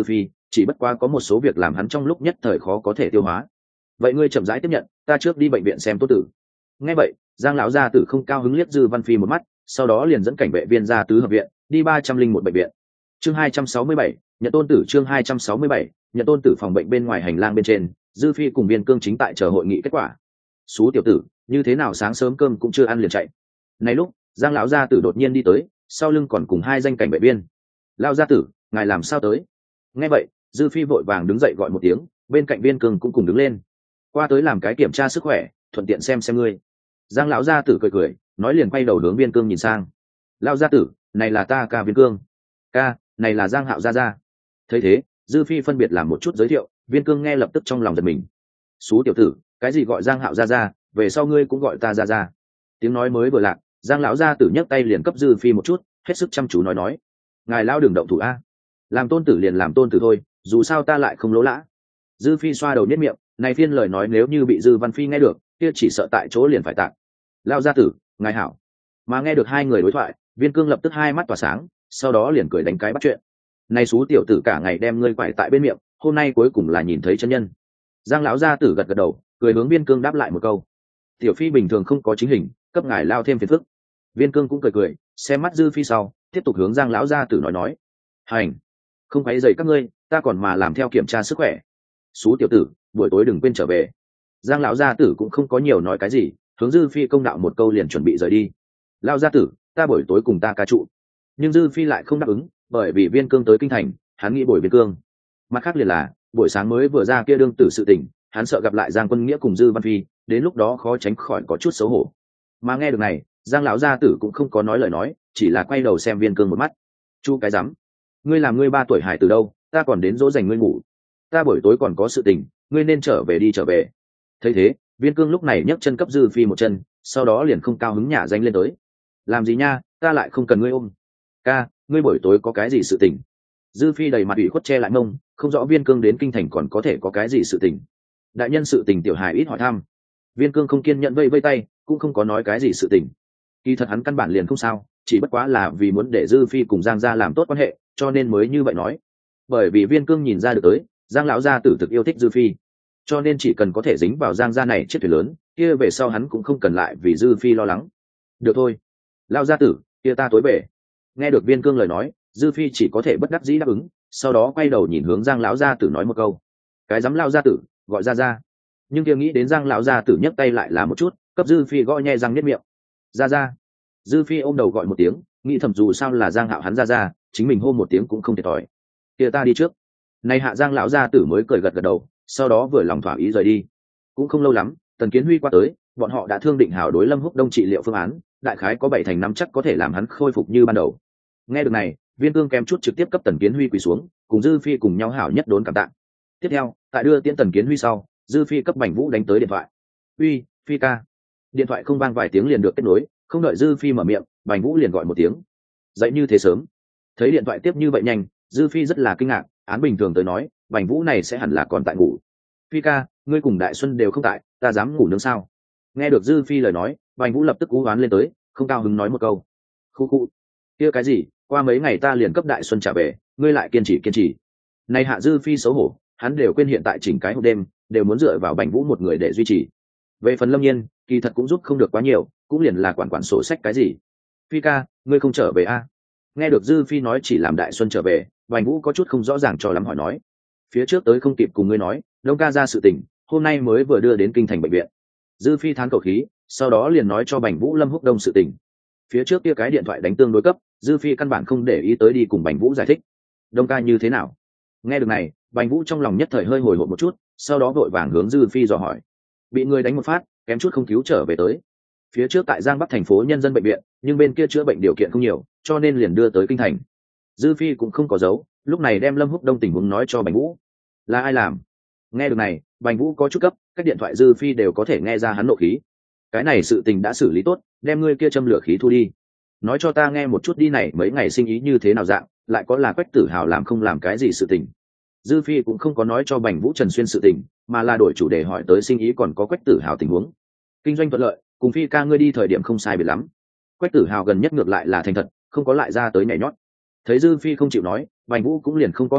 chỉ bất quá có một số việc làm hắn trong lúc nhất thời khó có thể tiêu hóa. Vậy ngươi chậm rãi tiếp nhận, ta trước đi bệnh viện xem tốt tử. Nghe vậy, Giang lão gia tử không cao hứng liếc Dư Văn Phi một mắt, sau đó liền dẫn cảnh vệ viên ra tứ hợp viện, đi ba trăm linh một bệnh viện. Chương hai trăm sáu mươi bảy, nhận tôn tử. Chương hai trăm sáu mươi bảy, nhận tôn tử. Phòng bệnh bên ngoài hành lang bên trên, Dư Phi cùng Viên Cương chính tại chờ hội nghị kết quả. Xú tiểu tử, như thế nào sáng sớm cơm cũng chưa ăn liền chạy. Này lúc, Giang lão gia tử đột nhiên đi tới, sau lưng còn cùng hai danh cảnh vệ viên. Lão gia tử, ngài làm sao tới? Nghe vậy, Dư Phi vội vàng đứng dậy gọi một tiếng, bên cạnh Viên Cương cũng cùng đứng lên. Qua tới làm cái kiểm tra sức khỏe, thuận tiện xem xem ngươi. Giang lão gia tử cười cười, nói liền quay đầu hướng Viên Cương nhìn sang. Lão gia tử, này là ta ca Viên Cương. Ca, này là Giang Hạo gia gia. Thấy thế, Dư Phi phân biệt làm một chút giới thiệu, Viên Cương nghe lập tức trong lòng giật mình. Xú tiểu tử, cái gì gọi Giang Hạo gia gia, về sau ngươi cũng gọi ta gia gia. Tiếng nói mới vừa lạc, Giang lão gia tử nhấc tay liền cấp Dư Phi một chút, hết sức chăm chú nói nói. Ngài lão đừng động thủ a. Làm tôn tử liền làm tôn tử thôi, dù sao ta lại không lỗ lã. Dư Phi xoa đầu nhếch miệng, này phiên lời nói nếu như bị Dư Văn Phi nghe được, kia chỉ sợ tại chỗ liền phải tạc. Lão gia tử, ngài hảo. Mà nghe được hai người đối thoại, Viên Cương lập tức hai mắt tỏa sáng, sau đó liền cười đánh cái bắt chuyện. Này xú tiểu tử cả ngày đem ngươi quải tại bên miệng, hôm nay cuối cùng là nhìn thấy chân nhân. Giang lão gia tử gật gật đầu, cười hướng Viên Cương đáp lại một câu. Tiểu Phi bình thường không có chính hình, cấp ngài lao thêm phiền phức. Viên Cương cũng cười cười, xem mắt Dư Phi sau, tiếp tục hướng Giang lão gia tử nói nói. Hành, không quấy rầy các ngươi, ta còn mà làm theo kiểm tra sức khỏe. Xú tiểu tử, buổi tối đừng quên trở về. Giang lão gia tử cũng không có nhiều nói cái gì, hướng Dư Phi công đạo một câu liền chuẩn bị rời đi. Lão gia tử, ta buổi tối cùng ta ca trụ. Nhưng Dư Phi lại không đáp ứng, bởi vì Viên Cương tới kinh thành, hắn nghĩ bồi Viên Cương. Mặt khác liền là, buổi sáng mới vừa ra kia đương tử sự tình, hắn sợ gặp lại Giang Quân Nghĩa cùng Dư Văn Phi, đến lúc đó khó tránh khỏi có chút xấu hổ. Mà nghe được này, Giang lão gia tử cũng không có nói lời nói, chỉ là quay đầu xem Viên Cương một mắt. Chu cái rắm, ngươi làm ngươi ba tuổi hải từ đâu, ta còn đến dỗ dành ngươi ngủ. Ta buổi tối còn có sự tình, ngươi nên trở về đi trở về. Thấy thế, Viên Cương lúc này nhấc chân cấp Dư Phi một chân, sau đó liền không cao hứng nhả danh lên tới. Làm gì nha, ta lại không cần ngươi ôm. Ca, ngươi buổi tối có cái gì sự tình? Dư Phi đầy mặt ủy khuất che lại mông, không rõ Viên Cương đến kinh thành còn có thể có cái gì sự tình. Đại nhân sự tình tiểu hài ít hỏi thăm. Viên Cương không kiên nhẫn vây vây tay, cũng không có nói cái gì sự tình. Kỳ thật hắn căn bản liền không sao, chỉ bất quá là vì muốn để Dư Phi cùng Giang gia làm tốt quan hệ, cho nên mới như vậy nói. Bởi vì Viên Cương nhìn ra được tới, Giang lão gia tử thực yêu thích Dư Phi, cho nên chỉ cần có thể dính vào Giang gia này chiếc thuyền lớn, kia về sau hắn cũng không cần lại vì Dư Phi lo lắng. Được thôi, lão gia tử, kia ta tối về. Nghe được Viên Cương lời nói, Dư Phi chỉ có thể bất đắc dĩ đáp ứng, sau đó quay đầu nhìn hướng Giang lão gia tử nói một câu. Cái dám lão gia tử, gọi ra ra. Nhưng kia nghĩ đến Giang lão gia tử nhấc tay lại là một chút, cấp Dư Phi gõ nhe răng niết miệng. Ra ra. Dư Phi ôm đầu gọi một tiếng, nghĩ thầm dù sao là Giang Hạo hắn ra ra, chính mình hô một tiếng cũng không thiệt thòi. Kia ta đi trước. Này hạ Giang lão gia tử mới cười gật gật đầu, sau đó vừa lòng thỏa ý rời đi. Cũng không lâu lắm, Tần Kiến Huy qua tới, bọn họ đã thương định hảo đối Lâm Húc Đông trị liệu phương án, đại khái có bảy thành năm chắc có thể làm hắn khôi phục như ban đầu. Nghe được này, Viên Cương kém chút trực tiếp cấp Tần Kiến Huy quỳ xuống, cùng Dư Phi cùng nhau hảo nhất đốn cảm tạ. Tiếp theo, tại đưa tiễn Tần Kiến Huy sau, Dư Phi cấp Bành Vũ đánh tới điện thoại. "Uy, Phi ca." Điện thoại không vang vài tiếng liền được kết nối, không đợi Dư Phi mở miệng, Bành Vũ liền gọi một tiếng. "Dậy như thế sớm?" Thấy điện thoại tiếp như vậy nhanh, Dư Phi rất là kinh ngạc, án bình thường tới nói, Bành Vũ này sẽ hẳn là còn tại ngủ. "Phi ca, ngươi cùng Đại Xuân đều không tại, ta dám ngủ nướng sao?" Nghe được Dư Phi lời nói, Bành Vũ lập tức ú oán lên tới, không cao hứng nói một câu. "Khu khu, kia cái gì, qua mấy ngày ta liền cấp Đại Xuân trả về, ngươi lại kiên trì kiên trì." Này hạ Dư Phi xấu hổ, hắn đều quên hiện tại chỉnh cái hộp đêm đều muốn dựa vào Bành Vũ một người để duy trì. Về phần Lâm Nhiên, kỳ thật cũng giúp không được quá nhiều, cũng liền là quản quản sổ sách cái gì. "Phi ca, ngươi không trở về a?" Nghe được Dư Phi nói chỉ làm Đại Xuân trở về, Bành Vũ có chút không rõ ràng cho lắm hỏi nói. "Phía trước tới không kịp cùng ngươi nói, Đông ca ra sự tình, hôm nay mới vừa đưa đến kinh thành bệnh viện." Dư Phi thán khẩu khí, sau đó liền nói cho Bành Vũ Lâm Húc Đông sự tình. Phía trước kia cái điện thoại đánh tương đối cấp, Dư Phi căn bản không để ý tới đi cùng Bành Vũ giải thích. "Đông ca như thế nào?" Nghe được này, Bành Vũ trong lòng nhất thời hơi hồi hộp một chút, sau đó vội vàng hướng Dư Phi dò hỏi. "Bị người đánh một phát, kém chút không cứu trở về tới. Phía trước tại Giang Bắc thành phố nhân dân bệnh viện, nhưng bên kia chữa bệnh điều kiện không nhiều, cho nên liền đưa tới kinh thành." Dư Phi cũng không có giấu, lúc này đem Lâm Húc Đông tình huống nói cho Bành Vũ. "Là ai làm?" Nghe được này, Bành Vũ có chút cấp, các điện thoại Dư Phi đều có thể nghe ra hắn nộ khí. "Cái này sự tình đã xử lý tốt, đem ngươi kia châm lửa khí thu đi. Nói cho ta nghe một chút đi này mấy ngày sinh ý như thế nào dạng, lại có là Quách Tử Hào làm không làm cái gì sự tình." Dư Phi cũng không có nói cho Bành Vũ Trần Xuyên sự tình, mà là đổi chủ đề hỏi tới sinh ý còn có Quách Tử Hào tình huống. "Kinh doanh thuận lợi, cùng Phi ca ngươi đi thời điểm không sai biệt lắm. Quách Tử Hào gần nhất ngược lại là thành thật, không có lại ra tới nhảy nhót." Thấy Dư Phi không chịu nói, Bành Vũ cũng liền không có hỏi,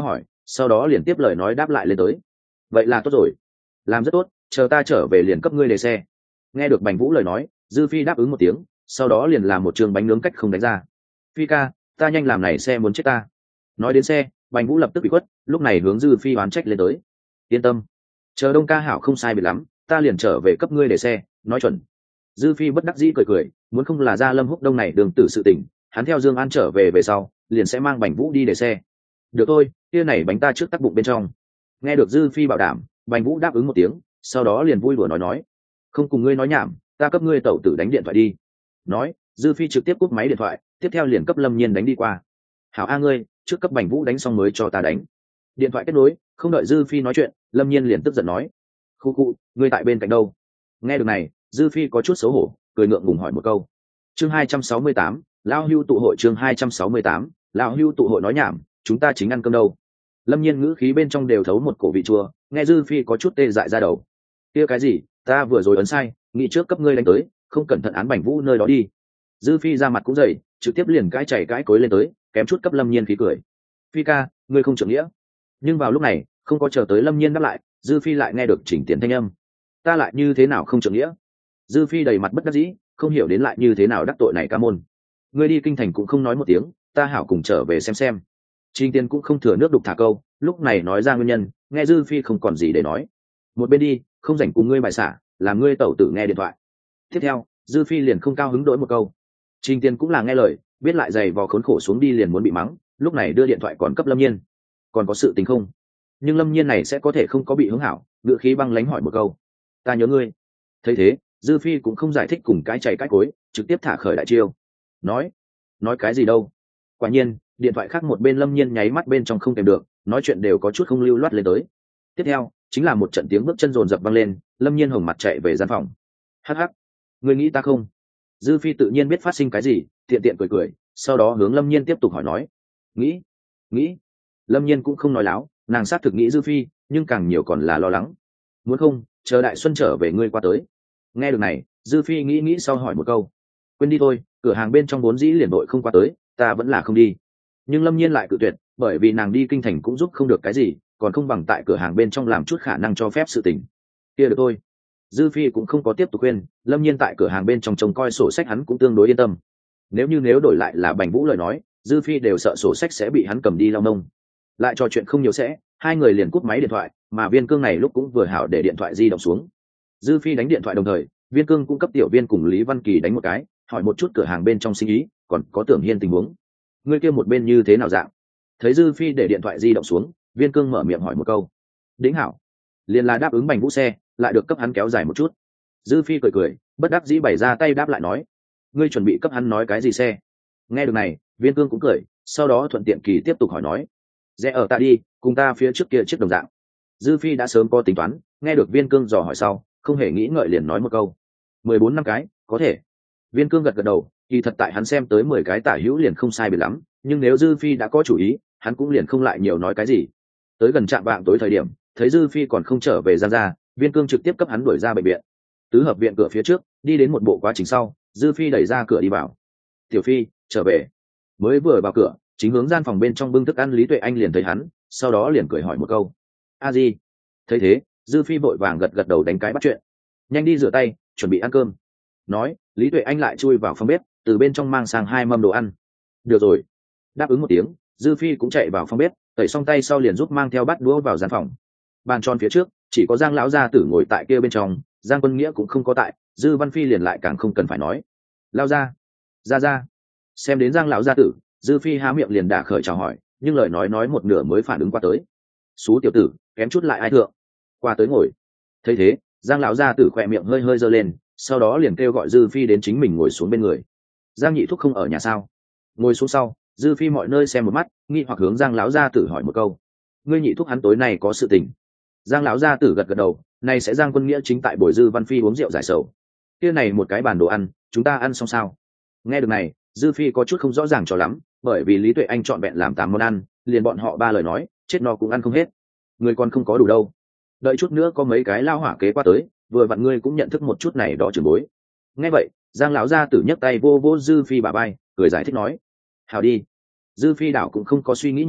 sau đó liền tiếp lời nói đáp lại lên tới. Vậy là tốt rồi, làm rất tốt, chờ ta trở về liền cấp ngươi đề xe. Nghe được Bành Vũ lời nói, Dư Phi đáp ứng một tiếng, sau đó liền làm một trường bánh nướng cách không đánh ra. Phi ca, ta nhanh làm này xe muốn chết ta. Nói đến xe, Bành Vũ lập tức bị quất, lúc này hướng Dư Phi oán trách lên tới. Yên tâm, chờ Đông ca hảo không sai biệt lắm, ta liền trở về cấp ngươi để xe, nói chuẩn. Dư Phi bất đắc dĩ cười cười, muốn không là ra Lâm Húc Đông này đường tử sự tình, hắn theo Dương An trở về về sau, liền sẽ mang Bành Vũ đi để xe. Được thôi, kia này bánh ta trước tắc bụng bên trong. Nghe được Dư Phi bảo đảm, Bành Vũ đáp ứng một tiếng, sau đó liền vui đùa nói nói, không cùng ngươi nói nhảm, ta cấp ngươi tẩu tử đánh điện thoại đi. Nói, Dư Phi trực tiếp cúp máy điện thoại, tiếp theo liền cấp Lâm Nhiên đánh đi qua. Hảo a ngươi, trước cấp Bành Vũ đánh xong mới cho ta đánh. Điện thoại kết nối, không đợi Dư Phi nói chuyện, Lâm Nhiên liền tức giận nói, khu khu, ngươi tại bên cạnh đâu? Nghe được này, Dư Phi có chút xấu hổ, cười ngượng ngùng hỏi một câu. Chương hai trăm sáu mươi tám, lão hưu tụ hội. Chương hai trăm sáu mươi tám, lão hưu tụ hội nói nhảm, chúng ta chính ăn cơm đâu. Lâm Nhiên ngữ khí bên trong đều thấu một cổ vị chua, nghe Dư Phi có chút tê dại ra đầu. Kia cái gì, ta vừa rồi ấn sai, nghĩ trước cấp ngươi đánh tới, không cẩn thận án Bành Vũ nơi đó đi. Dư Phi ra mặt cũng dày, trực tiếp liền cãi chảy cãi cối lên tới, kém chút cấp Lâm Nhiên khí cười. Phi ca, ngươi không trưởng nghĩa. Nhưng vào lúc này, không có chờ tới Lâm Nhiên đáp lại, Dư Phi lại nghe được Chỉnh Tiền thanh âm. Ta lại như thế nào không trưởng nghĩa? Dư Phi đầy mặt bất đắc dĩ, không hiểu đến lại như thế nào đắc tội này ca môn. Ngươi đi kinh thành cũng không nói một tiếng, ta hảo cùng trở về xem xem. Trình Tiền cũng không thừa nước đục thả câu, lúc này nói ra nguyên nhân, nghe Dư Phi không còn gì để nói. Một bên đi, không rảnh cùng ngươi bài xả, làm ngươi tẩu tử nghe điện thoại. Tiếp theo, Dư Phi liền không cao hứng đổi một câu. Trình Tiền cũng là nghe lời, biết lại giày vò khốn khổ xuống đi liền muốn bị mắng, lúc này đưa điện thoại còn cấp Lâm Nhiên. Còn có sự tình không? Nhưng Lâm Nhiên này sẽ có thể không có bị hướng hảo, ngữ khí băng lãnh hỏi một câu. Ta nhớ ngươi. Thấy thế, Dư Phi cũng không giải thích cùng cái chạy cái cối, trực tiếp thả khởi đại chiêu. Nói, nói cái gì đâu? Quả nhiên, điện thoại khác một bên Lâm Nhiên nháy mắt bên trong không kèm được, nói chuyện đều có chút không lưu loát lên tới. Tiếp theo, chính là một trận tiếng bước chân rồn rập vang lên, Lâm Nhiên hồng mặt chạy về gian phòng. Hắc hắc, ngươi nghĩ ta không? Dư Phi tự nhiên biết phát sinh cái gì, tiện tiện cười cười, sau đó hướng Lâm Nhiên tiếp tục hỏi nói. Nghĩ, nghĩ. Lâm Nhiên cũng không nói láo, nàng xác thực nghĩ Dư Phi, nhưng càng nhiều còn là lo lắng. Muốn không, chờ Đại Xuân trở về ngươi qua tới. Nghe được này, Dư Phi nghĩ nghĩ sau hỏi một câu. Quên đi thôi, cửa hàng bên trong vốn dĩ liền đội không qua tới, ta vẫn là không đi. Nhưng Lâm Nhiên lại cự tuyệt, bởi vì nàng đi kinh thành cũng giúp không được cái gì, còn không bằng tại cửa hàng bên trong làm chút khả năng cho phép sự tình. Kia được thôi. Dư Phi cũng không có tiếp tục khuyên, Lâm Nhiên tại cửa hàng bên trong trông coi sổ sách hắn cũng tương đối yên tâm. Nếu như nếu đổi lại là Bành Vũ lời nói, Dư Phi đều sợ sổ sách sẽ bị hắn cầm đi lau nông. Lại trò chuyện không nhiều sẽ, hai người liền cúp máy điện thoại, mà Viên Cương này lúc cũng vừa hảo để điện thoại di động xuống. Dư Phi đánh điện thoại đồng thời, Viên Cương cũng cấp tiểu Viên cùng Lý Văn Kỳ đánh một cái, hỏi một chút cửa hàng bên trong sinh ý, còn có Tưởng Hiên tình huống. Người kia một bên như thế nào dạng? Thấy Dư Phi để điện thoại di động xuống, Viên Cương mở miệng hỏi một câu. Đĩnh hảo. Liền là đáp ứng Bành Vũ xe, lại được cấp hắn kéo dài một chút. Dư Phi cười cười, bất đắc dĩ bày ra tay đáp lại nói. Ngươi chuẩn bị cấp hắn nói cái gì xe? Nghe được này, Viên Cương cũng cười, sau đó thuận tiện kỳ tiếp tục hỏi nói. Rẽ ở ta đi, cùng ta phía trước kia chiếc đồng dạng. Dư Phi đã sớm có tính toán, nghe được Viên Cương dò hỏi sau, không hề nghĩ ngợi liền nói một câu. Mười bốn năm cái, có thể. Viên Cương gật gật đầu, kỳ thật tại hắn xem tới mười cái tả hữu liền không sai biệt lắm, nhưng nếu Dư Phi đã có chủ ý, hắn cũng liền không lại nhiều nói cái gì. Tới gần trạm vạng tối thời điểm, thấy Dư Phi còn không trở về Giang gia, Viên Cương trực tiếp cấp hắn đuổi ra bệnh viện. Tứ hợp viện cửa phía trước, đi đến một bộ quá trình sau, Dư Phi đẩy ra cửa đi vào. Tiểu Phi, trở về. Mới vừa vào cửa, chính hướng gian phòng bên trong bưng thức ăn Lý Tuệ Anh liền thấy hắn, sau đó liền cười hỏi một câu. A Di. Thấy thế, Dư Phi vội vàng gật gật đầu đánh cái bắt chuyện. Nhanh đi rửa tay, chuẩn bị ăn cơm. Nói, Lý Tuệ Anh lại chui vào phòng bếp, từ bên trong mang sang hai mâm đồ ăn. Được rồi. Đáp ứng một tiếng, Dư Phi cũng chạy vào phòng bếp, tẩy xong tay sau liền giúp mang theo bát đũa vào gian phòng. Bàn tròn phía trước, chỉ có Giang lão gia tử ngồi tại kia bên trong, Giang Quân Nghĩa cũng không có tại, Dư Văn Phi liền lại càng không cần phải nói. Lao ra, ra ra. Xem đến Giang lão gia tử, Dư Phi há miệng liền đả khởi chào hỏi, nhưng lời nói nói một nửa mới phản ứng qua tới. Xú tiểu tử, kém chút lại ai thượng. Qua tới ngồi. Thấy thế, Giang lão gia tử khỏe miệng hơi hơi giơ lên, sau đó liền kêu gọi Dư Phi đến chính mình ngồi xuống bên người. Giang nhị thúc không ở nhà sao? Ngồi xuống sau, Dư Phi mọi nơi xem một mắt, nghi hoặc hướng Giang lão gia tử hỏi một câu. Ngươi nhị thúc hắn tối nay có sự tình. Giang lão gia tử gật gật đầu, này sẽ Giang Quân Nghĩa chính tại bồi Dư Văn Phi uống rượu giải sầu. Kia này một cái bàn đồ ăn, chúng ta ăn xong sao? Nghe được này, Dư Phi có chút không rõ ràng cho lắm, bởi vì Lý Tuệ Anh chọn vẹn làm tám món ăn, liền bọn họ ba lời nói, chết no cũng ăn không hết. Người còn không có đủ đâu. Đợi chút nữa có mấy cái lao hỏa kế qua tới, vừa vặn ngươi cũng nhận thức một chút này đó trưởng bối. Nghe vậy, Giang lão gia tử nhấc tay vô vô Dư Phi bả vai, cười giải thích nói. Hào đi. Dư Phi đảo cũng không có suy nghĩ nhiều,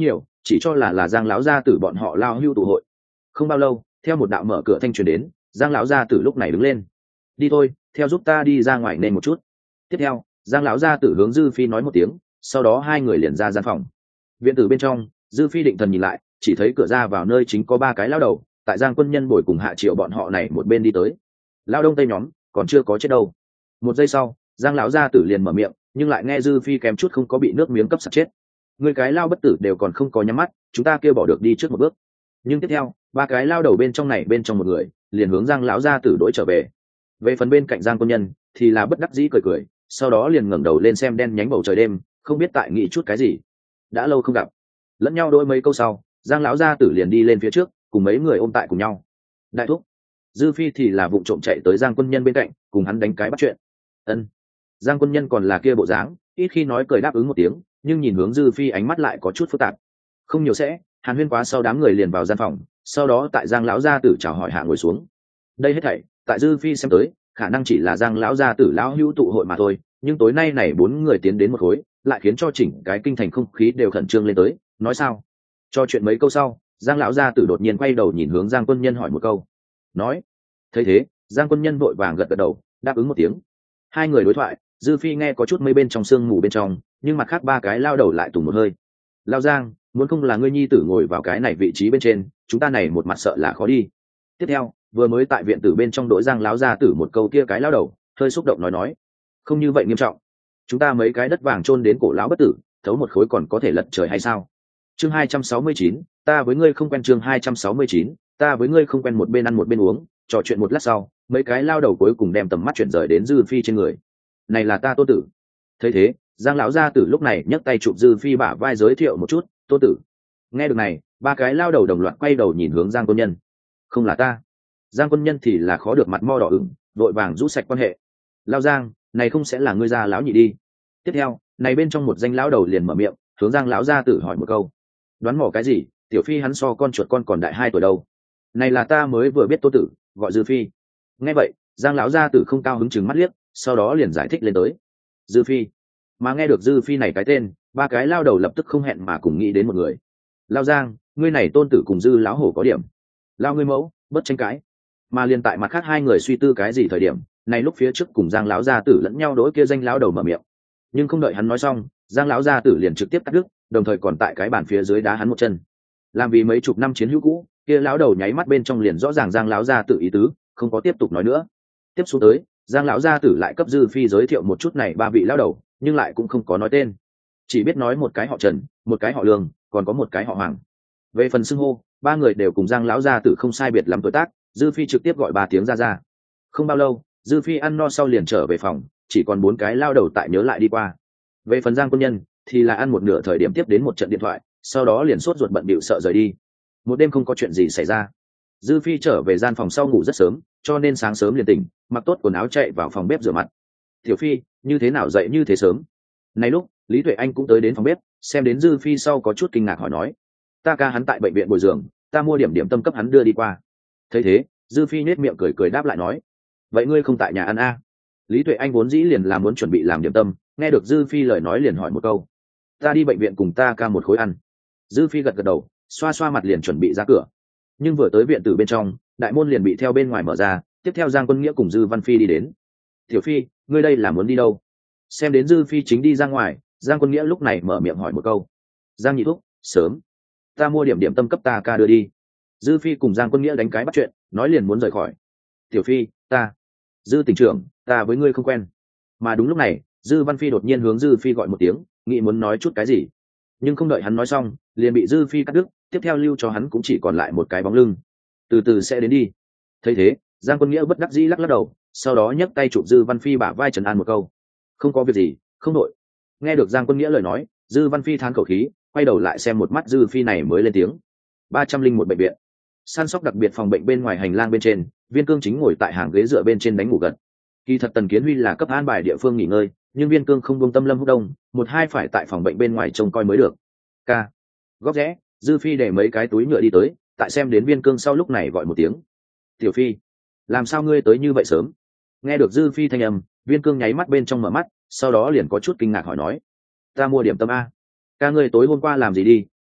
chỉ cho là là giang lão gia tử bọn họ lao hưu tụ hội. Không bao lâu, theo một đạo mở cửa thanh truyền đến, giang lão gia tử lúc này đứng lên. Đi thôi, theo giúp ta đi ra ngoài nên một chút. Tiếp theo, giang lão gia tử hướng dư phi nói một tiếng, sau đó hai người liền ra gian phòng. Viện tử bên trong, dư phi định thần nhìn lại, chỉ thấy cửa ra vào nơi chính có ba cái lao đầu, tại giang quân nhân bồi cùng hạ triệu bọn họ này một bên đi tới. Lao đông tây nhóm còn chưa có chết đâu. Một giây sau, giang lão gia tử liền mở miệng, nhưng lại nghe dư phi kém chút không có bị nước miếng cấp sặc chết. Người cái lao bất tử đều còn không có nhắm mắt, chúng ta kêu bỏ được đi trước một bước. Nhưng tiếp theo, ba cái lao đầu bên trong này bên trong một người liền hướng giang lão gia tử đuổi trở về. Về phần bên cạnh giang quân nhân thì là bất đắc dĩ cười cười, sau đó liền ngẩng đầu lên xem đen nhánh bầu trời đêm, không biết tại nghĩ chút cái gì. Đã lâu không gặp, lẫn nhau đôi mấy câu sau, giang lão gia tử liền đi lên phía trước, cùng mấy người ôm tại cùng nhau. Đại thúc. Dư phi thì là vụng trộm chạy tới giang quân nhân bên cạnh, cùng hắn đánh cái bắt chuyện. Ân. Giang quân nhân còn là kia bộ dáng, ít khi nói cười đáp ứng một tiếng, nhưng nhìn hướng dư phi ánh mắt lại có chút phức tạp. Không nhiều sẽ, hàn huyên quá sau đám người liền vào gian phòng, sau đó tại giang lão gia tử chào hỏi hạ ngồi xuống. Đây hết thảy tại dư phi xem tới khả năng chỉ là giang lão gia tử lão hữu tụ hội mà thôi, nhưng tối nay này bốn người tiến đến một khối lại khiến cho chỉnh cái kinh thành không khí đều khẩn trương lên tới. Nói sao? Cho chuyện mấy câu sau, giang lão gia tử đột nhiên quay đầu nhìn hướng giang quân nhân hỏi một câu. Nói. Thấy thế, giang quân nhân vội vàng gật gật đầu, đáp ứng một tiếng. Hai người đối thoại, dư phi nghe có chút mây bên trong sương mù bên trong, nhưng mặt khác ba cái lao đầu lại tùng một hơi. Lao giang, muốn không là ngươi nhi tử ngồi vào cái này vị trí bên trên, chúng ta này một mặt sợ là khó đi. Tiếp theo, vừa mới tại viện tử bên trong đội giang láo ra tử một câu kia cái lao đầu hơi xúc động nói nói, không như vậy nghiêm trọng, chúng ta mấy cái đất vàng chôn đến cổ lão bất tử, thấu một khối còn có thể lật trời hay sao? Chương hai trăm sáu mươi chín, ta với ngươi không quen. Chương hai trăm sáu mươi chín, ta với ngươi không quen. Một bên ăn một bên uống, trò chuyện một lát sau, mấy cái lao đầu cuối cùng đem tầm mắt chuyển rời đến dư phi trên người. Này là ta Tô tử. Thấy thế, giang lão gia tử lúc này nhấc tay chụp dư phi bả vai giới thiệu một chút, Tô tử. Nghe được này, ba cái lao đầu đồng loạt quay đầu nhìn hướng giang quân nhân. Không là ta. Giang quân nhân thì là khó được mặt mo đỏ ửng, vội vàng rũ sạch quan hệ. Lao giang, này không sẽ là ngươi già lão nhị đi? Tiếp theo, này bên trong một danh lão đầu liền mở miệng, hướng giang lão gia tử hỏi một câu. Đoán mò cái gì? Tiểu phi hắn so con chuột con còn đại hai tuổi đâu. Này là ta mới vừa biết Tô tử, gọi dư phi. Nghe vậy, giang lão gia tử không cao hứng chừng mắt liếc, sau đó liền giải thích lên tới. Dư phi. Mà nghe được dư phi này cái tên, ba cái lao đầu lập tức không hẹn mà cùng nghĩ đến một người. Lao giang, ngươi này tôn tử cùng dư lão hổ có điểm. Lao ngươi mẫu, bất tranh cãi. Mà liền tại mặt khác hai người suy tư cái gì thời điểm, này lúc phía trước cùng giang lão gia tử lẫn nhau đối kia danh lão đầu mở miệng. Nhưng không đợi hắn nói xong, giang lão gia tử liền trực tiếp cắt đứt, đồng thời còn tại cái bàn phía dưới đá hắn một chân. Làm vì mấy chục năm chiến hữu cũ, kia lão đầu nháy mắt bên trong liền rõ ràng giang lão gia tử ý tứ, không có tiếp tục nói nữa. Tiếp xuống tới, giang lão gia tử lại cấp dư phi giới thiệu một chút này ba vị lão đầu, nhưng lại cũng không có nói tên, chỉ biết nói một cái họ Trần, một cái họ Lương, còn có một cái họ Hoàng. Về phần xưng hô, ba người đều cùng giang lão gia tử không sai biệt lắm tuổi tác, dư phi trực tiếp gọi ba tiếng ra ra. Không bao lâu, dư phi ăn no sau liền trở về phòng, chỉ còn bốn cái lao đầu tại nhớ lại đi qua. Về phần giang quân nhân thì là ăn một nửa thời điểm tiếp đến một trận điện thoại, sau đó liền sốt ruột bận bịu sợ rời đi. Một đêm không có chuyện gì xảy ra, dư phi trở về gian phòng sau ngủ rất sớm, cho nên sáng sớm liền tỉnh, mặc tốt quần áo chạy vào phòng bếp rửa mặt. Tiểu phi, như thế nào dậy như thế sớm? Này lúc Lý Tuệ Anh cũng tới đến phòng bếp, xem đến dư phi sau có chút kinh ngạc hỏi nói, ta ca hắn tại bệnh viện bồi dưỡng, ta mua điểm điểm tâm cấp hắn đưa đi qua. Thấy thế, dư phi nết miệng cười cười đáp lại nói, vậy ngươi không tại nhà ăn à? Lý Tuệ Anh vốn dĩ liền là muốn chuẩn bị làm điểm tâm, nghe được dư phi lời nói liền hỏi một câu, ta đi bệnh viện cùng ta ca một khối ăn. Dư phi gật gật đầu, xoa xoa mặt liền chuẩn bị ra cửa, nhưng vừa tới viện tử bên trong, đại môn liền bị theo bên ngoài mở ra, tiếp theo giang quân nghĩa cùng dư văn phi đi đến. Tiểu phi, ngươi đây là muốn đi đâu? Xem đến dư phi chính đi ra ngoài, giang quân nghĩa lúc này mở miệng hỏi một câu. Giang nhị thúc, sớm, ta mua điểm điểm tâm cấp ta ca đưa đi. Dư phi cùng giang quân nghĩa đánh cái bắt chuyện, nói liền muốn rời khỏi. Tiểu phi, ta dư tỉnh trưởng, ta với ngươi không quen. Mà đúng lúc này, dư văn phi đột nhiên hướng dư phi gọi một tiếng, nghĩ muốn nói chút cái gì, nhưng không đợi hắn nói xong liền bị dư phi cắt đứt, tiếp theo lưu cho hắn cũng chỉ còn lại một cái bóng lưng. Từ từ sẽ đến đi. Thấy thế, giang quân nghĩa bất đắc dĩ lắc lắc đầu, sau đó nhấc tay chụp dư văn phi bả vai trấn an một câu, không có việc gì, không đội. Nghe được giang quân nghĩa lời nói, dư văn phi thán khẩu khí, quay đầu lại xem một mắt dư phi này mới lên tiếng. Ba trăm linh một bệnh viện, săn sóc đặc biệt phòng bệnh bên ngoài hành lang bên trên, Viên Cương chính ngồi tại hàng ghế dựa bên trên đánh ngủ gật. Kỳ thật Tần Kiến Huy là cấp an bài địa phương nghỉ ngơi, nhưng Viên Cương không buông tâm Lâm Húc Đông, một hai phải tại phòng bệnh bên ngoài trông coi mới được. Ca. Góc rẽ, dư phi để mấy cái túi nhựa đi tới, tại xem đến Viên Cương sau lúc này gọi một tiếng. Tiểu phi, làm sao ngươi tới như vậy sớm? Nghe được dư phi thanh âm, Viên Cương nháy mắt bên trong mở mắt, sau đó liền có chút kinh ngạc hỏi nói, ta mua điểm tâm a. Ca, ngươi tối hôm qua làm gì đi,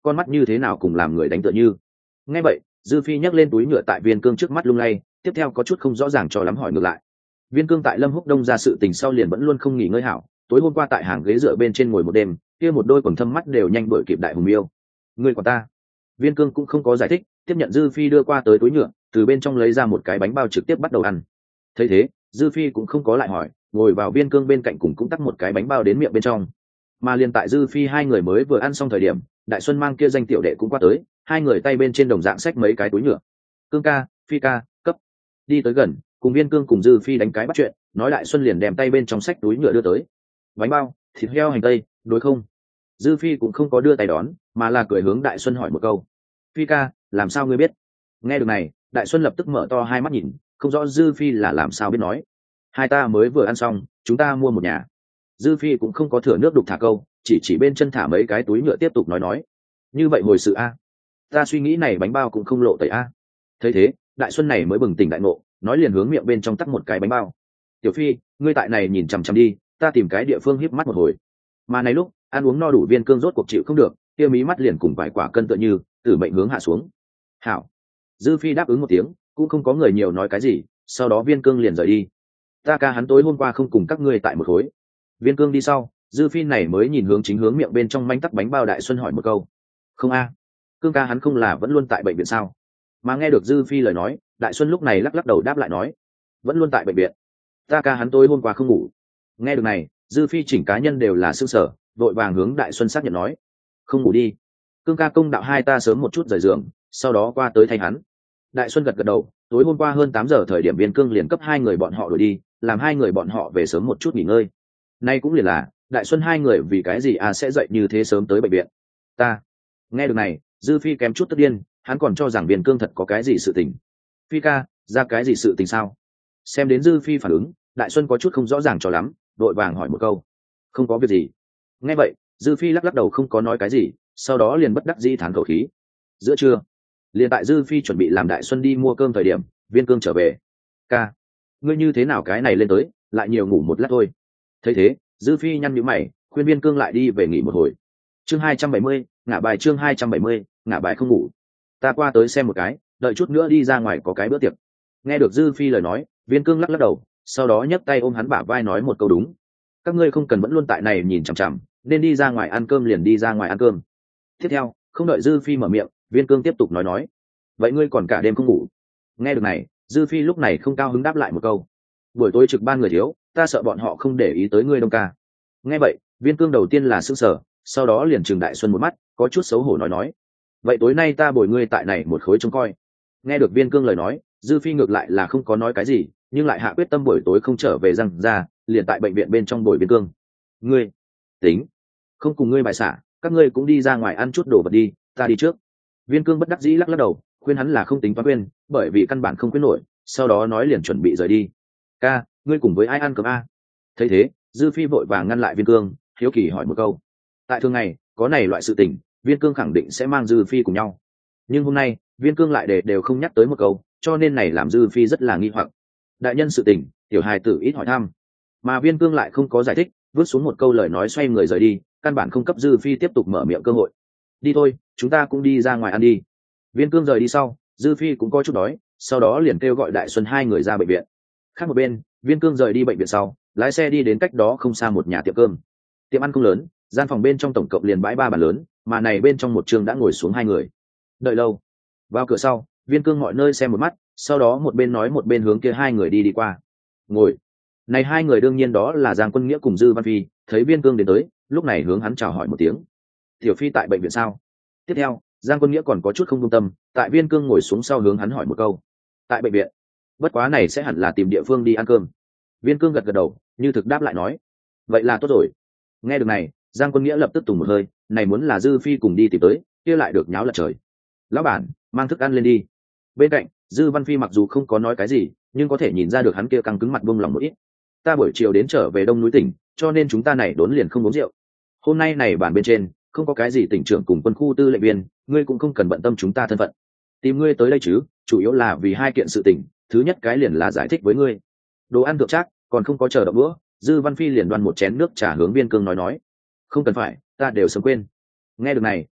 con mắt như thế nào cùng làm người đánh tựa như. Nghe vậy dư phi nhấc lên túi nhựa tại viên cương trước mắt lung lay, tiếp theo có chút không rõ ràng cho lắm hỏi ngược lại. Viên cương tại Lâm Húc Đông ra sự tình sau liền vẫn luôn không nghỉ ngơi hảo, tối hôm qua tại hàng ghế dựa bên trên ngồi một đêm, kia một đôi quầng thâm mắt đều nhanh đuổi kịp đại hùng miêu. Người của ta. Viên cương cũng không có giải thích, tiếp nhận dư phi đưa qua tới túi nhựa, từ bên trong lấy ra một cái bánh bao trực tiếp bắt đầu ăn. Thấy thế dư phi cũng không có lại hỏi, ngồi vào viên cương bên cạnh cùng cũng tắt một cái bánh bao đến miệng bên trong. Mà liền tại dư phi hai người mới vừa ăn xong thời điểm, đại xuân mang kia danh tiểu đệ cũng qua tới, hai người tay bên trên đồng dạng xách mấy cái túi nhựa. Cương ca, phi ca, cấp. Đi tới gần cùng viên cương cùng dư phi đánh cái bắt chuyện, nói đại xuân liền đem tay bên trong xách túi nhựa đưa tới. Bánh bao, thịt heo hành tây, đối không? Dư phi cũng không có đưa tay đón, mà là cười hướng đại xuân hỏi một câu. Phi ca, làm sao ngươi biết? Nghe được này đại xuân lập tức mở to hai mắt nhìn, không rõ dư phi là làm sao biết nói. Hai ta mới vừa ăn xong, chúng ta mua một nhà. Dư phi cũng không có thừa nước đục thả câu, chỉ chỉ bên chân thả mấy cái túi nhựa tiếp tục nói nói. Như vậy hồi sự a, ta suy nghĩ này bánh bao cũng không lộ tẩy a. Thấy thế đại xuân này mới bừng tỉnh đại ngộ, nói liền hướng miệng bên trong tắt một cái bánh bao. Tiểu phi, ngươi tại này nhìn chằm chằm đi, ta tìm cái địa phương híp mắt một hồi. Mà này lúc ăn uống no đủ viên cương rốt cuộc chịu không được, kia mí mắt liền cùng vài quả cân tựa như tử mệnh hướng hạ xuống. Hảo. Dư phi đáp ứng một tiếng, cũng không có người nhiều nói cái gì, sau đó viên cương liền rời đi. Ta ca hắn tối hôm qua không cùng các ngươi tại một khối. Viên cương đi sau dư phi này mới nhìn hướng chính hướng miệng bên trong manh tắc bánh bao đại xuân hỏi một câu. Không a, cương ca hắn không là vẫn luôn tại bệnh viện sao? Mà nghe được dư phi lời nói đại xuân lúc này lắc lắc đầu đáp lại nói. Vẫn luôn tại bệnh viện. Ta ca hắn tối hôm qua không ngủ. Nghe được này dư phi chỉnh cá nhân đều là sương sở, vội vàng hướng đại xuân xác nhận nói. Không ngủ đi, cương ca công đạo hai ta sớm một chút rời giường, sau đó qua tới thay hắn. Đại xuân gật gật đầu, tối hôm qua hơn tám giờ thời điểm viên cương liền cấp hai người bọn họ đuổi đi, làm hai người bọn họ về sớm một chút nghỉ ngơi. Nay cũng liền là đại xuân hai người vì cái gì à sẽ dậy như thế sớm tới bệnh viện. Ta. Nghe được này dư phi kém chút tức điên, hắn còn cho rằng viên cương thật có cái gì sự tình. Phi ca, ra cái gì sự tình sao? Xem đến dư phi phản ứng đại xuân có chút không rõ ràng cho lắm, đội vàng hỏi một câu. Không có việc gì. Nghe vậy dư phi lắc lắc đầu không có nói cái gì, sau đó liền bất đắc dĩ thán khẩu khí. Giữa trưa liền tại dư phi chuẩn bị làm đại xuân đi mua cơm thời điểm viên cương trở về. Ca, ngươi như thế nào cái này lên tới lại nhiều ngủ một lát thôi. Thấy thế dư phi nhăn nhíu mày, khuyên viên cương lại đi về nghỉ một hồi. Chương hai trăm bảy mươi, ngả bài chương hai trăm bảy mươi, ngả bài không ngủ. Ta qua tới xem một cái, đợi chút nữa đi ra ngoài có cái bữa tiệc. Nghe được dư phi lời nói viên cương lắc lắc đầu, sau đó nhấc tay ôm hắn bả vai nói một câu đúng. Các ngươi không cần vẫn luôn tại này nhìn chằm chằm, nên đi ra ngoài ăn cơm liền đi ra ngoài ăn cơm. Tiếp theo không đợi dư phi mở miệng viên cương tiếp tục nói nói. Vậy ngươi còn cả đêm không ngủ? Nghe được này dư phi lúc này không cao hứng đáp lại một câu. Buổi tối trực ban người thiếu, ta sợ bọn họ không để ý tới ngươi đông ca. Nghe vậy viên cương đầu tiên là sững sờ, sau đó liền trừng đại xuân một mắt, có chút xấu hổ nói nói. Vậy tối nay ta bồi ngươi tại này một khối trông coi. Nghe được viên cương lời nói dư phi ngược lại là không có nói cái gì, nhưng lại hạ quyết tâm buổi tối không trở về răng ra, liền tại bệnh viện bên trong bồi viên cương. Ngươi tính không cùng ngươi bài xả, các ngươi cũng đi ra ngoài ăn chút đồ vật đi, ta đi trước. Viên cương bất đắc dĩ lắc lắc đầu, khuyên hắn là không tính toán khuyên, bởi vì căn bản không khuyên nổi, sau đó nói liền chuẩn bị rời đi. Ca, ngươi cùng với ai ăn cơm a? Thấy thế dư phi vội vàng ngăn lại viên cương, hiếu kỳ hỏi một câu. Tại thường ngày có này loại sự tình viên cương khẳng định sẽ mang dư phi cùng nhau, nhưng hôm nay viên cương lại để đều không nhắc tới một câu, cho nên này làm dư phi rất là nghi hoặc. Đại nhân sự tình tiểu hài tử ít hỏi thăm, mà viên cương lại không có giải thích, vứt xuống một câu lời nói xoay người rời đi, căn bản không cấp dư phi tiếp tục mở miệng cơ hội. Đi thôi, chúng ta cũng đi ra ngoài ăn đi. Viên cương rời đi sau dư phi cũng có chút đói, sau đó liền kêu gọi đại xuân hai người ra bệnh viện. Khác một bên viên cương rời đi bệnh viện sau lái xe đi đến cách đó không xa một nhà tiệm cơm. Tiệm ăn không lớn, gian phòng bên trong tổng cộng liền bãi ba bàn lớn, mà này bên trong một trường đã ngồi xuống hai người. Đợi lâu, vào cửa sau viên cương mọi nơi xem một mắt, sau đó một bên nói một bên hướng kia hai người đi đi qua. Ngồi. Này hai người đương nhiên đó là Giang Quân Nghĩa cùng Dư Văn Phi, thấy viên cương đến tới lúc này hướng hắn chào hỏi một tiếng. Tiểu phi tại bệnh viện sao? Tiếp theo Giang Quân Nghĩa còn có chút không công tâm, tại viên cương ngồi xuống sau hướng hắn hỏi một câu. Tại bệnh viện, bất quá này sẽ hẳn là tìm địa phương đi ăn cơm. Viên cương gật gật đầu như thực đáp lại nói. Vậy là tốt rồi. Nghe được này Giang Quân Nghĩa lập tức tùng một hơi, này muốn là Dư Phi cùng đi tìm tới kia lại được nháo lật trời. Lão bản, mang thức ăn lên đi. Bên cạnh Dư Văn Phi mặc dù không có nói cái gì, nhưng có thể nhìn ra được hắn kia căng cứng mặt buông lòng một ít. Ta buổi chiều đến trở về đông núi tỉnh, cho nên chúng ta này đốn liền không uống rượu. Hôm nay này bản bên trên không có cái gì tỉnh trưởng cùng quân khu tư lệnh viên, ngươi cũng không cần bận tâm chúng ta thân phận. Tìm ngươi tới đây chứ chủ yếu là vì hai kiện sự tình, thứ nhất cái liền là giải thích với ngươi. Đồ ăn thượng trác, còn không có chờ đợi bữa, Dư Văn Phi liền đoan một chén nước trà hướng viên cương nói nói. Không cần phải, ta đều sớm quên. Nghe được này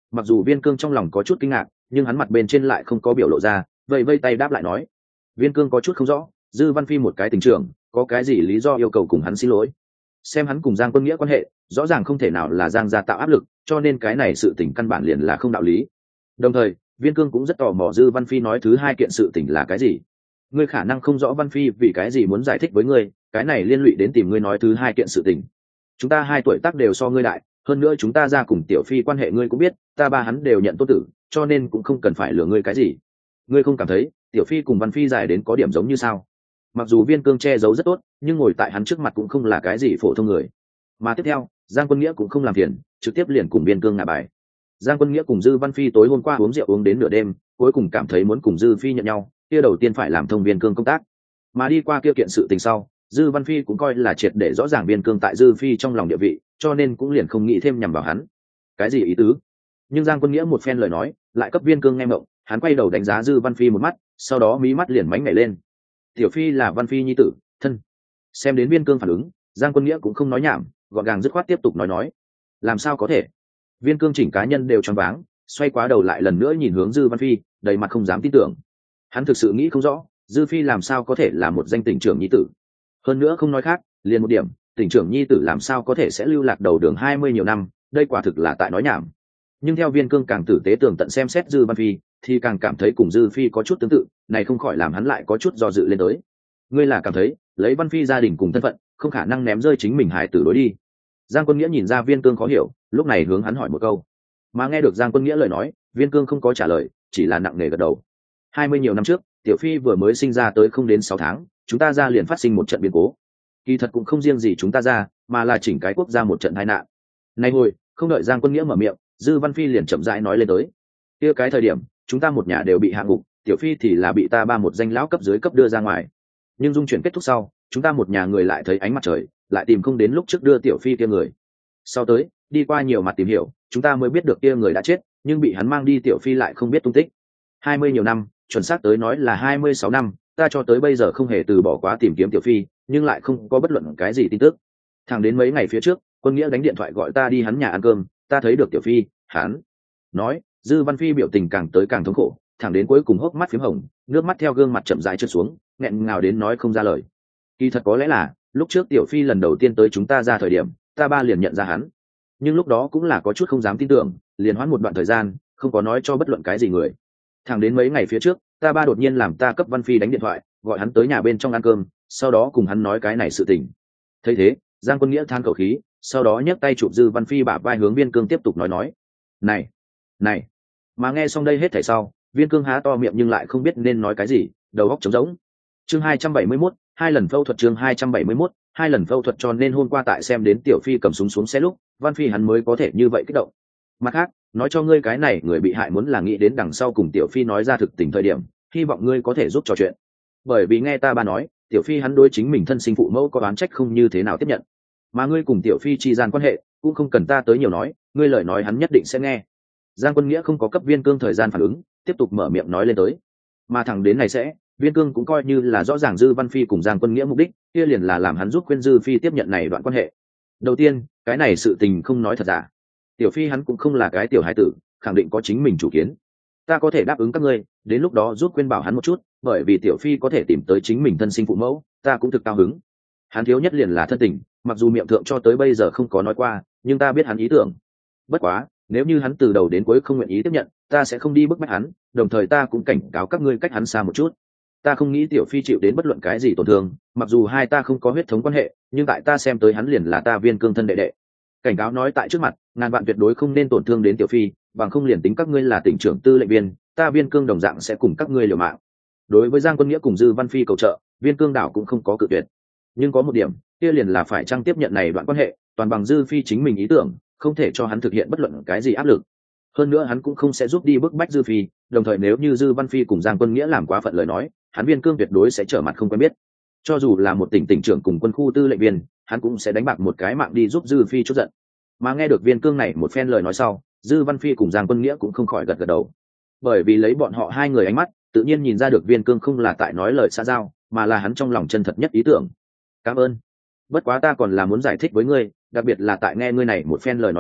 Mặc dù Viên Cương trong lòng có chút kinh ngạc, nhưng hắn mặt bên trên lại không có biểu lộ ra, vây vây tay đáp lại nói. Viên Cương có chút không rõ, Dư Văn Phi một cái tình trưởng, có cái gì lý do yêu cầu cùng hắn xin lỗi? Xem hắn cùng Giang Quân Nghĩa quan hệ, rõ ràng không thể nào là Giang gia tạo áp lực, cho nên cái này sự tình căn bản liền là không đạo lý. Đồng thời, Viên Cương cũng rất tò mò Dư Văn Phi nói thứ hai kiện sự tình là cái gì. Ngươi khả năng không rõ Văn Phi vì cái gì muốn giải thích với ngươi, cái này liên lụy đến tìm ngươi nói thứ hai kiện sự tình. Chúng ta hai tuổi tác đều so ngươi đại, hơn nữa chúng ta ra cùng Tiểu Phi quan hệ ngươi cũng biết, ta ba hắn đều nhận tốt tử, cho nên cũng không cần phải lừa ngươi cái gì. Ngươi không cảm thấy Tiểu Phi cùng Văn Phi dài đến có điểm giống như sao? Mặc dù Viên Cương che giấu rất tốt, nhưng ngồi tại hắn trước mặt cũng không là cái gì phổ thông người. Mà tiếp theo, Giang Quân Nghĩa cũng không làm phiền, trực tiếp liền cùng Viên Cương ngả bài. Giang Quân Nghĩa cùng Dư Văn Phi tối hôm qua uống rượu uống đến nửa đêm, cuối cùng cảm thấy muốn cùng Dư Phi nhận nhau, kia đầu tiên phải làm thông Viên Cương công tác. Mà đi qua kia kiện sự tình sau, Dư Văn Phi cũng coi là triệt để rõ ràng Viên Cương tại Dư Phi trong lòng địa vị, cho nên cũng liền không nghĩ thêm nhằm vào hắn. Cái gì ý tứ? Nhưng Giang Quân Nghĩa một phen lời nói, lại cấp Viên Cương nghe mộng, hắn quay đầu đánh giá Dư Văn Phi một mắt, sau đó mí mắt liền mánh nhảy lên. Tiểu Phi là Văn Phi nhi tử, thân. Xem đến Viên Cương phản ứng, Giang Quân Nghĩa cũng không nói nhảm, gọn gàng dứt khoát tiếp tục nói nói. Làm sao có thể? Viên Cương chỉnh cá nhân đều choáng váng, xoay quá đầu lại lần nữa nhìn hướng Dư Văn Phi, đầy mặt không dám tin tưởng. Hắn thực sự nghĩ không rõ, Dư Phi làm sao có thể là một danh tỉnh trưởng nhi tử. Hơn nữa không nói khác, liền một điểm, tỉnh trưởng nhi tử làm sao có thể sẽ lưu lạc đầu đường hai mươi nhiều năm, đây quả thực là tại nói nhảm. Nhưng theo Viên Cương càng tử tế tường tận xem xét Dư Văn Phi, thì càng cảm thấy cùng Dư Phi có chút tương tự, này không khỏi làm hắn lại có chút do dự lên tới. Ngươi là cảm thấy, lấy Văn Phi gia đình cùng thân phận, không khả năng ném rơi chính mình hài tử đối đi. Giang Quân Nghĩa nhìn ra Viên Cương khó hiểu, lúc này hướng hắn hỏi một câu. Mà nghe được Giang Quân Nghĩa lời nói, Viên Cương không có trả lời, chỉ là nặng nề gật đầu. Hai mươi nhiều năm trước, Tiểu Phi vừa mới sinh ra tới không đến sáu tháng, chúng ta ra liền phát sinh một trận biến cố. Kỳ thật cũng không riêng gì chúng ta ra, mà là chỉnh cái quốc gia một trận tai nạn. Này hồi, không đợi Giang Quân Nghĩa mở miệng, Dư Văn Phi liền chậm rãi nói lên tới. Kia cái thời điểm, chúng ta một nhà đều bị hạ ngục, Tiểu Phi thì là bị ta ba một danh lão cấp dưới cấp đưa ra ngoài. Nhưng dung chuyển kết thúc sau, chúng ta một nhà người lại thấy ánh mặt trời, lại tìm không đến lúc trước đưa Tiểu Phi kia người. Sau tới, đi qua nhiều mặt tìm hiểu, chúng ta mới biết được kia người đã chết, nhưng bị hắn mang đi Tiểu Phi lại không biết tung tích. Hai mươi nhiều năm, chuẩn xác tới nói là hai mươi sáu năm, ta cho tới bây giờ không hề từ bỏ quá tìm kiếm Tiểu Phi, nhưng lại không có bất luận cái gì tin tức. Thẳng đến mấy ngày phía trước, Quân Nghĩa đánh điện thoại gọi ta đi hắn nhà ăn cơm, ta thấy được Tiểu Phi, hắn nói. Dư Văn Phi biểu tình càng tới càng thống khổ, thẳng đến cuối cùng hốc mắt phím hồng, nước mắt theo gương mặt chậm rãi trượt xuống, nghẹn ngào đến nói không ra lời. Kỳ thật có lẽ là lúc trước Tiểu Phi lần đầu tiên tới chúng ta ra thời điểm, ta ba liền nhận ra hắn, nhưng lúc đó cũng là có chút không dám tin tưởng, liền hoãn một đoạn thời gian, không có nói cho bất luận cái gì người. Thẳng đến mấy ngày phía trước, ta ba đột nhiên làm ta cấp Văn Phi đánh điện thoại, gọi hắn tới nhà bên trong ăn cơm, sau đó cùng hắn nói cái này sự tình. Thấy thế, Giang Quân Nghĩa than khẩu khí, sau đó nhấc tay chụp Dư Văn Phi bả vai hướng Viên Cương tiếp tục nói nói. Này, này, mà nghe xong đây hết thảy sau, Viên Cương há to miệng nhưng lại không biết nên nói cái gì, đầu óc trống rỗng. Chương hai trăm bảy mươi mốt, hai lần phẫu thuật chương hai trăm bảy mươi mốt, hai lần phẫu thuật cho nên hôm qua tại xem đến Tiểu Phi cầm súng xuống xe lúc, Văn Phi hắn mới có thể như vậy kích động. Mặt khác, nói cho ngươi cái này người bị hại muốn là nghĩ đến đằng sau cùng Tiểu Phi nói ra thực tình thời điểm, hy vọng ngươi có thể giúp trò chuyện. Bởi vì nghe ta ba nói, Tiểu Phi hắn đối chính mình thân sinh phụ mẫu có oán trách không như thế nào tiếp nhận. Mà ngươi cùng Tiểu Phi chi gian quan hệ, cũng không cần ta tới nhiều nói, ngươi lời nói hắn nhất định sẽ nghe. Giang Quân Nghĩa không có cấp Viên Cương thời gian phản ứng, tiếp tục mở miệng nói lên tới. Mà thẳng đến này sẽ, Viên Cương cũng coi như là rõ ràng Dư Văn Phi cùng Giang Quân Nghĩa mục đích, kia liền là làm hắn giúp khuyên Dư Phi tiếp nhận này đoạn quan hệ. Đầu tiên, cái này sự tình không nói thật giả. Tiểu Phi hắn cũng không là cái tiểu hải tử, khẳng định có chính mình chủ kiến. Ta có thể đáp ứng các ngươi, đến lúc đó giúp khuyên bảo hắn một chút, bởi vì Tiểu Phi có thể tìm tới chính mình thân sinh phụ mẫu, ta cũng thực cao hứng. Hắn thiếu nhất liền là thân tình, mặc dù miệng thượng cho tới bây giờ không có nói qua, nhưng ta biết hắn ý tưởng. Bất quá, nếu như hắn từ đầu đến cuối không nguyện ý tiếp nhận, ta sẽ không đi bức bách hắn, đồng thời ta cũng cảnh cáo các ngươi cách hắn xa một chút. Ta không nghĩ Tiểu Phi chịu đến bất luận cái gì tổn thương, mặc dù hai ta không có huyết thống quan hệ, nhưng tại ta xem tới hắn liền là ta Viên Cương thân đệ đệ. Cảnh cáo nói tại trước mặt, ngàn vạn tuyệt đối không nên tổn thương đến Tiểu Phi, bằng không liền tính các ngươi là tỉnh trưởng tư lệnh viên, ta Viên Cương đồng dạng sẽ cùng các ngươi liều mạng. Đối với Giang Quân Nghĩa cùng Dư Văn Phi cầu trợ, Viên Cương đảo cũng không có cự tuyệt. Nhưng có một điểm, kia liền là phải trang tiếp nhận này đoạn quan hệ, toàn bằng Dư Phi chính mình ý tưởng, không thể cho hắn thực hiện bất luận cái gì áp lực. Hơn nữa hắn cũng không sẽ giúp đi bức bách Dư Phi, đồng thời nếu như Dư Văn Phi cùng Giang Quân Nghĩa làm quá phận lời nói, hắn Viên Cương tuyệt đối sẽ trở mặt không quen biết. Cho dù là một tỉnh tỉnh trưởng cùng quân khu tư lệnh viên, hắn cũng sẽ đánh bạc một cái mạng đi giúp Dư Phi chút giận. Mà nghe được Viên Cương này một phen lời nói sau, Dư Văn Phi cùng Giang Quân Nghĩa cũng không khỏi gật gật đầu. Bởi vì lấy bọn họ hai người ánh mắt, tự nhiên nhìn ra được Viên Cương không là tại nói lời xã giao, mà là hắn trong lòng chân thật nhất ý tưởng. Cảm ơn. Bất quá ta còn là muốn giải thích với ngươi, đặc biệt là tại nghe ngươi này một phen lời nói sau,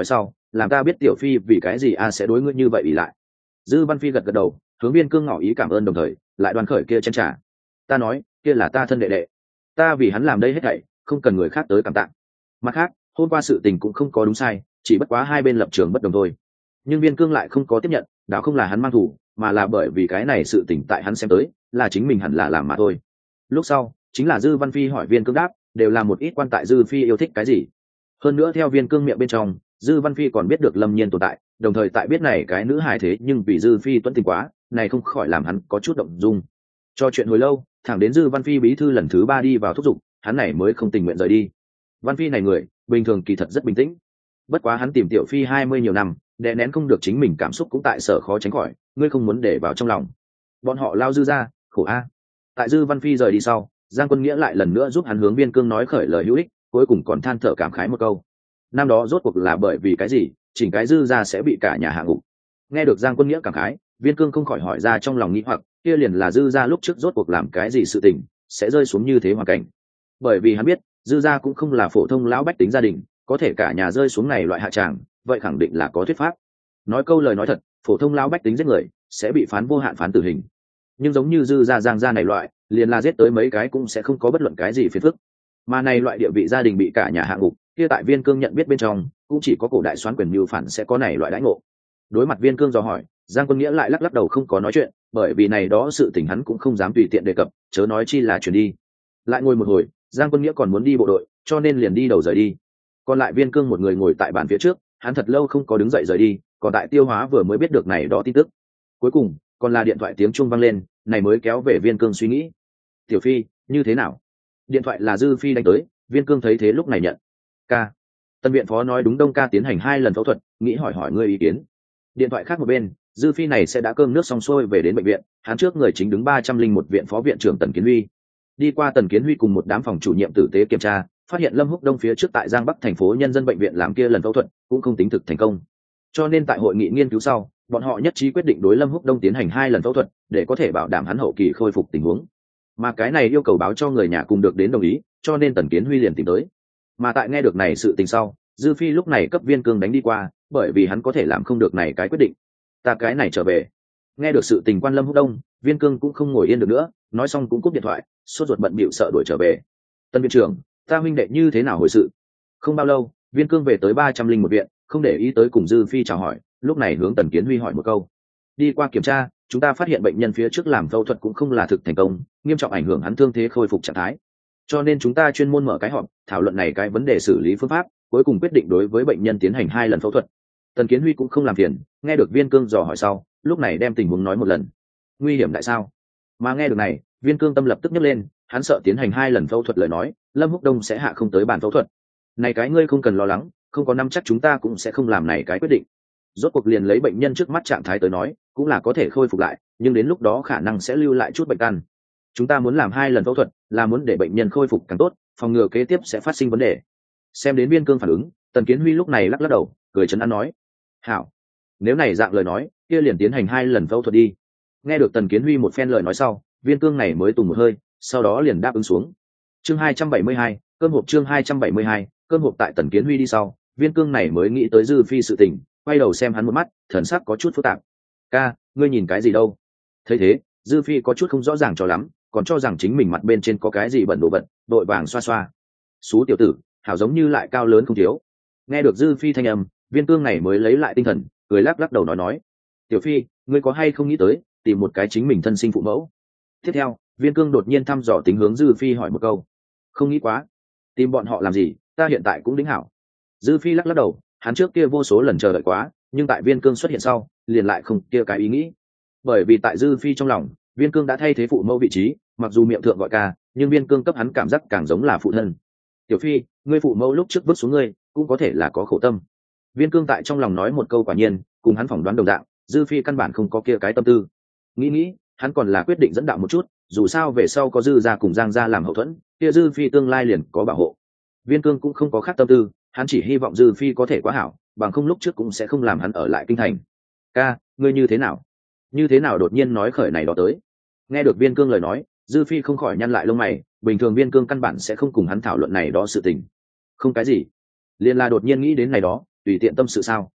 làm ta biết tiểu phi vì cái gì a sẽ đối ngươi như vậy ỷ lại. Dư Văn Phi gật gật đầu, hướng Viên Cương ngỏ ý cảm ơn, đồng thời lại đoan khởi kia chén trà. Ta nói, kia là ta thân đệ đệ, ta vì hắn làm đây hết thảy, không cần người khác tới cảm tạ. Mặt khác, hôm qua sự tình cũng không có đúng sai, chỉ bất quá hai bên lập trường bất đồng thôi. Nhưng Viên Cương lại không có tiếp nhận, đó không là hắn mang thủ, mà là bởi vì cái này sự tình tại hắn xem tới, là chính mình hẳn là làm mà thôi. Lúc sau, chính là Dư Văn Phi hỏi Viên Cương đáp, đều là một ít quan tại Dư Phi yêu thích cái gì. Hơn nữa theo Viên Cương miệng bên trong, Dư Văn Phi còn biết được Lâm Nhiên tồn tại, đồng thời tại biết này cái nữ hài thế nhưng vì Dư Phi tuấn tình quá, này không khỏi làm hắn có chút động dung. Cho chuyện hồi lâu, thẳng đến Dư Văn Phi bí thư lần thứ ba đi vào thúc giục, hắn này mới không tình nguyện rời đi. Văn Phi này người, bình thường kỳ thật rất bình tĩnh. Bất quá hắn tìm Tiểu Phi hai mươi nhiều năm, đè nén không được chính mình cảm xúc cũng tại sở khó tránh khỏi, ngươi không muốn để vào trong lòng. Bọn họ lao Dư ra, khổ a. Tại Dư Văn Phi rời đi sau, Giang Quân Nghĩa lại lần nữa giúp hắn hướng Viên Cương nói khởi lời hữu ích, cuối cùng còn than thở cảm khái một câu. Năm đó rốt cuộc là bởi vì cái gì, chỉnh cái Dư ra sẽ bị cả nhà hạ ngục. Nghe được Giang Quân Nghĩa cảm khái, Viên Cương không khỏi hỏi ra trong lòng nghi hoặc, kia liền là Dư ra lúc trước rốt cuộc làm cái gì sự tình, sẽ rơi xuống như thế hoàn cảnh. Bởi vì hắn biết, Dư ra cũng không là phổ thông lão bách tính gia đình, có thể cả nhà rơi xuống này loại hạ tràng, vậy khẳng định là có thuyết pháp. Nói câu lời nói thật, phổ thông lão bách tính giết người sẽ bị phán vô hạn phán tử hình, nhưng giống như Dư ra Giang gia này loại, liền là giết tới mấy cái cũng sẽ không có bất luận cái gì phiền phức. Mà này loại địa vị gia đình bị cả nhà hạ ngục, kia tại Viên Cương nhận biết bên trong, cũng chỉ có cổ đại soán quyền mưu phản sẽ có này loại đãi ngộ. Đối mặt Viên Cương dò hỏi, Giang Quân Nghĩa lại lắc lắc đầu không có nói chuyện, bởi vì này đó sự tình hắn cũng không dám tùy tiện đề cập, chớ nói chi là chuyển đi. Lại ngồi một hồi, Giang Quân Nghĩa còn muốn đi bộ đội, cho nên liền đi đầu rời đi. Còn lại Viên Cương một người ngồi tại bàn phía trước, hắn thật lâu không có đứng dậy rời đi, còn tại Tiêu Hóa vừa mới biết được này đó tin tức. Cuối cùng, còn là điện thoại tiếng chuông vang lên, này mới kéo về Viên Cương suy nghĩ. Tiểu Phi, như thế nào? Điện thoại là Dư Phi đánh tới, Viên Cương thấy thế lúc này nhận. Ca, Tân viện phó nói đúng Đông ca tiến hành hai lần phẫu thuật, nghĩ hỏi hỏi ngươi ý kiến. Điện thoại khác một bên, Dư Phi này sẽ đã cơm nước xong xuôi về đến bệnh viện, hắn trước người chính đứng ba trăm linh một viện phó viện trưởng Tần Kiến Huy. Đi qua Tần Kiến Huy cùng một đám phòng chủ nhiệm tử tế kiểm tra, phát hiện Lâm Húc Đông phía trước tại Giang Bắc thành phố nhân dân bệnh viện làm kia lần phẫu thuật cũng không tính thực thành công. Cho nên tại hội nghị nghiên cứu sau, bọn họ nhất trí quyết định đối Lâm Húc Đông tiến hành hai lần phẫu thuật, để có thể bảo đảm hắn hậu kỳ khôi phục tình huống. Mà cái này yêu cầu báo cho người nhà cùng được đến đồng ý, cho nên Tần Kiến Huy liền tìm tới. Mà tại nghe được này sự tình sau, Dư Phi lúc này cấp Viên Cương đánh đi qua, bởi vì hắn có thể làm không được này cái quyết định. Ta cái này trở về. Nghe được sự tình quan Lâm Húc Đông, Viên Cương cũng không ngồi yên được nữa, nói xong cũng cúp điện thoại, sốt ruột bận bịu sợ đuổi trở về. Tân viện trưởng, ta huynh đệ như thế nào hồi sự? Không bao lâu, Viên Cương về tới ba trăm linh một viện, không để ý tới cùng Dư Phi chào hỏi, lúc này hướng Tần Kiến Huy hỏi một câu. Đi qua kiểm tra, chúng ta phát hiện bệnh nhân phía trước làm phẫu thuật cũng không là thực thành công, nghiêm trọng ảnh hưởng hắn thương thế khôi phục trạng thái. Cho nên chúng ta chuyên môn mở cái họp, thảo luận này cái vấn đề xử lý phương pháp, cuối cùng quyết định đối với bệnh nhân tiến hành hai lần phẫu thuật. Tần Kiến Huy cũng không làm phiền, nghe được Viên Cương dò hỏi sau, lúc này đem tình huống nói một lần. Nguy hiểm tại sao? Mà nghe được này, Viên Cương tâm lập tức nhấc lên, hắn sợ tiến hành hai lần phẫu thuật lời nói, Lâm Húc Đông sẽ hạ không tới bàn phẫu thuật. Này cái ngươi không cần lo lắng, không có năm chắc chúng ta cũng sẽ không làm này cái quyết định. Rốt cuộc liền lấy bệnh nhân trước mắt trạng thái tới nói, cũng là có thể khôi phục lại, nhưng đến lúc đó khả năng sẽ lưu lại chút bệnh căn. Chúng ta muốn làm hai lần phẫu thuật, là muốn để bệnh nhân khôi phục càng tốt, phòng ngừa kế tiếp sẽ phát sinh vấn đề. Xem đến Viên Cương phản ứng, Tần Kiến Huy lúc này lắc lắc đầu, cười trấn an nói: "Hảo, nếu này dạng lời nói, kia liền tiến hành hai lần phẫu thuật đi." Nghe được Tần Kiến Huy một phen lời nói sau, Viên Cương này mới tùng một hơi, sau đó liền đáp ứng xuống. Chương hai trăm bảy mươi hai, cơm hộp chương hai trăm bảy mươi hai, cơm hộp tại Tần Kiến Huy đi sau, Viên Cương này mới nghĩ tới Dư Phi sự tình, quay đầu xem hắn một mắt, thần sắc có chút phức tạp. "Ca, ngươi nhìn cái gì đâu?" Thấy thế, Dư Phi có chút không rõ ràng cho lắm, còn cho rằng chính mình mặt bên trên có cái gì bẩn đồ bẩn, đội vàng xoa xoa. "Xú tiểu tử, hảo giống như lại cao lớn không thiếu." Nghe được Dư Phi thanh âm, Viên Cương này mới lấy lại tinh thần, cười lắc lắc đầu nói nói: "Tiểu Phi, ngươi có hay không nghĩ tới tìm một cái chính mình thân sinh phụ mẫu?" Tiếp theo, Viên Cương đột nhiên thăm dò tính hướng Dư Phi hỏi một câu. "Không nghĩ quá, tìm bọn họ làm gì, ta hiện tại cũng đính hảo." Dư Phi lắc lắc đầu, hắn trước kia vô số lần chờ đợi quá, nhưng tại Viên Cương xuất hiện sau, liền lại không kia cái ý nghĩ. Bởi vì tại Dư Phi trong lòng, Viên Cương đã thay thế phụ mẫu vị trí, mặc dù miệng thượng gọi ca, nhưng Viên Cương cấp hắn cảm giác càng giống là phụ thân. "Tiểu Phi, ngươi phụ mẫu lúc trước vứt xuống ngươi, cũng có thể là có khổ tâm." Viên Cương tại trong lòng nói một câu quả nhiên, cùng hắn phỏng đoán đồng dạng, Dư Phi căn bản không có kia cái tâm tư. Nghĩ nghĩ, hắn còn là quyết định dẫn đạo một chút, dù sao về sau có Dư gia cùng Giang gia làm hậu thuẫn, kia Dư Phi tương lai liền có bảo hộ. Viên Cương cũng không có khác tâm tư, hắn chỉ hy vọng Dư Phi có thể quá hảo, bằng không lúc trước cũng sẽ không làm hắn ở lại kinh thành. "Ca, ngươi như thế nào? Như thế nào đột nhiên nói khởi này đó tới?" Nghe được Viên Cương lời nói, Dư Phi không khỏi nhăn lại lông mày, bình thường Viên Cương căn bản sẽ không cùng hắn thảo luận này đó sự tình. "Không cái gì, liền là đột nhiên nghĩ đến này đó, tùy tiện tâm sự sao?"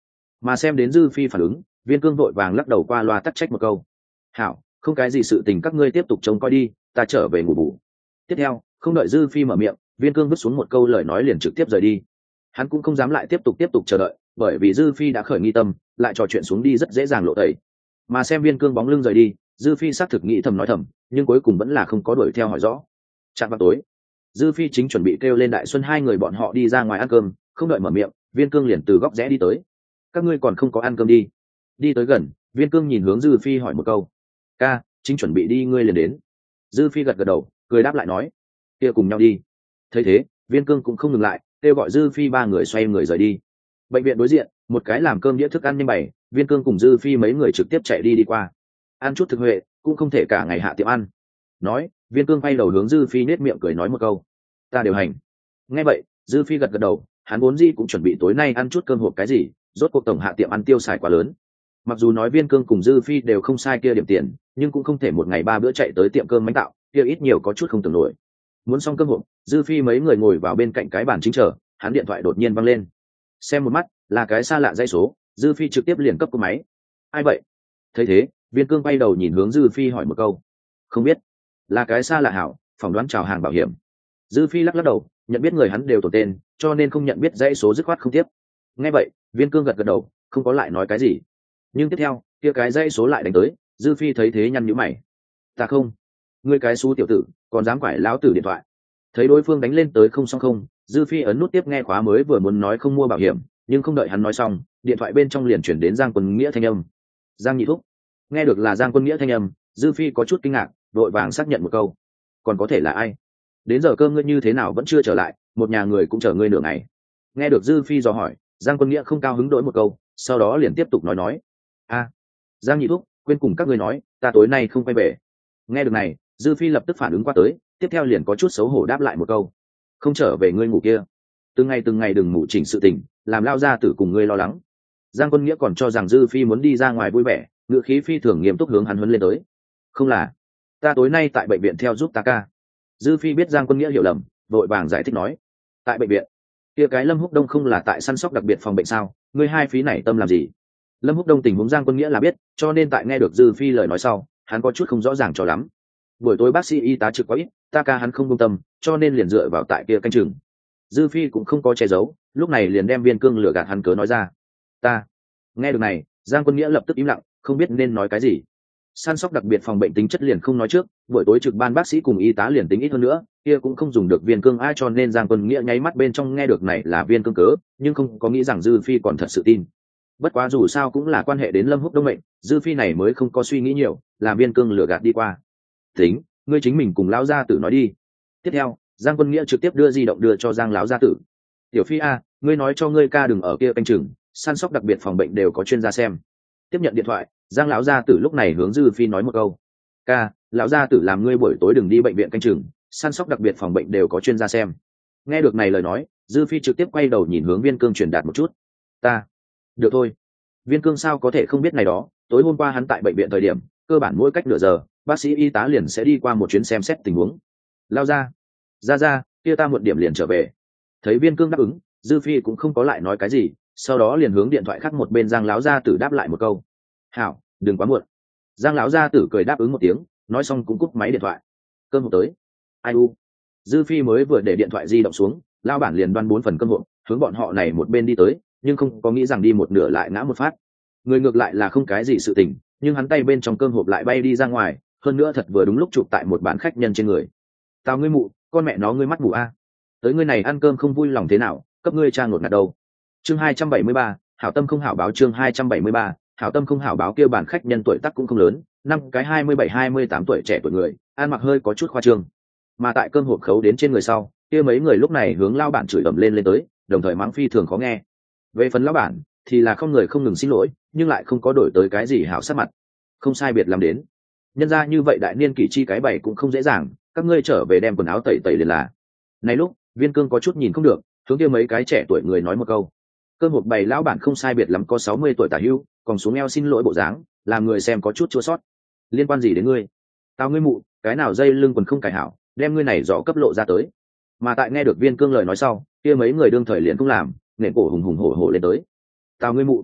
Mà xem đến dư phi phản ứng, viên cương vội vàng lắc đầu qua loa tắc trách một câu. Hảo, không cái gì sự tình các ngươi tiếp tục trông coi đi, ta trở về ngủ bù. Tiếp theo, không đợi dư phi mở miệng, viên cương vứt xuống một câu lời nói liền trực tiếp rời đi. Hắn cũng không dám lại tiếp tục tiếp tục chờ đợi, bởi vì dư phi đã khởi nghi tâm, lại trò chuyện xuống đi rất dễ dàng lộ tẩy. Mà xem viên cương bóng lưng rời đi, dư phi xác thực nghĩ thầm nói thầm, nhưng cuối cùng vẫn là không có đuổi theo hỏi rõ. Chạm vào tối, dư phi chính chuẩn bị kêu lên đại xuân hai người bọn họ đi ra ngoài ăn cơm, không đợi mở miệng, viên cương liền từ góc rẽ đi tới. Các ngươi còn không có ăn cơm đi? Đi tới gần, viên cương nhìn hướng dư phi hỏi một câu. Ca, chính chuẩn bị đi ngươi liền đến. Dư phi gật gật đầu, cười đáp lại nói. Kia cùng nhau đi. Thấy thế, viên cương cũng không ngừng lại, kêu gọi dư phi ba người xoay người rời đi. Bệnh viện đối diện, một cái làm cơm đĩa thức ăn nhanh bày, viên cương cùng dư phi mấy người trực tiếp chạy đi đi qua. Ăn chút thực huệ, cũng không thể cả ngày hạ tiệm ăn. Nói, viên cương quay đầu hướng dư phi nết miệng cười nói một câu. Ta điều hành. Nghe vậy, dư phi gật gật đầu, hắn vốn gì cũng chuẩn bị tối nay ăn chút cơm hộp cái gì, rốt cuộc tổng hạ tiệm ăn tiêu xài quá lớn. Mặc dù nói viên cương cùng dư phi đều không sai kia điểm tiền, nhưng cũng không thể một ngày ba bữa chạy tới tiệm cơm bánh tạo, kia ít nhiều có chút không tưởng nổi. Muốn xong cơm hộp, dư phi mấy người ngồi vào bên cạnh cái bàn chính chờ, hắn điện thoại đột nhiên văng lên. Xem một mắt, là cái xa lạ dây số, dư phi trực tiếp liền cấp cô máy. Ai vậy? Thấy thế, viên cương quay đầu nhìn hướng dư phi hỏi một câu. Không biết. Là cái xa lạ hảo, phỏng đoán chào hàng bảo hiểm. Dư phi lắc lắc đầu, nhận biết người hắn đều tổ tên, cho nên không nhận biết dãy số dứt khoát không tiếp. Nghe vậy, viên cương gật gật đầu, không có lại nói cái gì. Nhưng tiếp theo, kia cái dãy số lại đánh tới, dư phi thấy thế nhăn nhíu mày. Ta không. Ngươi cái xú tiểu tử, còn dám quải lão tử điện thoại. Thấy đối phương đánh lên tới không xong không, dư phi ấn nút tiếp nghe khóa mới vừa muốn nói không mua bảo hiểm, nhưng không đợi hắn nói xong, điện thoại bên trong liền chuyển đến Giang Quân Nghĩa thanh âm. Giang nhị thúc. Nghe được là Giang Quân Nghĩa thanh âm, dư phi có chút kinh ngạc, đội vàng xác nhận một câu. Còn có thể là ai? Đến giờ cơm ngươi như thế nào vẫn chưa trở lại, một nhà người cũng chờ ngươi nửa ngày. Nghe được dư phi dò hỏi, Giang Quân Nghĩa không cao hứng đổi một câu, sau đó liền tiếp tục nói nói. A, Giang nhị thúc, quên cùng các ngươi nói, ta tối nay không quay về. Nghe được này, dư phi lập tức phản ứng qua tới, tiếp theo liền có chút xấu hổ đáp lại một câu. Không trở về ngươi ngủ kia. Từng ngày từng ngày đừng ngủ chỉnh sự tình, làm lao ra tử cùng ngươi lo lắng. Giang Quân Nghĩa còn cho rằng dư phi muốn đi ra ngoài vui vẻ, ngữ khí phi thường nghiêm túc hướng hắn huấn lên tới. Không là, ta tối nay tại bệnh viện theo giúp ta ca. Dư phi biết Giang Quân Nghĩa hiểu lầm, vội vàng giải thích nói. Tại bệnh viện? Kia cái Lâm Húc Đông không là tại săn sóc đặc biệt phòng bệnh sao, ngươi hai phí này tâm làm gì? Lâm Húc Đông tình huống Giang Quân Nghĩa là biết, cho nên tại nghe được dư phi lời nói sau, hắn có chút không rõ ràng cho lắm. Buổi tối bác sĩ y tá trực quá ít, ta ca hắn không công tâm, cho nên liền dựa vào tại kia canh chừng. Dư phi cũng không có che giấu, lúc này liền đem viên cương lừa gạt hắn cớ nói ra. Ta. Nghe được này, Giang Quân Nghĩa lập tức im lặng, không biết nên nói cái gì. Săn sóc đặc biệt phòng bệnh tính chất liền không nói trước, buổi tối trực ban bác sĩ cùng y tá liền tính ít hơn nữa, kia cũng không dùng được viên cương ai, cho nên Giang Quân Nghĩa nháy mắt bên trong nghe được này là viên cương cớ, nhưng không có nghĩ rằng dư phi còn thật sự tin. Bất quá dù sao cũng là quan hệ đến Lâm Húc Đông mệnh, dư phi này mới không có suy nghĩ nhiều, làm viên cương lừa gạt đi qua. Tính, ngươi chính mình cùng lão gia tử nói đi. Tiếp theo, Giang Quân Nghĩa trực tiếp đưa di động đưa cho Giang lão gia tử. Tiểu phi a, ngươi nói cho ngươi ca đừng ở kia canh chừng, săn sóc đặc biệt phòng bệnh đều có chuyên gia xem. Tiếp nhận điện thoại, Giang lão gia tử lúc này hướng dư phi nói một câu. Ca, lão gia tử làm ngươi buổi tối đừng đi bệnh viện canh chừng, săn sóc đặc biệt phòng bệnh đều có chuyên gia xem. Nghe được này lời nói, dư phi trực tiếp quay đầu nhìn hướng viên cương truyền đạt một chút. Ta. Được thôi. Viên cương sao có thể không biết này đó, tối hôm qua hắn tại bệnh viện thời điểm, cơ bản mỗi cách nửa giờ, bác sĩ y tá liền sẽ đi qua một chuyến xem xét tình huống. Lao ra. Ra ra, kia ta một điểm liền trở về. Thấy viên cương đáp ứng, dư phi cũng không có lại nói cái gì, sau đó liền hướng điện thoại khác một bên Giang lão gia tử đáp lại một câu. Hảo, đừng quá muộn. Giang lão gia tử cười đáp ứng một tiếng, nói xong cũng cúp máy điện thoại. Cơm hộp tới. Ai u. Dư phi mới vừa để điện thoại di động xuống, lao bản liền đoan bốn phần cơm hộp, hướng bọn họ này một bên đi tới, nhưng không có nghĩ rằng đi một nửa lại ngã một phát. Người ngược lại là không cái gì sự tình, nhưng hắn tay bên trong cơm hộp lại bay đi ra ngoài, hơn nữa thật vừa đúng lúc chụp tại một bàn khách nhân trên người. Tao ngươi mụ, con mẹ nó ngươi mắt mù a. Tới ngươi này ăn cơm không vui lòng thế nào, cấp ngươi trang ngột ngạt đâu. Chương hai trăm bảy mươi ba, hảo tâm không hảo báo. Chương hai trăm bảy mươi ba, hảo tâm không hảo báo. Kia bàn khách nhân tuổi tác cũng không lớn, năm cái hai mươi bảy hai mươi tám tuổi trẻ tuổi người, ăn mặc hơi có chút khoa trương. Mà tại cơm hộp khấu đến trên người sau, kia mấy người lúc này hướng lao bản chửi ầm lên lên tới, đồng thời mắng phi thường khó nghe. Về phần lão bản thì là không người không ngừng xin lỗi, nhưng lại không có đổi tới cái gì hảo sắc mặt. Không sai biệt làm đến. Nhân ra như vậy đại niên kỷ chi cái bày cũng không dễ dàng, các ngươi trở về đem quần áo tẩy tẩy liền là. Này lúc, viên cương có chút nhìn không được, hướng kia mấy cái trẻ tuổi người nói một câu. Cơm hộp bày lão bản không sai biệt lắm có sáu mươi tuổi tả hưu, còn xuống eo xin lỗi bộ dáng, làm người xem có chút chua sót. Liên quan gì đến ngươi? Tao ngươi mụ, cái nào dây lưng quần không cài hảo, đem ngươi này rõ cấp lộ ra tới. Mà tại nghe được viên cương lời nói sau, kia mấy người đương thời liền cũng làm, nện cổ hùng hùng hổ hổ lên tới. Tao ngươi mụ.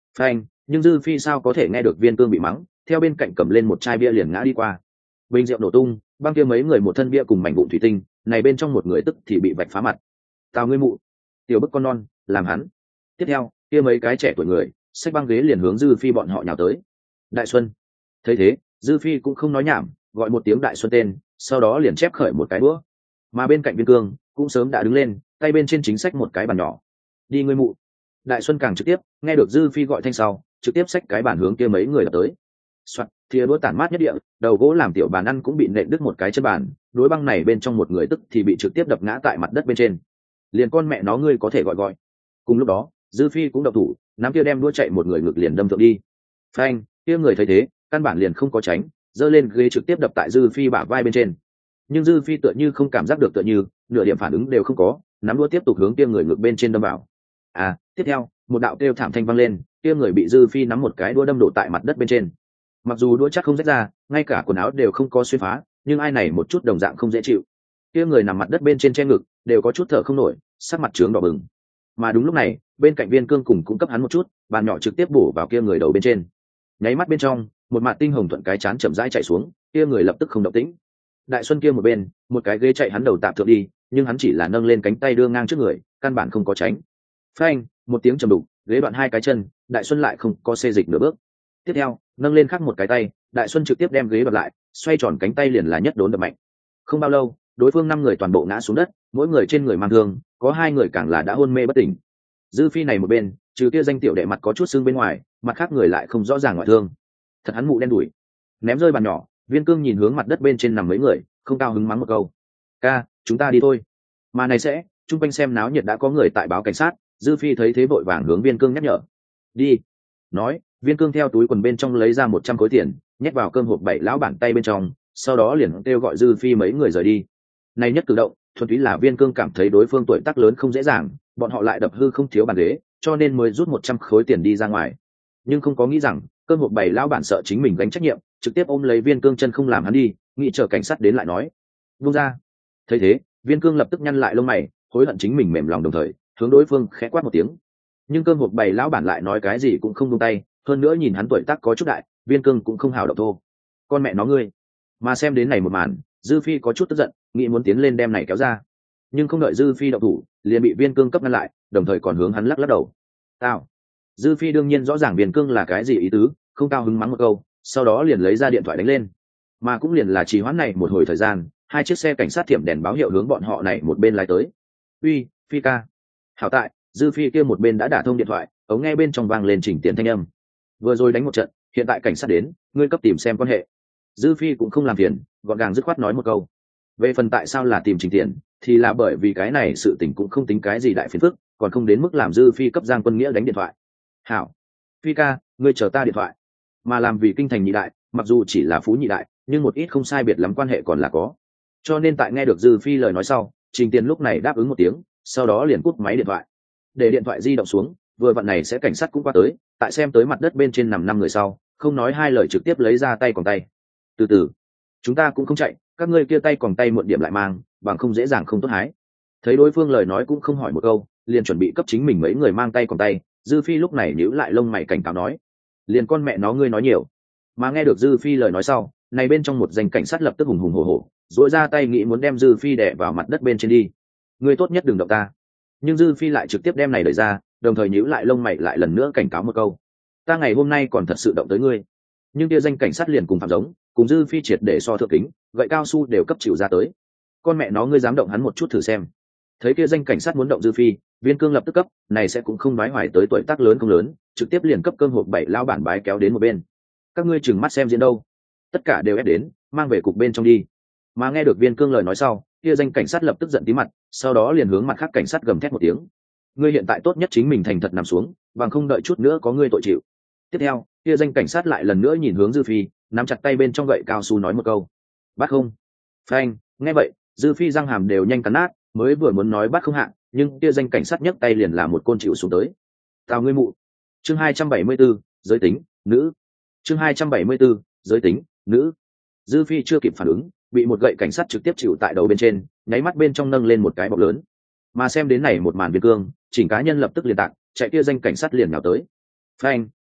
phanh, nhưng dư phi sao có thể nghe được Viên Cương bị mắng, theo bên cạnh cầm lên một chai bia liền ngã đi qua. Bình rượu nổ tung, băng kia mấy người một thân bia cùng mảnh vụn thủy tinh, này bên trong một người tức thì bị vạch phá mặt. Tào ngươi mụ, tiểu bức con non, làm hắn. Tiếp theo, kia mấy cái trẻ tuổi người, xách băng ghế liền hướng dư phi bọn họ nhào tới. Đại Xuân thấy thế, dư phi cũng không nói nhảm, gọi một tiếng Đại Xuân tên, sau đó liền chép khởi một cái đũa. Mà bên cạnh Viên Cương cũng sớm đã đứng lên, tay bên trên chính sách một cái bàn nhỏ. Đi ngươi mụ. Đại Xuân càng trực tiếp, nghe được dư phi gọi thanh sau, trực tiếp xách cái bàn hướng kia mấy người đập tới. Soạt, thìa đũa tản mát nhất địa, đầu gỗ làm tiểu bàn ăn cũng bị nện đứt một cái chân bàn, đối băng này bên trong một người tức thì bị trực tiếp đập ngã tại mặt đất bên trên. Liền con mẹ nó ngươi có thể gọi gọi. Cùng lúc đó, dư phi cũng động thủ, nắm kia đem đũa chạy một người ngực liền đâm thượng đi. Phanh, kia người thấy thế, căn bản liền không có tránh, giơ lên ghế trực tiếp đập tại dư phi bả vai bên trên. Nhưng dư phi tựa như không cảm giác được, tựa như nửa điểm phản ứng đều không có, nắm đũa tiếp tục hướng kia người ngực bên trên đâm vào. À, tiếp theo, một đạo kêu thảm thanh vang lên, kia người bị dư phi nắm một cái đũa đâm đổ tại mặt đất bên trên. Mặc dù đũa chắc không rách ra, ngay cả quần áo đều không có xuyên phá, nhưng ai này một chút đồng dạng không dễ chịu. Kia người nằm mặt đất bên trên che ngực, đều có chút thở không nổi, sắc mặt trướng đỏ bừng. Mà đúng lúc này, bên cạnh Viên Cương cùng cũng cấp hắn một chút, bàn nhỏ trực tiếp bổ vào kia người đầu bên trên. Nháy mắt bên trong, một mạt tinh hồng thuận cái chán chậm rãi chạy xuống, kia người lập tức không động tĩnh. Đại Xuân kia một bên, một cái ghế chạy hắn đầu tạm thượng đi, nhưng hắn chỉ là nâng lên cánh tay đưa ngang trước người, căn bản không có tránh. Phanh, một tiếng trầm đục, ghế đoạn hai cái chân, Đại Xuân lại không có xê dịch nửa bước. Tiếp theo, nâng lên khác một cái tay, Đại Xuân trực tiếp đem ghế bật lại, xoay tròn cánh tay liền là nhất đốn đập mạnh. Không bao lâu, đối phương năm người toàn bộ ngã xuống đất, mỗi người trên người mang thương, có hai người càng là đã hôn mê bất tỉnh. Dư phi này một bên, trừ kia danh tiểu đệ mặt có chút xương bên ngoài, mặt khác người lại không rõ ràng ngoại thương. Thật hắn mụ đen đuổi. Ném rơi bàn nhỏ, Viên Cương nhìn hướng mặt đất bên trên nằm mấy người, không cao hứng mắng một câu. Ca, chúng ta đi thôi. Mà này sẽ, chung quanh xem náo nhiệt đã có người tại báo cảnh sát, Dư phi thấy thế vội vàng hướng Viên Cương nhắc nhở. Đi. Nói, Viên Cương theo túi quần bên trong lấy ra một trăm khối tiền, nhét vào cơm hộp bảy lão bản tay bên trong, sau đó liền kêu gọi Dư phi mấy người rời đi. Này nhất cử động, thuần túy là Viên Cương cảm thấy đối phương tuổi tác lớn không dễ dàng, bọn họ lại đập hư không thiếu bàn ghế, cho nên mới rút một trăm khối tiền đi ra ngoài. Nhưng không có nghĩ rằng, cơm hộp bảy lão bản sợ chính mình gánh trách nhiệm, trực tiếp ôm lấy Viên Cương chân không làm hắn đi, nghĩ chờ cảnh sát đến lại nói. Buông ra. Thấy thế, Viên Cương lập tức nhăn lại lông mày, hối hận chính mình mềm lòng, đồng thời hướng đối phương khẽ quát một tiếng. Nhưng cơm hộp bảy lão bản lại nói cái gì cũng không buông tay, hơn nữa nhìn hắn tuổi tác có chút đại, Viên Cương cũng không hào động thô. Con mẹ nó ngươi. Mà xem đến này một màn, Dư phi có chút tức giận, nghĩ muốn tiến lên đem này kéo ra, nhưng không đợi Dư phi động thủ, liền bị Viên Cương cấp ngăn lại, đồng thời còn hướng hắn lắc lắc đầu. Tao. Dư phi đương nhiên rõ ràng Viên Cương là cái gì ý tứ, không cao hứng mắng một câu, sau đó liền lấy ra điện thoại đánh lên. Mà cũng liền là trì hoãn này một hồi thời gian, hai chiếc xe cảnh sát thiểm đèn báo hiệu hướng bọn họ này một bên lái tới. Uy, phi ca. Hảo tại, Dư phi kia một bên đã đả thông điện thoại, ống nghe bên trong vang lên chỉnh tiền thanh âm. Vừa rồi đánh một trận, hiện tại cảnh sát đến, ngươi cấp tìm xem quan hệ. Dư phi cũng không làm phiền, gọn gàng dứt khoát nói một câu. Về phần tại sao là tìm Trình Tiền, thì là bởi vì cái này sự tình cũng không tính cái gì đại phiền phức, còn không đến mức làm Dư phi cấp Giang Quân Nghĩa đánh điện thoại. Hảo, phi ca, ngươi chờ ta điện thoại. Mà làm vì kinh thành nhị đại, mặc dù chỉ là phú nhị đại, nhưng một ít không sai biệt lắm quan hệ còn là có. Cho nên tại nghe được Dư phi lời nói sau, Trình Tiền lúc này đáp ứng một tiếng, sau đó liền cúp máy điện thoại. Để điện thoại di động xuống, vừa vặn này sẽ cảnh sát cũng qua tới, tại xem tới mặt đất bên trên nằm năm người sau, không nói hai lời trực tiếp lấy ra tay còn tay. Từ từ, chúng ta cũng không chạy, các ngươi kia tay còn tay muộn điểm lại mang, bằng không dễ dàng không tốt hái. Thấy đối phương lời nói cũng không hỏi một câu, liền chuẩn bị cấp chính mình mấy người mang tay còn tay. Dư phi lúc này nhíu lại lông mày cảnh cáo nói. Liền con mẹ nó ngươi nói nhiều. Mà nghe được Dư phi lời nói sau, này bên trong một danh cảnh sát lập tức hùng hùng hổ hổ, duỗi ra tay nghĩ muốn đem Dư phi đè vào mặt đất bên trên đi. Ngươi tốt nhất đừng động ta. Nhưng Dư phi lại trực tiếp đem này đẩy ra, đồng thời nhíu lại lông mày lại lần nữa cảnh cáo một câu. Ta ngày hôm nay còn thật sự động tới ngươi. Nhưng kia danh cảnh sát liền cùng phạm giống, cùng Dư phi triệt để so thượng kính, gậy cao su đều cấp chịu ra tới. Con mẹ nó ngươi dám động hắn một chút thử xem. Thấy kia danh cảnh sát muốn động Dư phi, Viên Cương lập tức cấp, này sẽ cũng không nói hoài tới tuổi tác lớn không lớn, trực tiếp liền cấp cơm hộp bảy lao bản bái kéo đến một bên. Các ngươi chừng mắt xem diễn đâu, tất cả đều ép đến, mang về cục bên trong đi. Mà nghe được Viên Cương lời nói sau, kia danh cảnh sát lập tức giận tí mặt, sau đó liền hướng mặt khác cảnh sát gầm thét một tiếng. Ngươi hiện tại tốt nhất chính mình thành thật nằm xuống, bằng không đợi chút nữa có ngươi tội chịu. Tiếp theo, kia danh cảnh sát lại lần nữa nhìn hướng Dư phi, nắm chặt tay bên trong gậy cao su nói một câu. Bắt không? Phanh, nghe vậy, Dư phi răng hàm đều nhanh cắn nát, mới vừa muốn nói bắt không hạ, nhưng kia danh cảnh sát nhấc tay liền làm một côn chịu xuống tới. Tào ngươi mụ. Chương hai trăm bảy mươi 74, giới tính, nữ. Chương hai trăm bảy mươi 74, giới tính, nữ. Dư phi chưa kịp phản ứng, bị một gậy cảnh sát trực tiếp chịu tại đầu bên trên, nháy mắt bên trong nâng lên một cái bọc lớn. Mà xem đến này một màn Viên Cương, chỉnh cá nhân lập tức liền tạc, chạy kia danh cảnh sát liền nhào tới. Phanh,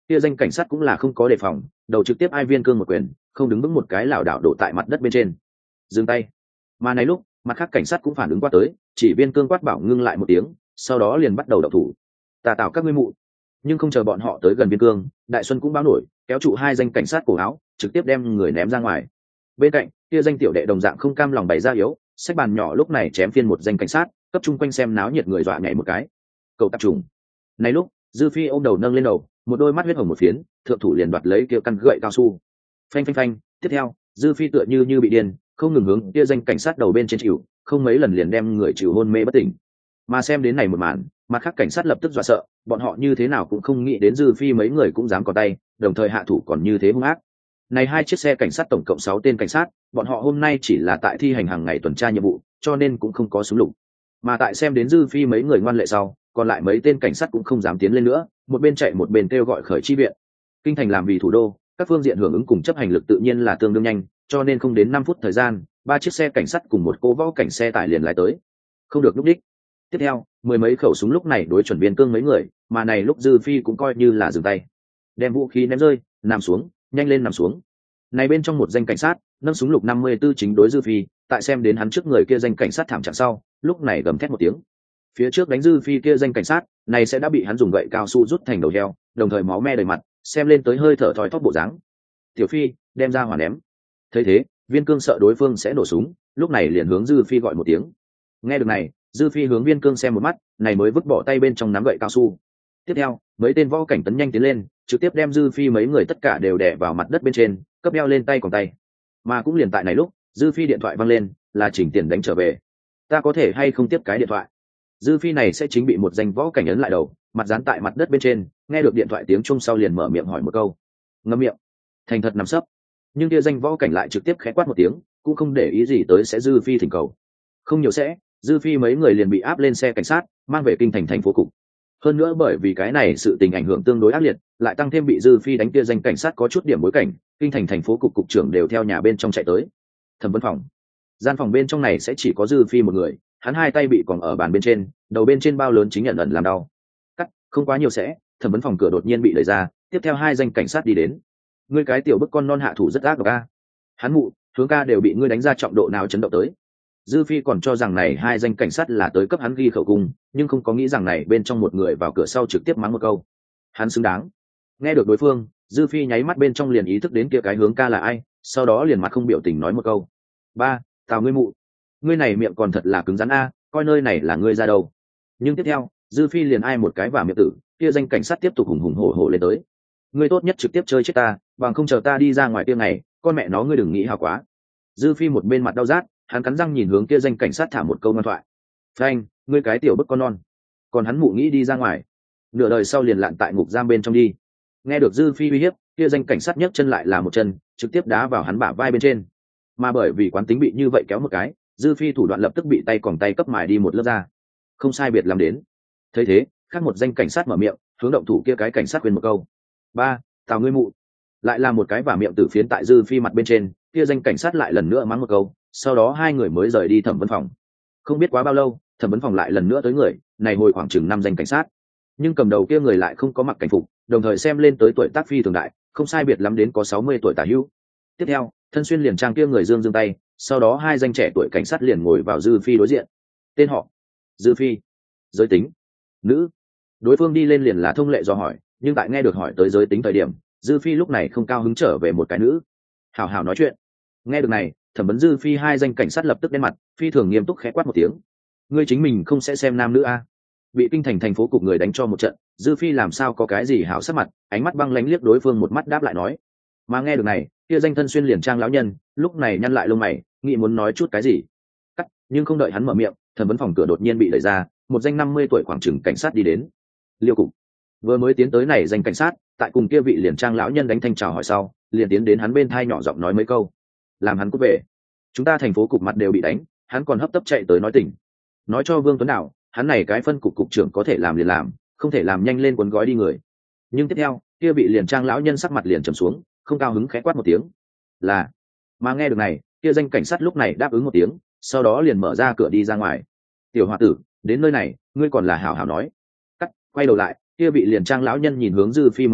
kia danh cảnh sát cũng là không có đề phòng, đầu trực tiếp ai viên cương một quyền, không đứng vững một cái lảo đảo đổ tại mặt đất bên trên. Dừng tay. Mà này lúc mặt khác cảnh sát cũng phản ứng qua tới, chỉ viên cương quát bảo ngưng lại một tiếng, sau đó liền bắt đầu động thủ. Ta tạo các ngươi mụ. Nhưng không chờ bọn họ tới gần viên cương, đại xuân cũng báo nổi, kéo trụ hai danh cảnh sát cổ áo, trực tiếp đem người ném ra ngoài. Bên cạnh kia danh tiểu đệ đồng dạng không cam lòng bày ra yếu, sách bàn nhỏ lúc này chém phiên một danh cảnh sát, cấp chung quanh xem náo nhiệt người dọa nhảy một cái. Cậu tạp trùng. Này lúc Dư Phi ôm đầu nâng lên đầu, một đôi mắt huyết hồng một phiến, thượng thủ liền đoạt lấy kia căn gậy cao su. Phanh phanh phanh, tiếp theo Dư Phi tựa như như bị điên, không ngừng hướng kia danh cảnh sát đầu bên trên chịu, không mấy lần liền đem người chịu hôn mê bất tỉnh. Mà xem đến này một màn, mặt khác cảnh sát lập tức dọa sợ, bọn họ như thế nào cũng không nghĩ đến Dư Phi mấy người cũng dám có tay, đồng thời hạ thủ còn như thế hung ác. Này hai chiếc xe cảnh sát tổng cộng sáu tên cảnh sát, bọn họ hôm nay chỉ là tại thi hành hàng ngày tuần tra nhiệm vụ, cho nên cũng không có súng lục. Mà tại xem đến Dư Phi mấy người ngoan lệ sau, còn lại mấy tên cảnh sát cũng không dám tiến lên nữa, một bên chạy một bên kêu gọi khởi chi viện. Kinh thành làm vì thủ đô, các phương diện hưởng ứng cùng chấp hành lực tự nhiên là tương đương nhanh, cho nên không đến năm phút thời gian, ba chiếc xe cảnh sát cùng một cô võ cảnh xe tải liền lái tới. Không được lúc đích. Tiếp theo, mười mấy khẩu súng lúc này đối chuẩn biên cương mấy người, mà này lúc Dư Phi cũng coi như là dừng tay. Đem vũ khí ném rơi, nằm xuống, nhanh lên nằm xuống. Này bên trong một danh cảnh sát, nâng súng lục năm mươi tư chính đối Dư Phi, tại xem đến hắn trước người kia danh cảnh sát thảm trạng sau, lúc này gầm thét một tiếng. Phía trước đánh Dư Phi kia danh cảnh sát, này sẽ đã bị hắn dùng gậy cao su rút thành đầu heo, đồng thời máu me đầy mặt, xem lên tới hơi thở thoi thóp bộ dáng. Tiểu Phi, đem ra hỏa ném. Thấy thế, Viên Cương sợ đối phương sẽ nổ súng, lúc này liền hướng Dư Phi gọi một tiếng. Nghe được này, Dư Phi hướng Viên Cương xem một mắt, này mới vứt bỏ tay bên trong nắm gậy cao su. Tiếp theo, mấy tên võ cảnh tấn nhanh tiến lên, trực tiếp đem Dư Phi mấy người tất cả đều đè vào mặt đất bên trên, cấp đeo lên tay còn tay. Mà cũng liền tại này lúc, Dư Phi điện thoại vang lên, là Trình Tiền đánh trở về. Ta có thể hay không tiếp cái điện thoại? Dư Phi này sẽ chính bị một danh võ cảnh ấn lại đầu, mặt dán tại mặt đất bên trên, nghe được điện thoại tiếng chuông sau liền mở miệng hỏi một câu. Ngậm miệng. Thành thật nằm sấp. Nhưng kia danh võ cảnh lại trực tiếp khẽ quát một tiếng, cũng không để ý gì tới sẽ Dư Phi thỉnh cầu. Không nhiều sẽ, Dư Phi mấy người liền bị áp lên xe cảnh sát, mang về kinh thành thành phố cục. Hơn nữa bởi vì cái này sự tình ảnh hưởng tương đối ác liệt, lại tăng thêm bị Dư Phi đánh kia danh cảnh sát có chút điểm bối cảnh, kinh thành thành phố cục cục trưởng đều theo nhà bên trong chạy tới. Thẩm vấn phòng. Gian phòng bên trong này sẽ chỉ có Dư Phi một người, hắn hai tay bị còng ở bàn bên trên, đầu bên trên bao lớn chính nhận ẩn làm đau. Cắt, không quá nhiều sẽ, thẩm vấn phòng cửa đột nhiên bị đẩy ra, tiếp theo hai danh cảnh sát đi đến. Ngươi cái tiểu bức con non hạ thủ rất ác độc a. Hắn mụ, hướng ca đều bị ngươi đánh ra trọng độ nào chấn động tới. Dư Phi còn cho rằng này hai danh cảnh sát là tới cấp hắn ghi khẩu cung, nhưng không có nghĩ rằng này bên trong một người vào cửa sau trực tiếp mắng một câu. Hắn xứng đáng. Nghe được đối phương, Dư Phi nháy mắt bên trong liền ý thức đến kia cái hướng ca là ai, sau đó liền mặt không biểu tình nói một câu. Ba, tào ngươi mụ. Ngươi này miệng còn thật là cứng rắn a, coi nơi này là ngươi ra đâu. Nhưng tiếp theo, Dư Phi liền ai một cái vào miệng tử, kia danh cảnh sát tiếp tục hùng hùng hổ hổ lên tới. Ngươi tốt nhất trực tiếp chơi chết ta, bằng không chờ ta đi ra ngoài kia ngày, con mẹ nó ngươi đừng nghĩ hào quá. Dư Phi một bên mặt đau rát, hắn cắn răng nhìn hướng kia danh cảnh sát thả một câu ngoan thoại. Phanh, ngươi cái tiểu bức con non. Còn hắn mụ nghĩ đi ra ngoài, nửa đời sau liền lặn tại ngục giam bên trong đi. Nghe được Dư Phi uy hiếp, kia danh cảnh sát nhấc chân lại là một chân, trực tiếp đá vào hắn bả vai bên trên. Mà bởi vì quán tính bị như vậy kéo một cái, Dư Phi thủ đoạn lập tức bị tay còng tay cấp mài đi một lớp da. Không sai biệt làm đến. Thấy thế, khác một danh cảnh sát mở miệng, hướng động thủ kia cái cảnh sát khuyên một câu. Ba, tào ngươi mụ. Lại là một cái vả miệng tử phiến tại Dư Phi mặt bên trên, kia danh cảnh sát lại lần nữa mắng một câu, sau đó hai người mới rời đi thẩm vấn phòng. Không biết quá bao lâu, thẩm vấn phòng lại lần nữa tới người, này hồi khoảng chừng năm danh cảnh sát. Nhưng cầm đầu kia người lại không có mặc cảnh phục, đồng thời xem lên tới tuổi tác phi thường đại, không sai biệt lắm đến có sáu mươi tuổi tả hữu. Tiếp theo, thân xuyên liền trang kia người dương dương tay, sau đó hai danh trẻ tuổi cảnh sát liền ngồi vào Dư Phi đối diện. Tên họ: Dư Phi. Giới tính: nữ. Đối phương đi lên liền là thông lệ do hỏi, nhưng tại nghe được hỏi tới giới tính thời điểm, Dư Phi lúc này không cao hứng trở về một cái nữ. Hảo hảo nói chuyện. Nghe được này, thẩm vấn Dư Phi hai danh cảnh sát lập tức đen mặt, phi thường nghiêm túc khẽ quát một tiếng. Ngươi chính mình không sẽ xem nam nữ a? Bị kinh thành thành phố cục người đánh cho một trận, Dư Phi làm sao có cái gì hảo sắc mặt, ánh mắt băng lãnh liếc đối phương một mắt đáp lại nói. Mà nghe được này, kia danh thân xuyên liền trang lão nhân, lúc này nhăn lại lông mày, nghĩ muốn nói chút cái gì. Cắt, nhưng không đợi hắn mở miệng, thẩm vấn phòng cửa đột nhiên bị đẩy ra, một danh năm mươi tuổi khoảng chừng cảnh sát đi đến. Liêu cục. Vừa mới tiến tới này danh cảnh sát, tại cùng kia vị liền trang lão nhân đánh thanh chào hỏi sau, liền tiến đến hắn bên thai nhỏ giọng nói mấy câu. Làm hắn cút về. Chúng ta thành phố cục mặt đều bị đánh, hắn còn hấp tấp chạy tới nói tỉnh. Nói cho Vương Tuấn nào, hắn này cái phân cục cục trưởng có thể làm liền làm, không thể làm nhanh lên cuốn gói đi người. Nhưng tiếp theo, kia vị liền trang lão nhân sắc mặt liền trầm xuống, không cao hứng khẽ quát một tiếng. Là. Mà nghe được này, kia danh cảnh sát lúc này đáp ứng một tiếng, sau đó liền mở ra cửa đi ra ngoài. Tiểu hòa tử, đến nơi này, ngươi còn là hảo hảo nói. Cắt, quay đầu lại, kia vị liền trang lão nhân nhìn hướng Dư Phi mở miệng,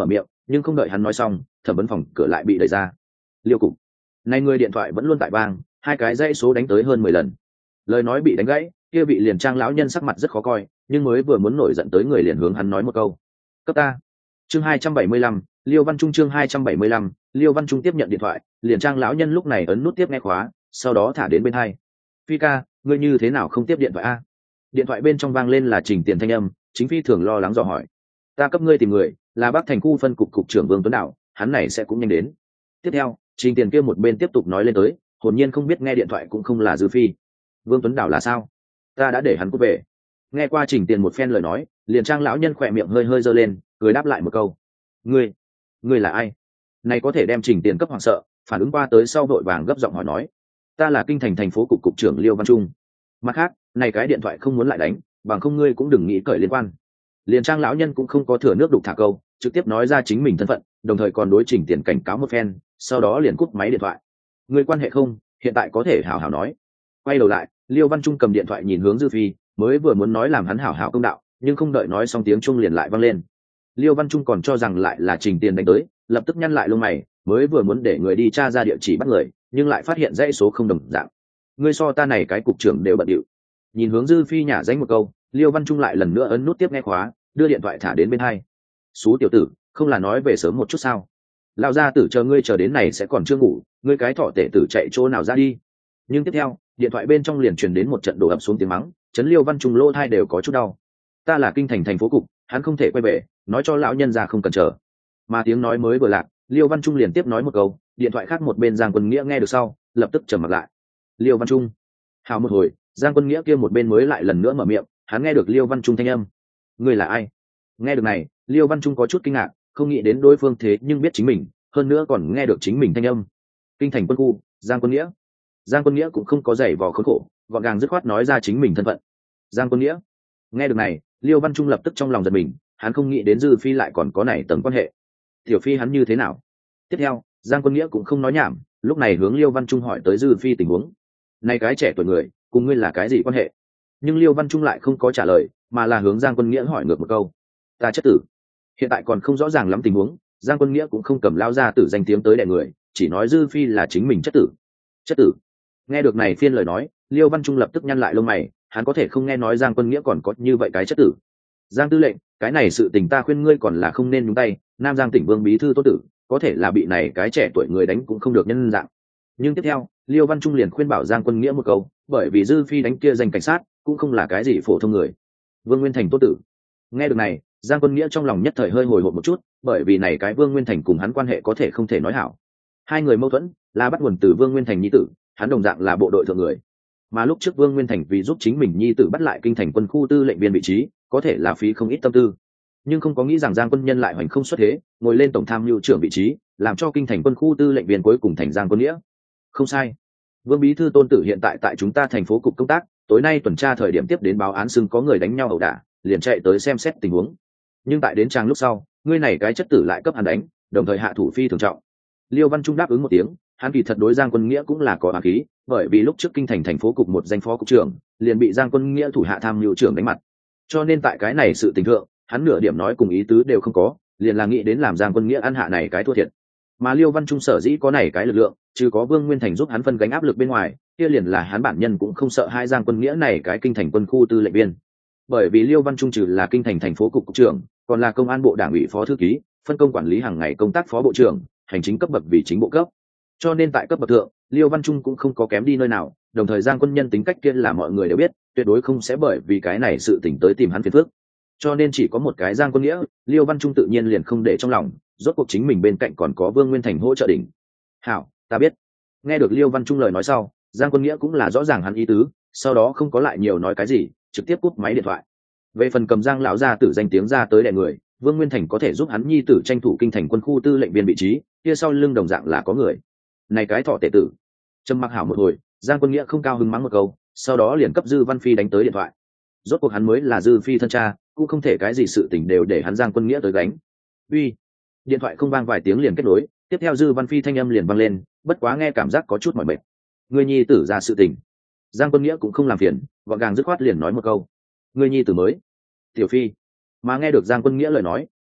nhưng không đợi hắn nói xong thẩm vấn phòng cửa lại bị đẩy ra. Liêu cục này người điện thoại vẫn luôn tại vang, hai cái dãy số đánh tới hơn mười lần. Lời nói bị đánh gãy, kia vị liền trang lão nhân sắc mặt rất khó coi, nhưng mới vừa muốn nổi giận tới người liền hướng hắn nói một câu: cấp ta. Chương hai trăm bảy mươi lăm, Liêu Văn Trung. Chương hai trăm bảy mươi lăm, Liêu Văn Trung tiếp nhận điện thoại, liền trang lão nhân lúc này ấn nút tiếp nghe khóa, sau đó thả đến bên hai. Phi ca, ngươi như thế nào không tiếp điện thoại a? Điện thoại bên trong vang lên là Trình Tiền thanh âm, chính phi thường lo lắng dò hỏi. Ta cấp ngươi tìm người, là Bắc Thành khu phân cục cục trưởng Vương Tuấn Đạo, hắn này sẽ cũng nhanh đến. Tiếp theo, Trình Tiền kia một bên tiếp tục nói lên tới, hồn nhiên không biết nghe điện thoại cũng không là Dư Phi. Vương Tuấn Đạo là sao? Ta đã để hắn cút về. Nghe qua Trình Tiền một phen lời nói, liền trang lão nhân khỏe miệng hơi hơi giơ lên, cười đáp lại một câu: ngươi ngươi là ai? Này có thể đem Trình Tiền cấp hoảng sợ, phản ứng qua tới sau vội vàng gấp giọng hỏi nói: ta là kinh thành thành phố cục cục trưởng Liêu Văn Trung. Mặt khác, này cái điện thoại không muốn lại đánh, bằng không ngươi cũng đừng nghĩ cởi liên quan. Liền trang lão nhân cũng không có thừa nước đục thả câu, trực tiếp nói ra chính mình thân phận, đồng thời còn đối Trình Tiền cảnh cáo một phen, sau đó liền cúp máy điện thoại. Ngươi quan hệ không, hiện tại có thể hảo hảo nói. Quay đầu lại, Liêu Văn Trung cầm điện thoại nhìn hướng Dư Phi, mới vừa muốn nói làm hắn hảo hảo công đạo, nhưng không đợi nói xong tiếng chuông liền lại vang lên. Liêu Văn Trung còn cho rằng lại là Trình Tiền đánh tới, lập tức nhăn lại lông mày, mới vừa muốn để người đi tra ra địa chỉ bắt người, nhưng lại phát hiện dãy số không đồng dạng. Ngươi so ta này cái cục trưởng đều bận điệu. Nhìn hướng Dư Phi nhả danh một câu, Liêu Văn Trung lại lần nữa ấn nút tiếp nghe khóa, đưa điện thoại thả đến bên hai. Xú tiểu tử, không là nói về sớm một chút sao? Lão gia tử chờ ngươi chờ đến này sẽ còn chưa ngủ, ngươi cái thọ tể tử chạy chỗ nào ra đi? Nhưng tiếp theo, điện thoại bên trong liền truyền đến một trận đổ ập xuống tiếng mắng, chấn Liêu Văn Trung lỗ tai đều có chút đau. Ta là kinh thành thành phố cục, hắn không thể quay về, nói cho lão nhân ra không cần chờ. Mà tiếng nói mới vừa lạc, Liêu Văn Trung liền tiếp nói một câu, điện thoại khác một bên Giang Quân Nghĩa nghe được sau, lập tức trầm mặt lại. Liêu Văn Trung. Hào một hồi, Giang Quân Nghĩa kia một bên mới lại lần nữa mở miệng, hắn nghe được Liêu Văn Trung thanh âm. Ngươi là ai? Nghe được này, Liêu Văn Trung có chút kinh ngạc, không nghĩ đến đối phương thế nhưng biết chính mình, hơn nữa còn nghe được chính mình thanh âm. Kinh thành quân khu, Giang Quân Nghĩa. Giang Quân Nghĩa cũng không có giày vò khốn khổ, gọn gàng dứt khoát nói ra chính mình thân phận. Giang Quân Nghĩa. Nghe được này, Liêu Văn Trung lập tức trong lòng giật mình, hắn không nghĩ đến Dư Phi lại còn có này tầng quan hệ. Tiểu Phi hắn như thế nào? Tiếp theo, Giang Quân Nghĩa cũng không nói nhảm, lúc này hướng Liêu Văn Trung hỏi tới Dư Phi tình huống. Này cái trẻ tuổi người, cùng ngươi là cái gì quan hệ? Nhưng Liêu Văn Trung lại không có trả lời, mà là hướng Giang Quân Nghĩa hỏi ngược một câu. Ta chất tử. Hiện tại còn không rõ ràng lắm tình huống, Giang Quân Nghĩa cũng không cầm lao ra tử danh tiếng tới đè người, chỉ nói Dư Phi là chính mình chất tử. Chất tử. Nghe được này phiên lời nói, Liêu Văn Trung lập tức nhăn lại lông mày, hắn có thể không nghe nói Giang Quân Nghĩa còn có như vậy cái chất tử. Giang tư lệnh, cái này sự tình ta khuyên ngươi còn là không nên nhúng tay, Nam Giang tỉnh Vương bí thư tốt tử, có thể là bị này cái trẻ tuổi người đánh cũng không được nhân dạng. Nhưng tiếp theo, Liêu Văn Trung liền khuyên bảo Giang Quân Nghĩa một câu, bởi vì Dư Phi đánh kia danh cảnh sát cũng không là cái gì phổ thông người. Vương Nguyên Thành tốt tử. Nghe được này, Giang Quân Nghĩa trong lòng nhất thời hơi hồi hộp một chút, bởi vì này cái Vương Nguyên Thành cùng hắn quan hệ có thể không thể nói hảo. Hai người mâu thuẫn là bắt nguồn từ Vương Nguyên Thành nhi tử, hắn đồng dạng là bộ đội thượng người. Mà lúc trước Vương Nguyên Thành vì giúp chính mình nhi tử bắt lại kinh thành quân khu tư lệnh viên vị trí, có thể là phí không ít tâm tư, nhưng không có nghĩ rằng Giang Quân Nhân lại hoành không xuất thế, ngồi lên tổng tham mưu trưởng vị trí, làm cho kinh thành quân khu tư lệnh viên cuối cùng thành Giang Quân Nghĩa. Không sai, Vương bí thư tôn tử hiện tại tại chúng ta thành phố cục công tác, tối nay tuần tra thời điểm tiếp đến báo án xưng có người đánh nhau ẩu đả, liền chạy tới xem xét tình huống. Nhưng tại đến trang lúc sau, ngươi này cái chất tử lại cấp hắn đánh, đồng thời hạ thủ phi thường trọng. Liêu Văn Trung đáp ứng một tiếng, hắn kỳ thật đối Giang Quân Nghĩa cũng là có ác khí, bởi vì lúc trước kinh thành thành phố cục một danh phó cục trưởng liền bị Giang Quân Nghĩa thủ hạ tham mưu trưởng đánh mặt, cho nên tại cái này sự tình thượng, hắn nửa điểm nói cùng ý tứ đều không có, liền là nghĩ đến làm Giang Quân Nghĩa ăn hạ này cái thua thiệt. Mà Liêu Văn Trung sở dĩ có này cái lực lượng, trừ có Vương Nguyên Thành giúp hắn phân gánh áp lực bên ngoài, kia liền là hắn bản nhân cũng không sợ hai Giang Quân Nghĩa này cái kinh thành quân khu tư lệnh viên. Bởi vì Liêu Văn Trung trừ là kinh thành thành phố cục cục trưởng, còn là công an bộ đảng ủy phó thư ký, phân công quản lý hàng ngày công tác phó bộ trưởng, hành chính cấp bậc vì chính bộ cấp. Cho nên tại cấp bậc thượng, Liêu Văn Trung cũng không có kém đi nơi nào, đồng thời Giang Quân Nhân tính cách kia là mọi người đều biết, tuyệt đối không sẽ bởi vì cái này sự tình tới tìm hắn phiền phức. Cho nên chỉ có một cái Giang Quân Nghĩa, Liêu Văn Trung tự nhiên liền không để trong lòng, rốt cuộc chính mình bên cạnh còn có Vương Nguyên Thành hỗ trợ đỉnh. Hảo, ta biết. Nghe được Liêu Văn Trung lời nói sau, Giang Quân Nghĩa cũng là rõ ràng hắn ý tứ, sau đó không có lại nhiều nói cái gì, trực tiếp cúp máy điện thoại. Về phần cầm Giang lão gia tử danh tiếng ra tới đè người, Vương Nguyên Thành có thể giúp hắn nhi tử tranh thủ kinh thành quân khu tư lệnh viên vị trí, kia sau lưng đồng dạng là có người. Này cái thọ tể tử. Trầm mặc hảo một hồi, Giang Quân Nghĩa không cao hứng mắng một câu, sau đó liền cấp Dư Văn Phi đánh tới điện thoại. Rốt cuộc hắn mới là Dư Phi thân cha, cũng không thể cái gì sự tình đều để hắn Giang Quân Nghĩa tới gánh. Uy. Điện thoại không vang vài tiếng liền kết nối, tiếp theo Dư Văn Phi thanh âm liền vang lên, bất quá nghe cảm giác có chút mỏi mệt. Người nhi tử ra sự tình. Giang Quân Nghĩa cũng không làm phiền, gọn gàng dứt khoát liền nói một câu. Người nhi tử mới. Tiểu Phi. Mà nghe được Giang Quân Nghĩa lời nói,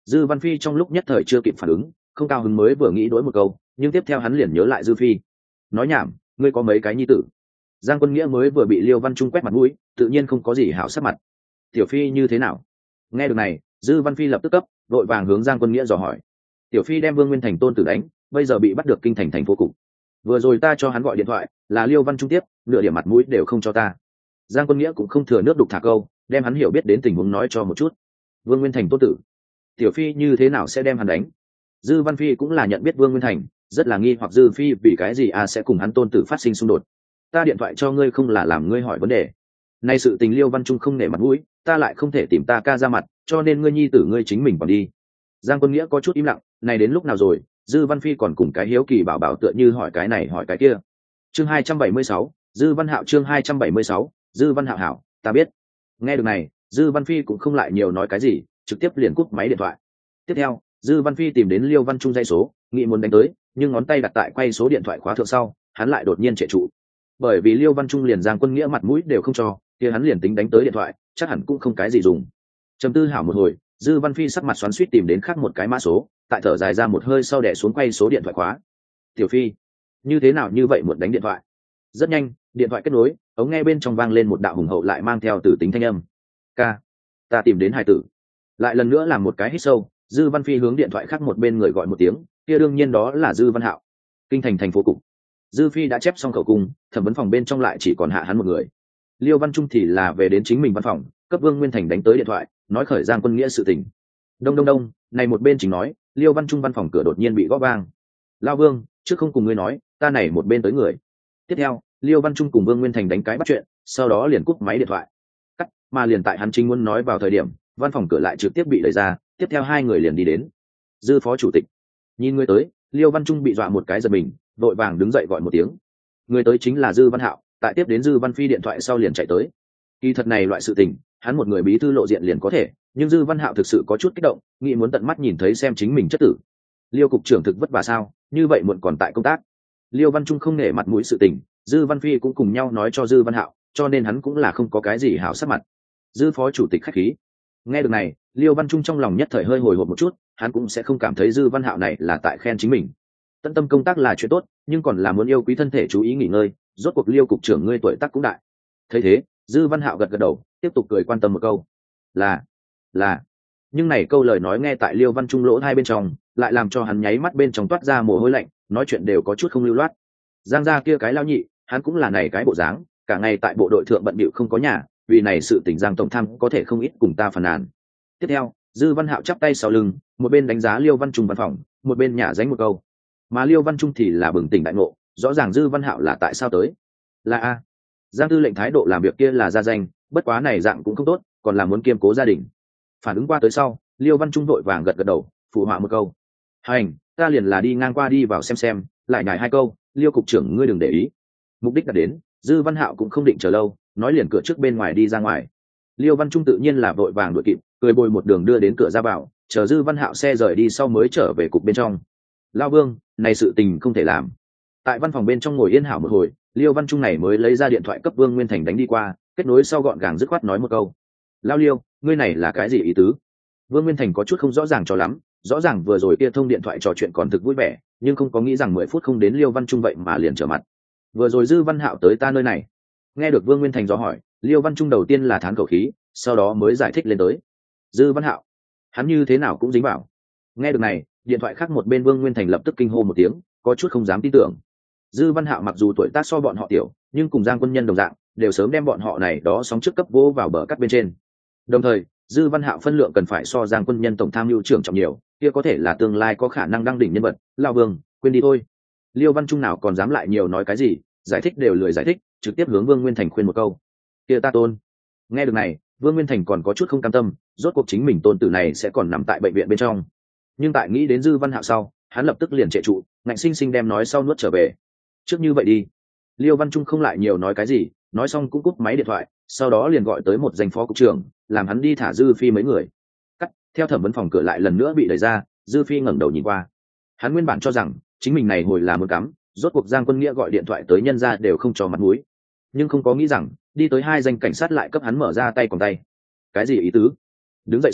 Dư Văn Phi trong lúc nhất thời chưa kịp phản ứng, không cao hứng mới vừa nghĩ đối một câu, nhưng tiếp theo hắn liền nhớ lại Dư Phi. Nói nhảm, ngươi có mấy cái nhi tử? Giang Quân Nghĩa mới vừa bị Liêu Văn Trung quét mặt mũi, tự nhiên không có gì hảo sắc mặt. Tiểu Phi như thế nào? Nghe được này, Dư Văn Phi lập tức cấp, vội vàng hướng Giang Quân Nghĩa dò hỏi. Tiểu Phi đem Vương Nguyên Thành tôn tử đánh, bây giờ bị bắt được kinh thành thành phố cục. Vừa rồi ta cho hắn gọi điện thoại, là Liêu Văn Trung tiếp, nửa điểm mặt mũi đều không cho ta. Giang Quân Nghĩa cũng không thừa nước đục thả câu, đem hắn hiểu biết đến tình huống nói cho một chút. Vương Nguyên Thành tôn tử, Tiểu Phi như thế nào sẽ đem hắn đánh? Dư Văn Phi cũng là nhận biết Vương Nguyên Thành, rất là nghi hoặc Dư Phi vì cái gì à sẽ cùng hắn tôn tử phát sinh xung đột. Ta điện thoại cho ngươi không là làm ngươi hỏi vấn đề. Nay sự tình Liêu Văn Trung không nể mặt mũi, ta lại không thể tìm ta ca ra mặt, cho nên ngươi nhi tử ngươi chính mình còn đi. Giang Quân Nghĩa có chút im lặng, này đến lúc nào rồi, Dư Văn Phi còn cùng cái hiếu kỳ bảo bảo tựa như hỏi cái này hỏi cái kia. Chương hai trăm bảy mươi sáu, Dư Văn Hạo chương hai trăm bảy mươi sáu, Dư Văn Hạo hảo, ta biết. Nghe được này, Dư Văn Phi cũng không lại nhiều nói cái gì, trực tiếp liền cúp máy điện thoại. Tiếp theo, Dư Văn Phi tìm đến Liêu Văn Trung dây số, nghĩ muốn đánh tới, nhưng ngón tay đặt tại quay số điện thoại khóa thượng sau, hắn lại đột nhiên trệ trụ. Bởi vì Liêu Văn Trung liền Giang Quân Nghĩa mặt mũi đều không cho, kia hắn liền tính đánh tới điện thoại, chắc hẳn cũng không cái gì dùng. Trầm tư hảo một hồi, Dư Văn Phi sắc mặt xoắn xuýt tìm đến khác một cái mã số, tại thở dài ra một hơi sau đè xuống quay số điện thoại khóa. Tiểu Phi, như thế nào như vậy muộn đánh điện thoại? Rất nhanh, điện thoại kết nối, ống nghe bên trong vang lên một đạo hùng hậu lại mang theo tử tính thanh âm. Ca, ta tìm đến hải tử. Lại lần nữa làm một cái hít sâu, Dư Văn Phi hướng điện thoại khác một bên người gọi một tiếng, kia đương nhiên đó là Dư Văn Hạo. Kinh thành thành phố cục. Dư Phi đã chép xong khẩu cung, thẩm vấn phòng bên trong lại chỉ còn hạ hắn một người. Liêu Văn Trung thì là về đến chính mình văn phòng, cấp Vương Nguyên Thành đánh tới điện thoại, nói khởi Giang Quân Nghĩa sự tình. Đông đông đông, này một bên chính nói, Liêu Văn Trung văn phòng cửa đột nhiên bị gõ vang. Lao Vương, trước không cùng ngươi nói, ta này một bên tới người. Tiếp theo, Liêu Văn Trung cùng Vương Nguyên Thành đánh cái bắt chuyện, sau đó liền cúp máy điện thoại. Cắt, mà liền tại hắn chính muốn nói vào thời điểm, văn phòng cửa lại trực tiếp bị đẩy ra, tiếp theo hai người liền đi đến. Dư phó chủ tịch, nhìn người tới, Liêu Văn Trung bị dọa một cái giật mình, vội vàng đứng dậy gọi một tiếng. Người tới chính là Dư Văn Hạo, tại tiếp đến Dư Văn Phi điện thoại sau liền chạy tới. Kỳ thật này loại sự tình, hắn một người bí thư lộ diện liền có thể, nhưng Dư Văn Hạo thực sự có chút kích động, nghĩ muốn tận mắt nhìn thấy xem chính mình chất tử. Liêu cục trưởng thực vất vả sao, như vậy muộn còn tại công tác. Liêu Văn Trung không nể mặt mũi sự tình, Dư Văn Phi cũng cùng nhau nói cho Dư Văn Hạo, cho nên hắn cũng là không có cái gì hảo sắc mặt. Dư phó chủ tịch khách khí. Nghe được này, Liêu Văn Trung trong lòng nhất thời hơi hồi hộp một chút, hắn cũng sẽ không cảm thấy Dư Văn Hạo này là tại khen chính mình. Tận tâm công tác là chuyện tốt, nhưng còn là muốn yêu quý thân thể chú ý nghỉ ngơi, rốt cuộc Liêu cục trưởng ngươi tuổi tác cũng đại. Thấy thế, Dư Văn Hạo gật gật đầu, tiếp tục cười quan tâm một câu. Là, là. Nhưng này câu lời nói nghe tại Liêu Văn Trung lỗ hai bên trong, lại làm cho hắn nháy mắt bên trong toát ra mồ hôi lạnh, nói chuyện đều có chút không lưu loát. Giang gia kia cái lao nhị, hắn cũng là này cái bộ dáng, cả ngày tại bộ đội thượng bận bịu không có nhà, vì này sự tình Giang tổng tham có thể không ít cùng ta phàn nàn. Tiếp theo, Dư Văn Hạo chắp tay sau lưng, một bên đánh giá Liêu Văn Trung văn phòng, một bên nhả dánh một câu. Mà Liêu Văn Trung thì là bừng tỉnh đại ngộ, rõ ràng Dư Văn Hạo là tại sao tới. Là a, Giang tư lệnh thái độ làm việc kia là ra danh, bất quá này dạng cũng không tốt, còn là muốn kiêm cố gia đình. Phản ứng qua tới sau, Liêu Văn Trung vội vàng gật gật đầu, phụ họa một câu. Hành, ta liền là đi ngang qua đi vào xem xem, lại nhải hai câu, Liêu cục trưởng ngươi đừng để ý. Mục đích đã đến, Dư Văn Hạo cũng không định chờ lâu, nói liền cửa trước bên ngoài đi ra ngoài. Liêu Văn Trung tự nhiên là vội vàng đuổi kịp, cười bồi một đường đưa đến cửa ra vào, chờ Dư Văn Hạo xe rời đi sau mới trở về cục bên trong. Lao Vương, này sự tình không thể làm. Tại văn phòng bên trong ngồi yên hảo một hồi, Liêu Văn Trung này mới lấy ra điện thoại cấp Vương Nguyên Thành đánh đi qua, kết nối sau gọn gàng dứt khoát nói một câu. Lao Liêu, ngươi này là cái gì ý tứ? Vương Nguyên Thành có chút không rõ ràng cho lắm, rõ ràng vừa rồi kia thông điện thoại trò chuyện còn thực vui vẻ, nhưng không có nghĩ rằng mười phút không đến Liêu Văn Trung vậy mà liền trở mặt. Vừa rồi Dư Văn Hạo tới ta nơi này. Nghe được Vương Nguyên Thành do hỏi, Liêu Văn Trung đầu tiên là thán khẩu khí, sau đó mới giải thích lên tới. Dư Văn Hạo, hắn như thế nào cũng dính vào. Nghe được này, điện thoại khác một bên Vương Nguyên Thành lập tức kinh hô một tiếng, có chút không dám tin tưởng. Dư Văn Hạo mặc dù tuổi tác so bọn họ tiểu, nhưng cùng Giang Quân Nhân đồng dạng, đều sớm đem bọn họ này đó sóng trước cấp vô vào bờ cắt bên trên. Đồng thời, Dư Văn Hạo phân lượng cần phải so Giang Quân Nhân tổng tham mưu trưởng trọng nhiều, kia có thể là tương lai có khả năng đăng đỉnh nhân vật. Lão Vương, quên đi thôi. Liêu Văn Trung nào còn dám lại nhiều nói cái gì, giải thích đều lười giải thích, trực tiếp hướng Vương Nguyên Thành khuyên một câu. Kia ta tôn. Nghe được này, Vương Nguyên Thành còn có chút không cam tâm, rốt cuộc chính mình tôn tử này sẽ còn nằm tại bệnh viện bên trong. Nhưng tại nghĩ đến Dư Văn Hạo sau, hắn lập tức liền trệ trụ, ngạnh sinh sinh đem nói sau nuốt trở về. Trước như vậy đi. Liêu Văn Trung không lại nhiều nói cái gì, nói xong cũng cúp máy điện thoại, sau đó liền gọi tới một danh phó cục trưởng, làm hắn đi thả Dư Phi mấy người. Cắt, theo thẩm vấn phòng cửa lại lần nữa bị đẩy ra, Dư Phi ngẩng đầu nhìn qua. Hắn nguyên bản cho rằng chính mình này hồi là muốn cắm, rốt cuộc Giang Quân Nghĩa gọi điện thoại tới nhân ra đều không cho mặt mũi, nhưng không có nghĩ rằng đi tới hai danh cảnh sát lại cấp hắn mở ra tay còn tay. Cái gì ý tứ? Đứng dậy sau,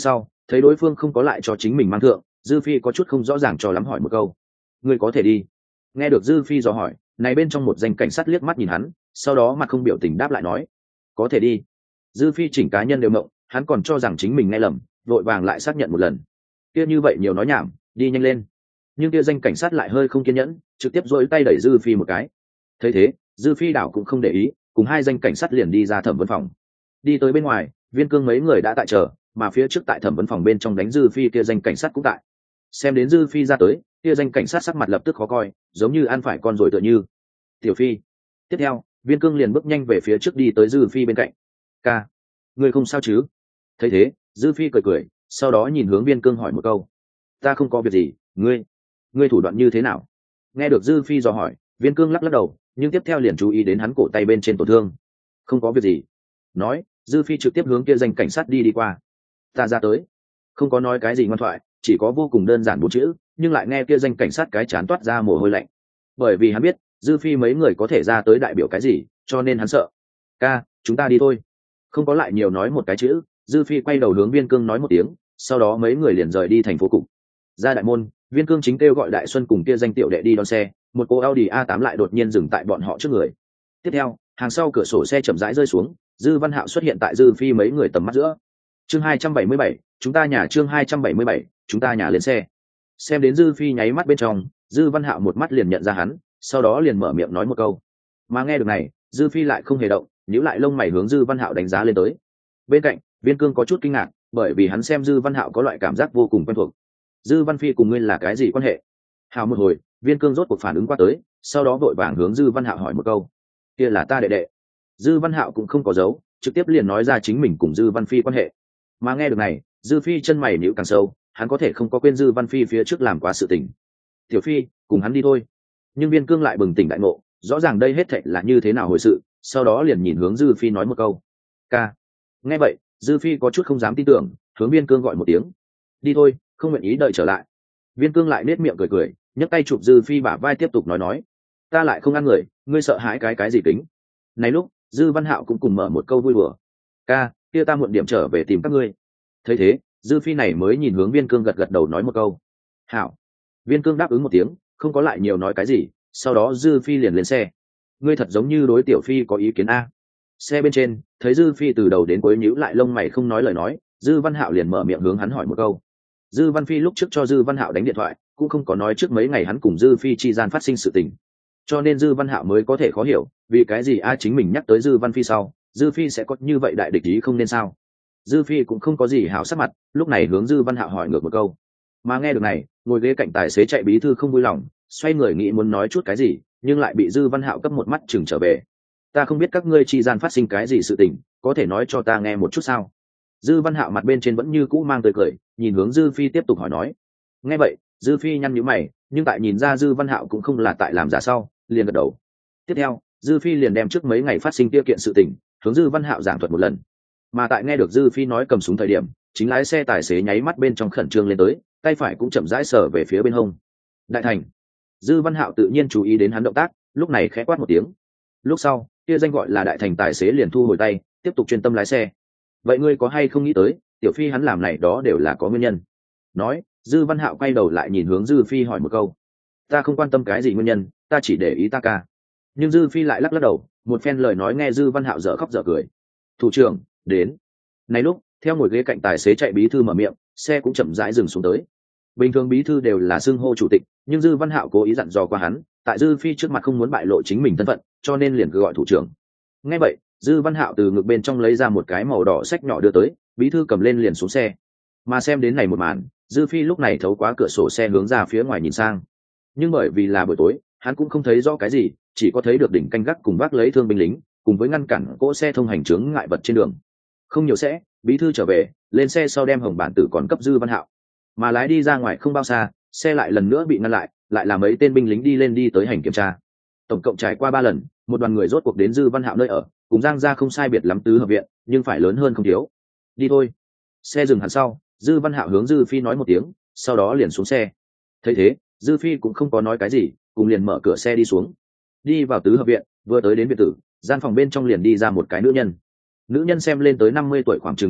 Thấy đối phương không có lại cho chính mình mang thượng, dư phi có chút không rõ ràng cho lắm hỏi một câu: ngươi có thể đi? Nghe được dư phi dò hỏi, này bên trong một danh cảnh sát liếc mắt nhìn hắn, sau đó mặt không biểu tình đáp lại nói: có thể đi. Dư phi chỉnh cá nhân đều mộng, hắn còn cho rằng chính mình nghe lầm, vội vàng lại xác nhận một lần. Kia như vậy nhiều nói nhảm, đi nhanh lên. Nhưng kia danh cảnh sát lại hơi không kiên nhẫn, trực tiếp duỗi tay đẩy dư phi một cái. Thấy thế, dư phi đảo cũng không để ý, cùng hai danh cảnh sát liền đi ra thẩm vấn phòng. Đi tới bên ngoài, Viên Cương mấy người đã tại chờ, mà phía trước tại thẩm vấn phòng bên trong đánh dư phi kia danh cảnh sát cũng tại. Xem đến dư phi ra tới, kia danh cảnh sát sắc mặt lập tức khó coi, giống như ăn phải con rồi tựa như. Tiểu phi. Tiếp theo, Viên Cương liền bước nhanh về phía trước đi tới dư phi bên cạnh. Ca, ngươi không sao chứ? Thấy thế, dư phi cười cười, sau đó nhìn hướng Viên Cương hỏi một câu: ta không có việc gì, ngươi ngươi thủ đoạn như thế nào? Nghe được dư phi dò hỏi, Viên Cương lắc lắc đầu, nhưng tiếp theo liền chú ý đến hắn cổ tay bên trên tổn thương. Không có việc gì. Nói, dư phi trực tiếp hướng kia danh cảnh sát đi đi qua. Ta ra tới. Không có nói cái gì ngoan thoại, chỉ có vô cùng đơn giản bốn chữ, nhưng lại nghe kia danh cảnh sát cái chán toát ra mồ hôi lạnh. Bởi vì hắn biết dư phi mấy người có thể ra tới đại biểu cái gì, cho nên hắn sợ. Ca, chúng ta đi thôi. Không có lại nhiều nói một cái chữ, dư phi quay đầu hướng Viên Cương nói một tiếng, sau đó mấy người liền rời đi thành phố cục. Ra đại môn, Viên Cương chính kêu gọi Đại Xuân cùng kia danh tiểu đệ đi đón xe, một cô Audi a tám lại đột nhiên dừng tại bọn họ trước người. Tiếp theo, hàng sau cửa sổ xe chậm rãi rơi xuống, Dư Văn Hạo xuất hiện tại dư phi mấy người tầm mắt giữa. Chương hai trăm bảy mươi bảy, chúng ta nhà chương hai trăm bảy mươi bảy, chúng ta nhà lên xe. Xem đến dư phi nháy mắt bên trong, Dư Văn Hạo một mắt liền nhận ra hắn, sau đó liền mở miệng nói một câu. Mà nghe được này, dư phi lại không hề động, nhíu lại lông mày hướng Dư Văn Hạo đánh giá lên tới. Bên cạnh, Viên Cương có chút kinh ngạc, bởi vì hắn xem Dư Văn Hạo có loại cảm giác vô cùng quen thuộc. Dư Văn Phi cùng ngươi là cái gì quan hệ? Hào một hồi, Viên Cương rốt cuộc phản ứng qua tới, sau đó vội vàng hướng Dư Văn Hạo hỏi một câu. Kia là ta đệ đệ. Dư Văn Hạo cũng không có giấu, trực tiếp liền nói ra chính mình cùng Dư Văn Phi quan hệ. Mà nghe được này, Dư Phi chân mày nhíu càng sâu, hắn có thể không có quên Dư Văn Phi phía trước làm quá sự tình. Tiểu Phi, cùng hắn đi thôi. Nhưng Viên Cương lại bừng tỉnh đại ngộ, rõ ràng đây hết thảy là như thế nào hồi sự, sau đó liền nhìn hướng Dư Phi nói một câu. Ca. Nghe vậy, Dư Phi có chút không dám tin tưởng, hướng Viên Cương gọi một tiếng. Đi thôi, không nguyện ý đợi trở lại. Viên Cương lại nết miệng cười cười, nhấc tay chụp Dư Phi bả vai tiếp tục nói nói. Ta lại không ăn người, ngươi sợ hãi cái cái gì kính? Này lúc, Dư Văn Hạo cũng cùng mở một câu vui đùa. Ca, kia ta muộn điểm trở về tìm các ngươi. Thấy thế, Dư Phi này mới nhìn hướng Viên Cương gật gật đầu nói một câu. Hảo. Viên Cương đáp ứng một tiếng, không có lại nhiều nói cái gì, sau đó Dư Phi liền lên xe. Ngươi thật giống như đối Tiểu Phi có ý kiến a. Xe bên trên, thấy Dư Phi từ đầu đến cuối nhíu lại lông mày không nói lời nói, Dư Văn Hạo liền mở miệng hướng hắn hỏi một câu. Dư Văn Phi lúc trước cho Dư Văn Hạo đánh điện thoại, cũng không có nói trước mấy ngày hắn cùng Dư Phi chi gian phát sinh sự tình, cho nên Dư Văn Hạo mới có thể khó hiểu, vì cái gì a chính mình nhắc tới Dư Văn Phi sau, Dư Phi sẽ có như vậy đại địch ý không nên sao? Dư Phi cũng không có gì hảo sắc mặt, lúc này hướng Dư Văn Hạo hỏi ngược một câu. Mà nghe được này, ngồi ghế cạnh tài xế chạy bí thư không vui lòng, xoay người nghĩ muốn nói chút cái gì, nhưng lại bị Dư Văn Hạo cấp một mắt chừng trở về. Ta không biết các ngươi chi gian phát sinh cái gì sự tình, có thể nói cho ta nghe một chút sao? Dư Văn Hạo mặt bên trên vẫn như cũ mang tươi cười, nhìn hướng Dư Phi tiếp tục hỏi nói. Nghe vậy, Dư Phi nhăn nhíu mày, nhưng tại nhìn ra Dư Văn Hạo cũng không là tại làm giả sau, liền gật đầu. Tiếp theo, Dư Phi liền đem trước mấy ngày phát sinh tiêu kiện sự tình, hướng Dư Văn Hạo giảng thuật một lần. Mà tại nghe được Dư Phi nói cầm súng thời điểm, chính lái xe tài xế nháy mắt bên trong khẩn trương lên tới, tay phải cũng chậm rãi sờ về phía bên hông. Đại thành. Dư Văn Hạo tự nhiên chú ý đến hắn động tác, lúc này khẽ quát một tiếng. Lúc sau, kia danh gọi là Đại thành tài xế liền thu hồi tay, tiếp tục chuyên tâm lái xe. Vậy ngươi có hay không nghĩ tới, Tiểu Phi hắn làm này đó đều là có nguyên nhân? Nói, Dư Văn Hạo quay đầu lại nhìn hướng Dư Phi hỏi một câu. Ta không quan tâm cái gì nguyên nhân, ta chỉ để ý ta ca. Nhưng Dư Phi lại lắc lắc đầu, một phen lời nói nghe Dư Văn Hạo dở khóc dở cười. Thủ trưởng, đến. Này lúc, theo ngồi ghế cạnh tài xế chạy bí thư mở miệng, xe cũng chậm rãi dừng xuống tới. Bình thường bí thư đều là xưng hô chủ tịch, nhưng Dư Văn Hạo cố ý dặn dò qua hắn, tại Dư Phi trước mặt không muốn bại lộ chính mình thân phận, cho nên liền cứ gọi thủ trưởng. Nghe vậy, Dư Văn Hạo từ ngực bên trong lấy ra một cái màu đỏ sách nhỏ đưa tới, bí thư cầm lên liền xuống xe. Mà xem đến này một màn, Dư Phi lúc này thấu quá cửa sổ xe hướng ra phía ngoài nhìn sang. Nhưng bởi vì là buổi tối, hắn cũng không thấy rõ cái gì, chỉ có thấy được đỉnh canh gác cùng vác lấy thương binh lính, cùng với ngăn cản cỗ xe thông hành chướng ngại vật trên đường. Không nhiều sẽ, bí thư trở về, lên xe sau đem hồng bản tử còn cấp Dư Văn Hạo. Mà lái đi ra ngoài không bao xa, xe lại lần nữa bị ngăn lại, lại là mấy tên binh lính đi lên đi tới hành kiểm tra. Tổng cộng trải qua ba lần, một đoàn người rốt cuộc đến Dư Văn Hạo nơi ở, cùng Giang gia không sai biệt lắm tứ hợp viện, nhưng phải lớn hơn không thiếu. Đi thôi. Xe dừng hẳn sau, Dư Văn Hạo hướng Dư Phi nói một tiếng, sau đó liền xuống xe. Thấy thế, Dư Phi cũng không có nói cái gì, cùng liền mở cửa xe đi xuống. Đi vào tứ hợp viện, vừa tới đến biệt tử, gian phòng bên trong liền đi ra một cái nữ nhân. Nữ nhân xem lên tới năm mươi tuổi khoảng chừng tuổi tác,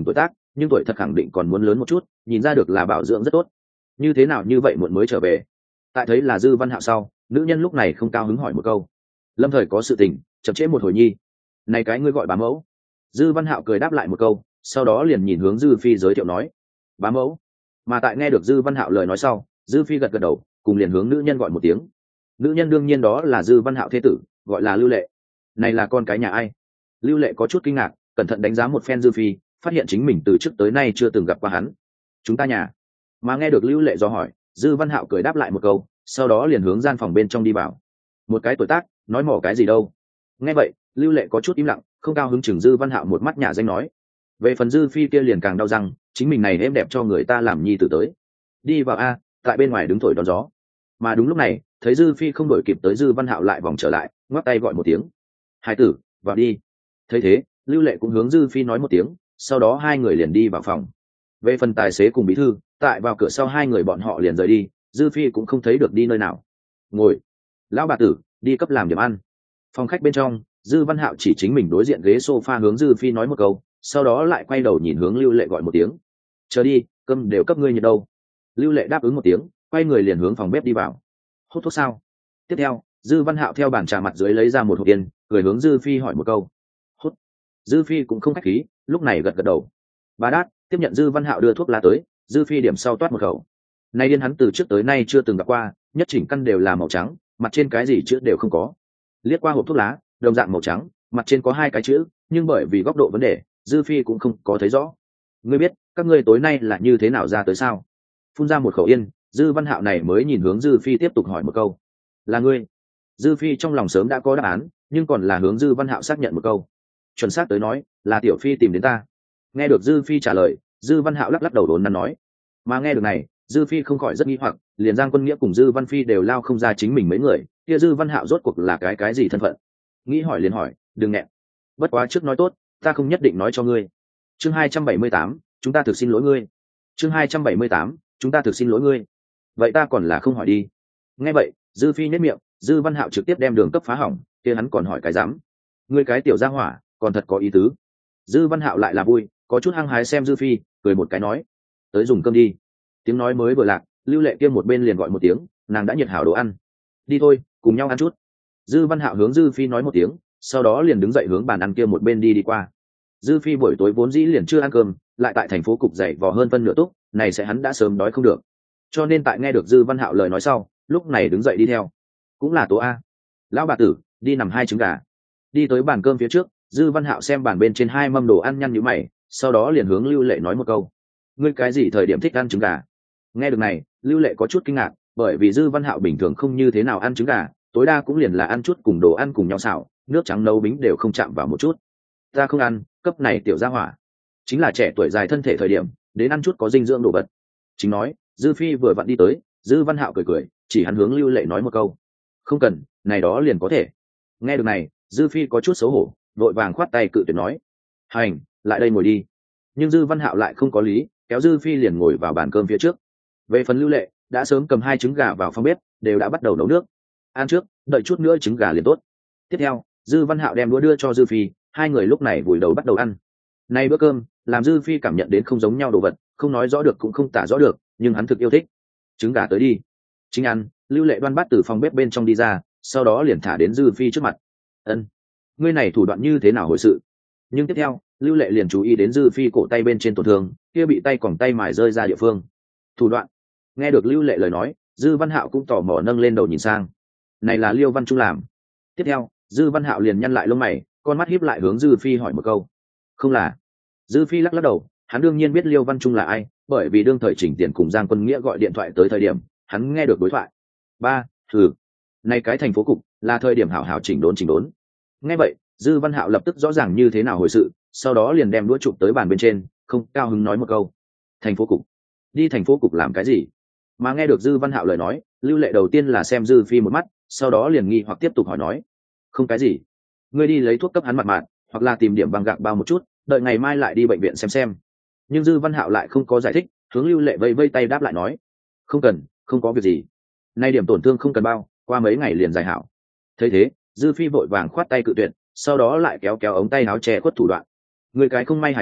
nhưng tuổi thật khẳng định còn muốn lớn một chút, nhìn ra được là bảo dưỡng rất tốt. Như thế nào như vậy muộn mới trở về? Tại thấy là Dư Văn Hạo sau, nữ nhân lúc này không cao hứng hỏi một câu. Lâm thời có sự tình, chậm trễ một hồi nhi. Này cái ngươi gọi bá mẫu. Dư Văn Hạo cười đáp lại một câu, sau đó liền nhìn hướng Dư Phi giới thiệu nói, bá mẫu. Mà tại nghe được Dư Văn Hạo lời nói sau, Dư Phi gật gật đầu, cùng liền hướng nữ nhân gọi một tiếng. Nữ nhân đương nhiên đó là Dư Văn Hạo thế tử, gọi là Lưu Lệ. Này là con cái nhà ai? Lưu Lệ có chút kinh ngạc, cẩn thận đánh giá một phen Dư Phi, phát hiện chính mình từ trước tới nay chưa từng gặp qua hắn. Chúng ta nhà. Mà nghe được Lưu Lệ do hỏi, Dư Văn Hạo cười đáp lại một câu, sau đó liền hướng gian phòng bên trong đi vào. Một cái tuổi tác, nói mỏ cái gì đâu. Nghe vậy, Lưu Lệ có chút im lặng, không cao hứng chừng Dư Văn Hạo một mắt nhà danh nói. Về phần Dư Phi kia liền càng đau răng, chính mình này êm đẹp cho người ta làm nhi tử tới. Đi vào a, tại bên ngoài đứng thổi đón gió. Mà đúng lúc này, thấy Dư Phi không đổi kịp tới, Dư Văn Hạo lại vòng trở lại, ngoắc tay gọi một tiếng. Hai tử, vào đi. Thấy thế, Lưu Lệ cũng hướng Dư Phi nói một tiếng, sau đó hai người liền đi vào phòng. Về phần tài xế cùng bí thư, tại vào cửa sau hai người bọn họ liền rời đi, Dư Phi cũng không thấy được đi nơi nào. Ngồi. Lão bà tử, đi cấp làm điểm ăn. Phòng khách bên trong, Dư Văn Hạo chỉ chính mình đối diện ghế sofa hướng Dư Phi nói một câu, sau đó lại quay đầu nhìn hướng Lưu Lệ gọi một tiếng. Chờ đi, cơm đều cấp ngươi nhiệt đâu. Lưu Lệ đáp ứng một tiếng, quay người liền hướng phòng bếp đi vào. Hút thuốc sao? Tiếp theo, Dư Văn Hạo theo bàn trà mặt dưới lấy ra một hộp yên, cười hướng Dư Phi hỏi một câu. Hút. Dư Phi cũng không khách khí, lúc này gật gật đầu. Bà đát tiếp nhận Dư Văn Hạo đưa thuốc lá tới, Dư Phi điểm sau toát một khẩu. Nay điên hắn từ trước tới nay chưa từng gặp qua, nhất chỉnh căn đều là màu trắng, mặt trên cái gì chữ đều không có. Liếc qua hộp thuốc lá, đồng dạng màu trắng, mặt trên có hai cái chữ, nhưng bởi vì góc độ vấn đề, Dư Phi cũng không có thấy rõ. Ngươi biết các ngươi tối nay là như thế nào ra tới sao? Phun ra một khẩu yên, Dư Văn Hạo này mới nhìn hướng Dư Phi tiếp tục hỏi một câu. Là ngươi? Dư Phi trong lòng sớm đã có đáp án, nhưng còn là hướng Dư Văn Hạo xác nhận một câu. Chuẩn xác tới nói, là Tiểu Phi tìm đến ta. Nghe được Dư Phi trả lời, Dư Văn Hạo lắc lắc đầu đốn nắn nói. Mà nghe được này, Dư Phi không khỏi rất nghi hoặc, liền Giang Quân Nghĩa cùng Dư Văn Phi đều lao không ra chính mình mấy người, kia Dư Văn Hạo rốt cuộc là cái cái gì thân phận? Nghĩ hỏi liền hỏi, đừng nghẹn. Bất quá trước nói tốt, ta không nhất định nói cho ngươi. Chương hai trăm bảy mươi tám, chúng ta thực xin lỗi ngươi. Chương hai trăm bảy mươi tám, chúng ta thực xin lỗi ngươi. Vậy ta còn là không hỏi đi. Nghe vậy, Dư Phi nhếch miệng, Dư Văn Hạo trực tiếp đem đường cấp phá hỏng, kia hắn còn hỏi cái dám. Ngươi cái tiểu gia hỏa, còn thật có ý tứ. Dư Văn Hạo lại là vui, có chút hăng hái xem Dư Phi, cười một cái nói, tới dùng cơm đi. Tiếng nói mới vừa lạc, Lưu Lệ kia một bên liền gọi một tiếng, nàng đã nhiệt hảo đồ ăn. Đi thôi, cùng nhau ăn chút. Dư Văn Hạo hướng Dư Phi nói một tiếng, sau đó liền đứng dậy hướng bàn ăn kia một bên đi đi qua. Dư Phi buổi tối vốn dĩ liền chưa ăn cơm, lại tại thành phố cục dậy vò hơn phân nửa túc, này sẽ hắn đã sớm đói không được. Cho nên tại nghe được Dư Văn Hạo lời nói sau, lúc này đứng dậy đi theo. Cũng là tố a. Lão bà tử, đi nằm hai trứng gà. Đi tới bàn cơm phía trước, Dư Văn Hạo xem bàn bên trên hai mâm đồ ăn nhăn nhíu mày, sau đó liền hướng Lưu Lệ nói một câu. Ngươi cái gì thời điểm thích ăn trứng gà? Nghe được này, Lưu Lệ có chút kinh ngạc, bởi vì Dư Văn Hạo bình thường không như thế nào ăn trứng gà, tối đa cũng liền là ăn chút cùng đồ ăn cùng nhau xào, nước trắng nấu bính đều không chạm vào một chút. Ta không ăn, cấp này tiểu gia hỏa. Chính là trẻ tuổi dài thân thể thời điểm, đến ăn chút có dinh dưỡng đồ vật. Chính nói, Dư Phi vừa vặn đi tới, Dư Văn Hạo cười cười, chỉ hắn hướng Lưu Lệ nói một câu. Không cần, này đó liền có thể. Nghe được này, Dư Phi có chút xấu hổ, vội vàng khoát tay cự tuyệt nói. Hành, lại đây ngồi đi. Nhưng Dư Văn Hạo lại không có lý, kéo Dư Phi liền ngồi vào bàn cơm phía trước. Về phần Lưu Lệ, đã sớm cầm hai trứng gà vào phòng bếp, đều đã bắt đầu nấu nước. Ăn trước, đợi chút nữa trứng gà liền tốt. Tiếp theo, Dư Văn Hạo đem đũa đưa cho Dư Phi, hai người lúc này vùi đầu bắt đầu ăn. Nay bữa cơm, làm Dư Phi cảm nhận đến không giống nhau đồ vật, không nói rõ được cũng không tả rõ được, nhưng hắn thực yêu thích. Trứng gà tới đi. Chính ăn, Lưu Lệ đoan bát từ phòng bếp bên trong đi ra, sau đó liền thả đến Dư Phi trước mặt. Ân, ngươi này thủ đoạn như thế nào hồi sự? Nhưng tiếp theo, Lưu Lệ liền chú ý đến Dư Phi cổ tay bên trên tổn thương, kia bị tay còng tay mài rơi ra địa phương. Thủ đoạn. Nghe được Lưu Lệ lời nói, Dư Văn Hạo cũng tò mò nâng lên đầu nhìn sang. Này là Liêu Văn Trung làm. Tiếp theo, Dư Văn Hạo liền nhăn lại lông mày, con mắt híp lại hướng Dư Phi hỏi một câu. Không là. Dư Phi lắc lắc đầu, hắn đương nhiên biết Liêu Văn Trung là ai, bởi vì đương thời Chỉnh Tiền cùng Giang Quân Nghĩa gọi điện thoại tới thời điểm, hắn nghe được đối thoại. Ba, thử. Này cái thành phố cục, là thời điểm hảo hảo chỉnh đốn chỉnh đốn. Nghe vậy, Dư Văn Hạo lập tức rõ ràng như thế nào hồi sự, sau đó liền đem đũa chụp tới bàn bên trên, không cao hứng nói một câu. Thành phố cục? Đi thành phố cục làm cái gì? Mà nghe được Dư Văn Hạo lời nói, Lưu Lệ đầu tiên là xem Dư Phi một mắt, sau đó liền nghi hoặc tiếp tục hỏi nói. Không cái gì. Ngươi đi lấy thuốc cấp hắn mặt mạn, hoặc là tìm điểm băng gạc bao một chút, đợi ngày mai lại đi bệnh viện xem xem. Nhưng Dư Văn Hạo lại không có giải thích, hướng Lưu Lệ vây vây tay đáp lại nói. Không cần, không có việc gì. Nay điểm tổn thương không cần bao, qua mấy ngày liền giải hảo. Thấy thế, Dư Phi vội vàng khoát tay cự tuyệt, sau đó lại kéo kéo ống tay áo che khuất thủ đoạn. Người cái không may hải tử,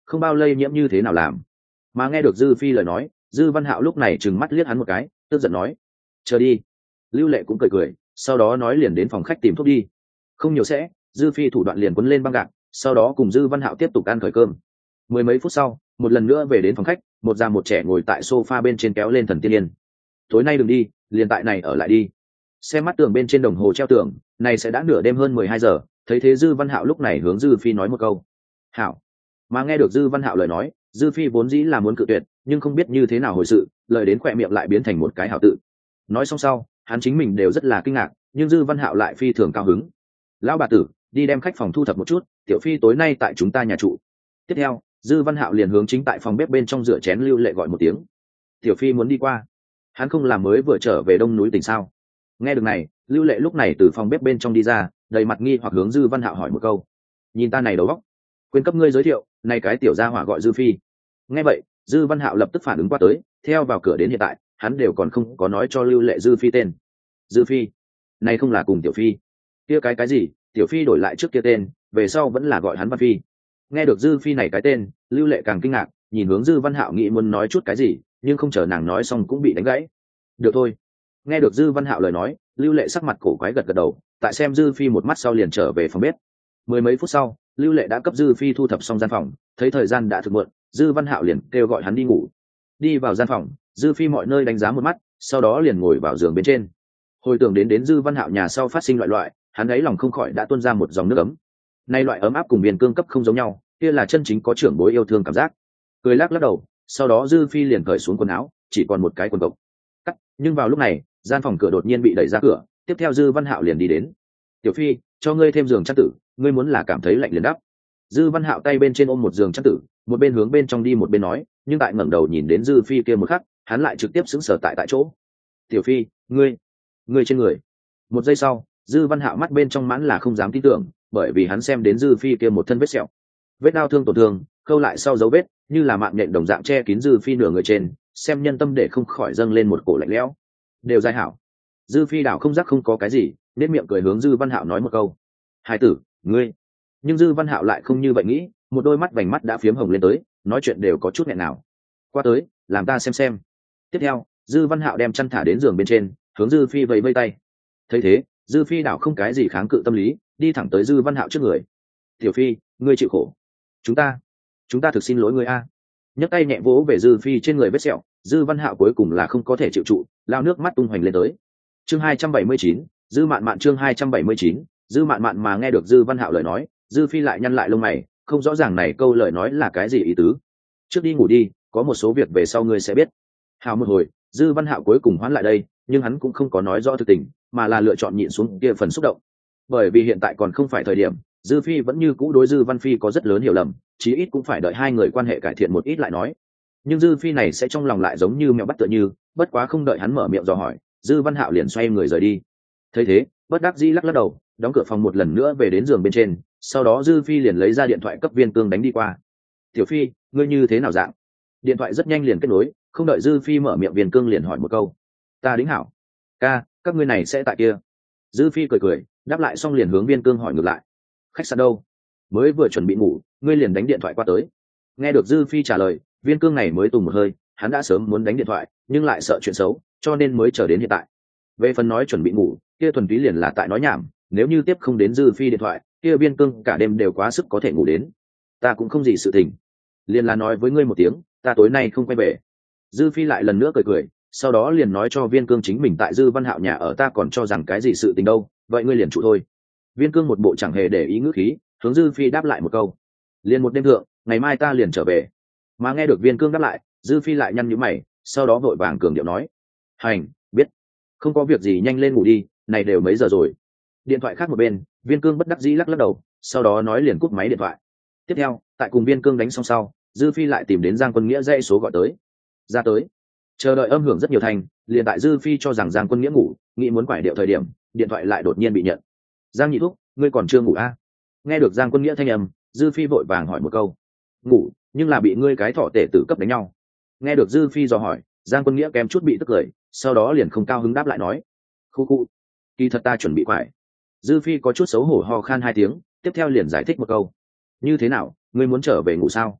không bao lây nhiễm như thế nào làm. Mà nghe được Dư Phi lời nói, Dư Văn Hạo lúc này trừng mắt liếc hắn một cái, tức giận nói: chờ đi. Lưu Lệ cũng cười cười, sau đó nói liền đến phòng khách tìm thuốc đi. Không nhiều sẽ, Dư Phi thủ đoạn liền quấn lên băng gạc, sau đó cùng Dư Văn Hạo tiếp tục ăn khởi cơm. Mười mấy phút sau, một lần nữa về đến phòng khách, một già một trẻ ngồi tại sofa bên trên kéo lên Thần Tiên Yên. Tối nay đừng đi, liền tại này ở lại đi. Xem mắt tường bên trên đồng hồ treo tường, này sẽ đã nửa đêm hơn mười hai giờ, thấy thế Dư Văn Hạo lúc này hướng Dư Phi nói một câu: hảo. Mà nghe được Dư Văn Hạo lời nói, Dư Phi vốn dĩ là muốn cự tuyệt, nhưng không biết như thế nào hồi sự, lời đến khỏe miệng lại biến thành một cái hảo tự. Nói xong sau, hắn chính mình đều rất là kinh ngạc, nhưng Dư Văn Hạo lại phi thường cao hứng. Lão bà tử, đi đem khách phòng thu thập một chút, Tiểu Phi tối nay tại chúng ta nhà trụ. Tiếp theo, Dư Văn Hạo liền hướng chính tại phòng bếp bên trong rửa chén Lưu Lệ gọi một tiếng. Tiểu Phi muốn đi qua. Hắn không làm mới vừa trở về đông núi tỉnh sao? Nghe được này, Lưu Lệ lúc này từ phòng bếp bên trong đi ra, đầy mặt nghi hoặc hướng Dư Văn Hạo hỏi một câu: nhìn ta này đầu óc, quên cấp ngươi giới thiệu, này cái tiểu gia hỏa gọi Dư Phi. Nghe vậy, Dư Văn Hạo lập tức phản ứng qua tới, theo vào cửa đến hiện tại, hắn đều còn không có nói cho Lưu Lệ Dư Phi tên. Dư Phi, này không là cùng Tiểu Phi? Kia cái cái gì? Tiểu Phi đổi lại trước kia tên, về sau vẫn là gọi hắn Văn Phi. Nghe được Dư Phi này cái tên, Lưu Lệ càng kinh ngạc, nhìn hướng Dư Văn Hạo nghĩ muốn nói chút cái gì, nhưng không chờ nàng nói xong cũng bị đánh gãy. Được thôi. Nghe được Dư Văn Hạo lời nói, Lưu Lệ sắc mặt cổ quái gật gật đầu, tại xem Dư Phi một mắt sau liền trở về phòng bếp. Mười mấy phút sau, Lưu Lệ đã cấp Dư Phi thu thập xong gian phòng, thấy thời gian đã thực muộn, Dư Văn Hạo liền kêu gọi hắn đi ngủ. Đi vào gian phòng, Dư Phi mọi nơi đánh giá một mắt, sau đó liền ngồi vào giường bên trên. Hồi tưởng đến đến Dư Văn Hạo nhà sau phát sinh loại loại, hắn ấy lòng không khỏi đã tuôn ra một dòng nước ấm. Nay loại ấm áp cùng Biên Cương cấp không giống nhau, kia là chân chính có trưởng bối yêu thương cảm giác. Cười lắc lắc đầu, sau đó Dư Phi liền cởi xuống quần áo, chỉ còn một cái quần cộc. Cắt, nhưng vào lúc này, gian phòng cửa đột nhiên bị đẩy ra cửa, tiếp theo Dư Văn Hạo liền đi đến. Tiểu Phi, cho ngươi thêm giường chăn tử, ngươi muốn là cảm thấy lạnh liền đắp. Dư Văn Hạo tay bên trên ôm một giường chăn tử, một bên hướng bên trong đi một bên nói, nhưng tại ngẩng đầu nhìn đến Dư Phi kia một khắc, hắn lại trực tiếp sững sờ tại tại chỗ. Tiểu Phi, ngươi, ngươi trên người. Một giây sau, Dư Văn Hạo mắt bên trong mãn là không dám tin tưởng, bởi vì hắn xem đến Dư Phi kia một thân vết sẹo, vết đau thương tổn thương, khâu lại sau dấu vết, như là mạng nhện đồng dạng che kín Dư Phi nửa người trên, xem nhân tâm để không khỏi dâng lên một cổ lạnh lẽo. Đều dài hảo. Dư Phi đảo không giác không có cái gì, nét miệng cười hướng Dư Văn Hạo nói một câu: hai tử, ngươi. Nhưng Dư Văn Hạo lại không như vậy nghĩ, một đôi mắt vành mắt đã phiếm hồng lên tới, nói chuyện đều có chút nghẹn nào. Qua tới, làm ta xem xem. Tiếp theo, Dư Văn Hạo đem chăn thả đến giường bên trên, hướng Dư Phi vẫy vẫy tay. Thấy thế, Dư Phi đảo không cái gì kháng cự tâm lý, đi thẳng tới Dư Văn Hạo trước người. Tiểu Phi, ngươi chịu khổ. Chúng ta, chúng ta thực xin lỗi ngươi a. Nhấc tay nhẹ vỗ về Dư Phi trên người vết sẹo, Dư Văn Hạo cuối cùng là không có thể chịu trụ, lao nước mắt tung hoành lên tới. Chương hai trăm bảy mươi chín, Dư Mạn Mạn chương hai trăm bảy mươi chín, Dư Mạn Mạn mà nghe được Dư Văn Hạo lời nói, Dư Phi lại nhăn lại lông mày, không rõ ràng này câu lời nói là cái gì ý tứ. Trước đi ngủ đi, có một số việc về sau ngươi sẽ biết. Hào một hồi, Dư Văn Hạo cuối cùng hoán lại đây, nhưng hắn cũng không có nói rõ thực tình, mà là lựa chọn nhịn xuống kia phần xúc động. Bởi vì hiện tại còn không phải thời điểm, Dư Phi vẫn như cũ đối Dư Văn Phi có rất lớn hiểu lầm, chí ít cũng phải đợi hai người quan hệ cải thiện một ít lại nói. Nhưng Dư Phi này sẽ trong lòng lại giống như mèo bắt tựa như, bất quá không đợi hắn mở miệng dò hỏi, Dư Văn Hạo liền xoay người rời đi. Thấy thế, bất đắc dĩ lắc lắc đầu, đóng cửa phòng một lần nữa về đến giường bên trên, sau đó Dư Phi liền lấy ra điện thoại cấp Viên Cương đánh đi qua. Tiểu Phi, ngươi như thế nào dạng? Điện thoại rất nhanh liền kết nối, không đợi Dư Phi mở miệng Viên Cương liền hỏi một câu. Ta đính hảo. Ca, các ngươi này sẽ tại kia. Dư Phi cười cười, đáp lại xong liền hướng Viên Cương hỏi ngược lại. Khách sạn đâu? Mới vừa chuẩn bị ngủ, ngươi liền đánh điện thoại qua tới. Nghe được Dư Phi trả lời, Viên Cương này mới tùng một hơi, hắn đã sớm muốn đánh điện thoại, nhưng lại sợ chuyện xấu, cho nên mới chờ đến hiện tại. Về phần nói chuẩn bị ngủ, kia thuần túy liền là tại nói nhảm, nếu như tiếp không đến Dư Phi điện thoại, kia Viên Cương cả đêm đều quá sức có thể ngủ đến. Ta cũng không gì sự tình, liền là nói với ngươi một tiếng, ta tối nay không quay về. Dư Phi lại lần nữa cười cười, sau đó liền nói cho Viên Cương chính mình tại Dư Văn Hạo nhà ở, ta còn cho rằng cái gì sự tình đâu, vậy ngươi liền trụ thôi. Viên Cương một bộ chẳng hề để ý ngữ khí, hướng Dư Phi đáp lại một câu. Liền một đêm thượng, ngày mai ta liền trở về. Mà nghe được Viên Cương đáp lại, Dư Phi lại nhăn nhíu mày, sau đó vội vàng cường điệu nói: hành, biết. Không có việc gì nhanh lên ngủ đi, này đều mấy giờ rồi. Điện thoại khác một bên, Viên Cương bất đắc dĩ lắc lắc đầu, sau đó nói liền cúp máy điện thoại. Tiếp theo, tại cùng Viên Cương đánh xong sau, Dư Phi lại tìm đến Giang Quân Nghĩa dãy số gọi tới. Ra tới. Chờ đợi âm hưởng rất nhiều thành, liền tại Dư Phi cho rằng Giang Quân Nghĩa ngủ, nghĩ muốn quải điệu thời điểm, điện thoại lại đột nhiên bị nhận. Giang nhị thúc, ngươi còn chưa ngủ à? Nghe được Giang Quân Nghĩa thanh âm, Dư Phi vội vàng hỏi một câu. Ngủ, nhưng là bị ngươi cái thọ tể tử cấp đánh nhau. Nghe được Dư Phi dò hỏi, Giang Quân Nghĩa kém chút bị tức cười, sau đó liền không cao hứng đáp lại nói. Khu khu, kỳ thật ta chuẩn bị quải. Dư Phi có chút xấu hổ ho khan hai tiếng, tiếp theo liền giải thích một câu. Như thế nào, ngươi muốn trở về ngủ sao?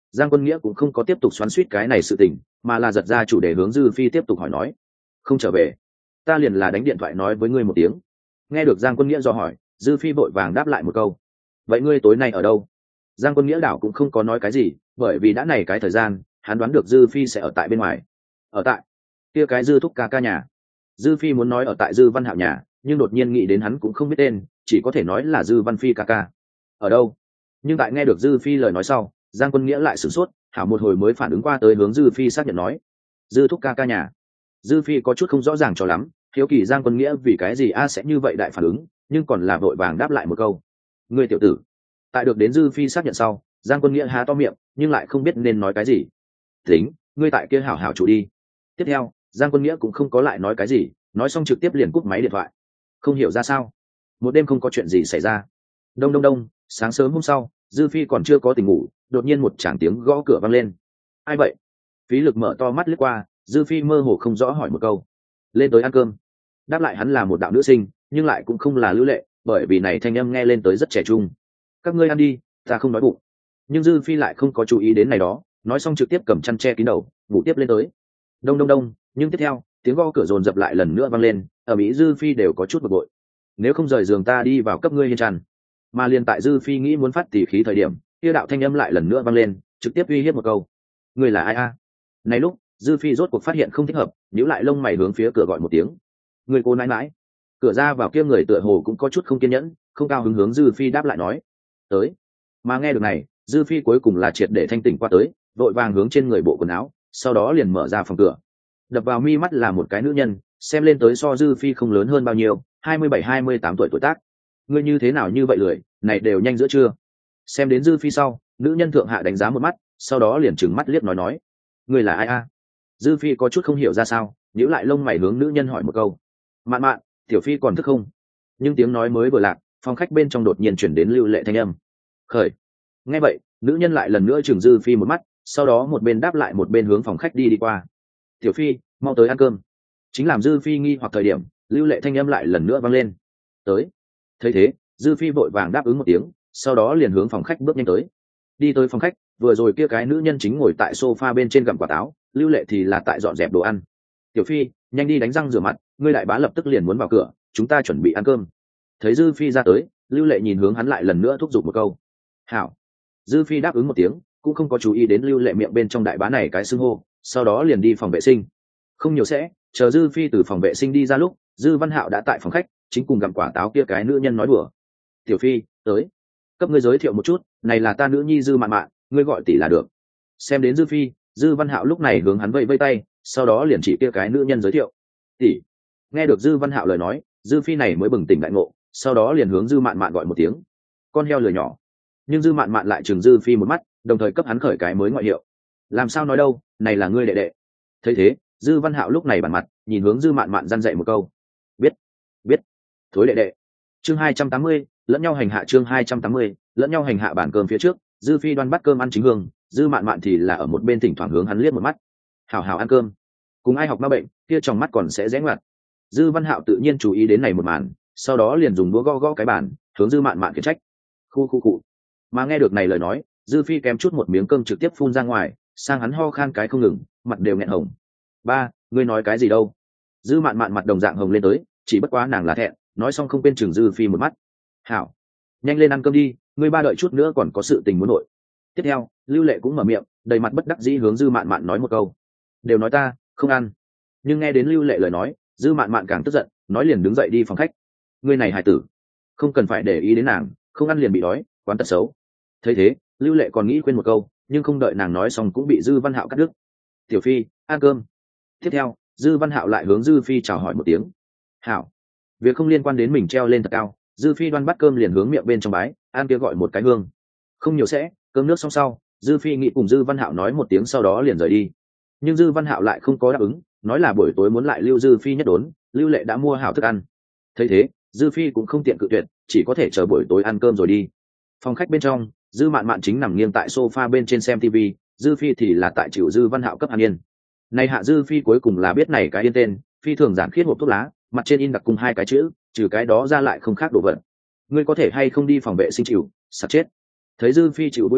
Giang Quân Nghĩa cũng không có tiếp tục xoắn xuýt cái này sự tình, mà là giật ra chủ đề hướng Dư Phi tiếp tục hỏi nói. Không trở về, ta liền là đánh điện thoại nói với ngươi một tiếng. Nghe được Giang Quân Nghĩa do hỏi, Dư Phi vội vàng đáp lại một câu. Vậy ngươi tối nay ở đâu? Giang Quân Nghĩa đảo cũng không có nói cái gì, bởi vì đã này cái thời gian, hắn đoán được Dư Phi sẽ ở tại bên ngoài. Ở tại kia cái Dư thúc ca ca nhà. Dư Phi muốn nói ở tại Dư Văn Hạo nhà, nhưng đột nhiên nghĩ đến hắn cũng không biết tên, chỉ có thể nói là Dư Văn Phi ca ca. Ở đâu? Nhưng tại nghe được Dư Phi lời nói sau, Giang Quân Nghĩa lại sửng sốt, hảo một hồi mới phản ứng qua tới hướng Dư Phi xác nhận nói. Dư thúc ca ca nhà. Dư Phi có chút không rõ ràng cho lắm, hiếu kỳ Giang Quân Nghĩa vì cái gì a sẽ như vậy đại phản ứng, nhưng còn là vội vàng đáp lại một câu. Ngươi tiểu tử. Tại được đến Dư Phi xác nhận sau, Giang Quân Nghĩa há to miệng, nhưng lại không biết nên nói cái gì. Tính, ngươi tại kia hảo hảo chủ đi. Tiếp theo, Giang Quân Nghĩa cũng không có lại nói cái gì, nói xong trực tiếp liền cúp máy điện thoại. Không hiểu ra sao, một đêm không có chuyện gì xảy ra. Đông đông đông, sáng sớm hôm sau, Dư Phi còn chưa có tỉnh ngủ, đột nhiên một tràng tiếng gõ cửa vang lên. Ai vậy? Phí Lực mở to mắt liếc qua, Dư Phi mơ hồ không rõ hỏi một câu. Lên tới ăn cơm. Đáp lại hắn là một đạo nữ sinh, nhưng lại cũng không là Lưu Lệ, bởi vì này thanh âm nghe lên tới rất trẻ trung. Các ngươi ăn đi, ta không đói bụng. Nhưng Dư Phi lại không có chú ý đến này đó, nói xong trực tiếp cầm chăn che kín đầu, ngủ tiếp lên tới. Đông đông đông, nhưng tiếp theo, tiếng gõ cửa dồn dập lại lần nữa vang lên, ở Mỹ Dư Phi đều có chút bực bội. Nếu không rời giường ta đi vào cấp ngươi hiên tràn. Mà liền tại Dư Phi nghĩ muốn phát tỉ khí thời điểm, kia đạo thanh âm lại lần nữa vang lên, trực tiếp uy hiếp một câu. Ngươi là ai a? Này lúc, Dư Phi rốt cuộc phát hiện không thích hợp, nhíu lại lông mày hướng phía cửa gọi một tiếng. Người cô nãi nãi. Cửa ra vào kia người tựa hồ cũng có chút không kiên nhẫn, không cao hứng hướng Dư Phi đáp lại nói. Tới. Mà nghe được này, Dư Phi cuối cùng là triệt để thanh tỉnh qua tới, vội vàng hướng trên người bộ quần áo, sau đó liền mở ra phòng cửa. Đập vào mi mắt là một cái nữ nhân, xem lên tới so Dư Phi không lớn hơn bao nhiêu, hai mươi bảy hai mươi tám tuổi tuổi tác. Ngươi như thế nào như vậy lười, này đều nhanh giữa trưa. Xem đến Dư Phi sau, nữ nhân thượng hạ đánh giá một mắt, sau đó liền trừng mắt liếc nói nói. Ngươi là ai a? Dư Phi có chút không hiểu ra sao, nhíu lại lông mày hướng nữ nhân hỏi một câu. Mạn mạn, tiểu Phi còn thức không? Nhưng tiếng nói mới vừa lạc, phòng khách bên trong đột nhiên chuyển đến Lưu Lệ thanh âm. Khởi. Nghe vậy, nữ nhân lại lần nữa chừng Dư Phi một mắt, sau đó một bên đáp lại một bên hướng phòng khách đi đi qua. Tiểu Phi, mau tới ăn cơm. Chính làm Dư Phi nghi hoặc thời điểm, Lưu Lệ thanh âm lại lần nữa vang lên. Tới. Thấy thế, Dư Phi vội vàng đáp ứng một tiếng, sau đó liền hướng phòng khách bước nhanh tới. Đi tới phòng khách, vừa rồi kia cái nữ nhân chính ngồi tại sofa bên trên gặm quả táo, Lưu Lệ thì là tại dọn dẹp đồ ăn. Tiểu Phi, nhanh đi đánh răng rửa mặt, ngươi đại bá lập tức liền muốn vào cửa, chúng ta chuẩn bị ăn cơm. Thấy Dư Phi ra tới, Lưu Lệ nhìn hướng hắn lại lần nữa thúc giục một câu. Hảo. Dư Phi đáp ứng một tiếng, cũng không có chú ý đến Lưu Lệ miệng bên trong đại bá này cái xưng hô, sau đó liền đi phòng vệ sinh. Không nhiều sẽ, chờ Dư Phi từ phòng vệ sinh đi ra lúc, Dư Văn Hạo đã tại phòng khách, chính cùng gặm quả táo kia cái nữ nhân nói đùa. Tiểu Phi, tới. Cấp ngươi giới thiệu một chút, này là ta nữ nhi Dư Mạn Mạn, ngươi gọi tỷ là được. Xem đến Dư Phi, Dư Văn Hạo lúc này hướng hắn vẫy vẫy tay, sau đó liền chỉ kia cái nữ nhân giới thiệu. Tỷ. Nghe được Dư Văn Hạo lời nói, Dư Phi này mới bừng tỉnh đại ngộ, sau đó liền hướng Dư Mạn Mạn gọi một tiếng. Con heo lười nhỏ. Nhưng Dư Mạn Mạn lại trừng Dư Phi một mắt, đồng thời cấp hắn khởi cái mới ngoại hiệu. Làm sao nói đâu, này là ngươi đệ đệ. Thấy thế, Dư Văn Hạo lúc này bản mặt, nhìn hướng Dư Mạn Mạn răn dạy một câu. Biết, biết. Thối đệ đệ. Chương hai trăm tám mươi, lẫn nhau hành hạ chương hai trăm tám mươi, lẫn nhau hành hạ bản cơm phía trước, Dư Phi đoan bắt cơm ăn chính hương, Dư Mạn Mạn thì là ở một bên thỉnh thoảng hướng hắn liếc một mắt. Hảo hảo ăn cơm. Cùng ai học ma bệnh, kia trong mắt còn sẽ rẽ ngoặt. Dư Văn Hạo tự nhiên chú ý đến này một màn, sau đó liền dùng đũa gõ gõ cái bàn, hướng Dư Mạn Mạn khiển trách. Khu khu cụ. Mà nghe được này lời nói, Dư Phi kém chút một miếng cơm trực tiếp phun ra ngoài, sang hắn ho khan cái không ngừng, mặt đều nghẹn hồng. Ba, ngươi nói cái gì đâu? Dư Mạn Mạn mặt đồng dạng hồng lên tới, chỉ bất quá nàng là thẹn, nói xong không quên chừng Dư Phi một mắt. Hảo, nhanh lên ăn cơm đi, ngươi ba đợi chút nữa còn có sự tình muốn nội. Tiếp theo, Lưu Lệ cũng mở miệng, đầy mặt bất đắc dĩ hướng Dư Mạn Mạn nói một câu. Đều nói ta không ăn. Nhưng nghe đến Lưu Lệ lời nói, Dư Mạn Mạn càng tức giận, nói liền đứng dậy đi phòng khách. Ngươi này hài tử, không cần phải để ý đến nàng, không ăn liền bị đói, quán tật xấu. Thấy thế, Lưu Lệ còn nghĩ khuyên một câu, nhưng không đợi nàng nói xong cũng bị Dư Văn Hạo cắt đứt. Tiểu Phi, ăn cơm. Tiếp theo, Dư Văn Hạo lại hướng Dư Phi chào hỏi một tiếng. Hảo. Việc không liên quan đến mình treo lên thật cao, Dư Phi đoan bắt cơm liền hướng miệng bên trong bái, ăn kia gọi một cái hương. Không nhiều sẽ, cơm nước xong sau, Dư Phi nghĩ cùng Dư Văn Hạo nói một tiếng sau đó liền rời đi. Nhưng Dư Văn Hạo lại không có đáp ứng, nói là buổi tối muốn lại lưu Dư Phi nhất đốn, Lưu Lệ đã mua hảo thức ăn. Thấy thế, Dư Phi cũng không tiện cự tuyệt, chỉ có thể chờ buổi tối ăn cơm rồi đi. Phòng khách bên trong, Dư Mạn Mạn chính nằm nghiêng tại sofa bên trên xem ti vi, Dư Phi thì là tại chịu Dư Văn Hạo cấp ăn yên. Này hạ Dư Phi cuối cùng là biết này cái yên tên, phi thường giản khiết hộp thuốc lá, mặt trên in đặc cùng hai cái chữ, trừ cái đó ra lại không khác đồ vật. Ngươi có thể hay không đi phòng vệ sinh chịu, sắp chết. Thấy Dư Phi chịu vui vẻ,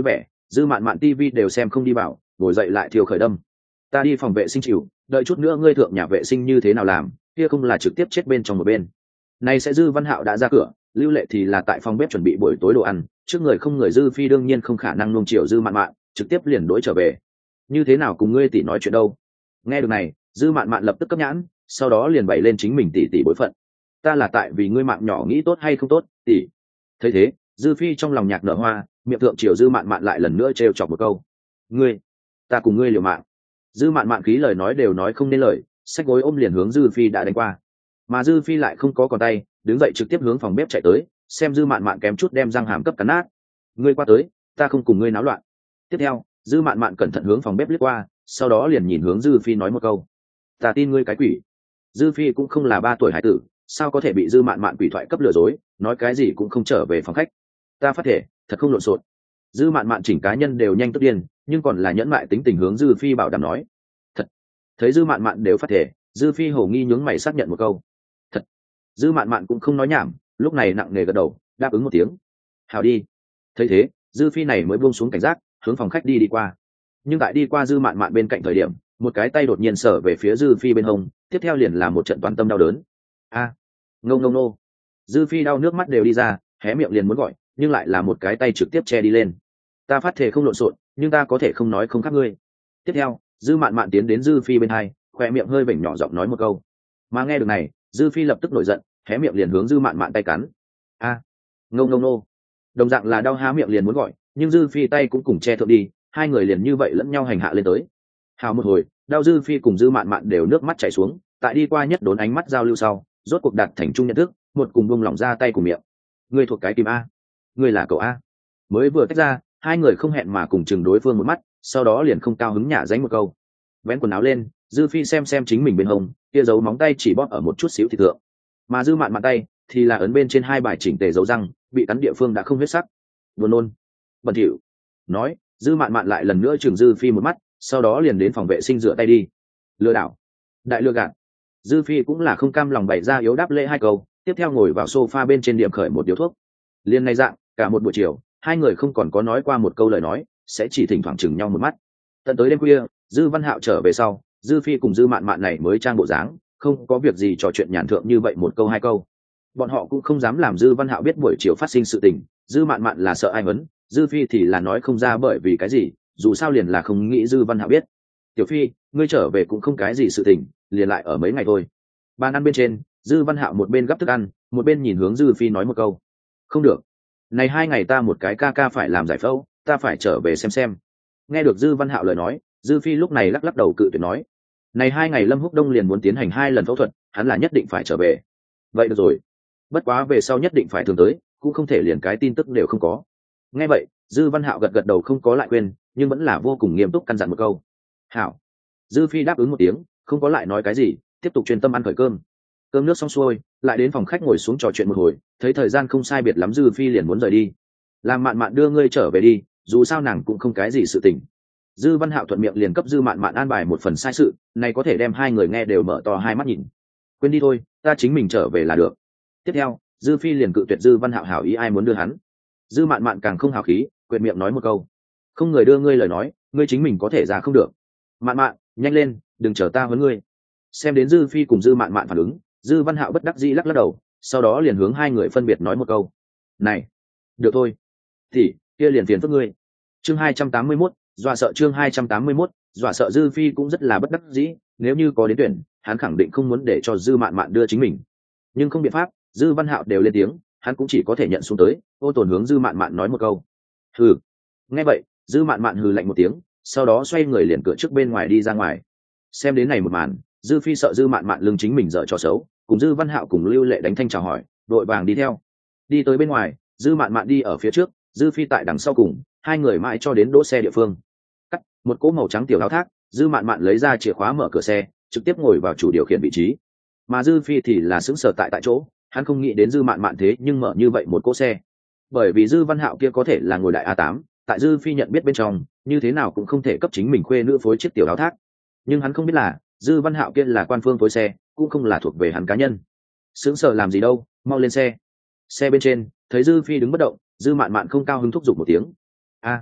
dư mạn mạn tivi đều xem không đi vào, ngồi dậy lại thiêu khởi đâm. Ta đi phòng vệ sinh chịu, đợi chút nữa ngươi thượng nhà vệ sinh như thế nào làm, kia không là trực tiếp chết bên trong một bên. Này sẽ Dư Văn Hạo đã ra cửa, Lưu Lệ thì là tại phòng bếp chuẩn bị buổi tối đồ ăn, trước người không người Dư Phi đương nhiên không khả năng nuông chiều Dư Mạn Mạn, trực tiếp liền đối trở về. Như thế nào cùng ngươi tỷ nói chuyện đâu? Nghe được này, Dư Mạn Mạn lập tức cấp nhãn, sau đó liền bày lên chính mình tỷ tỷ bối phận. Ta là tại vì ngươi mạng nhỏ nghĩ tốt hay không tốt, tỷ. Thấy thế, Dư Phi trong lòng nhạc nở hoa, miệng thượng chiều Dư Mạn Mạn lại lần nữa trêu chọc một câu. Ngươi, ta cùng ngươi liều mạng. Dư Mạn Mạn khí lời nói đều nói không nên lời, xách gối ôm liền hướng Dư Phi đã đánh qua. Mà Dư Phi lại không có còn tay, đứng dậy trực tiếp hướng phòng bếp chạy tới, xem Dư Mạn Mạn kém chút đem răng hàm cấp cắn nát. Ngươi qua tới, ta không cùng ngươi náo loạn. Tiếp theo, Dư Mạn Mạn cẩn thận hướng phòng bếp liếc qua, sau đó liền nhìn hướng Dư Phi nói một câu. Ta tin ngươi cái quỷ. Dư Phi cũng không là ba tuổi hải tử, sao có thể bị Dư Mạn Mạn quỷ thoại cấp lừa dối, nói cái gì cũng không trở về phòng khách. Ta phát thể, thật không lộn xộn. Dư Mạn Mạn chỉnh cá nhân đều nhanh tức điên, nhưng còn là nhẫn mại tính tình hướng Dư Phi bảo đảm nói. Thật. Thấy Dư Mạn Mạn đều phát thể, Dư Phi hổ nghi nhướng mày xác nhận một câu. Thật. Dư Mạn Mạn cũng không nói nhảm, lúc này nặng nề gật đầu, đáp ứng một tiếng. Hào đi. Thấy thế, Dư Phi này mới buông xuống cảnh giác, hướng phòng khách đi đi qua. Nhưng tại đi qua Dư Mạn Mạn bên cạnh thời điểm, một cái tay đột nhiên sở về phía Dư Phi bên hông, tiếp theo liền là một trận toàn tâm đau đớn. A, à, ngô ngô nô. Dư Phi đau nước mắt đều đi ra, hé miệng liền muốn gọi, nhưng lại là một cái tay trực tiếp che đi lên. Ta phát thể không lộn xộn, nhưng ta có thể không nói không khác ngươi. Tiếp theo, Dư Mạn Mạn tiến đến Dư Phi bên hai, khoe miệng hơi vểnh nhỏ giọng nói một câu. Mà nghe được này, Dư Phi lập tức nổi giận, hé miệng liền hướng Dư Mạn Mạn tay cắn. A, à, ngô ngô nô. Đồng dạng là đau há miệng liền muốn gọi, nhưng Dư Phi tay cũng cùng che thượng đi, hai người liền như vậy lẫn nhau hành hạ lên tới. Hào một hồi, đau Dư Phi cùng Dư Mạn Mạn đều nước mắt chảy xuống, tại đi qua nhất đốn ánh mắt giao lưu sau, rốt cuộc đạt thành chung nhận thức, một cùng buông lỏng ra tay cùng miệng. Ngươi thuộc cái kim a, ngươi là cậu a. Mới vừa tách ra, hai người không hẹn mà cùng chừng đối phương một mắt, sau đó liền không cao hứng nhả dánh một câu. Vén quần áo lên, Dư Phi xem xem chính mình bên hông, kia dấu móng tay chỉ bóp ở một chút xíu thì thượng, mà Dư Mạn Mạn tay thì là ấn bên trên hai bài chỉnh tề dấu răng, bị cắn địa phương đã không huyết sắc. Buồn nôn, bẩn thỉu. Nói, Dư Mạn Mạn lại lần nữa chừng Dư Phi một mắt, sau đó liền đến phòng vệ sinh rửa tay đi. Lừa đảo, đại lừa gạt. Dư Phi cũng là không cam lòng bày ra yếu đáp lễ hai câu, tiếp theo ngồi vào sofa bên trên điểm khởi một điếu thuốc. Liên ngay dạng, cả một buổi chiều, hai người không còn có nói qua một câu lời nói, sẽ chỉ thỉnh thoảng chừng nhau một mắt. Tận tới đêm khuya, Dư Văn Hạo trở về sau, Dư Phi cùng Dư Mạn Mạn này mới trang bộ dáng, không có việc gì trò chuyện nhàn thượng như vậy một câu hai câu. Bọn họ cũng không dám làm Dư Văn Hạo biết buổi chiều phát sinh sự tình, Dư Mạn Mạn là sợ ai vấn, Dư Phi thì là nói không ra bởi vì cái gì, dù sao liền là không nghĩ Dư Văn Hạo biết. Tiểu Phi, ngươi trở về cũng không cái gì sự tình, liền lại ở mấy ngày thôi. Bàn ăn bên trên, Dư Văn Hạo một bên gắp thức ăn, một bên nhìn hướng Dư Phi nói một câu. Không được, này hai ngày ta một cái ca ca phải làm giải phẫu, ta phải trở về xem xem. Nghe được Dư Văn Hạo lời nói, Dư Phi lúc này lắc lắc đầu cự tuyệt nói. Này hai ngày Lâm Húc Đông liền muốn tiến hành hai lần phẫu thuật, hắn là nhất định phải trở về. Vậy được rồi, bất quá về sau nhất định phải thường tới, cũng không thể liền cái tin tức đều không có. Nghe vậy, Dư Văn Hạo gật gật đầu không có lại quên, nhưng vẫn là vô cùng nghiêm túc căn dặn một câu. Hảo. Dư Phi đáp ứng một tiếng, không có lại nói cái gì, tiếp tục chuyên tâm ăn khởi cơm. Cơm nước xong xuôi, lại đến phòng khách ngồi xuống trò chuyện một hồi, thấy thời gian không sai biệt lắm Dư Phi liền muốn rời đi. Làm Mạn Mạn đưa ngươi trở về đi, dù sao nàng cũng không cái gì sự tình. Dư Văn Hạo thuận miệng liền cấp Dư Mạn Mạn an bài một phần sai sự, này có thể đem hai người nghe đều mở to hai mắt nhìn. Quên đi thôi, ta chính mình trở về là được. Tiếp theo, Dư Phi liền cự tuyệt Dư Văn Hạo hảo ý ai muốn đưa hắn. Dư Mạn Mạn càng không hào khí, quyệt miệng nói một câu. Không người đưa ngươi lời nói, ngươi chính mình có thể ra không được. Mạn Mạn, nhanh lên, đừng chờ ta huấn ngươi. Xem đến Dư Phi cùng Dư Mạn Mạn phản ứng, Dư Văn Hạo bất đắc dĩ lắc lắc đầu, sau đó liền hướng hai người phân biệt nói một câu. Này, được thôi. Thì, kia liền phiền phức ngươi. Chương hai trăm tám mươi mốt, dọa sợ chương hai trăm tám mươi mốt, dọa sợ Dư Phi cũng rất là bất đắc dĩ, nếu như có đến tuyển, hắn khẳng định không muốn để cho Dư Mạn Mạn đưa chính mình. Nhưng không biện pháp, Dư Văn Hạo đều lên tiếng, hắn cũng chỉ có thể nhận xuống tới, ô tồn hướng Dư Mạn Mạn nói một câu. Hừ. Nghe vậy, Dư Mạn Mạn hừ lạnh một tiếng, sau đó xoay người liền cửa trước bên ngoài đi ra ngoài. Xem đến này một màn, Dư Phi sợ Dư Mạn Mạn lưng chính mình dở trò xấu, cùng Dư Văn Hạo cùng Lưu Lệ đánh thanh chào hỏi, đội vàng đi theo. Đi tới bên ngoài, Dư Mạn Mạn đi ở phía trước, Dư Phi tại đằng sau cùng, hai người mãi cho đến đỗ xe địa phương. Cắt, một cỗ màu trắng tiểu áo thác, Dư Mạn Mạn lấy ra chìa khóa mở cửa xe, trực tiếp ngồi vào chủ điều khiển vị trí. Mà Dư Phi thì là sững sờ tại tại chỗ, hắn không nghĩ đến Dư Mạn Mạn thế nhưng mở như vậy một cỗ xe. Bởi vì Dư Văn Hạo kia có thể là ngồi đại a tám, tại Dư Phi nhận biết bên trong, như thế nào cũng không thể cấp chính mình khuê nữ phối chiếc tiểu áo thác. Nhưng hắn không biết là, Dư Văn Hạo kia là quan phương phối xe, cũng không là thuộc về hắn cá nhân. Sững sờ làm gì đâu, mau lên xe. Xe bên trên, thấy Dư Phi đứng bất động, Dư Mạn Mạn không cao hứng thúc giục một tiếng. A,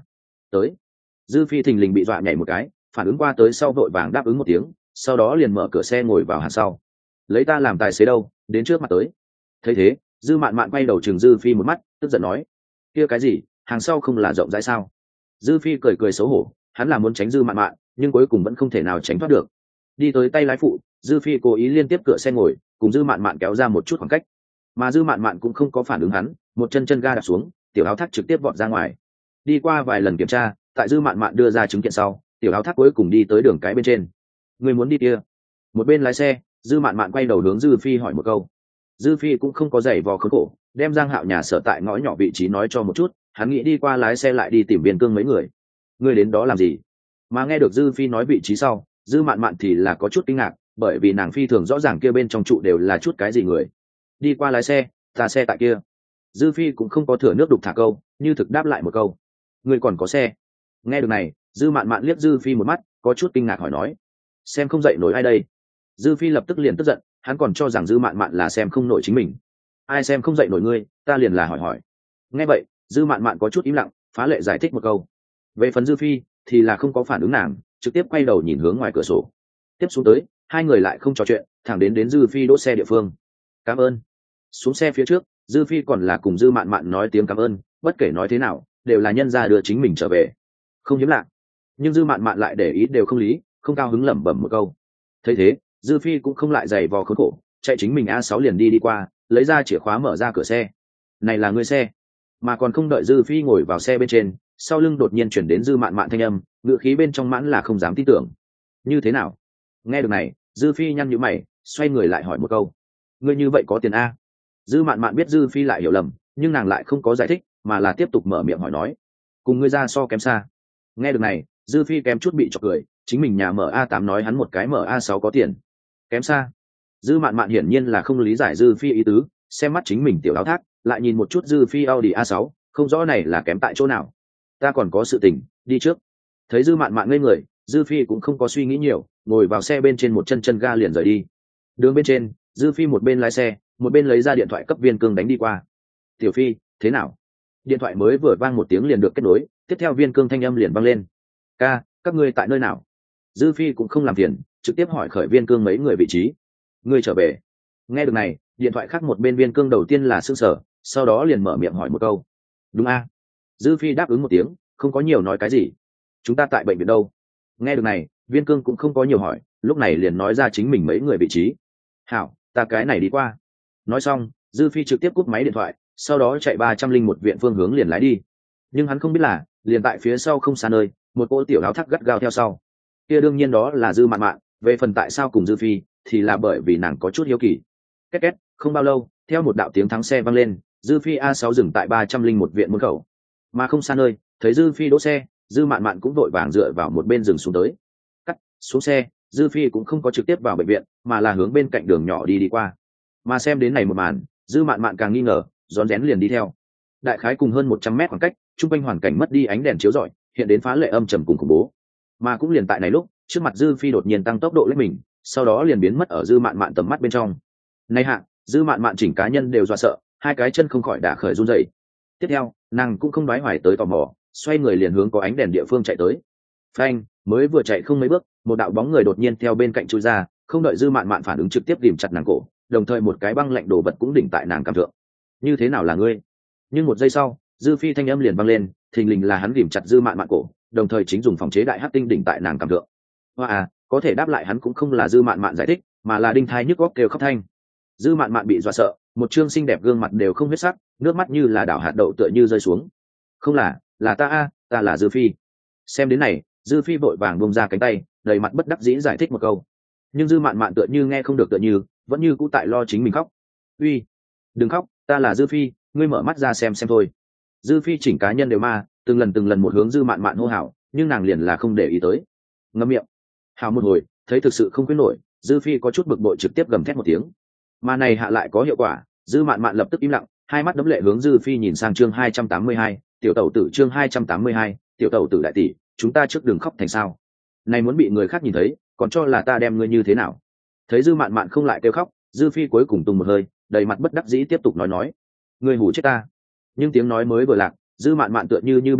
tới. Dư phi thình lình bị dọa nhảy một cái, phản ứng qua tới sau vội vàng đáp ứng một tiếng, sau đó liền mở cửa xe ngồi vào hàng sau. Lấy ta làm tài xế đâu, đến trước mặt tới. Thấy thế, Dư Mạn Mạn quay đầu chừng Dư phi một mắt, tức giận nói: kia cái gì, hàng sau không là rộng rãi sao? Dư phi cười cười xấu hổ, hắn là muốn tránh Dư Mạn Mạn, nhưng cuối cùng vẫn không thể nào tránh thoát được. Đi tới tay lái phụ, Dư phi cố ý liên tiếp cửa xe ngồi, cùng Dư Mạn Mạn kéo ra một chút khoảng cách. Mà Dư Mạn Mạn cũng không có phản ứng hắn, một chân chân ga đạp xuống, tiểu áo thác trực tiếp vọt ra ngoài. Đi qua vài lần kiểm tra, tại Dư Mạn Mạn đưa ra chứng kiện sau, tiểu áo thác cuối cùng đi tới đường cái bên trên. Người muốn đi kia? Một bên lái xe, Dư Mạn Mạn quay đầu hướng Dư phi hỏi một câu. Dư phi cũng không có giày vò khốn khổ, đem Giang Hạo nhà sở tại ngõ nhỏ vị trí nói cho một chút, hắn nghĩ đi qua lái xe lại đi tìm Viên Cương mấy người. Người đến đó làm gì? Mà nghe được Dư phi nói vị trí sau, Dư Mạn Mạn thì là có chút kinh ngạc, bởi vì nàng phi thường rõ ràng kia bên trong trụ đều là chút cái gì người. Đi qua lái xe, ta xe tại kia. Dư phi cũng không có thừa nước đục thả câu, như thực đáp lại một câu. Người còn có xe? Nghe được này, Dư Mạn Mạn liếc Dư phi một mắt, có chút kinh ngạc hỏi nói: xem không dậy nổi ai đây? Dư phi lập tức liền tức giận, hắn còn cho rằng Dư Mạn Mạn là xem không nổi chính mình. Ai xem không dậy nổi ngươi, ta liền là hỏi hỏi. Nghe vậy, Dư Mạn Mạn có chút im lặng, phá lệ giải thích một câu. Về phần Dư phi thì là không có phản ứng nàng, trực tiếp quay đầu nhìn hướng ngoài cửa sổ. Tiếp xuống tới, hai người lại không trò chuyện, thẳng đến đến Dư phi đỗ xe địa phương. Cảm ơn. Xuống xe phía trước, Dư phi còn là cùng Dư Mạn Mạn nói tiếng cảm ơn, bất kể nói thế nào đều là nhân gia đưa chính mình trở về, không hiếm lạ. Nhưng Dư Mạn Mạn lại để ý đều không lý, không cao hứng lẩm bẩm một câu. Thấy thế, Dư phi cũng không lại giày vò khốn khổ, chạy chính mình a sáu liền đi đi qua, lấy ra chìa khóa mở ra cửa xe. Này là ngươi xe? Mà còn không đợi Dư phi ngồi vào xe bên trên, sau lưng đột nhiên chuyển đến Dư Mạn Mạn thanh âm, ngựa khí bên trong mãn là không dám tin tưởng. Như thế nào? Nghe được này, Dư phi nhăn nhíu mày, xoay người lại hỏi một câu. Ngươi như vậy có tiền a? Dư Mạn Mạn biết Dư phi lại hiểu lầm, nhưng nàng lại không có giải thích, mà là tiếp tục mở miệng hỏi nói. Cùng ngươi ra so kém xa. Nghe được này, Dư phi kém chút bị chọc cười, chính mình nhà mở a tám nói hắn một cái mở a sáu có tiền. Kém xa. Dư Mạn Mạn hiển nhiên là không lý giải Dư phi ý tứ, xem mắt chính mình tiểu áo thác, lại nhìn một chút Dư phi Audi a sáu, không rõ này là kém tại chỗ nào. Ta còn có sự tình, đi trước. Thấy Dư Mạn Mạn ngây người, Dư phi cũng không có suy nghĩ nhiều, ngồi vào xe bên trên một chân chân ga liền rời đi. Đường bên trên, Dư phi một bên lái xe, một bên lấy ra điện thoại cấp Viên Cương đánh đi qua. Tiểu phi, thế nào? Điện thoại mới vừa vang một tiếng liền được kết nối, tiếp theo Viên Cương thanh âm liền vang lên. Ca, các ngươi tại nơi nào? Dư phi cũng không làm phiền, trực tiếp hỏi khởi Viên Cương mấy người vị trí. Ngươi trở về. Nghe được này, điện thoại khác một bên Viên Cương đầu tiên là sững sờ, sau đó liền mở miệng hỏi một câu. Đúng a? Dư phi đáp ứng một tiếng, không có nhiều nói cái gì. Chúng ta tại bệnh viện đâu? Nghe được này, Viên Cương cũng không có nhiều hỏi, lúc này liền nói ra chính mình mấy người vị trí. Hảo, ta cái này đi qua. Nói xong, Dư phi trực tiếp cúp máy điện thoại, sau đó chạy ba trăm linh một viện phương hướng liền lái đi. Nhưng hắn không biết là, liền tại phía sau không xa nơi, một cô tiểu áo thác gắt gao theo sau. Kia đương nhiên đó là Dư Mạn Mạn, về phần tại sao cùng Dư phi, thì là bởi vì nàng có chút hiếu kỳ. Két két, không bao lâu, theo một đạo tiếng thắng xe vang lên, Dư phi a sáu dừng tại ba trăm linh một viện môn khẩu. Mà không xa nơi, thấy Dư phi đỗ xe, Dư Mạn Mạn cũng vội vàng dựa vào một bên rừng xuống tới. Cắt, xuống xe, Dư phi cũng không có trực tiếp vào bệnh viện, mà là hướng bên cạnh đường nhỏ đi đi qua. Mà xem đến này một màn, Dư Mạn Mạn càng nghi ngờ, rón rén liền đi theo. Đại khái cùng hơn một trăm mét khoảng cách, trung quanh hoàn cảnh mất đi ánh đèn chiếu rọi, hiện đến phá lệ âm trầm cùng khủng bố. Mà cũng liền tại này lúc, trước mặt Dư phi đột nhiên tăng tốc độ lên mình, sau đó liền biến mất ở Dư Mạn Mạn tầm mắt bên trong. Này hạ, Dư Mạn Mạn chỉnh cá nhân đều dọa sợ, hai cái chân không khỏi đả khởi run rẩy. Tiếp theo, nàng cũng không đoái hoài tới tò mò, xoay người liền hướng có ánh đèn địa phương chạy tới. Phanh, mới vừa chạy không mấy bước, một đạo bóng người đột nhiên theo bên cạnh chui ra, không đợi Dư Mạn Mạn phản ứng trực tiếp ghìm chặt nàng cổ, đồng thời một cái băng lạnh đồ vật cũng đỉnh tại nàng cằm thượng. Như thế nào là ngươi? Nhưng một giây sau, Dư phi thanh âm liền vang lên, thình lình là hắn ghìm chặt Dư Mạn Mạn cổ, đồng thời chính dùng phòng chế đại hắc tinh đỉnh tại nàng cằm thượng. Hoa à, có thể đáp lại hắn cũng không là Dư Mạn Mạn giải thích, mà là đinh thai nhức góc kêu khóc thanh. Dư Mạn Mạn bị dọa sợ, một trương xinh đẹp gương mặt đều không huyết sắc, nước mắt như là đảo hạt đậu tựa như rơi xuống. Không là, là ta a, ta là Dư phi. Xem đến này, Dư phi vội vàng buông ra cánh tay, đầy mặt bất đắc dĩ giải thích một câu. Nhưng Dư Mạn Mạn tựa như nghe không được tựa như, vẫn như cũ tại lo chính mình khóc. Uy, đừng khóc, ta là Dư phi, ngươi mở mắt ra xem xem thôi. Dư phi chỉnh cá nhân đều ma, từng lần từng lần một hướng Dư Mạn Mạn hô hào, nhưng nàng liền là không để ý tới. Ngậm miệng. Hào một hồi, thấy thực sự không quyết nổi, Dư phi có chút bực bội trực tiếp gầm thét một tiếng. Mà này hạ lại có hiệu quả, Dư Mạn Mạn lập tức im lặng, hai mắt đấm lệ hướng Dư phi nhìn sang chương hai trăm tám mươi hai, tiểu tẩu tử chương hai trăm tám mươi hai, tiểu tẩu tử đại tỷ, chúng ta trước đường khóc thành sao? Này muốn bị người khác nhìn thấy, còn cho là ta đem ngươi như thế nào? Thấy Dư Mạn Mạn không lại kêu khóc, Dư phi cuối cùng tung một hơi, đầy mặt bất đắc dĩ tiếp tục nói nói, ngươi hù chết ta. Nhưng tiếng nói mới vừa lạc, Dư Mạn Mạn tựa như như bị điên,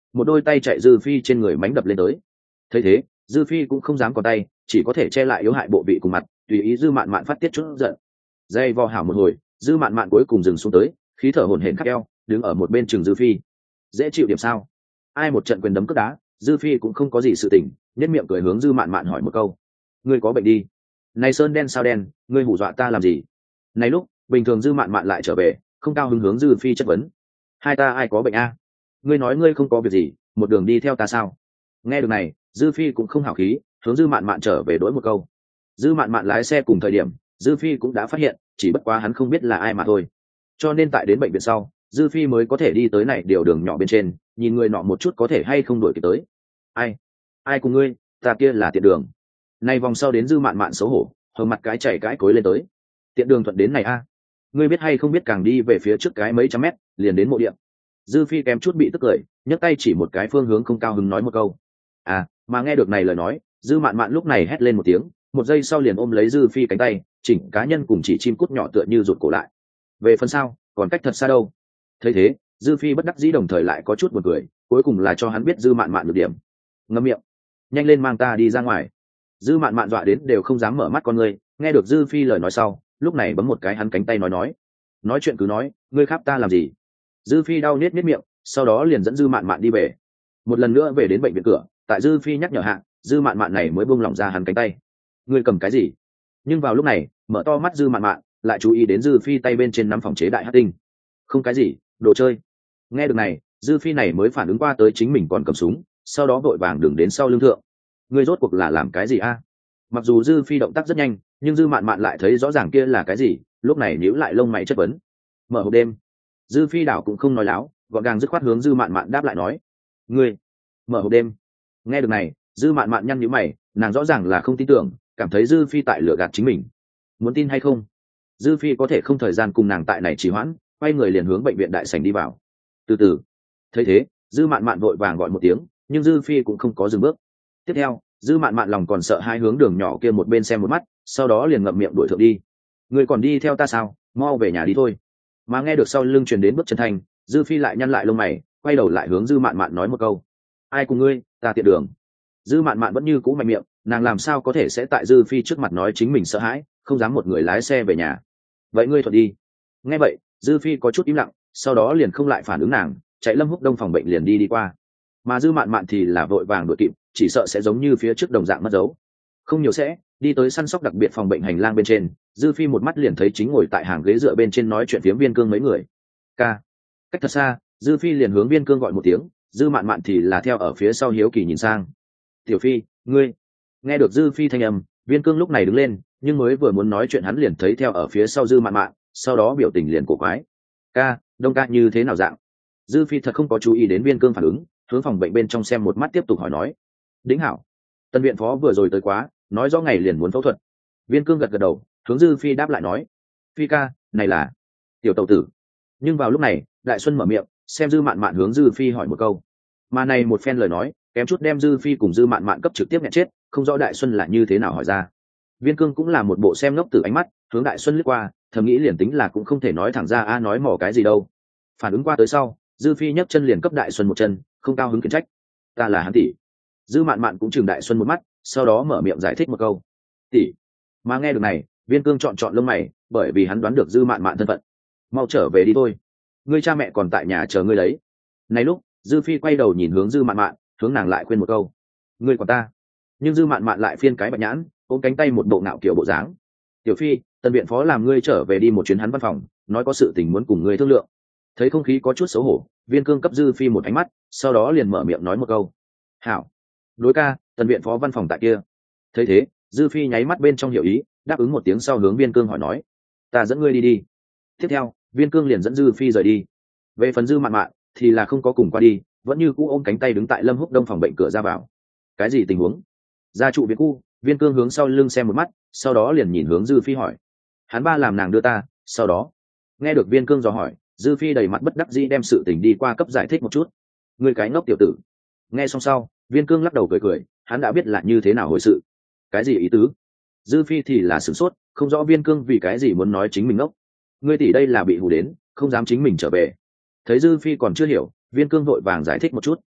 một đôi tay chạy dư phi trên người mánh đập lên tới. Thấy thế, dư phi cũng không dám còn tay, chỉ có thể che lại yếu hại bộ vị cùng mặt, tùy ý dư mạn mạn phát tiết chút giận. Dây vo hảo một hồi, dư mạn mạn cuối cùng dừng xuống tới, khí thở hổn hển khắc eo, đứng ở một bên trường dư phi. Dễ chịu điểm sao? Ai một trận quyền đấm cước đá, dư phi cũng không có gì sự tình, nhất miệng cười hướng dư mạn mạn hỏi một câu: ngươi có bệnh đi? Này sơn đen sao đen, ngươi hù dọa ta làm gì? Này lúc bình thường dư mạn mạn lại trở về, không cao hứng hướng dư phi chất vấn: hai ta ai có bệnh a? Ngươi nói ngươi không có việc gì, một đường đi theo ta sao? Nghe được này, dư phi cũng không hảo khí, hướng dư mạn mạn trở về đối một câu. Dư mạn mạn lái xe cùng thời điểm, dư phi cũng đã phát hiện, chỉ bất quá hắn không biết là ai mà thôi. Cho nên tại đến bệnh viện sau, dư phi mới có thể đi tới này điều đường nhỏ bên trên, nhìn người nọ một chút có thể hay không đuổi kịp tới. Ai? Ai cùng ngươi? Ta kia là tiện đường. Này vòng sau đến dư mạn mạn xấu hổ, hờ mặt cái chảy cái cối lên tới. Tiện đường thuận đến này a? Ngươi biết hay không biết càng đi về phía trước cái mấy trăm mét, liền đến mộ điện. Dư phi kém chút bị tức cười, nhấc tay chỉ một cái phương hướng không cao hứng nói một câu. À, mà nghe được này lời nói, dư mạn mạn lúc này hét lên một tiếng, một giây sau liền ôm lấy dư phi cánh tay, chỉnh cá nhân cùng chỉ chim cút nhỏ tựa như rụt cổ lại. Về phần sau, còn cách thật xa đâu. Thấy thế, dư phi bất đắc dĩ đồng thời lại có chút buồn cười, cuối cùng là cho hắn biết dư mạn mạn được điểm. Ngậm miệng, nhanh lên mang ta đi ra ngoài. Dư mạn mạn dọa đến đều không dám mở mắt con ngươi, nghe được dư phi lời nói sau, lúc này bấm một cái hắn cánh tay nói nói nói chuyện cứ nói, ngươi khắp ta làm gì? Dư phi đau nết nết miệng, sau đó liền dẫn dư mạn mạn đi về. Một lần nữa về đến bệnh viện cửa, tại dư phi nhắc nhở hạ, dư mạn mạn này mới buông lỏng ra hắn cánh tay. Ngươi cầm cái gì? Nhưng vào lúc này, mở to mắt dư mạn mạn lại chú ý đến dư phi tay bên trên nắm phòng chế đại hắc tinh. Không cái gì, đồ chơi. Nghe được này, dư phi này mới phản ứng qua tới chính mình còn cầm súng, sau đó vội vàng đường đến sau lưng thượng. Ngươi rốt cuộc là làm cái gì a? Mặc dù dư phi động tác rất nhanh, nhưng dư mạn mạn lại thấy rõ ràng kia là cái gì, lúc này nhíu lại lông mày chất vấn. Mở hộp đêm. Dư phi đảo cũng không nói láo, gọn gàng dứt khoát hướng dư mạn mạn đáp lại nói: ngươi mở hộp đêm. Nghe được này, dư mạn mạn nhăn nhíu mày, nàng rõ ràng là không tin tưởng, cảm thấy dư phi tại lừa gạt chính mình. Muốn tin hay không? Dư phi có thể không thời gian cùng nàng tại này trì hoãn, quay người liền hướng bệnh viện đại sảnh đi vào. Từ từ. Thấy thế, dư mạn mạn vội vàng gọi một tiếng, nhưng dư phi cũng không có dừng bước. Tiếp theo, dư mạn mạn lòng còn sợ hai hướng đường nhỏ kia một bên xem một mắt, sau đó liền ngậm miệng đuổi thượng đi. Người còn đi theo ta sao? Mau về nhà đi thôi. Mà nghe được sau lưng truyền đến bước chân thanh, dư phi lại nhăn lại lông mày, quay đầu lại hướng dư mạn mạn nói một câu: ai cùng ngươi? Ta tiện đường. Dư mạn mạn vẫn như cũ mạnh miệng, nàng làm sao có thể sẽ tại dư phi trước mặt nói chính mình sợ hãi, không dám một người lái xe về nhà. Vậy ngươi thuận đi. Nghe vậy, dư phi có chút im lặng, sau đó liền không lại phản ứng nàng, chạy Lâm Húc Đông phòng bệnh liền đi đi qua. Mà dư mạn mạn thì là vội vàng đuổi kịp, chỉ sợ sẽ giống như phía trước đồng dạng mất dấu. Không nhiều sẽ đi tới săn sóc đặc biệt phòng bệnh hành lang bên trên, dư phi một mắt liền thấy chính ngồi tại hàng ghế dựa bên trên nói chuyện phiếm Viên Cương mấy người. Ca. Cách thật xa, dư phi liền hướng Viên Cương gọi một tiếng, dư mạn mạn thì là theo ở phía sau hiếu kỳ nhìn sang. Tiểu phi, ngươi. Nghe được dư phi thanh âm, Viên Cương lúc này đứng lên, nhưng mới vừa muốn nói chuyện hắn liền thấy theo ở phía sau dư mạn mạn, sau đó biểu tình liền cổ quái. Ca, Đông ca như thế nào dạng? Dư phi thật không có chú ý đến Viên Cương phản ứng, hướng phòng bệnh bên trong xem một mắt tiếp tục hỏi nói. Đĩnh hảo. Tân viện phó vừa rồi tới quá, nói rõ ngày liền muốn phẫu thuật. Viên Cương gật gật đầu, hướng dư phi đáp lại nói: phi ca, này là tiểu tẩu tử. Nhưng vào lúc này, Đại Xuân mở miệng, xem dư mạn mạn hướng dư phi hỏi một câu. Mà này một phen lời nói, kém chút đem dư phi cùng dư mạn mạn cấp trực tiếp nghẹn chết, không rõ Đại Xuân là như thế nào hỏi ra. Viên Cương cũng là một bộ xem ngốc tử ánh mắt, hướng Đại Xuân lướt qua, thầm nghĩ liền tính là cũng không thể nói thẳng ra a nói mỏ cái gì đâu. Phản ứng qua tới sau, dư phi nhấc chân liền cấp Đại Xuân một chân, không cao hứng khiển trách: ta là hắn tỷ. Dư mạn mạn cũng chừng Đại Xuân một mắt, sau đó mở miệng giải thích một câu: tỷ. Mà nghe được này, Viên Cương chọn chọn lông mày, bởi vì hắn đoán được dư mạn mạn thân phận. Mau trở về đi thôi, ngươi cha mẹ còn tại nhà chờ ngươi đấy. Này lúc, dư phi quay đầu nhìn hướng dư mạn mạn, hướng nàng lại khuyên một câu: ngươi còn ta. Nhưng dư mạn mạn lại phiên cái bạch nhãn, ôm cánh tay một bộ ngạo kiểu bộ dáng. Tiểu phi, tân viện phó làm ngươi trở về đi một chuyến hắn văn phòng, nói có sự tình muốn cùng ngươi thương lượng. Thấy không khí có chút xấu hổ, Viên Cương cấp dư phi một ánh mắt, sau đó liền mở miệng nói một câu: hảo. Đối ca, tân viện phó văn phòng tại kia. Thấy thế, dư phi nháy mắt bên trong hiểu ý, đáp ứng một tiếng sau hướng Viên Cương hỏi nói: ta dẫn ngươi đi đi. Tiếp theo, Viên Cương liền dẫn dư phi rời đi. Về phần dư mạn mạn thì là không có cùng qua đi, vẫn như cũ ôm cánh tay đứng tại Lâm Húc Đông phòng bệnh cửa ra vào. Cái gì tình huống? Gia trụ viện cu, Viên Cương hướng sau lưng xem một mắt, sau đó liền nhìn hướng dư phi hỏi: hắn ba làm nàng đưa ta, sau đó. Nghe được Viên Cương dò hỏi, dư phi đầy mặt bất đắc dĩ đem sự tình đi qua cấp giải thích một chút. Ngươi cái ngốc tiểu tử. Nghe xong sau, Viên Cương lắc đầu cười cười, hắn đã biết là như thế nào hồi sự. Cái gì ý tứ? Dư phi thì là sửng sốt, không rõ Viên Cương vì cái gì muốn nói chính mình ngốc. Ngươi tỷ đây là bị hù đến, không dám chính mình trở về. Thấy dư phi còn chưa hiểu, Viên Cương vội vàng giải thích một chút.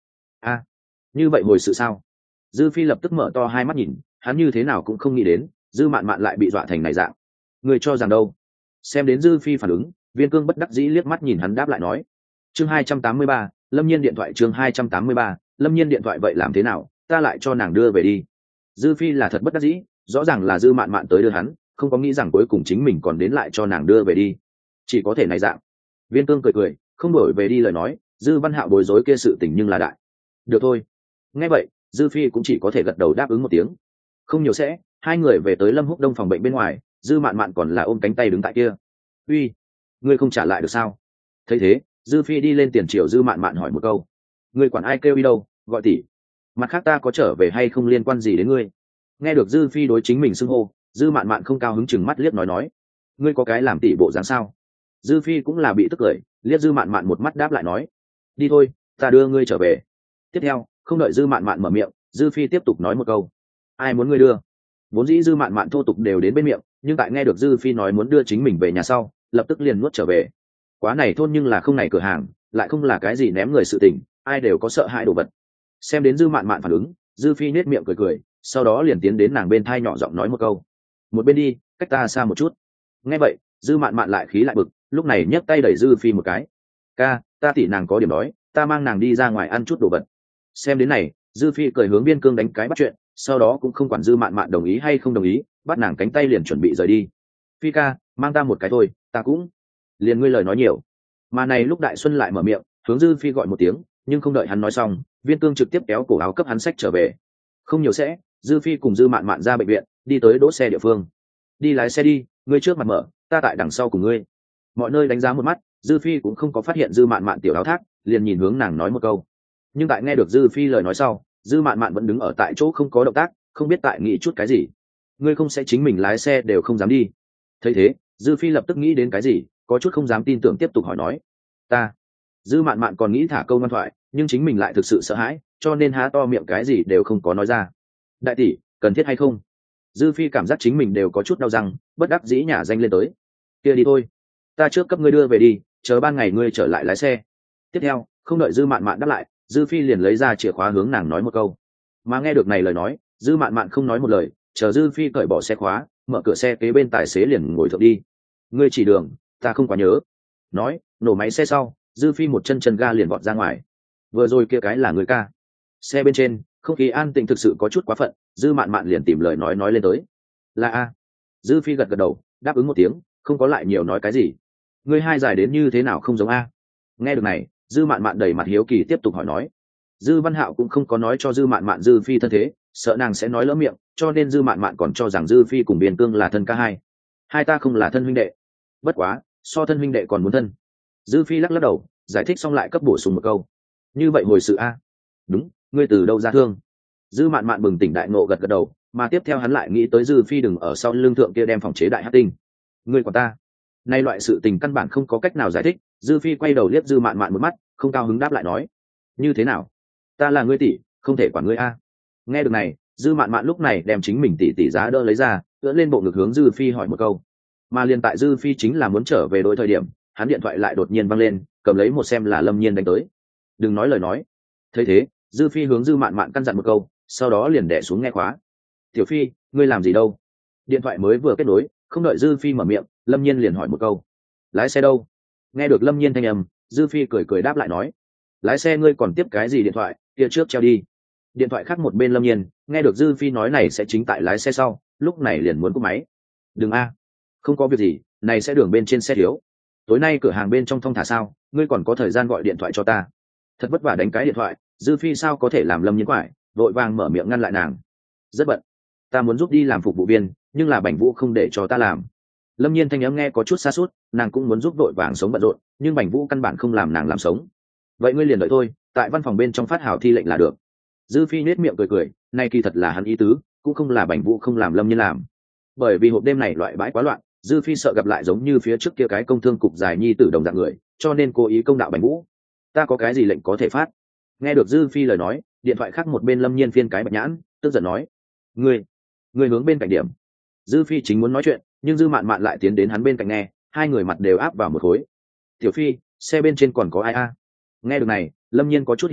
a như vậy hồi sự sao? Dư Phi lập tức mở to hai mắt nhìn, hắn như thế nào cũng không nghĩ đến Dư Mạn Mạn lại bị dọa thành này dạng. Người cho rằng đâu? Xem đến Dư Phi phản ứng, Viên Cương bất đắc dĩ liếc mắt nhìn hắn đáp lại nói. Chương hai trăm tám mươi ba, Lâm Nhiên điện thoại. Chương hai trăm tám mươi ba, Lâm Nhiên điện thoại. Vậy làm thế nào, ta lại cho nàng đưa về đi. Dư Phi là thật bất đắc dĩ, rõ ràng là Dư Mạn Mạn tới đưa hắn, không có nghĩ rằng cuối cùng chính mình còn đến lại cho nàng đưa về đi, chỉ có thể này dạng. Viên Cương cười cười, không đổi về đi lời nói, Dư Văn Hạo bối rối kia sự tình nhưng là đại. Được thôi. Nghe vậy, Dư Phi cũng chỉ có thể gật đầu đáp ứng một tiếng. Không nhiều sẽ, hai người về tới Lâm Húc Đông phòng bệnh bên ngoài, Dư Mạn Mạn còn là ôm cánh tay đứng tại kia. Uy, ngươi không trả lại được sao? Thấy thế, Dư Phi đi lên tiền triệu Dư Mạn Mạn hỏi một câu. Ngươi quản ai kêu đi đâu, gọi tỷ. Mặt khác ta có trở về hay không liên quan gì đến ngươi. Nghe được Dư Phi đối chính mình xưng hô, Dư Mạn Mạn không cao hứng chừng mắt liếc nói nói. Ngươi có cái làm tỷ bộ dáng sao? Dư Phi cũng là bị tức cười, liếc Dư Mạn Mạn một mắt đáp lại nói. Đi thôi, ta đưa ngươi trở về. Tiếp theo, không đợi Dư Mạn Mạn mở miệng, Dư Phi tiếp tục nói một câu. Ai muốn ngươi đưa? Vốn dĩ Dư Mạn Mạn thô tục đều đến bên miệng, nhưng tại nghe được Dư Phi nói muốn đưa chính mình về nhà sau, lập tức liền nuốt trở về. Quá này thôn nhưng là không này cửa hàng, lại không là cái gì ném người sự tình, ai đều có sợ hãi đồ vật. Xem đến Dư Mạn Mạn phản ứng, Dư Phi nết miệng cười cười, sau đó liền tiến đến nàng bên thai nhỏ giọng nói một câu. Một bên đi, cách ta xa một chút. Nghe vậy, Dư Mạn Mạn lại khí lại bực, lúc này nhấc tay đẩy Dư Phi một cái. Ca, ta tỉ nàng có điểm đói, ta mang nàng đi ra ngoài ăn chút đồ vật. Xem đến này, Dư Phi cười hướng Viên Cương đánh cái bắt chuyện, sau đó cũng không quản Dư Mạn Mạn đồng ý hay không đồng ý, bắt nàng cánh tay liền chuẩn bị rời đi. Phi ca, mang ta một cái thôi, ta cũng liền ngươi lời nói nhiều. Mà này lúc Đại Xuân lại mở miệng, hướng Dư Phi gọi một tiếng, nhưng không đợi hắn nói xong, Viên Cương trực tiếp kéo cổ áo cấp hắn xách trở về. Không nhiều sẽ, Dư Phi cùng Dư Mạn Mạn ra bệnh viện, đi tới đỗ xe địa phương. Đi lái xe đi, ngươi trước mặt mở, ta tại đằng sau cùng ngươi. Mọi nơi đánh giá một mắt, Dư Phi cũng không có phát hiện Dư Mạn Mạn tiểu áo thác, liền nhìn hướng nàng nói một câu. Nhưng tại nghe được Dư Phi lời nói sau, Dư Mạn Mạn vẫn đứng ở tại chỗ không có động tác, không biết tại nghĩ chút cái gì. Ngươi không sẽ chính mình lái xe đều không dám đi. Thấy thế, Dư Phi lập tức nghĩ đến cái gì, có chút không dám tin tưởng tiếp tục hỏi nói. Ta. Dư Mạn Mạn còn nghĩ thả câu ngoan thoại, nhưng chính mình lại thực sự sợ hãi, cho nên há to miệng cái gì đều không có nói ra. Đại tỷ, cần thiết hay không? Dư Phi cảm giác chính mình đều có chút đau răng, bất đắc dĩ nhả danh lên tới. Kia đi thôi, ta trước cấp ngươi đưa về đi, chờ ban ngày ngươi trở lại lái xe. Tiếp theo, không đợi Dư Mạn Mạn đáp lại, Dư Phi liền lấy ra chìa khóa hướng nàng nói một câu. Mà nghe được này lời nói, Dư Mạn Mạn không nói một lời, chờ Dư Phi cởi bỏ xe khóa, mở cửa xe kế bên tài xế liền ngồi thượng đi. Ngươi chỉ đường, ta không quá nhớ. Nói, nổ máy xe sau, Dư Phi một chân chân ga liền vọt ra ngoài. Vừa rồi kia cái là người ca. Xe bên trên, không khí an tĩnh thực sự có chút quá phận, Dư Mạn Mạn liền tìm lời nói nói lên tới. Là a. Dư Phi gật gật đầu, đáp ứng một tiếng, không có lại nhiều nói cái gì. Ngươi hai giải đến như thế nào không giống a? Nghe được này, Dư Mạn Mạn đầy mặt hiếu kỳ tiếp tục hỏi nói. Dư Văn Hạo cũng không có nói cho Dư Mạn Mạn Dư Phi thân thế, sợ nàng sẽ nói lỡ miệng, cho nên Dư Mạn Mạn còn cho rằng Dư Phi cùng Biên Cương là thân ca hai. Hai ta không là thân huynh đệ. Bất quá, so thân huynh đệ còn muốn thân. Dư Phi lắc lắc đầu, giải thích xong lại cấp bổ sung một câu. Như vậy hồi sự a? Đúng, ngươi từ đâu ra thương? Dư Mạn Mạn bừng tỉnh đại ngộ gật gật đầu, mà tiếp theo hắn lại nghĩ tới Dư Phi đừng ở sau lưng thượng kia đem phòng chế đại hắc tinh. Ngươi của ta. Nay loại sự tình căn bản không có cách nào giải thích, Dư Phi quay đầu liếc Dư Mạn Mạn một mắt, không cao hứng đáp lại nói. Như thế nào? Ta là ngươi tỷ, không thể quản ngươi a. Nghe được này, Dư Mạn Mạn lúc này đem chính mình tỷ tỷ giá đỡ lấy ra, ưỡn lên bộ ngực hướng Dư Phi hỏi một câu. Mà liền tại Dư Phi chính là muốn trở về đối thời điểm, hắn điện thoại lại đột nhiên văng lên, cầm lấy một xem là Lâm Nhiên đánh tới. Đừng nói lời nói. Thấy thế, Dư Phi hướng Dư Mạn Mạn căn dặn một câu, sau đó liền đè xuống nghe khóa. Tiểu Phi, ngươi làm gì đâu? Điện thoại mới vừa kết nối, không đợi Dư Phi mở miệng, Lâm Nhiên liền hỏi một câu. Lái xe đâu? Nghe được Lâm Nhiên thanh âm, Dư Phi cười cười đáp lại nói. Lái xe ngươi còn tiếp cái gì điện thoại, kia trước treo đi. Điện thoại khác một bên Lâm Nhiên, nghe được Dư Phi nói này sẽ chính tại lái xe sau, lúc này liền muốn cúp máy. Đừng a, không có việc gì, này sẽ đường bên trên xe thiếu. Tối nay cửa hàng bên trong thông thả sao, ngươi còn có thời gian gọi điện thoại cho ta. Thật vất vả đánh cái điện thoại, Dư Phi sao có thể làm Lâm Nhiên quải, vội vàng mở miệng ngăn lại nàng. Rất bận, ta muốn giúp đi làm phục vụ viên, nhưng là Bành Vũ không để cho ta làm. Lâm Nhiên thanh âm nghe có chút xa suốt, nàng cũng muốn giúp vội vàng sống bận rộn, nhưng Bành Vũ căn bản không làm nàng làm sống. Vậy ngươi liền đợi thôi, tại văn phòng bên trong phát hảo thi lệnh là được. Dư Phi nết miệng cười cười, nay kỳ thật là hắn ý tứ, cũng không là Bành Vũ không làm Lâm Nhiên làm. Bởi vì hộp đêm này loại bãi quá loạn, Dư Phi sợ gặp lại giống như phía trước kia cái công thương cục dài nhi tử đồng dạng người, cho nên cố ý công đạo Bành Vũ. Ta có cái gì lệnh có thể phát? Nghe được Dư Phi lời nói, điện thoại khác một bên Lâm Nhiên phiên cái bạch nhãn, tức giận nói. Ngươi, ngươi hướng bên cạnh điểm. Dư Phi chính muốn nói chuyện, nhưng Dư Mạn Mạn lại tiến đến hắn bên cạnh nghe, hai người mặt đều áp vào một khối. Tiểu Phi, xe bên trên còn có ai a? Nghe được này, Lâm Nhiên có chút hiếu kỳ,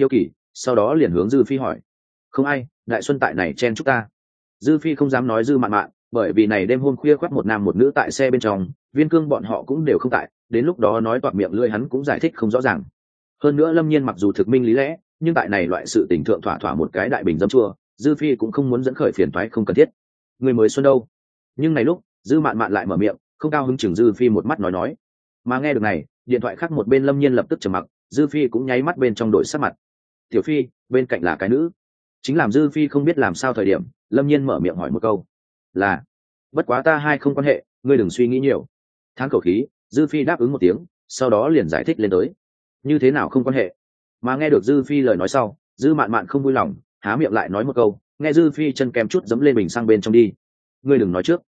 sau đó liền hướng dư phi hỏi. Không ai, đại xuân tại này chen chúc ta. Dư phi không dám nói dư mạn mạn, bởi vì này đêm hôm khuya khoác một nam một nữ tại xe bên trong, Viên Cương bọn họ cũng đều không tại, đến lúc đó nói toạc miệng lưỡi hắn cũng giải thích không rõ ràng. Hơn nữa Lâm Nhiên mặc dù thực minh lý lẽ, nhưng tại này loại sự tình thượng thỏa thỏa một cái đại bình dâm chua, Dư phi cũng không muốn dẫn khởi phiền toái không cần thiết. Người mới xuân đâu? Nhưng này lúc, Dư mạn mạn lại mở miệng, không cao hứng chừng Dư phi một mắt nói nói. Mà nghe được này, điện thoại khác một bên Lâm Nhiên lập tức trầm mặc, Dư phi cũng nháy mắt bên trong đổi sắc mặt. Tiểu phi, bên cạnh là cái nữ. Chính làm Dư phi không biết làm sao thời điểm, Lâm Nhiên mở miệng hỏi một câu. Là, bất quá ta hai không quan hệ, ngươi đừng suy nghĩ nhiều. Thán khẩu khí, Dư phi đáp ứng một tiếng, sau đó liền giải thích lên tới. Như thế nào không quan hệ? Mà nghe được Dư phi lời nói sau, Dư mạn mạn không vui lòng, há miệng lại nói một câu, nghe Dư phi chân kém chút dẫm lên bình sang bên trong đi. Ngươi đừng nói trước.